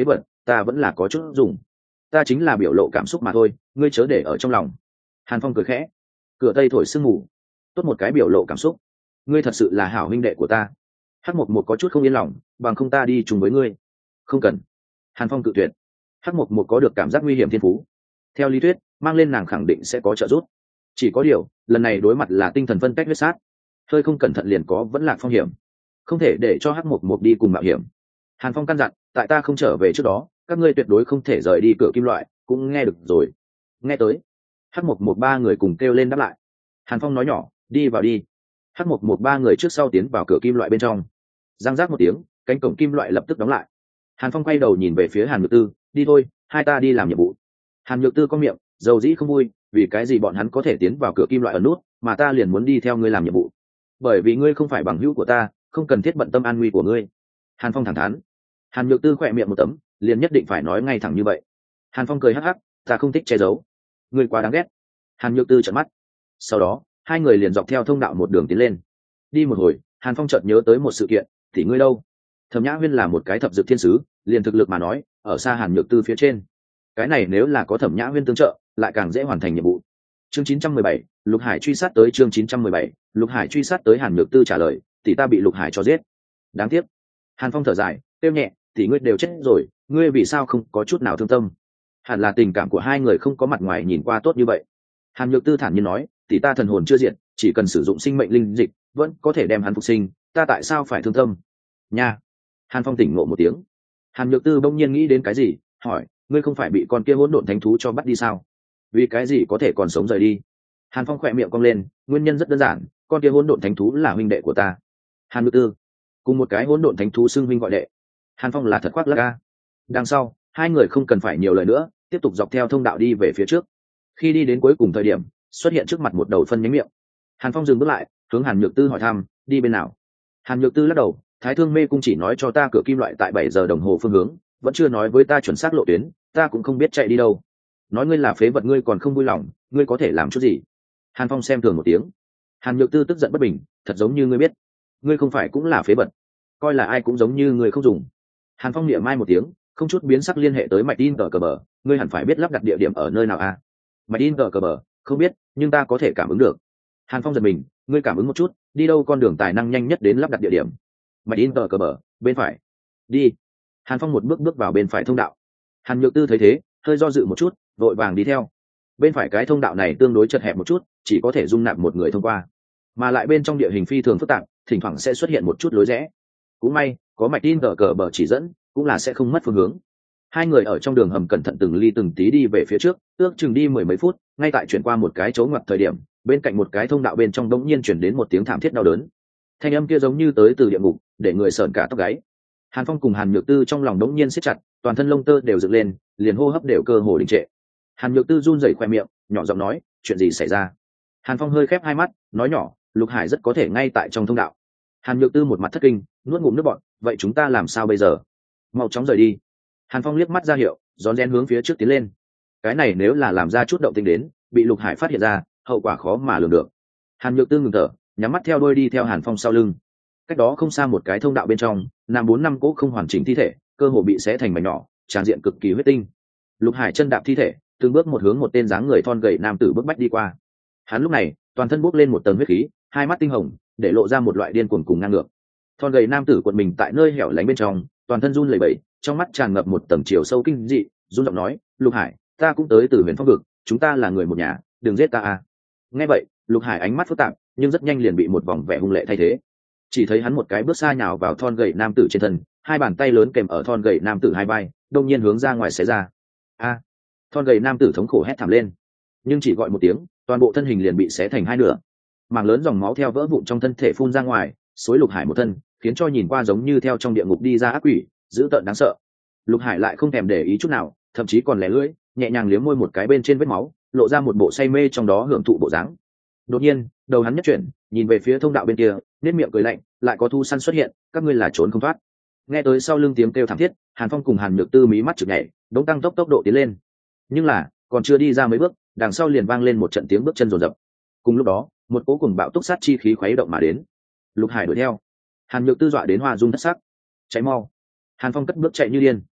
ta vẫn là có chút dùng. Ta chính là biểu lộ cảm xúc mà thôi, ngươi chớ để ở trong lòng. Hàn Phong cười khẽ. Cửa tây thổi sương mù. Tốt một cái biểu lộ cảm xúc. Ngươi thật sự là hảo huynh đệ của ta. Hắc Mộc Mộc có chút không yên lòng, bằng không ta đi chung với ngươi. Không cần. Hàn Phong cự tuyệt. Hắc Mộc Mộc có được cảm giác nguy hiểm thiên phú. Theo lý thuyết, mang lên nàng khẳng định sẽ có trợ giúp. Chỉ có điều, lần này đối mặt là tinh thần phân cách huyết sát, hơi không cẩn thận liền có vẫn lạc phong hiểm, không thể để cho Hắc Mộc Mộc đi cùng mạo hiểm. Hàn Phong căn dặn, tại ta không trở về trước đó, các ngươi tuyệt đối không thể rời đi cửa kim loại, cũng nghe được rồi. Nghe tới. Hắc Mộc Mộc ba người cùng kêu lên đáp lại. Hàn Phong nói nhỏ, đi vào đi. Hắc Mộc Mộc ba người trước sau tiến vào cửa kim loại bên trong. Giang giác một tiếng, cánh cổng kim loại lập tức đóng lại. Hàn Phong quay đầu nhìn về phía Hàn Nhược Tư, đi thôi, hai ta đi làm nhiệm vụ. Hàn Nhược Tư có miệng, dầu dĩ không vui, vì cái gì bọn hắn có thể tiến vào cửa kim loại ở nút, mà ta liền muốn đi theo ngươi làm nhiệm vụ? Bởi vì ngươi không phải bằng hữu của ta, không cần thiết bận tâm an nguy của ngươi. Hàn Phong thẳng thắn. Hàn Nhược Tư khỏe miệng một tấm, liền nhất định phải nói ngay thẳng như vậy. Hàn Phong cười hắc hắc, ta không thích che giấu. Ngươi quá đáng ghét. Hàn Nhược Tư trợn mắt. Sau đó, hai người liền dọc theo thông đạo một đường tiến lên. Đi một hồi, Hàn Phong chợt nhớ tới một sự kiện, thì ngươi đâu? Thẩm Nhã Huyên là một cái thập dược thiên sứ, liền thực lực mà nói, ở xa Hàn Nhược Tư phía trên. Cái này nếu là có Thẩm Nhã Huyên tương trợ, lại càng dễ hoàn thành nhiệm vụ. Chương 917, Lục Hải truy sát tới. Chương 917, Lục Hải truy sát tới. Hàn Nhược Tư trả lời, tỷ ta bị Lục Hải cho giết. Đáng tiếc. Hàn Phong thở dài, tiêu nhẹ, tỷ ngươi đều chết rồi, ngươi vì sao không có chút nào thương tâm? Hẳn là tình cảm của hai người không có mặt ngoài nhìn qua tốt như vậy. Hàn Nhược Tư thản nhiên nói, tỷ ta thần hồn chưa diệt, chỉ cần sử dụng sinh mệnh linh dịch, vẫn có thể đem hắn phục sinh, ta tại sao phải thương tâm? Nha. Hàn Phong tỉnh ngộ một tiếng. Hàn Nhược Tư bỗng nhiên nghĩ đến cái gì, hỏi, ngươi không phải bị con kia hỗn độn thánh thú cho bắt đi sao? Vì cái gì có thể còn sống rời đi? Hàn Phong khỏe miệng cong lên, nguyên nhân rất đơn giản, con kia hỗn độn thánh thú là huynh đệ của ta. Hàn Nhược Tư, cùng một cái hỗn độn thánh thú xưng huynh gọi đệ. Hàn Phong là thật khoác lác ca. Đằng sau, hai người không cần phải nhiều lời nữa, tiếp tục dọc theo thông đạo đi về phía trước. Khi đi đến cuối cùng thời điểm, xuất hiện trước mặt một đầu phân nhánh miệng. Hàn Phong dừng bước lại, hướng Hàn Nhược Tư hỏi thăm, đi bên nào? Hàn Nhược Tư lắc đầu, Thái Thương Mê Cung chỉ nói cho ta cửa kim loại tại 7 giờ đồng hồ phương hướng, vẫn chưa nói với ta chuẩn xác lộ tuyến, ta cũng không biết chạy đi đâu. Nói ngươi là phế vật ngươi còn không vui lòng, ngươi có thể làm chút gì? Hàn Phong xem thường một tiếng. Hàn Nhược Tư tức giận bất bình, thật giống như ngươi biết, ngươi không phải cũng là phế vật, coi là ai cũng giống như ngươi không dùng. Hàn Phong niệm mai một tiếng, không chút biến sắc liên hệ tới mạch tin tờ cờ bờ, ngươi hẳn phải biết lắp đặt địa điểm ở nơi nào a? Mạch tin tờ cờ bờ, không biết, nhưng ta có thể cảm ứng được. Hàn Phong giật mình, ngươi cảm ứng một chút, đi đâu con đường tài năng nhanh nhất đến lắp đặt địa điểm? Mạch tin tờ cờ bờ, bên phải. Đi. Hàn Phong một bước bước vào bên phải thông đạo. Hàn Nhược Tư thấy thế, hơi do dự một chút, vội vàng đi theo. Bên phải cái thông đạo này tương đối chật hẹp một chút, chỉ có thể dung nạp một người thông qua, mà lại bên trong địa hình phi thường phức tạp, thỉnh thoảng sẽ xuất hiện một chút lối rẽ. Cũng may có mạch tin cờ bờ chỉ dẫn, cũng là sẽ không mất phương hướng. Hai người ở trong đường hầm cẩn thận từng ly từng tí đi về phía trước, ước chừng đi 10 mấy phút, ngay tại chuyển qua một cái chỗ ngoặt thời điểm, bên cạnh một cái thông đạo bên trong đống nhiên chuyển đến một tiếng thảm thiết đau đớn. Thanh âm kia giống như tới từ địa ngục, để người sởn cả tóc gáy. Hàn Phong cùng Hàn Nhược Tư trong lòng đống nhiên siết chặt, toàn thân lông tơ đều dựng lên, liền hô hấp đều cơ hồ đình trệ. Hàn Nhược Tư run rẩy khoe miệng, nhỏ giọng nói, chuyện gì xảy ra? Hàn Phong hơi khép hai mắt, nói nhỏ, Lục Hải rất có thể ngay tại trong thông đạo. Hàn Nhược Tư một mặt thất kinh, nuốt ngụm nước bọt, vậy chúng ta làm sao bây giờ? Mau chóng rời đi. Hàn Phong liếc mắt ra hiệu, rón rén hướng phía trước tiến lên. Cái này nếu là làm ra chút động tĩnh đến, bị Lục Hải phát hiện ra, hậu quả khó mà lường được. Hàn Nhược Tư ngừng thở, nhắm mắt theo đuôi đi theo Hàn Phong sau lưng. Cách đó không xa một cái thông đạo bên trong, nằm 4-5 cỗ không hoàn chỉnh thi thể, cơ hồ bị xé thành mảnh nhỏ, tràn diện cực kỳ huyết tinh. Lục Hải chân đạp thi thể, từng bước một hướng một tên dáng người thon gầy nam tử bước bách đi qua. Hắn lúc này, toàn thân bốc lên một tầng huyết khí, hai mắt tinh hồng, để lộ ra một loại điên cuồng cùng ngang ngược. Thon gầy nam tử cuộn mình tại nơi hẻo lánh bên trong, toàn thân run lẩy bẩy, trong mắt tràn ngập một tầng chiều sâu kinh dị, run giọng nói, Lục Hải, ta cũng tới từ Huyền Phong vực, chúng ta là người một nhà, đừng giết ta a. Nghe vậy, Lục Hải ánh mắt phức tạp, nhưng rất nhanh liền bị một vòng vẻ hung lệ thay thế. Chỉ thấy hắn một cái bước xa nhào vào thon gầy nam tử trên thân, hai bàn tay lớn kèm ở thon gầy nam tử hai vai, đông nhiên hướng ra ngoài xé ra. A! Thon gầy nam tử thống khổ hét thảm lên, nhưng chỉ gọi một tiếng, toàn bộ thân hình liền bị xé thành hai nửa. Mảng lớn dòng máu theo vỡ vụn trong thân thể phun ra ngoài, xối Lục Hải một thân, khiến cho nhìn qua giống như theo trong địa ngục đi ra ác quỷ, dữ tợn đáng sợ. Lục Hải lại không thèm để ý chút nào, thậm chí còn lẻ lưỡi, nhẹ nhàng liếm môi một cái bên trên vết máu, lộ ra một bộ say mê trong đó hưởng thụ bộ dáng. Đột nhiên, đầu hắn nhất chuyển, nhìn về phía thông đạo bên kia, nét miệng cười lạnh, lại có thu săn xuất hiện, các ngươi là trốn không thoát. Nghe tới sau lưng tiếng kêu thảm thiết, Hàn Phong cùng Hàn Nhược Tư mí mắt chực nhảy, đống tăng tốc độ tiến lên. Nhưng là, còn chưa đi ra mấy bước, đằng sau liền vang lên một trận tiếng bước chân rồn rập. Cùng lúc đó, một cỗ cùng bạo túc sát chi khí khuấy động mà đến. Lục Hải đuổi theo. Hàn Nhược Tư dọa đến hoa rung thất sắc. Cháy mau. Hàn Phong cất bước chạy như điên.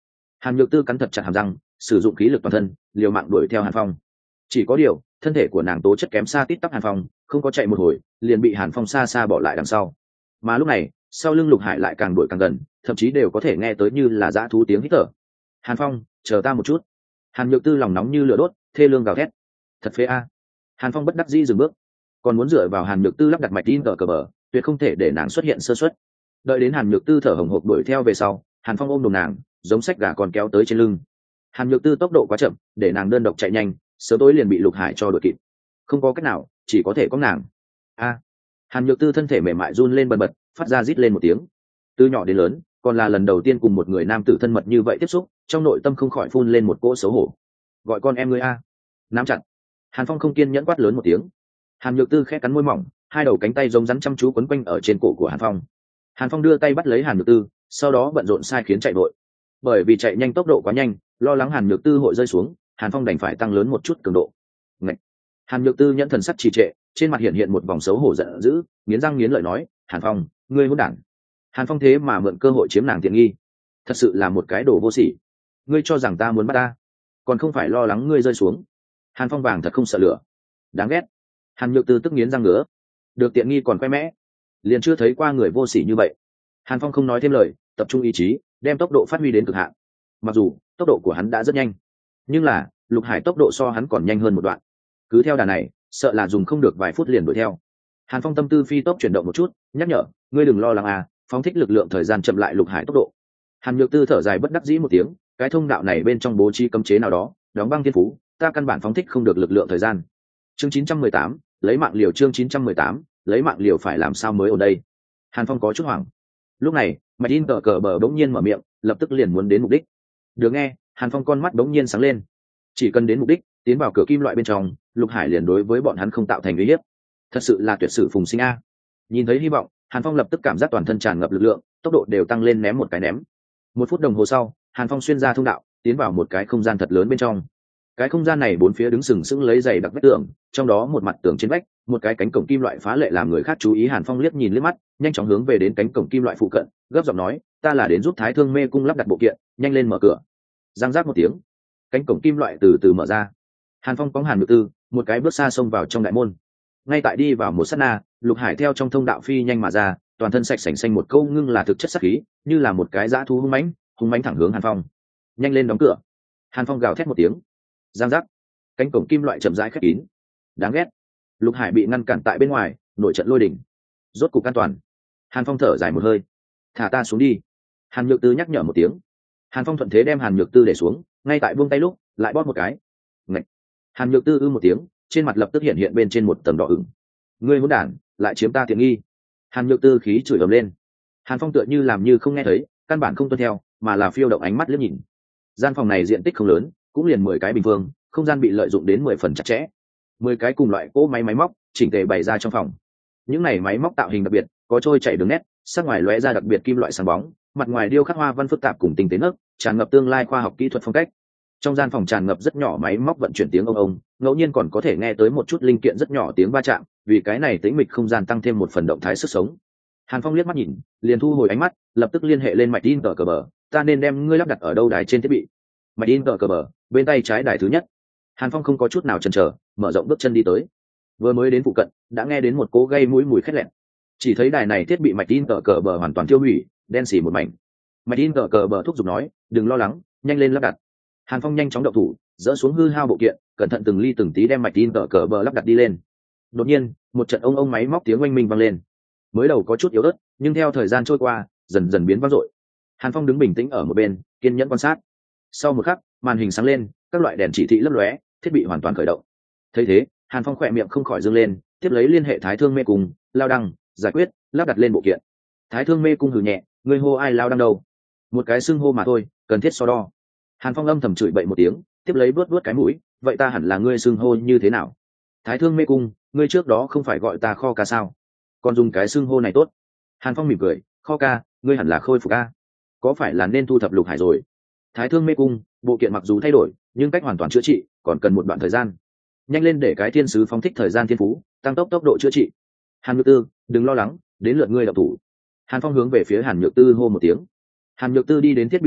Hàn Nhược Tư cắn thật chặt hàm răng, sử dụng khí lực toàn thân liều mạng đuổi theo Hàn Phong. Chỉ có điều thân thể của nàng tố chất kém xa tít tắp Hàn Phong, không có chạy một hồi liền bị Hàn Phong xa xa bỏ lại đằng sau. Mà lúc này sau lưng Lục Hải lại càng đuổi càng gần, thậm chí đều có thể nghe tới như là dã thú tiếng hít thở. Hàn Phong, chờ ta một chút. Hàn Nhược Tư lòng nóng như lửa đốt, thê lương gào thét. Thật phế a. Hàn Phong bất đắc dĩ dừng bước, còn muốn dựa vào Hàn Nhược Tư lắp đặt mạch tin cờ bờ, tuyệt không thể để nàng xuất hiện sơ suất. Đợi đến Hàn Nhược Tư thở hổn hộc đuổi theo về sau, Hàn Phong ôm đồm nàng, giống xách gà còn kéo tới trên lưng. Hàn Nhược Tư tốc độ quá chậm, để nàng đơn độc chạy nhanh, sớm tối liền bị Lục Hải cho đuổi kịp. Không có cách nào, chỉ có thể có nàng. A. Hàn Nhược Tư thân thể mềm mại run lên bần bật, phát ra rít lên một tiếng. Từ nhỏ đến lớn, còn là lần đầu tiên cùng một người nam tử thân mật như vậy tiếp xúc, trong nội tâm không khỏi phun lên một cỗ xấu hổ. Gọi con em ngươi a. Nắm chặt. Hàn Phong không kiên nhẫn quát lớn một tiếng. Hàn Nhược Tư khẽ cắn môi mỏng, hai đầu cánh tay giống rắn chăm chú quấn quanh ở trên cổ của Hàn Phong. Hàn Phong đưa tay bắt lấy Hàn Nhược Tư, sau đó bận rộn sai khiến chạy vội. Bởi vì chạy nhanh tốc độ quá nhanh, lo lắng Hàn Nhược Tư hội rơi xuống, Hàn Phong đành phải tăng lớn một chút cường độ. Ngậy! Hàn Nhược Tư nhẫn thần sắc trì trệ, trên mặt hiện một vòng xấu hổ giận dữ, nghiến răng nghiến lợi nói: Hàn Phong, ngươi hỗn đản! Hàn Phong thế mà mượn cơ hội chiếm nàng tiện nghi, thật sự là một cái đồ vô sỉ. Ngươi cho rằng ta muốn bắt ta, còn không phải lo lắng ngươi rơi xuống. Hàn Phong vàng thật không sợ lửa, đáng ghét. Hàn Nhược Tư tức nghiến răng ngứa, được tiện nghi còn khoe mẽ, liền chưa thấy qua người vô sỉ như vậy. Hàn Phong không nói thêm lời, tập trung ý chí, đem tốc độ phát huy đến cực hạn. Mặc dù tốc độ của hắn đã rất nhanh, nhưng là Lục Hải tốc độ so hắn còn nhanh hơn một đoạn. Cứ theo đà này, sợ là dùng không được vài phút liền đuổi theo. Hàn Phong tâm tư phi tốc chuyển động một chút, nhắc nhở: ngươi đừng lo lắng à, phóng thích lực lượng thời gian chậm lại Lục Hải tốc độ. Hàn Nhược Tư thở dài bất đắc dĩ một tiếng, cái thông đạo này bên trong bố trí cấm chế nào đó, đóng băng thiên phú, ta căn bản phóng thích không được lực lượng thời gian. Chương 918, lấy mạng liều. Chương 918, lấy mạng liều phải làm sao mới ở đây? Hàn Phong có chút hoảng. Lúc này mạch in cờ bờ bỗng nhiên mở miệng, lập tức liền muốn đến mục đích. Được nghe, Hàn Phong con mắt bỗng nhiên sáng lên. Chỉ cần đến mục đích, tiến vào cửa kim loại bên trong, Lục Hải liền đối với bọn hắn không tạo thành uy hiếp. Thật sự là tuyệt sử phùng sinh a. Nhìn thấy hy vọng, Hàn Phong lập tức cảm giác toàn thân tràn ngập lực lượng, tốc độ đều tăng lên ném một cái ném. Một phút đồng hồ sau, Hàn Phong xuyên ra thông đạo, tiến vào một cái không gian thật lớn bên trong. Cái không gian này bốn phía đứng sừng sững lấy dày đặc vách tường, trong đó một mặt tường trên vách, một cái cánh cổng kim loại phá lệ làm người khác chú ý. Hàn Phong liếc nhìn liếc mắt, nhanh chóng hướng về đến cánh cổng kim loại phụ cận, gấp giọng nói: ta là đến giúp Thái Thương Mê Cung lắp đặt bộ kiện, nhanh lên mở cửa. Giang giác một tiếng, cánh cổng kim loại từ từ mở ra. Hàn Phong cóng Hàn Nhược Tư, một cái bước xa xông vào trong đại môn. Ngay tại đi vào một sát na, Lục Hải theo trong thông đạo phi nhanh mà ra, toàn thân sạch sành xanh một câu ngưng là thực chất sát khí, như là một cái dã thú hung mãnh thẳng hướng Hàn Phong. Nhanh lên đóng cửa. Hàn Phong gào thét một tiếng. Giang giác, cánh cổng kim loại chậm rãi khép kín. Đáng ghét. Lục Hải bị ngăn cản tại bên ngoài, nổi trận lôi đình. Rốt cục an toàn. Hàn Phong thở dài một hơi. Thả ta xuống đi. Hàn Nhược Tư nhắc nhở một tiếng. Hàn Phong thuận thế đem Hàn Nhược Tư để xuống, ngay tại buông tay lúc lại bóp một cái. Ngậy. Hàn Nhược Tư một tiếng, trên mặt lập tức hiện bên trên một tầng đỏ ửng. Ngươi hỗn đản, lại chiếm ta tiện nghi. Hàn Nhược Tư khí chửi ầm lên. Hàn Phong tựa như làm như không nghe thấy, căn bản không tuân theo, mà là phiêu động ánh mắt liếc nhìn. Gian phòng này diện tích không lớn, cũng liền 10 cái bình phương, không gian bị lợi dụng đến 10 phần chặt chẽ. 10 cái cùng loại cỗ máy móc chỉnh tề bày ra trong phòng. Những này máy móc tạo hình đặc biệt, có trôi chảy đường nét, sắc ngoài lóe ra đặc biệt kim loại sáng bóng, mặt ngoài điêu khắc hoa văn phức tạp cùng tinh tế nấc, tràn ngập tương lai khoa học kỹ thuật phong cách. Trong gian phòng tràn ngập rất nhỏ máy móc vận chuyển tiếng ông, ngẫu nhiên còn có thể nghe tới một chút linh kiện rất nhỏ tiếng va chạm, vì cái này tĩnh mịch không gian tăng thêm một phần động thái sức sống. Hàn Phong liếc mắt nhìn, liền thu hồi ánh mắt, lập tức liên hệ lên mạch in cờ bờ, ta nên đem ngươi lắp đặt ở đâu đài trên thiết bị? Mạch in cờ bờ, bên tay trái đài thứ nhất. Hàn Phong không có chút nào chần chờ, mở rộng bước chân đi tới. Vừa mới đến phụ cận, đã nghe đến một cỗ gây mũi mùi khét lẹt. Chỉ thấy đài này thiết bị mạch in cờ bờ hoàn toàn tiêu hủy, đen xì một mảnh. Mạch in cờ bờ thúc giục nói, đừng lo lắng, nhanh lên lắp đặt. Hàn Phong nhanh chóng động thủ, dỡ xuống hư hao bộ kiện, cẩn thận từng ly từng tí đem mạch in cờ bờ lắp đặt đi lên. Đột nhiên, một trận ông máy móc tiếng oanh minh vang lên. Mới đầu có chút yếu ớt, nhưng theo thời gian trôi qua, dần dần biến vang dội. Hàn Phong đứng bình tĩnh ở một bên, kiên nhẫn quan sát. Sau một khắc, màn hình sáng lên, các loại đèn chỉ thị lấp lóe, thiết bị hoàn toàn khởi động. Thấy thế, Hàn Phong khỏe miệng không khỏi dương lên, tiếp lấy liên hệ Thái Thương Mê Cung, lao đăng, giải quyết, lắp đặt lên bộ kiện. Thái Thương Mê Cung hừ nhẹ, ngươi hô ai lao đăng đâu? Một cái xưng hô mà thôi, cần thiết so đo. Hàn Phong âm thầm chửi bậy một tiếng, tiếp lấy vuốt cái mũi, vậy ta hẳn là ngươi xưng hô như thế nào? Thái Thương Mê Cung, ngươi trước đó không phải gọi ta Kho Ca sao? Còn dùng cái xưng hô này tốt. Hàn Phong mỉm cười, Kho Ca, ngươi hẳn là Khôi Phục Ca. Có phải là nên thu thập Lục Hải rồi? Thái Thương Mê Cung, bộ kiện mặc dù thay đổi, nhưng cách hoàn toàn chữa trị còn cần một đoạn thời gian. Nhanh lên để cái thiên sứ phóng thích thời gian thiên phú, tăng tốc độ chữa trị. Hàn Nhược Tư, đừng lo lắng, đến lượt ngươi động thủ. Hàn Phong hướng về phía Hàn Nhược Tư hô một tiếng. Hàn Nhược Tư đi đến thiết bị trước,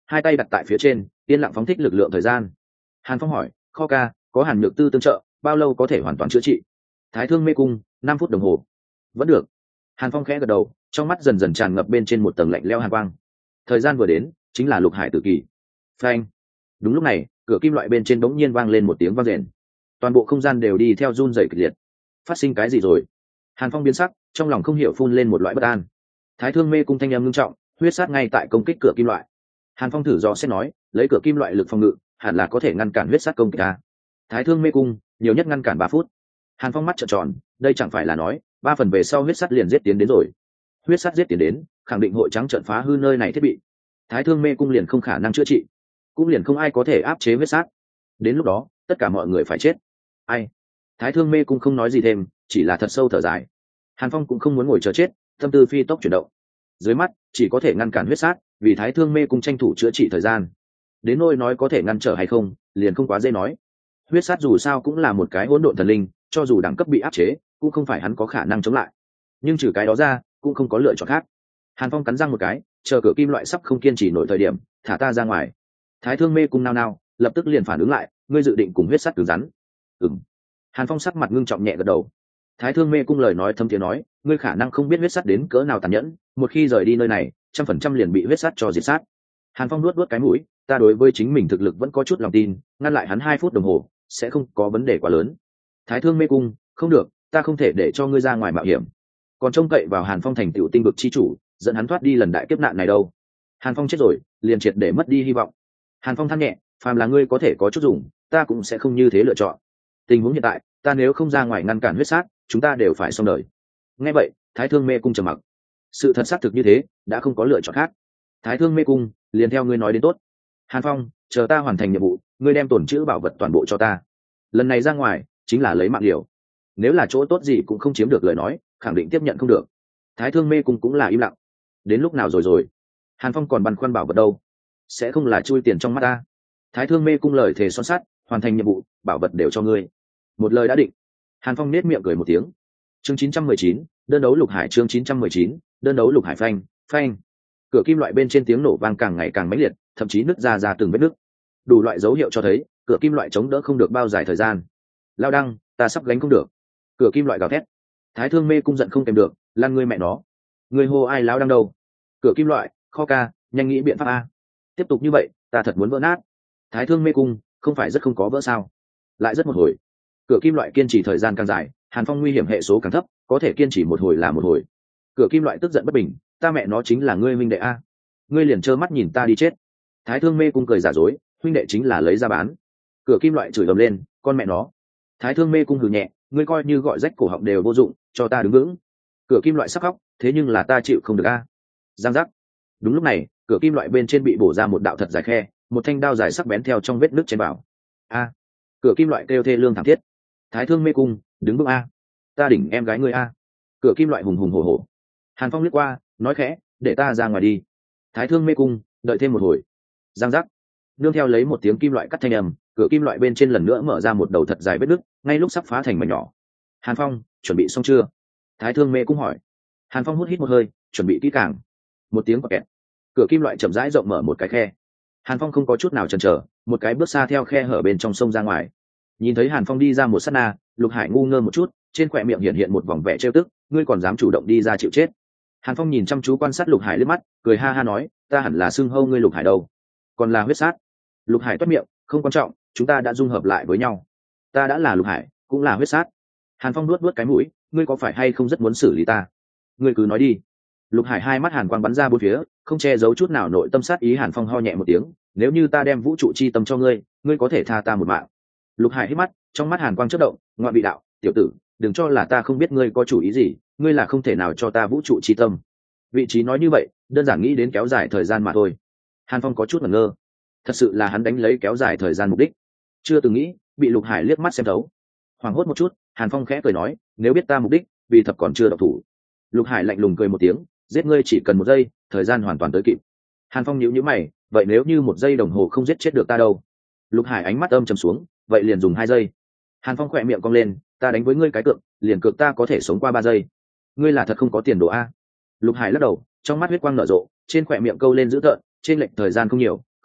hai tay đặt tại phía trên yên lặng phóng thích lực lượng thời gian. Hàn Phong hỏi, kho ca có Hàn Nhược Tư tương trợ bao lâu có thể hoàn toàn chữa trị? Thái Thương Mê Cung 5 phút đồng hồ. Vẫn được. Hàn Phong khẽ gật đầu, trong mắt dần dần tràn ngập bên trên một tầng lạnh lẽo hàn quang. Thời gian vừa đến chính là Lục Hải tử kỳ. Phanh. Đúng lúc này cửa kim loại bên trên bỗng nhiên vang lên một tiếng vang rền, toàn bộ không gian đều đi theo run rẩy kịch liệt. Phát sinh cái gì rồi? Hàn Phong biến sắc, trong lòng không hiểu phun lên một loại bất an. Thái Thương Mê Cung thanh âm ngưng trọng, huyết sát ngay tại công kích cửa kim loại. Hàn Phong thử dò xét nói, lấy cửa kim loại lực phòng ngự hẳn là có thể ngăn cản huyết sát công kích ta. Thái Thương Mê Cung nhiều nhất ngăn cản 3 phút. Hàn Phong mắt trợn tròn, đây chẳng phải là nói 3 phần về sau huyết sát liền giết tiến đến rồi. Huyết sát giết tiến đến khẳng định hội trắng trợn phá hư nơi này thiết bị, Thái Thương Mê Cung liền không khả năng chữa trị, cũng liền không ai có thể áp chế huyết sát. Đến lúc đó tất cả mọi người phải chết. Ai? Thái Thương Mê Cung không nói gì thêm, chỉ là thật sâu thở dài. Hàn Phong cũng không muốn ngồi chờ chết, tâm tư phi tốc chuyển động. Dưới mắt chỉ có thể ngăn cản huyết sát, vì Thái Thương Mê Cung tranh thủ chữa trị thời gian. Đến nỗi nói có thể ngăn trở hay không, liền không quá dễ nói. Huyết sát dù sao cũng là một cái hỗn độn thần linh, cho dù đẳng cấp bị áp chế, cũng không phải hắn có khả năng chống lại. Nhưng trừ cái đó ra, cũng không có lựa chọn khác. Hàn Phong cắn răng một cái, chờ cửa kim loại sắp không kiên trì nổi thời điểm, thả ta ra ngoài. Thái Thương Mê Cung nao nao, lập tức liền phản ứng lại, ngươi dự định cùng huyết sát cứng rắn? Ừm. Hàn Phong sắc mặt ngưng trọng nhẹ gật đầu. Thái Thương Mê Cung lời nói thâm tiếng nói, ngươi khả năng không biết huyết sát đến cỡ nào tàn nhẫn, một khi rời đi nơi này 100% liền bị huyết sát cho diệt sát. Hàn Phong nuốt cái mũi, ta đối với chính mình thực lực vẫn có chút lòng tin, ngăn lại hắn 2 phút đồng hồ sẽ không có vấn đề quá lớn. Thái Thương Mê Cung, không được, ta không thể để cho ngươi ra ngoài mạo hiểm, còn trông cậy vào Hàn Phong thành tựu tinh vực chi chủ dẫn hắn thoát đi lần đại kiếp nạn này đâu. Hàn Phong chết rồi liền triệt để mất đi hy vọng. Hàn Phong than nhẹ, phàm là ngươi có thể có chút dùng, ta cũng sẽ không như thế lựa chọn. Tình huống hiện tại ta nếu không ra ngoài ngăn cản huyết sát, chúng ta đều phải xong đời. Nghe vậy Thái Thương Mê Cung trầm mặc. Sự thật xác thực như thế, đã không có lựa chọn khác. Thái Thương Mê Cung, liền theo ngươi nói đến tốt. Hàn Phong, chờ ta hoàn thành nhiệm vụ, ngươi đem tổn trữ bảo vật toàn bộ cho ta. Lần này ra ngoài chính là lấy mạng liều, nếu là chỗ tốt gì cũng không chiếm được lời nói, khẳng định tiếp nhận không được. Thái Thương Mê Cung cũng là im lặng. Đến lúc nào rồi? Hàn Phong còn băn khoăn bảo vật đâu, sẽ không là chui tiền trong mắt ta. Thái Thương Mê Cung lời thề son sắt, hoàn thành nhiệm vụ bảo vật đều cho ngươi, một lời đã định. Hàn Phong nết miệng cười một tiếng. Chương 919, đơn đấu Lục Hải. Chương 919, đơn đấu Lục Hải. Phanh phanh, cửa kim loại bên trên tiếng nổ vang càng ngày càng mãnh liệt, thậm chí nứt ra từng vết nứt. Đủ loại dấu hiệu cho thấy cửa kim loại chống đỡ không được bao dài thời gian. Lao đăng, ta sắp gánh không được. Cửa kim loại gào thét. Thái Thương Mê Cung giận không kèm được, lan ngươi mẹ nó, ngươi hô ai lao đăng đâu? Cửa kim loại, kho ca, nhanh nghĩ biện pháp a. Tiếp tục như vậy ta thật muốn vỡ nát. Thái Thương Mê Cung không phải rất không có vỡ sao? Lại rất một hồi. Cửa kim loại kiên trì thời gian càng dài, Hàn Phong nguy hiểm hệ số càng thấp, có thể kiên trì một hồi là một hồi. Cửa kim loại tức giận bất bình, ta mẹ nó chính là ngươi huynh đệ a, ngươi liền trơ mắt nhìn ta đi chết. Thái Thương Mê Cung cười giả dối, huynh đệ chính là lấy ra bán. Cửa kim loại chửi ầm lên, con mẹ nó. Thái Thương Mê Cung hừ nhẹ, ngươi coi như gọi rách cổ họng đều vô dụng, cho ta đứng vững. Cửa kim loại sắp khóc, thế nhưng là ta chịu không được a. Giang giác. Đúng lúc này cửa kim loại bên trên bị bổ ra một đạo thật dài khe, một thanh đao dài sắc bén theo trong vết nứt chen vào. A. Cửa kim loại kêu thê lương thảm thiết. Thái Thương Mê Cung, đứng vững a, ta đỉnh em gái ngươi a. Cửa kim loại hùng hùng hổ hổ. Hàn Phong liếc qua, nói khẽ, để ta ra ngoài đi. Thái Thương Mê Cung, đợi thêm một hồi. Giang giác. Nương theo lấy một tiếng kim loại cắt thanh âm, cửa kim loại bên trên lần nữa mở ra một đầu thật dài vết nứt, ngay lúc sắp phá thành mảnh nhỏ. Hàn Phong, chuẩn bị xong chưa? Thái Thương Mê Cung hỏi. Hàn Phong hút hít một hơi, chuẩn bị kỹ càng. Một tiếng quạt kẹt, cửa kim loại chậm rãi rộng mở một cái khe. Hàn Phong không có chút nào chần chờ, một cái bước xa theo khe hở bên trong sông ra ngoài. Nhìn thấy Hàn Phong đi ra một sát na, Lục Hải ngu ngơ một chút, trên khóe miệng hiện hiện một vòng vẻ trêu tức, ngươi còn dám chủ động đi ra chịu chết. Hàn Phong nhìn chăm chú quan sát Lục Hải liếc mắt, cười ha ha nói, ta hẳn là xưng hô ngươi Lục Hải đâu, còn là huyết sát. Lục Hải toét miệng, không quan trọng, chúng ta đã dung hợp lại với nhau, ta đã là Lục Hải cũng là huyết sát. Hàn Phong nuốt cái mũi, ngươi có phải hay không rất muốn xử lý ta? Ngươi cứ nói đi. Lục Hải hai mắt hàn quang bắn ra bốn phía, không che giấu chút nào nội tâm sát ý. Hàn Phong ho nhẹ một tiếng, nếu như ta đem vũ trụ chi tâm cho ngươi, ngươi có thể tha ta một mạng. Lục Hải hít mắt, trong mắt hàn quang chớp động, ngoại vị đạo, tiểu tử, đừng cho là ta không biết ngươi có chủ ý gì, ngươi là không thể nào cho ta vũ trụ chi tâm. Vị trí nói như vậy, đơn giản nghĩ đến kéo dài thời gian mà thôi. Hàn Phong có chút ngẩn ngơ, thật sự là hắn đánh lấy kéo dài thời gian mục đích, chưa từng nghĩ bị Lục Hải liếc mắt xem thấu. Hoảng hốt một chút, Hàn Phong khẽ cười nói, nếu biết ta mục đích, vì thập còn chưa độc thủ. Lục Hải lạnh lùng cười một tiếng, giết ngươi chỉ cần 1 giây, thời gian hoàn toàn tới kịp. Hàn Phong nhíu nhíu mày, vậy nếu như 1 giây đồng hồ không giết chết được ta đâu? Lục Hải ánh mắt âm trầm xuống, vậy liền dùng 2 giây. Hàn Phong khỏe miệng cong lên, ta đánh với ngươi cái cược, liền cược ta có thể sống qua 3 giây. Ngươi là thật không có tiền đồ a? Lục Hải lắc đầu, trong mắt huyết quang nở rộ, trên khỏe miệng câu lên dữ tợn, trên lệch thời gian không nhiều,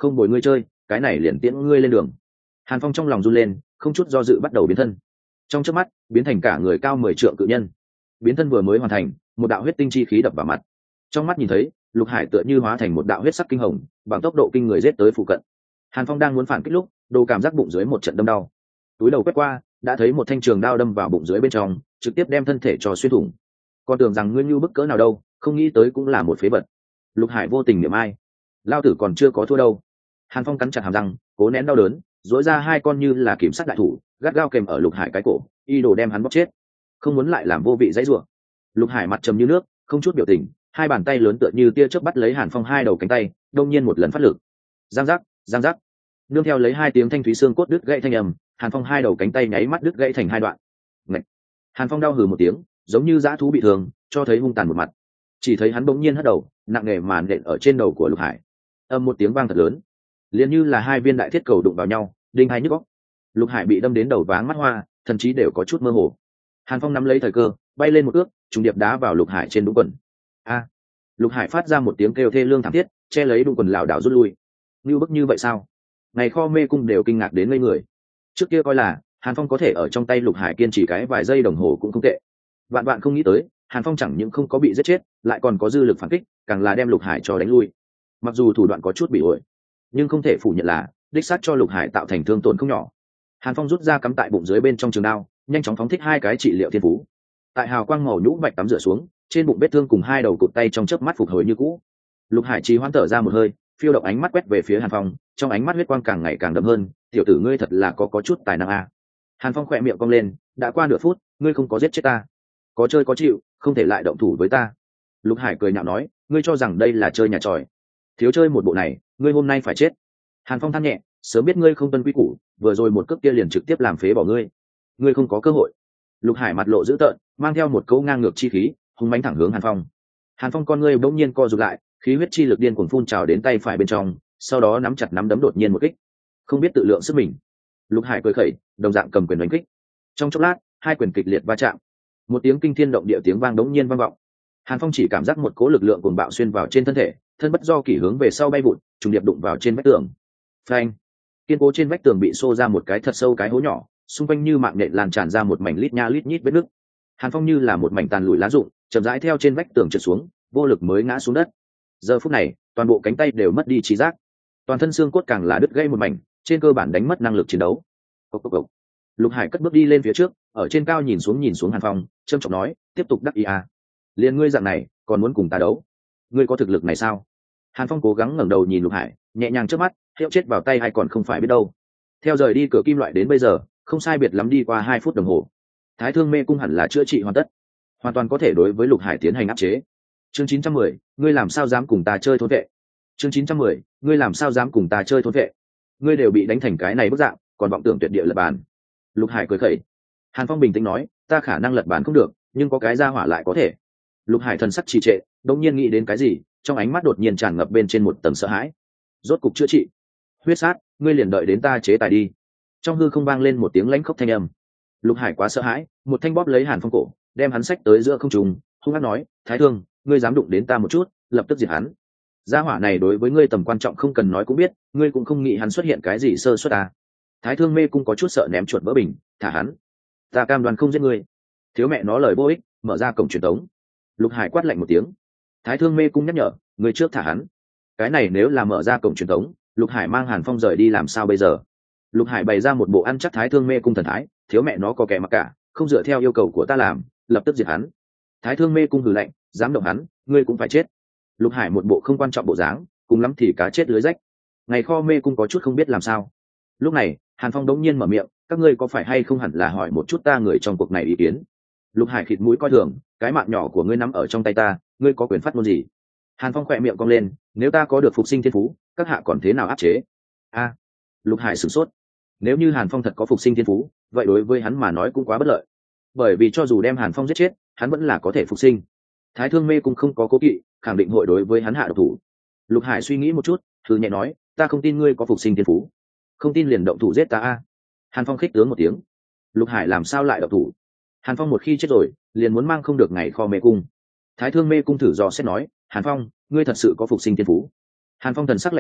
không bồi ngươi chơi, cái này liền tiễn ngươi lên đường. Hàn Phong trong lòng run lên, không chút do dự bắt đầu biến thân. Trong chớp mắt biến thành cả người cao 10 trượng cự nhân. Biến thân vừa mới hoàn thành, một đạo huyết tinh chi khí đập vào mặt. Trong mắt nhìn thấy Lục Hải tựa như hóa thành một đạo huyết sắc kinh hồng, bằng tốc độ kinh người giết tới phụ cận. Hàn Phong đang muốn phản kích lúc, đồ cảm giác bụng dưới một trận đâm đau. Túi đầu quét qua, đã thấy một thanh trường đao đâm vào bụng dưới bên trong, trực tiếp đem thân thể cho xuyên thủng. Còn tưởng rằng ngươi như bức cỡ nào đâu, không nghĩ tới cũng là một phế vật. Lục Hải vô tình niệm ai, lao tử còn chưa có thua đâu. Hàn Phong cắn chặt hàm răng, cố nén đau đớn, dỗi ra hai con như là kiểm sát đại thủ, gắt gao kèm ở Lục Hải cái cổ, y đồ đem hắn bóp chết. Không muốn lại làm vô vị dãy rủa. Lục Hải mặt trầm như nước, không chút biểu tình, hai bàn tay lớn tựa như tia chớp bắt lấy Hàn Phong hai đầu cánh tay, đông nhiên một lần phát lực. Giang giác, giang giác. Nương theo lấy hai tiếng thanh thúy xương cốt đứt gãy thanh âm, Hàn Phong hai đầu cánh tay nháy mắt đứt gãy thành hai đoạn. Ngậy. Hàn Phong đau hừ một tiếng, giống như dã thú bị thương, cho thấy hung tàn một mặt. Chỉ thấy hắn bỗng nhiên hất đầu, nặng nề màn nện ở trên đầu của Lục Hải. Âm một tiếng vang thật lớn, liền như là hai viên đại thiết cầu đụng vào nhau, đinh hai nhức óc. Lục Hải bị đâm đến đầu váng mắt hoa, thậm chí đều có chút mơ hồ. Hàn Phong nắm lấy thời cơ, bay lên một ước, trùng điệp đá vào Lục Hải trên đũng quần. A! Lục Hải phát ra một tiếng kêu thê lương thảm thiết, che lấy đũng quần lảo đảo rút lui. Như bức như vậy sao? Ngày kho mê cung đều kinh ngạc đến ngây người. Trước kia coi là Hàn Phong có thể ở trong tay Lục Hải kiên trì cái vài giây đồng hồ cũng không tệ. Vạn vạn không nghĩ tới, Hàn Phong chẳng những không có bị giết chết, lại còn có dư lực phản kích, càng là đem Lục Hải cho đánh lui. Mặc dù thủ đoạn có chút bị uội, nhưng không thể phủ nhận là đích xác cho Lục Hải tạo thành thương tổn không nhỏ. Hàn Phong rút ra cắm tại bụng dưới bên trong trường đao, nhanh chóng phóng thích hai cái trị liệu thiên phú. Tại hào quang màu nhũ bạch tắm rửa xuống, trên bụng vết thương cùng hai đầu cụt tay trong chớp mắt phục hồi như cũ. Lục Hải trì hoãn thở ra một hơi, phiêu động ánh mắt quét về phía Hàn Phong, trong ánh mắt huyết quang càng ngày càng đậm hơn. Tiểu tử ngươi thật là có chút tài năng a. Hàn Phong khỏe miệng cong lên, đã qua nửa phút, ngươi không có giết chết ta, có chơi có chịu, không thể lại động thủ với ta. Lục Hải cười nhạo nói, ngươi cho rằng đây là chơi nhà tròi, thiếu chơi một bộ này, ngươi hôm nay phải chết. Hàn Phong than nhẹ, sớm biết ngươi không tuân quy củ, vừa rồi một cước kia liền trực tiếp làm phế bỏ ngươi, ngươi không có cơ hội. Lục Hải mặt lộ dữ tợn, mang theo một câu ngang ngược chi khí, hung mãnh thẳng hướng Hàn Phong. Hàn Phong con ngươi bỗng nhiên co rụt lại, khí huyết chi lực điên cuồng phun trào đến tay phải bên trong, sau đó nắm chặt nắm đấm đột nhiên một kích, không biết tự lượng sức mình. Lục Hải cười khẩy, đồng dạng cầm quyền đánh kích. Trong chốc lát, hai quyền kịch liệt va chạm, một tiếng kinh thiên động địa tiếng vang đống nhiên vang vọng. Hàn Phong chỉ cảm giác một cỗ lực lượng cuồng bạo xuyên vào trên thân thể, thân bất do kỷ hướng về sau bay vụt, trùng điệp đụng vào trên vách tường. Phanh! Kiên cố trên vách tường bị xô ra một cái thật sâu cái hố nhỏ, xung quanh như mạng nhện lan tràn ra một mảnh lít nha lít nhít vết nứt. Hàn Phong như là một mảnh tàn lùi lá rụng, chậm rãi theo trên vách tường trượt xuống, vô lực mới ngã xuống đất. Giờ phút này, toàn bộ cánh tay đều mất đi trí giác, toàn thân xương cốt càng là đứt gãy một mảnh, trên cơ bản đánh mất năng lực chiến đấu. Cốc cốc cốc. Lục Hải cất bước đi lên phía trước, ở trên cao nhìn xuống Hàn Phong, trầm trọng nói, tiếp tục đắc ý à? Liên ngươi dạng này, còn muốn cùng ta đấu? Ngươi có thực lực này sao? Hàn Phong cố gắng ngẩng đầu nhìn Lục Hải, nhẹ nhàng trước mắt, hiệu chết vào tay hay còn không phải biết đâu. Theo rời đi cửa kim loại đến bây giờ, không sai biệt lắm đi qua 2 phút đồng hồ. Thái Thương Mê Cung hẳn là chữa trị hoàn tất, hoàn toàn có thể đối với Lục Hải tiến hành áp chế. Chương 910, ngươi làm sao dám cùng ta chơi thôn vệ? Chương 910, ngươi làm sao dám cùng ta chơi thôn vệ? Ngươi đều bị đánh thành cái này bức dạng, còn vọng tưởng tuyệt địa lật bàn. Lục Hải cười khẩy. Hàn Phong bình tĩnh nói, ta khả năng lật bàn không được, nhưng có cái ra hỏa lại có thể. Lục Hải thần sắc trì trệ, đột nhiên nghĩ đến cái gì, trong ánh mắt đột nhiên tràn ngập bên trên một tầng sợ hãi. Rốt cục chữa trị. Huyết sát, ngươi liền đợi đến ta chế tài đi. Trong hư không vang lên một tiếng lãnh khốc thanh âm. Lục Hải quá sợ hãi, một thanh bóp lấy Hàn Phong cổ, đem hắn xách tới giữa không trung, hung hăng nói, Thái Thương, ngươi dám đụng đến ta một chút, lập tức diệt hắn. Gia hỏa này đối với ngươi tầm quan trọng không cần nói cũng biết, ngươi cũng không nghĩ hắn xuất hiện cái gì sơ suất à. Thái Thương Mê Cung có chút sợ ném chuột vỡ bình, thả hắn, ta cam đoan không giết ngươi. Thiếu mẹ nó lời vô ích, mở ra cổng truyền tống. Lục Hải quát lạnh một tiếng. Thái Thương Mê Cung nhắc nhở, ngươi trước thả hắn. Cái này nếu là mở ra cổng truyền tống, Lục Hải mang Hàn Phong rời đi làm sao bây giờ? Lục Hải bày ra một bộ ăn chắc Thái Thương Mê Cung thần thái, thiếu mẹ nó có kẻ mặc cả, không dựa theo yêu cầu của ta làm, lập tức diệt hắn. Thái Thương Mê Cung hừ lạnh, dám động hắn, ngươi cũng phải chết. Lục Hải một bộ không quan trọng bộ dáng, cùng lắm thì cá chết lưới rách. Ngày kho Mê Cung có chút không biết làm sao. Lúc này, Hàn Phong đống nhiên mở miệng, các ngươi có phải hay không hẳn là hỏi một chút ta người trong cuộc này ý kiến. Lục Hải khịt mũi coi thường, cái mạng nhỏ của ngươi nắm ở trong tay ta, ngươi có quyền phát ngôn gì? Hàn Phong khỏe miệng cong lên, nếu ta có được phục sinh thiên phú, các hạ còn thế nào áp chế? A, Lục Hải sửng sốt. Nếu như Hàn Phong thật có phục sinh thiên phú, vậy đối với hắn mà nói cũng quá bất lợi. Bởi vì cho dù đem Hàn Phong giết chết, hắn vẫn là có thể phục sinh. Thái Thương Mê cũng không có cố kỵ, khẳng định hội đối với hắn hạ độc thủ. Lục Hải suy nghĩ một chút, thử nhẹ nói, ta không tin ngươi có phục sinh thiên phú. Không tin liền động thủ giết ta a. Hàn Phong khích tướng một tiếng. Lục Hải làm sao lại động thủ? Hàn Phong một khi chết rồi, liền muốn mang không được ngày kho Mê Cung. Thái Thương Mê Cung thử dò xét nói, Hàn Phong, ngươi thật sự có phục sinh thiên phú? Hàn Phong thần sắc lạnh nhạt,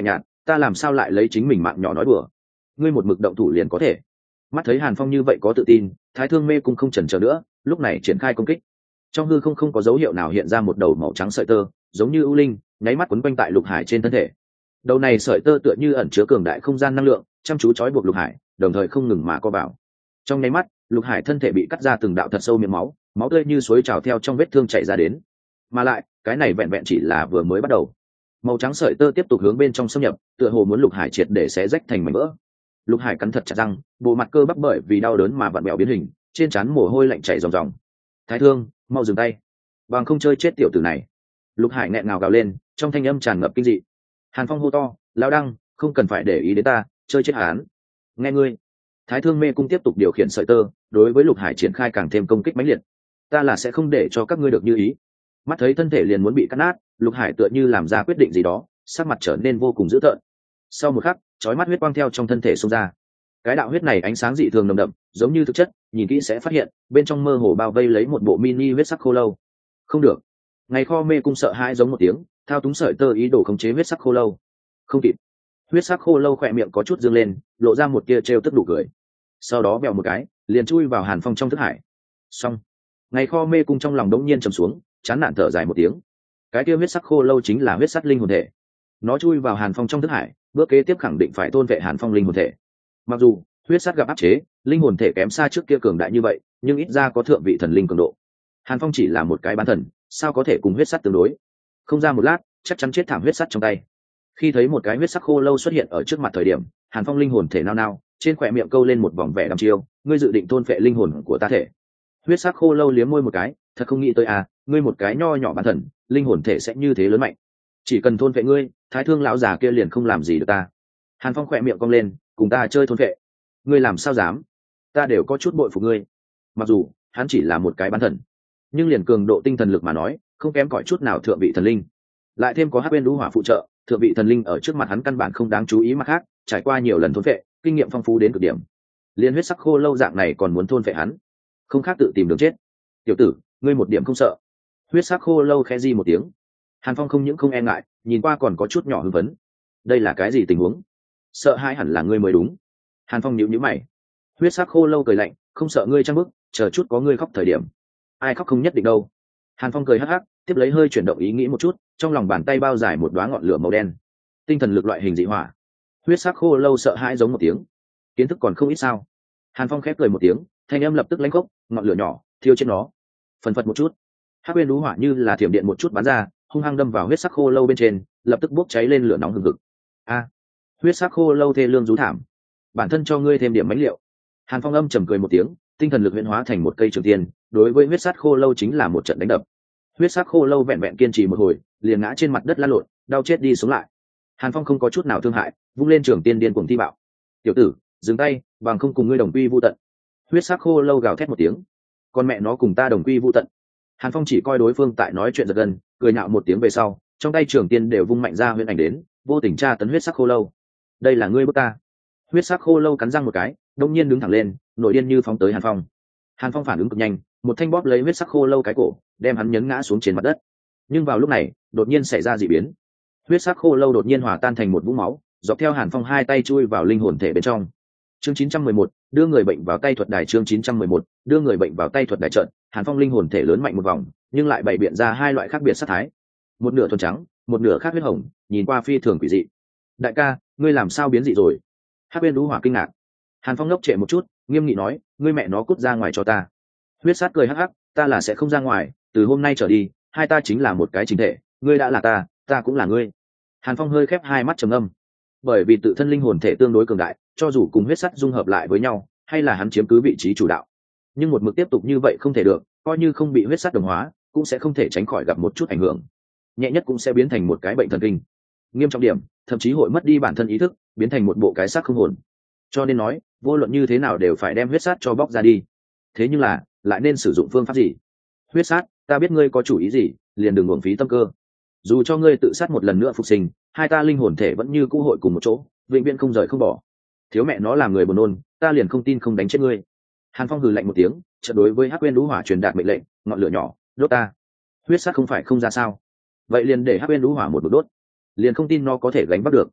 ta làm sao lại lấy chính mình mạng nhỏ nói đùa, ngươi một mực động thủ liền có thể. Mắt thấy Hàn Phong như vậy có tự tin, Thái Thương Mê Cung không chần chờ nữa, lúc này triển khai công kích. Trong hư không không có dấu hiệu nào hiện ra một đầu màu trắng sợi tơ, giống như ưu linh, nháy mắt quấn quanh tại Lục Hải trên thân thể. Đầu này sợi tơ tựa như ẩn chứa cường đại không gian năng lượng, chăm chú trói buộc Lục Hải, đồng thời không ngừng mà co vào. Trong nháy mắt, Lục Hải thân thể bị cắt ra từng đạo thật sâu miệng máu, máu tươi như suối trào theo trong vết thương chảy ra đến. Mà lại, cái này vẹn vẹn chỉ là vừa mới bắt đầu. Màu trắng sợi tơ tiếp tục hướng bên trong xâm nhập, tựa hồ muốn Lục Hải triệt để xé rách thành mảnh vỡ. Lục Hải cắn thật chặt răng, bộ mặt cơ bắp bởi vì đau đớn mà vặn vẹo biến hình, trên trán mồ hôi lạnh chảy ròng ròng. Thái Thương, mau dừng tay, bằng không chơi chết tiểu tử này. Lục Hải nghẹn ngào gào lên, trong thanh âm tràn ngập kinh dị. Hàn Phong hô to, lão đăng, không cần phải để ý đến ta, chơi chết hắn. Nghe ngươi. Thái Thương Mê Cung tiếp tục điều khiển sợi tơ, đối với Lục Hải triển khai càng thêm công kích mãnh liệt. Ta là sẽ không để cho các ngươi được như ý. Mắt thấy thân thể liền muốn bị cắt nát, Lục Hải tựa như làm ra quyết định gì đó, sắc mặt trở nên vô cùng dữ tợn. Sau một khắc, chói mắt huyết quang theo trong thân thể xông ra. Cái đạo huyết này ánh sáng dị thường nồng đậm, giống như thực chất, nhìn kỹ sẽ phát hiện bên trong mơ hồ bao vây lấy một bộ mini huyết sắc khô lâu. Không được. Ngày Kho Mê Cung sợ hãi giống một tiếng, thao túng sợi tơ ý đồ khống chế huyết sắc khô lâu. Không kịp. Huyết sắc khô lâu khỏe miệng có chút dương lên, lộ ra một tia trêu tức đủ cười. Sau đó vèo một cái, liền chui vào Hàn Phong trong thức hải. Xong. Ngày Kho Mê Cung trong lòng đống nhiên trầm xuống, chán nản thở dài một tiếng. Cái tia huyết sắc khô lâu chính là huyết sắc linh hồn thể. Nó chui vào Hàn Phong trong thức hải, bước kế tiếp khẳng định phải tôn vệ Hàn Phong linh hồn thể. Mặc dù huyết sắc gặp áp chế, linh hồn thể kém xa trước kia cường đại như vậy, nhưng ít ra có thượng vị thần linh cường độ. Hàn Phong chỉ là một cái bán thần, sao có thể cùng huyết sắc tương đối? Không ra một lát, chắc chắn chết thảm huyết sắc trong tay. Khi thấy một cái huyết sắc khô lâu xuất hiện ở trước mặt thời điểm, Hàn Phong linh hồn thể nao nao, trên khóe miệng câu lên một vòng vẻ đăm chiêu, ngươi dự định tôn phệ linh hồn của ta thể? Huyết sắc khô lâu liếm môi một cái, thật không nghĩ tới à, ngươi một cái nho nhỏ bán thần, linh hồn thể sẽ như thế lớn mạnh. Chỉ cần thôn phệ ngươi, Thái Thương lão già kia liền không làm gì được ta. Hàn Phong khỏe miệng cong lên, cùng ta chơi thôn phệ? Ngươi làm sao dám? Ta đều có chút bội phục ngươi. Mặc dù hắn chỉ là một cái bán thần, nhưng liền cường độ tinh thần lực mà nói, không kém cỏi chút nào thượng vị thần linh. Lại thêm có hắc bên lũ hỏa phụ trợ, thượng vị thần linh ở trước mặt hắn căn bản không đáng chú ý, mặt khác trải qua nhiều lần thôn phệ, kinh nghiệm phong phú đến cực điểm. Liên huyết sắc khô lâu dạng này còn muốn thôn phệ hắn, không khác tự tìm đường chết. Tiểu tử, ngươi một điểm không sợ? Huyết sắc khô lâu khẽ di một tiếng. Hàn Phong không những không e ngại, nhìn qua còn có chút nhỏ hưng phấn. Đây là cái gì tình huống? Sợ hãi hẳn là ngươi mới đúng. Hàn Phong nhíu nhíu mày. Huyết sắc khô lâu cười lạnh, không sợ ngươi trăng bức, chờ chút có ngươi khóc thời điểm. Ai khóc không nhất định đâu. Hàn Phong cười hắc hắc, tiếp lấy hơi chuyển động ý nghĩ một chút, trong lòng bàn tay bao dài một đóa ngọn lửa màu đen. Tinh thần lực loại hình dị hỏa. Huyết sắc khô lâu sợ hãi giống một tiếng. Kiến thức còn không ít sao? Hàn Phong khép cười một tiếng, thanh âm lập tức lãnh khốc, ngọn lửa nhỏ thiêu trên nó. Phần phật một chút, hắc bên lũ hỏa như là thiểm điện một chút bắn ra, hung hăng đâm vào huyết sắc khô lâu bên trên, lập tức bốc cháy lên lửa nóng hừng hực. A! Huyết sắc khô lâu thê lương rú thảm. Bản thân cho ngươi thêm điểm mánh liệu. Hàn Phong âm trầm cười một tiếng, tinh thần lực huyễn hóa thành một cây trường tiên, đối với huyết sắc khô lâu chính là một trận đánh đập. Huyết sắc khô lâu vẹn vẹn kiên trì một hồi, liền ngã trên mặt đất lăn lộn, đau chết đi sống lại. Hàn Phong không có chút nào thương hại, vung lên trường tiên điên cuồng thi bạo. Tiểu tử, dừng tay, bằng không cùng ngươi đồng quy vu tận. Huyết sắc khô lâu gào thét một tiếng. Con mẹ nó cùng ta đồng quy vu tận. Hàn Phong chỉ coi đối phương tại nói chuyện giật gân, cười nhạo một tiếng về sau, trong tay trường tiên đều vung mạnh ra huyễn ảnh đến, vô tình tra tấn huyết sắc khô lâu. Đây là ngươi bức ta. Huyết sắc khô lâu cắn răng một cái, đông nhiên đứng thẳng lên, nổi điên như phóng tới Hàn Phong. Hàn Phong phản ứng cực nhanh, một thanh bóp lấy huyết sắc khô lâu cái cổ, đem hắn nhấn ngã xuống trên mặt đất. Nhưng vào lúc này, đột nhiên xảy ra dị biến. Huyết sắc khô lâu đột nhiên hòa tan thành một vũng máu, dọc theo Hàn Phong hai tay chui vào linh hồn thể bên trong. Chương 911, đưa người bệnh vào tay thuật đài. Chương 911, đưa người bệnh vào tay thuật đài trận. Hàn Phong linh hồn thể lớn mạnh một vòng, nhưng lại bày biện ra hai loại khác biệt sát thái. Một nửa thuần trắng, một nửa khác huyết hồng, nhìn qua phi thường quỷ dị. Đại ca, ngươi làm sao biến dị rồi? Hắc bên lũ hỏa kinh ngạc. Hàn Phong ngốc trệ một chút, nghiêm nghị nói, ngươi mẹ nó cút ra ngoài cho ta. Huyết sát cười hắc hắc, ta là sẽ không ra ngoài, từ hôm nay trở đi, hai ta chính là một cái chính thể, ngươi đã là ta, ta cũng là ngươi. Hàn Phong hơi khép hai mắt trầm ngâm. Bởi vì tự thân linh hồn thể tương đối cường đại, cho dù cùng huyết sắt dung hợp lại với nhau, hay là hắn chiếm cứ vị trí chủ đạo, nhưng một mực tiếp tục như vậy không thể được, coi như không bị huyết sắt đồng hóa, cũng sẽ không thể tránh khỏi gặp một chút ảnh hưởng, nhẹ nhất cũng sẽ biến thành một cái bệnh thần kinh, nghiêm trọng điểm thậm chí hội mất đi bản thân ý thức, biến thành một bộ cái xác không hồn. Cho nên nói, vô luận như thế nào đều phải đem huyết sắt cho bóc ra đi. Thế nhưng là, lại nên sử dụng phương pháp gì? Huyết sát, ta biết ngươi có chủ ý gì, liền đừng uổng phí tâm cơ. Dù cho ngươi tự sát một lần nữa phục sinh, hai ta linh hồn thể vẫn như cũ hội cùng một chỗ, vĩnh viễn không rời không bỏ. Thiếu mẹ nó làm người buồn nôn, ta liền không tin không đánh chết ngươi. Hàn Phong hừ lạnh một tiếng, chợt đối với Hắc Uyên Lũ Hỏa truyền đạt mệnh lệnh, ngọn lửa nhỏ, đốt ta. Huyết sát không phải không ra sao? Vậy liền để Hắc Uyên Lũ Hỏa một đốt, liền không tin nó có thể gánh vác được.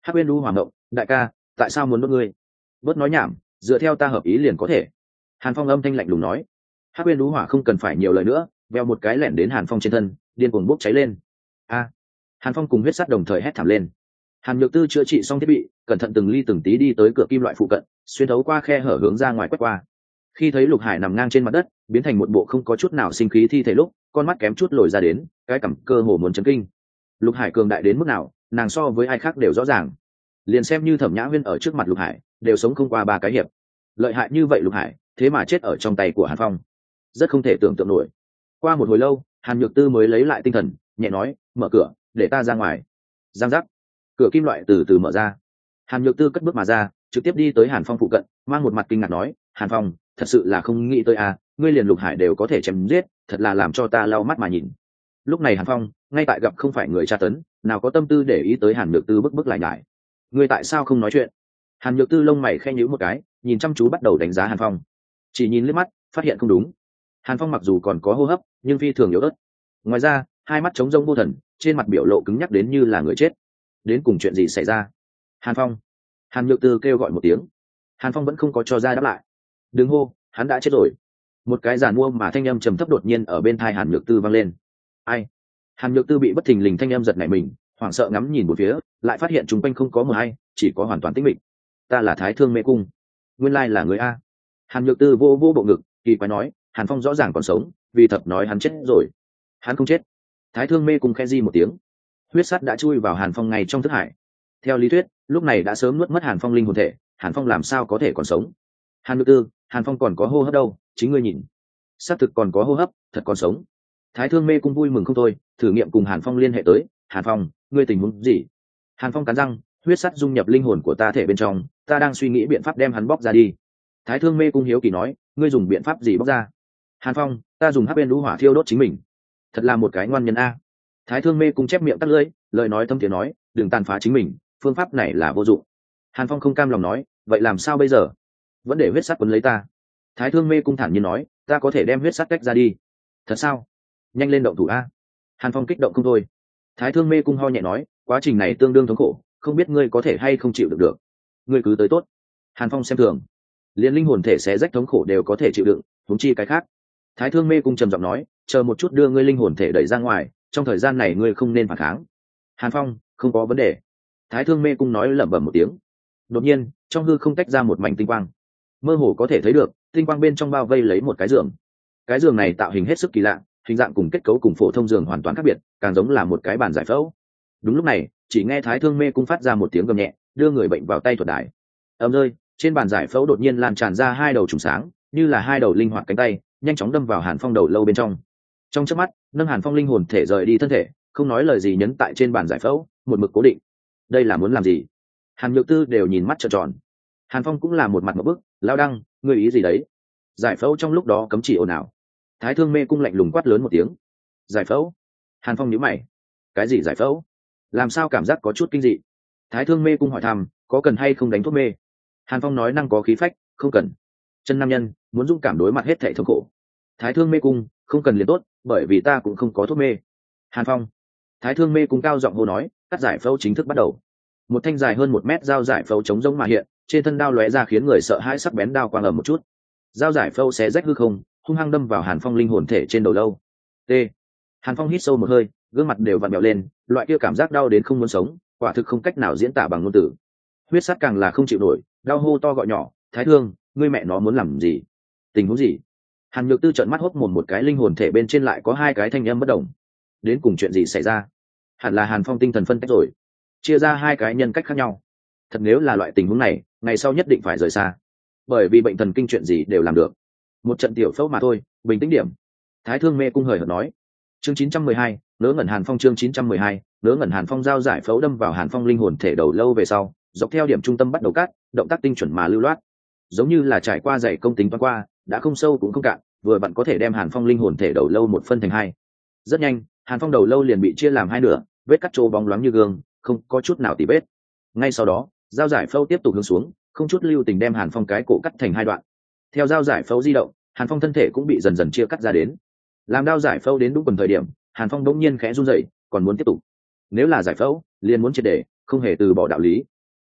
Hắc Uyên Đu hoàng ngộng, đại ca, tại sao muốn đốt ngươi? Bớt nói nhảm, dựa theo ta hợp ý liền có thể. Hàn Phong âm thanh lạnh lùng nói. Hắc Uyên Đu hỏa không cần phải nhiều lời nữa, veo một cái lẻn đến Hàn Phong trên thân, điên cuồng bốc cháy lên. A! Hàn Phong cùng huyết sắt đồng thời hét thảm lên. Hàn Nhược Tư chữa trị xong thiết bị, cẩn thận từng ly từng tí đi tới cửa kim loại phụ cận, xuyên thấu qua khe hở hướng ra ngoài quét qua. Khi thấy Lục Hải nằm ngang trên mặt đất, biến thành một bộ không có chút nào sinh khí thi thể lúc, con mắt kém chút lồi ra đến, cái cằm cơ hồ muốn chấn kinh. Lục Hải cường đại đến mức nào, nàng so với ai khác đều rõ ràng. Liền xem như Thẩm Nhã Huyên ở trước mặt Lục Hải, đều sống không qua 3 cái hiệp. Lợi hại như vậy Lục Hải, thế mà chết ở trong tay của Hàn Phong, rất không thể tưởng tượng nổi. Qua một hồi lâu, Hàn Nhược Tư mới lấy lại tinh thần, nhẹ nói, mở cửa, để ta ra ngoài. Giang giác, cửa kim loại từ từ mở ra. Hàn Nhược Tư cất bước mà ra, trực tiếp đi tới Hàn Phong phụ cận, mang một mặt kinh ngạc nói, Hàn Phong, thật sự là không nghĩ tới à, ngươi liền Lục Hải đều có thể chém giết, thật là làm cho ta lau mắt mà nhìn. Lúc này Hàn Phong ngay tại gặp không phải người tra tấn, nào có tâm tư để ý tới Hàn Nhược Tư bức lại nhải. Ngươi tại sao không nói chuyện? Hàn Nhược Tư lông mày khẽ nhíu một cái, nhìn chăm chú bắt đầu đánh giá Hàn Phong. Chỉ nhìn liếc mắt, phát hiện không đúng. Hàn Phong mặc dù còn có hô hấp, nhưng phi thường yếu ớt. Ngoài ra, hai mắt trống rỗng vô thần, trên mặt biểu lộ cứng nhắc đến như là người chết. Đến cùng chuyện gì xảy ra? Hàn Phong. Hàn Nhược Tư kêu gọi một tiếng. Hàn Phong vẫn không có cho ra đáp lại. Đừng hô, hắn đã chết rồi. Một cái giàn mua mà thanh âm trầm thấp đột nhiên ở bên tai Hàn Nhược Tư vang lên. Ai? Hàn Nhược Tư bị bất thình lình thanh âm giật nảy mình, hoảng sợ ngắm nhìn một phía, lại phát hiện chúng quanh không có một ai, chỉ có hoàn toàn tĩnh mịch. Ta là Thái Thương Mê Cung. Nguyên lai là người a. Hàn Nhược Tư vô vô bộ ngực, kỳ quái nói, Hàn Phong rõ ràng còn sống, vì thập nói hắn chết rồi. Hắn không chết. Thái Thương Mê Cung khẽ di một tiếng. Huyết sắt đã chui vào Hàn Phong ngay trong thức hải. Theo lý thuyết, lúc này đã sớm nuốt mất Hàn Phong linh hồn thể, Hàn Phong làm sao có thể còn sống? Hàn Nhược Tư, Hàn Phong còn có hô hấp đâu, chính ngươi nhìn. Xác thực còn có hô hấp, thật còn sống. Thái Thương Mê Cung vui mừng không thôi, thử nghiệm cùng Hàn Phong liên hệ tới. Hàn Phong, ngươi tình huống gì? Hàn Phong cắn răng, huyết sắt dung nhập linh hồn của ta thể bên trong, ta đang suy nghĩ biện pháp đem hắn bóc ra đi. Thái Thương Mê Cung hiếu kỳ nói, ngươi dùng biện pháp gì bóc ra? Hàn Phong, ta dùng hắc bên đũ hỏa thiêu đốt chính mình. Thật là một cái ngoan nhân a. Thái Thương Mê Cung chép miệng tắt lưỡi, lời nói thâm thiế nói, đừng tàn phá chính mình, phương pháp này là vô dụng. Hàn Phong không cam lòng nói, vậy làm sao bây giờ? Vẫn để huyết sắt quấn lấy ta. Thái Thương Mê Cung thản nhiên nói, ta có thể đem huyết sắt tách ra đi. Thật sao? Nhanh lên động thủ a. Hàn Phong kích động không thôi. Thái Thương Mê Cung ho nhẹ nói, quá trình này tương đương thống khổ, không biết ngươi có thể hay không chịu được. Ngươi cứ tới tốt. Hàn Phong xem thường, liền linh hồn thể xé rách thống khổ đều có thể chịu đựng, huống chi cái khác. Thái Thương Mê Cung trầm giọng nói, chờ một chút đưa ngươi linh hồn thể đẩy ra ngoài, trong thời gian này ngươi không nên phản kháng. Hàn Phong, không có vấn đề. Thái Thương Mê Cung nói lẩm bẩm một tiếng. Đột nhiên, trong hư không tách ra một mảnh tinh quang, mơ hồ có thể thấy được tinh quang bên trong bao vây lấy một cái giường. Cái giường này tạo hình hết sức kỳ lạ, hình dạng cùng kết cấu cùng phổ thông giường hoàn toàn khác biệt, càng giống là một cái bàn giải phẫu. Đúng lúc này, chỉ nghe Thái Thương Mê Cung phát ra một tiếng gầm nhẹ, đưa người bệnh vào tay thuật đài. Ầm rơi, trên bàn giải phẫu đột nhiên lan tràn ra hai đầu trùng sáng, như là hai đầu linh hoạt cánh tay, nhanh chóng đâm vào Hàn Phong đầu lâu bên trong. Trong chớp mắt, nâng Hàn Phong linh hồn thể rời đi thân thể, không nói lời gì nhấn tại trên bàn giải phẫu, một mực cố định. Đây là muốn làm gì? Hàn Nhược Tư đều nhìn mắt trợn tròn. Hàn Phong cũng là một mặt ngộp bức, lao đăng, ngươi ý gì đấy? Giải phẫu trong lúc đó cấm chỉ ồn ào. Thái Thương Mê Cung lạnh lùng quát lớn một tiếng. Giải phẫu? Hàn Phong nhíu mày. Cái gì giải phẫu? Làm sao cảm giác có chút kinh dị? Thái Thương Mê Cung hỏi thăm, có cần hay không đánh thuốc mê? Hàn Phong nói năng có khí phách, không cần. Chân nam nhân muốn dũng cảm đối mặt hết thảy thống khổ. Thái Thương Mê Cung, không cần liền tốt, bởi vì ta cũng không có thuốc mê. Hàn Phong. Thái Thương Mê Cung cao giọng hô nói, cắt giải phẫu chính thức bắt đầu. Một thanh dài hơn 1 mét dao giải phẫu chống rỗng mà hiện, trên thân đao lóe ra khiến người sợ hãi sắc bén đao quang ầm một chút. Dao giải phẫu xé rách hư không, hung hăng đâm vào Hàn Phong linh hồn thể trên đầu lâu. T. Hàn Phong hít sâu một hơi, gương mặt đều vặn vẹo lên, loại kia cảm giác đau đến không muốn sống, quả thực không cách nào diễn tả bằng ngôn từ. Huyết sắt càng là không chịu nổi, đau hô to gọi nhỏ, Thái Thương, ngươi mẹ nó muốn làm gì? Tình huống gì? Hàn Nhược Tư trợn mắt hốc mồm, một cái linh hồn thể bên trên lại có hai cái thanh âm bất đồng. Đến cùng chuyện gì xảy ra? Hẳn là Hàn Phong tinh thần phân tách rồi, chia ra hai cái nhân cách khác nhau. Thật nếu là loại tình huống này, ngày sau nhất định phải rời xa, bởi vì bệnh thần kinh chuyện gì đều làm được. Một trận tiểu phẫu mà thôi, bình tĩnh điểm. Thái Thương Mê Cung hời hợt nói. Chương 912, nớ ngẩn Hàn Phong. Chương 912, nớ ngẩn Hàn Phong. Dao giải phẫu đâm vào Hàn Phong linh hồn thể đầu lâu về sau, dọc theo điểm trung tâm bắt đầu cắt, động tác tinh chuẩn mà lưu loát, giống như là trải qua dày công tính toán qua, đã không sâu cũng không cạn, vừa vặn có thể đem Hàn Phong linh hồn thể đầu lâu một phân thành hai. Rất nhanh, Hàn Phong đầu lâu liền bị chia làm hai nửa, vết cắt trô bóng loáng như gương, không có chút nào tì vết. Ngay sau đó, dao giải phẫu tiếp tục hướng xuống, không chút lưu tình đem Hàn Phong cái cổ cắt thành hai đoạn. Theo dao giải phẫu di động, Hàn Phong thân thể cũng bị dần dần chia cắt ra đến. Làm dao giải phẫu đến đúng phần thời điểm, Hàn Phong đột nhiên khẽ run rẩy, còn muốn tiếp tục. Nếu là giải phẫu, liền muốn triệt để, không hề từ bỏ đạo lý,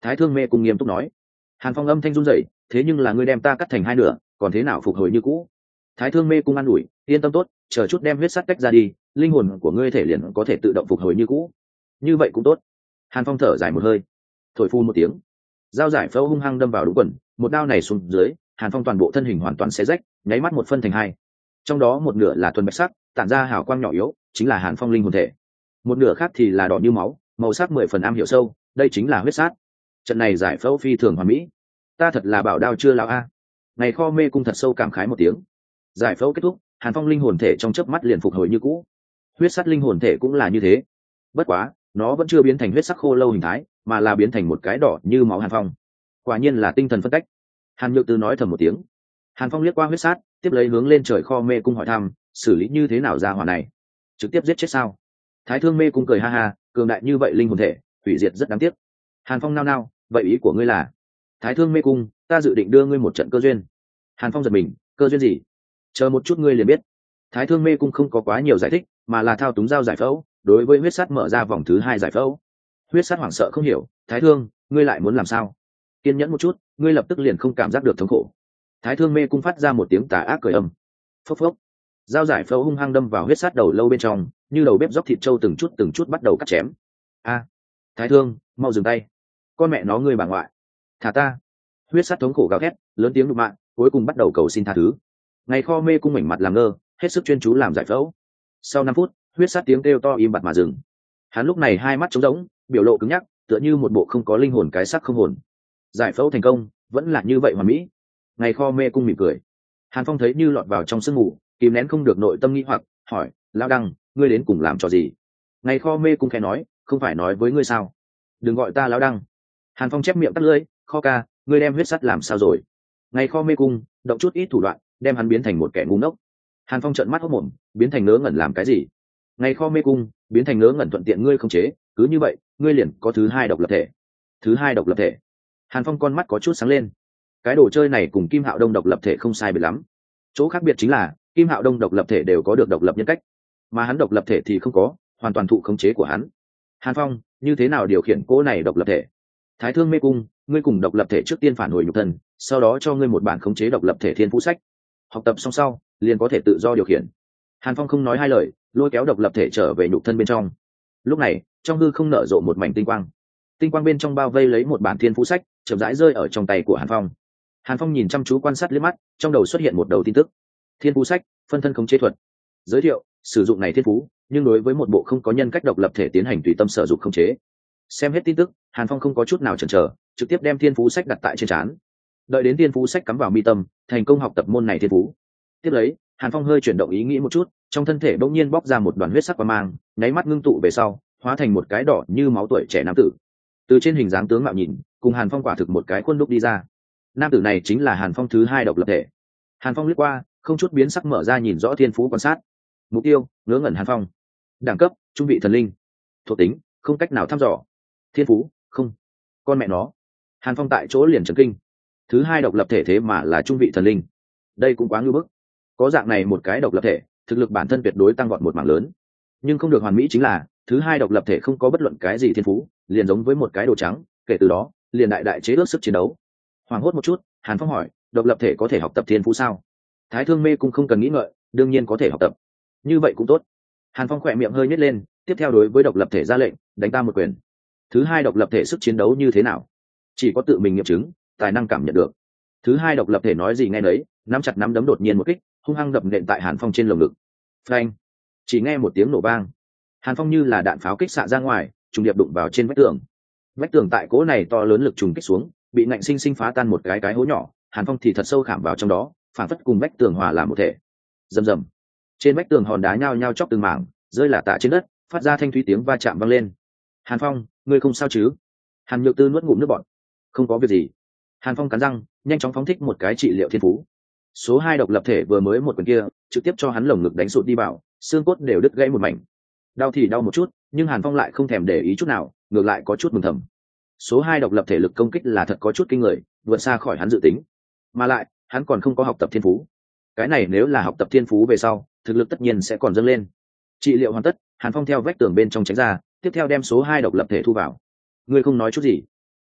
Thái Thương Mê Cung nghiêm túc nói. Hàn Phong âm thanh run rẩy, thế nhưng là ngươi đem ta cắt thành hai nửa, còn thế nào phục hồi như cũ? Thái Thương Mê Cung an ủi, yên tâm tốt, chờ chút đem huyết sắt tách ra đi, linh hồn của ngươi thể liền có thể tự động phục hồi như cũ. Như vậy cũng tốt. Hàn Phong thở dài một hơi, thổi phu một tiếng, dao giải phẫu hung hăng đâm vào đúng quần, một đao này xuống dưới, Hàn Phong toàn bộ thân hình hoàn toàn xé rách, nháy mắt một phân thành hai. Trong đó một nửa là thuần bạch sắc, tản ra hào quang nhỏ yếu, chính là Hàn Phong linh hồn thể. Một nửa khác thì là đỏ như máu, màu sắc 10 phần am hiểu sâu, đây chính là huyết sát. Trận này giải phẫu phi thường hoàn mỹ. Ta thật là bảo đao chưa lão a. Ngày Kho Mê Cung thật sâu cảm khái một tiếng. Giải phẫu kết thúc, Hàn Phong linh hồn thể trong chớp mắt liền phục hồi như cũ. Huyết sát linh hồn thể cũng là như thế. Bất quá, nó vẫn chưa biến thành huyết sắc khô lâu hình thái, mà là biến thành một cái đỏ như máu Hàn Phong. Quả nhiên là tinh thần phân cách. Hàn Nhược Tư nói thầm một tiếng. Hàn Phong liếc qua huyết sát, tiếp lấy hướng lên trời Kho Mê Cung hỏi thăm, xử lý như thế nào ra hỏa này? Trực tiếp giết chết sao? Thái Thương Mê Cung cười ha ha, cường đại như vậy linh hồn thể, hủy diệt rất đáng tiếc. Hàn Phong nao nao, vậy ý của ngươi là? Thái Thương Mê Cung, ta dự định đưa ngươi một trận cơ duyên. Hàn Phong giật mình, cơ duyên gì? Chờ một chút ngươi liền biết. Thái Thương Mê Cung không có quá nhiều giải thích, mà là thao túng dao giải phẫu, đối với huyết sát mở ra vòng thứ hai giải phẫu. Huyết sát hoảng sợ không hiểu, Thái Thương, ngươi lại muốn làm sao? Kiên nhẫn một chút, ngươi lập tức liền không cảm giác được thống khổ. Thái Thương Mê Cung phát ra một tiếng tà ác cười âm. Phốc phốc. Dao giải phẫu hung hăng đâm vào huyết sát đầu lâu bên trong, như đầu bếp róc thịt trâu từng chút bắt đầu cắt chém. A, Thái Thương, mau dừng tay. Con mẹ nó ngươi bà ngoại. Thả ta. Huyết sát thống khổ gào thét, lớn tiếng đụng mạng, cuối cùng bắt đầu cầu xin tha thứ. Ngày Kho Mê Cung mảnh mặt làm ngơ, hết sức chuyên chú làm giải phẫu. Sau 5 phút, huyết sát tiếng kêu to im bặt mà dừng. Hắn lúc này hai mắt trống rỗng, biểu lộ cứng nhắc, tựa như một bộ không có linh hồn cái xác không hồn. Giải phẫu thành công, vẫn là như vậy hoàn mỹ. Ngày Kho Mê Cung mỉm cười. Hàn Phong thấy như lọt vào trong sương mù, kìm nén không được nội tâm nghi hoặc, hỏi, lão đăng, ngươi đến cùng làm trò gì? Ngày Kho Mê Cung khẽ nói, không phải nói với ngươi sao? Đừng gọi ta lão đăng. Hàn Phong chép miệng tắt lưỡi, Kho ca, ngươi đem huyết sắt làm sao rồi? Ngày Kho Mê Cung động chút ít thủ đoạn, đem hắn biến thành một kẻ ngu ngốc. Hàn Phong trợn mắt hốt mồm, biến thành ngớ ngẩn làm cái gì? Ngày Kho Mê Cung biến thành ngớ ngẩn thuận tiện ngươi không chế, cứ như vậy, ngươi liền có thứ hai độc lập thể. Thứ hai độc lập thể. Hàn Phong con mắt có chút sáng lên. Cái đồ chơi này cùng Kim Hạo Đông độc lập thể không sai biệt lắm. Chỗ khác biệt chính là Kim Hạo Đông độc lập thể đều có được độc lập nhân cách, mà hắn độc lập thể thì không có, hoàn toàn thụ khống chế của hắn. Hàn Phong, như thế nào điều khiển cỗ này độc lập thể? Thái Thương Mê Cung, ngươi cùng độc lập thể trước tiên phản hồi nhục thân, sau đó cho ngươi một bản khống chế độc lập thể thiên phú sách. Học tập xong sau, liền có thể tự do điều khiển. Hàn Phong không nói hai lời, lôi kéo độc lập thể trở về nhục thân bên trong. Lúc này, trong hư không nở rộ một mảnh tinh quang. Tinh quang bên trong bao vây lấy một bản thiên phú sách, chậm rãi rơi ở trong tay của Hàn Phong. Hàn Phong nhìn chăm chú quan sát liếc mắt, trong đầu xuất hiện một đầu tin tức. Thiên phú sách, phân thân khống chế thuật. Giới thiệu, sử dụng này thiên phú, nhưng đối với một bộ không có nhân cách độc lập thể tiến hành tùy tâm sở dụng khống chế. Xem hết tin tức, Hàn Phong không có chút nào chần chờ, trực tiếp đem thiên phú sách đặt tại trên trán. Đợi đến thiên phú sách cắm vào mi tâm, thành công học tập môn này thiên phú. Tiếp lấy, Hàn Phong hơi chuyển động ý nghĩ một chút, trong thân thể bỗng nhiên bóc ra một đoàn huyết sắc quang mang, nháy mắt ngưng tụ về sau, hóa thành một cái đỏ như máu tuổi trẻ nam tử. Từ trên hình dáng tướng mạo nhìn, cùng Hàn Phong quả thực một cái khuôn đúc đi ra. Nam tử này chính là Hàn Phong thứ hai độc lập thể. Hàn Phong liếc qua, không chút biến sắc mở ra nhìn rõ thiên phú quan sát. Mục tiêu, ngớ ngẩn Hàn Phong. Đẳng cấp, trung vị thần linh. Thuộc tính, không cách nào thăm dò. Thiên phú, không. Con mẹ nó. Hàn Phong tại chỗ liền chấn kinh. Thứ hai độc lập thể thế mà là trung vị thần linh. Đây cũng quá ngưu bức. Có dạng này một cái độc lập thể, thực lực bản thân tuyệt đối tăng vọt một mảng lớn. Nhưng không được hoàn mỹ chính là, thứ hai độc lập thể không có bất luận cái gì thiên phú, liền giống với một cái đồ trắng, kể từ đó, liền đại chế ước sức chiến đấu. Hoảng hốt một chút, Hàn Phong hỏi, độc lập thể có thể học tập thiên phú sao? Thái Thương Mê Cung không cần nghĩ ngợi, đương nhiên có thể học tập. Như vậy cũng tốt. Hàn Phong khỏe miệng hơi nhếch lên, tiếp theo đối với độc lập thể ra lệnh, đánh ta một quyền. Thứ hai độc lập thể sức chiến đấu như thế nào? Chỉ có tự mình nghiệm chứng, tài năng cảm nhận được. Thứ hai độc lập thể nói gì nghe nấy, nắm chặt nắm đấm đột nhiên một kích, hung hăng đập nện tại Hàn Phong trên lồng ngực. Phanh! Chỉ nghe một tiếng nổ vang. Hàn Phong như là đạn pháo kích xạ ra ngoài, trùng điệp đụng vào trên vách tường. Vách tường tại cỗ này to lớn lực trùng kích xuống, bị ngạnh sinh sinh phá tan một cái hố nhỏ. Hàn Phong thì thật sâu khảm vào trong đó, phản phất cùng vách tường hòa làm một thể. Rầm rầm. Trên vách tường hòn đá nhao nhao chóc từng mảng, rơi lả tả trên đất, phát ra thanh thúy tiếng va chạm vang lên. Hàn Phong, ngươi không sao chứ? Hàn Nhược Tư nuốt ngụm nước bọt. Không có việc gì. Hàn Phong cắn răng, nhanh chóng phóng thích một cái trị liệu thiên phú. Số 2 độc lập thể vừa mới một quyền kia, trực tiếp cho hắn lồng ngực đánh sụt đi vào, xương cốt đều đứt gãy một mảnh. Đau thì đau một chút, nhưng Hàn Phong lại không thèm để ý chút nào, ngược lại có chút mừng thầm. Số 2 độc lập thể lực công kích là thật có chút kinh người, vượt xa khỏi hắn dự tính. Mà lại, hắn còn không có học tập thiên phú. Cái này nếu là học tập thiên phú về sau, thực lực tất nhiên sẽ còn dâng lên. Trị liệu hoàn tất, Hàn Phong theo vách tường bên trong tránh ra, tiếp theo đem số 2 độc lập thể thu vào. Ngươi không nói chút gì?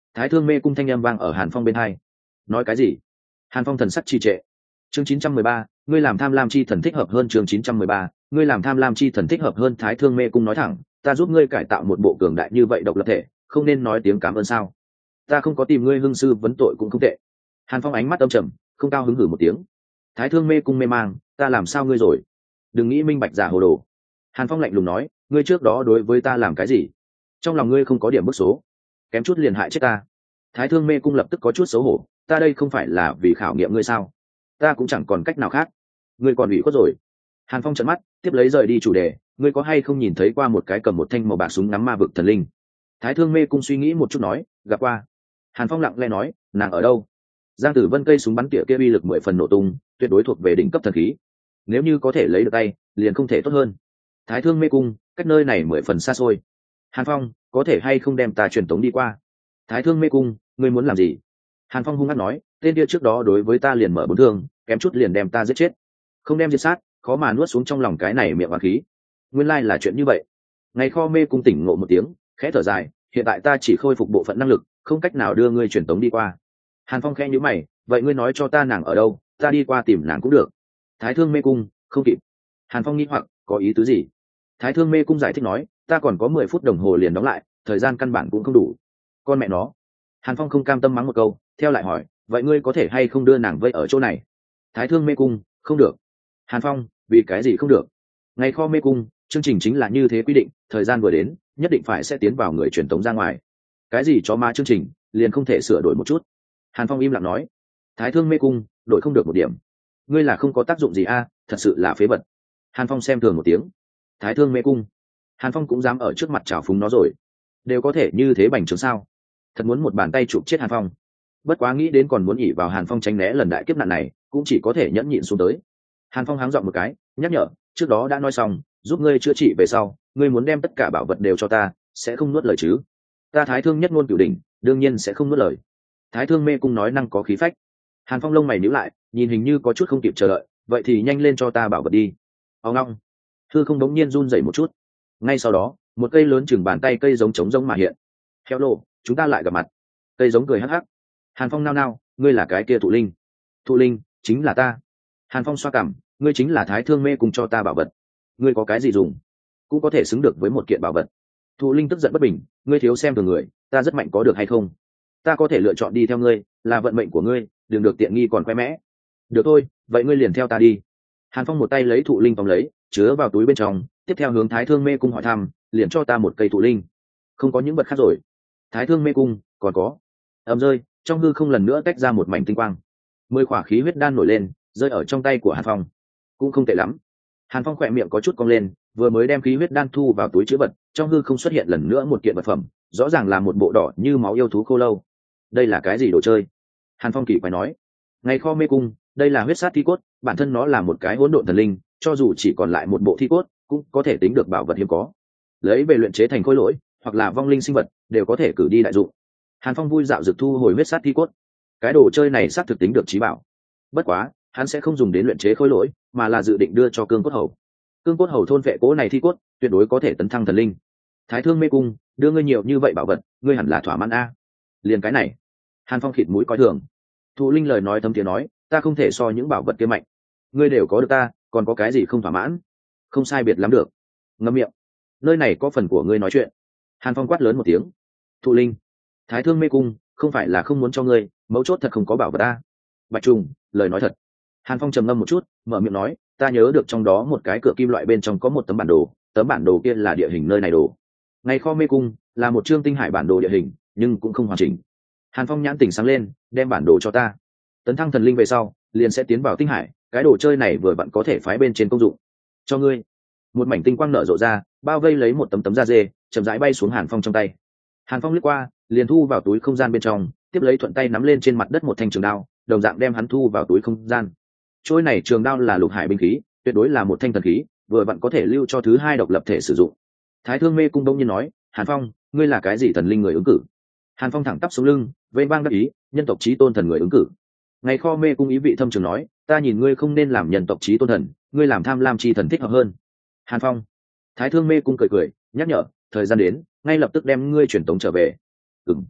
Thái Thương Mê Cung thanh âm vang ở Hàn Phong bên hai. Nói cái gì? Hàn Phong thần sắc trì trệ. Chương 913, ngươi làm tham lam chi thần thích hợp hơn. Chương 913, ngươi làm tham lam chi thần thích hợp hơn. Thái Thương Mê Cung nói thẳng, ta giúp ngươi cải tạo một bộ cường đại như vậy độc lập thể, không nên nói tiếng cảm ơn sao? Ta không có tìm ngươi hương sư vấn tội cũng không tệ. Hàn Phong ánh mắt âm trầm, không cao hứng hử một tiếng. Thái Thương Mê Cung mê mang, ta làm sao ngươi rồi? Đừng nghĩ minh bạch giả hồ đồ. Hàn Phong lạnh lùng nói, ngươi trước đó đối với ta làm cái gì? Trong lòng ngươi không có điểm bức số, kém chút liền hại chết ta. Thái Thương Mê Cung lập tức có chút xấu hổ, ta đây không phải là vì khảo nghiệm ngươi sao? Ta cũng chẳng còn cách nào khác. Ngươi còn ủy khuất rồi. Hàn Phong trợn mắt, tiếp lấy rời đi chủ đề, ngươi có hay không nhìn thấy qua một cái cầm một thanh màu bạc súng ngắm ma vực thần linh? Thái Thương Mê Cung suy nghĩ một chút nói, gặp qua. Hàn Phong lặng lẽ nói, nàng ở đâu? Giang Tử Vân cây súng bắn tỉa kia uy lực 10 phần nổ tung, tuyệt đối thuộc về đỉnh cấp thần khí. Nếu như có thể lấy được tay, liền không thể tốt hơn. Thái Thương Mê Cung, cách nơi này 10 phần xa xôi. Hàn Phong, có thể hay không đem ta truyền tống đi qua? Thái Thương Mê Cung, ngươi muốn làm gì? Hàn Phong hung hăng nói, tên kia trước đó đối với ta liền mở bốn thương, kém chút liền đem ta giết chết. Không đem diệt sát, khó mà nuốt xuống trong lòng cái này miệng oán khí. Nguyên lai là chuyện như vậy. Ngày Kho Mê Cung tỉnh ngộ một tiếng, khẽ thở dài, hiện tại ta chỉ khôi phục bộ phận năng lực, không cách nào đưa ngươi truyền tống đi qua. Hàn Phong khẽ nhíu mày, vậy ngươi nói cho ta nàng ở đâu, ta đi qua tìm nàng cũng được. Thái Thương Mê Cung, không kịp. Hàn Phong nghi hoặc, có ý tứ gì? Thái Thương Mê Cung giải thích nói, ta còn có 10 phút đồng hồ liền đóng lại, thời gian căn bản cũng không đủ. Con mẹ nó. Hàn Phong không cam tâm mắng một câu, theo lại hỏi, vậy ngươi có thể hay không đưa nàng vây ở chỗ này? Thái Thương Mê Cung, không được. Hàn Phong, vì cái gì không được? Ngày Kho Mê Cung, chương trình chính là như thế quy định, thời gian vừa đến, nhất định phải sẽ tiến vào người truyền tống ra ngoài. Cái gì chó má chương trình, liền không thể sửa đổi một chút. Hàn Phong im lặng nói, Thái Thương Mê Cung, đổi không được một điểm. Ngươi là không có tác dụng gì a, thật sự là phế vật. Hàn Phong xem thường một tiếng. Thái Thương Mê Cung, Hàn Phong cũng dám ở trước mặt trào phúng nó rồi, đều có thể như thế bành trướng sao? Thật muốn một bàn tay chụp chết Hàn Phong. Bất quá nghĩ đến còn muốn ỉ vào Hàn Phong tránh né lần đại kiếp nạn này, cũng chỉ có thể nhẫn nhịn xuống tới. Hàn Phong háng giọng một cái, nhắc nhở, trước đó đã nói xong, giúp ngươi chữa trị về sau, ngươi muốn đem tất cả bảo vật đều cho ta, sẽ không nuốt lời chứ? Ta Thái Thương nhất ngôn cửu đỉnh, đương nhiên sẽ không nuốt lời. Thái Thương Mê Cung nói năng có khí phách. Hàn Phong lông mày nhíu lại, nhìn hình như có chút không kịp chờ đợi, vậy thì nhanh lên cho ta bảo vật đi. Ông long, thư không đống nhiên run rẩy một chút. Ngay sau đó, một cây lớn chừng bàn tay cây giống trống giống mà hiện. Khéo lộ, chúng ta lại gặp mặt. Cây giống cười hắc hắc. Hàn Phong nao nao, ngươi là cái kia thụ linh? Thụ linh, chính là ta. Hàn Phong xoa cằm, ngươi chính là Thái Thương Mê Cung cho ta bảo vật. Ngươi có cái gì dùng, cũng có thể xứng được với một kiện bảo vật. Thụ linh tức giận bất bình, ngươi thiếu xem thường người, ta rất mạnh có được hay không? Ta có thể lựa chọn đi theo ngươi, là vận mệnh của ngươi, đừng được tiện nghi còn khoe mẽ. Được thôi, vậy ngươi liền theo ta đi. Hàn Phong một tay lấy thụ linh tóm lấy, chứa vào túi bên trong, tiếp theo hướng Thái Thương Mê Cung hỏi thăm, liền cho ta một cây thụ linh. Không có những vật khác rồi. Thái Thương Mê Cung, còn có. Ầm rơi, trong hư không lần nữa tách ra một mảnh tinh quang. 10 khỏa khí huyết đan nổi lên, rơi ở trong tay của Hàn Phong. Cũng không tệ lắm. Hàn Phong khỏe miệng có chút cong lên, vừa mới đem khí huyết đan thu vào túi trữ vật, trong hư không xuất hiện lần nữa một kiện vật phẩm, rõ ràng là một bộ đỏ như máu yêu thú khô lâu. Đây là cái gì đồ chơi? Hàn Phong kỳ quái nói. Ngày Kho Mê Cung, đây là huyết sát thi cốt, bản thân nó là một cái hỗn độn thần linh, cho dù chỉ còn lại một bộ thi cốt, cũng có thể tính được bảo vật hiếm có. Lấy về luyện chế thành khối lỗi, hoặc là vong linh sinh vật, đều có thể cử đi đại dụng. Hàn Phong vui dạo dược thu hồi huyết sát thi cốt. Cái đồ chơi này xác thực tính được trí bảo. Bất quá, hắn sẽ không dùng đến luyện chế khối lỗi, mà là dự định đưa cho cương cốt hầu. Cương cốt hầu thôn phệ cố này thi cốt, tuyệt đối có thể tấn thăng thần linh. Thái Thương Mê Cung, đưa ngươi nhiều như vậy bảo vật, ngươi hẳn là thỏa mãn a. Liền cái này. Hàn Phong khịt mũi coi thường. Thụ linh lời nói thấm tiếng nói, ta không thể so những bảo vật kia mạnh. Ngươi đều có được ta, còn có cái gì không thỏa mãn? Không sai biệt lắm được. Ngậm miệng. Nơi này có phần của ngươi nói chuyện. Hàn Phong quát lớn một tiếng. Thụ linh, Thái Thương Mê Cung, không phải là không muốn cho ngươi, mấu chốt thật không có bảo vật ta. Bạch Trùng, lời nói thật. Hàn Phong trầm ngâm một chút, mở miệng nói, ta nhớ được trong đó một cái cửa kim loại bên trong có một tấm bản đồ, tấm bản đồ kia là địa hình nơi này đồ. Ngày Kho Mê Cung là một chương tinh hải bản đồ địa hình, nhưng cũng không hoàn chỉnh. Hàn Phong nhãn tỉnh sáng lên, đem bản đồ cho ta. Tấn thăng thần linh về sau, liền sẽ tiến vào tinh hải, cái đồ chơi này vừa vặn có thể phái bên trên công dụng. Cho ngươi. Một mảnh tinh quang nở rộ ra, bao vây lấy một tấm tấm da dê, chậm rãi bay xuống Hàn Phong trong tay. Hàn Phong lướt qua, liền thu vào túi không gian bên trong, tiếp lấy thuận tay nắm lên trên mặt đất một thanh trường đao, đồng dạng đem hắn thu vào túi không gian. Trôi này trường đao là lục hải binh khí, tuyệt đối là một thanh thần khí, vừa vặn có thể lưu cho thứ hai độc lập thể sử dụng. Thái Thương Mê Cung đông nhiên nói, Hàn Phong, ngươi là cái gì thần linh người ứng cử? Hàn Phong thẳng tắp xuống lưng, vây vang đắc ý, nhân tộc chí tôn thần người ứng cử. Ngày Kho Mê Cung ý vị thâm trường nói, ta nhìn ngươi không nên làm nhân tộc chí tôn thần, ngươi làm tham lam chi thần thích hợp hơn. Hàn Phong. Thái Thương Mê Cung cười cười, nhắc nhở, thời gian đến, ngay lập tức đem ngươi truyền tống trở về. Ừm.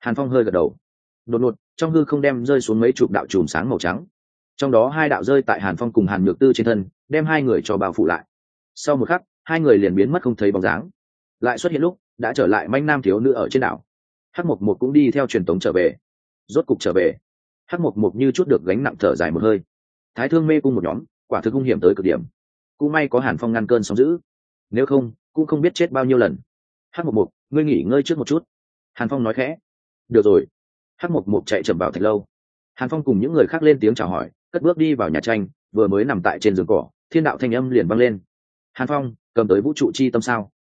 Hàn Phong hơi gật đầu. Đột ngột trong hư không đem rơi xuống mấy chục đạo chùm sáng màu trắng, trong đó 2 đạo rơi tại Hàn Phong cùng Hàn Nhược Tư trên thân, đem 2 người cho bao phủ lại. Sau một khắc 2 người liền biến mất không thấy bóng dáng, lại xuất hiện lúc đã trở lại manh nam thiếu nữ ở trên đảo. Hắc Mộc Mộc cũng đi theo truyền tống trở về. Rốt cục trở về, Hắc Mộc Mộc như chút được gánh nặng thở dài một hơi. Thái Thương mê cung một nhóm quả thực hung hiểm tới cực điểm, cũng may có Hàn Phong ngăn cơn sóng dữ, nếu không cũng không biết chết bao nhiêu lần. Hắc Mộc Mộc, ngươi nghỉ ngơi trước một chút. Hàn Phong nói khẽ. Được rồi. Hắc Mộc Mộc chạy chậm vào thạch lâu. Hàn Phong cùng những người khác lên tiếng chào hỏi, cất bước đi vào nhà tranh, vừa mới nằm tại trên giường cỏ, thiên đạo thanh âm liền vang lên. Hàn Phong, cầm tới vũ trụ chi tâm sao?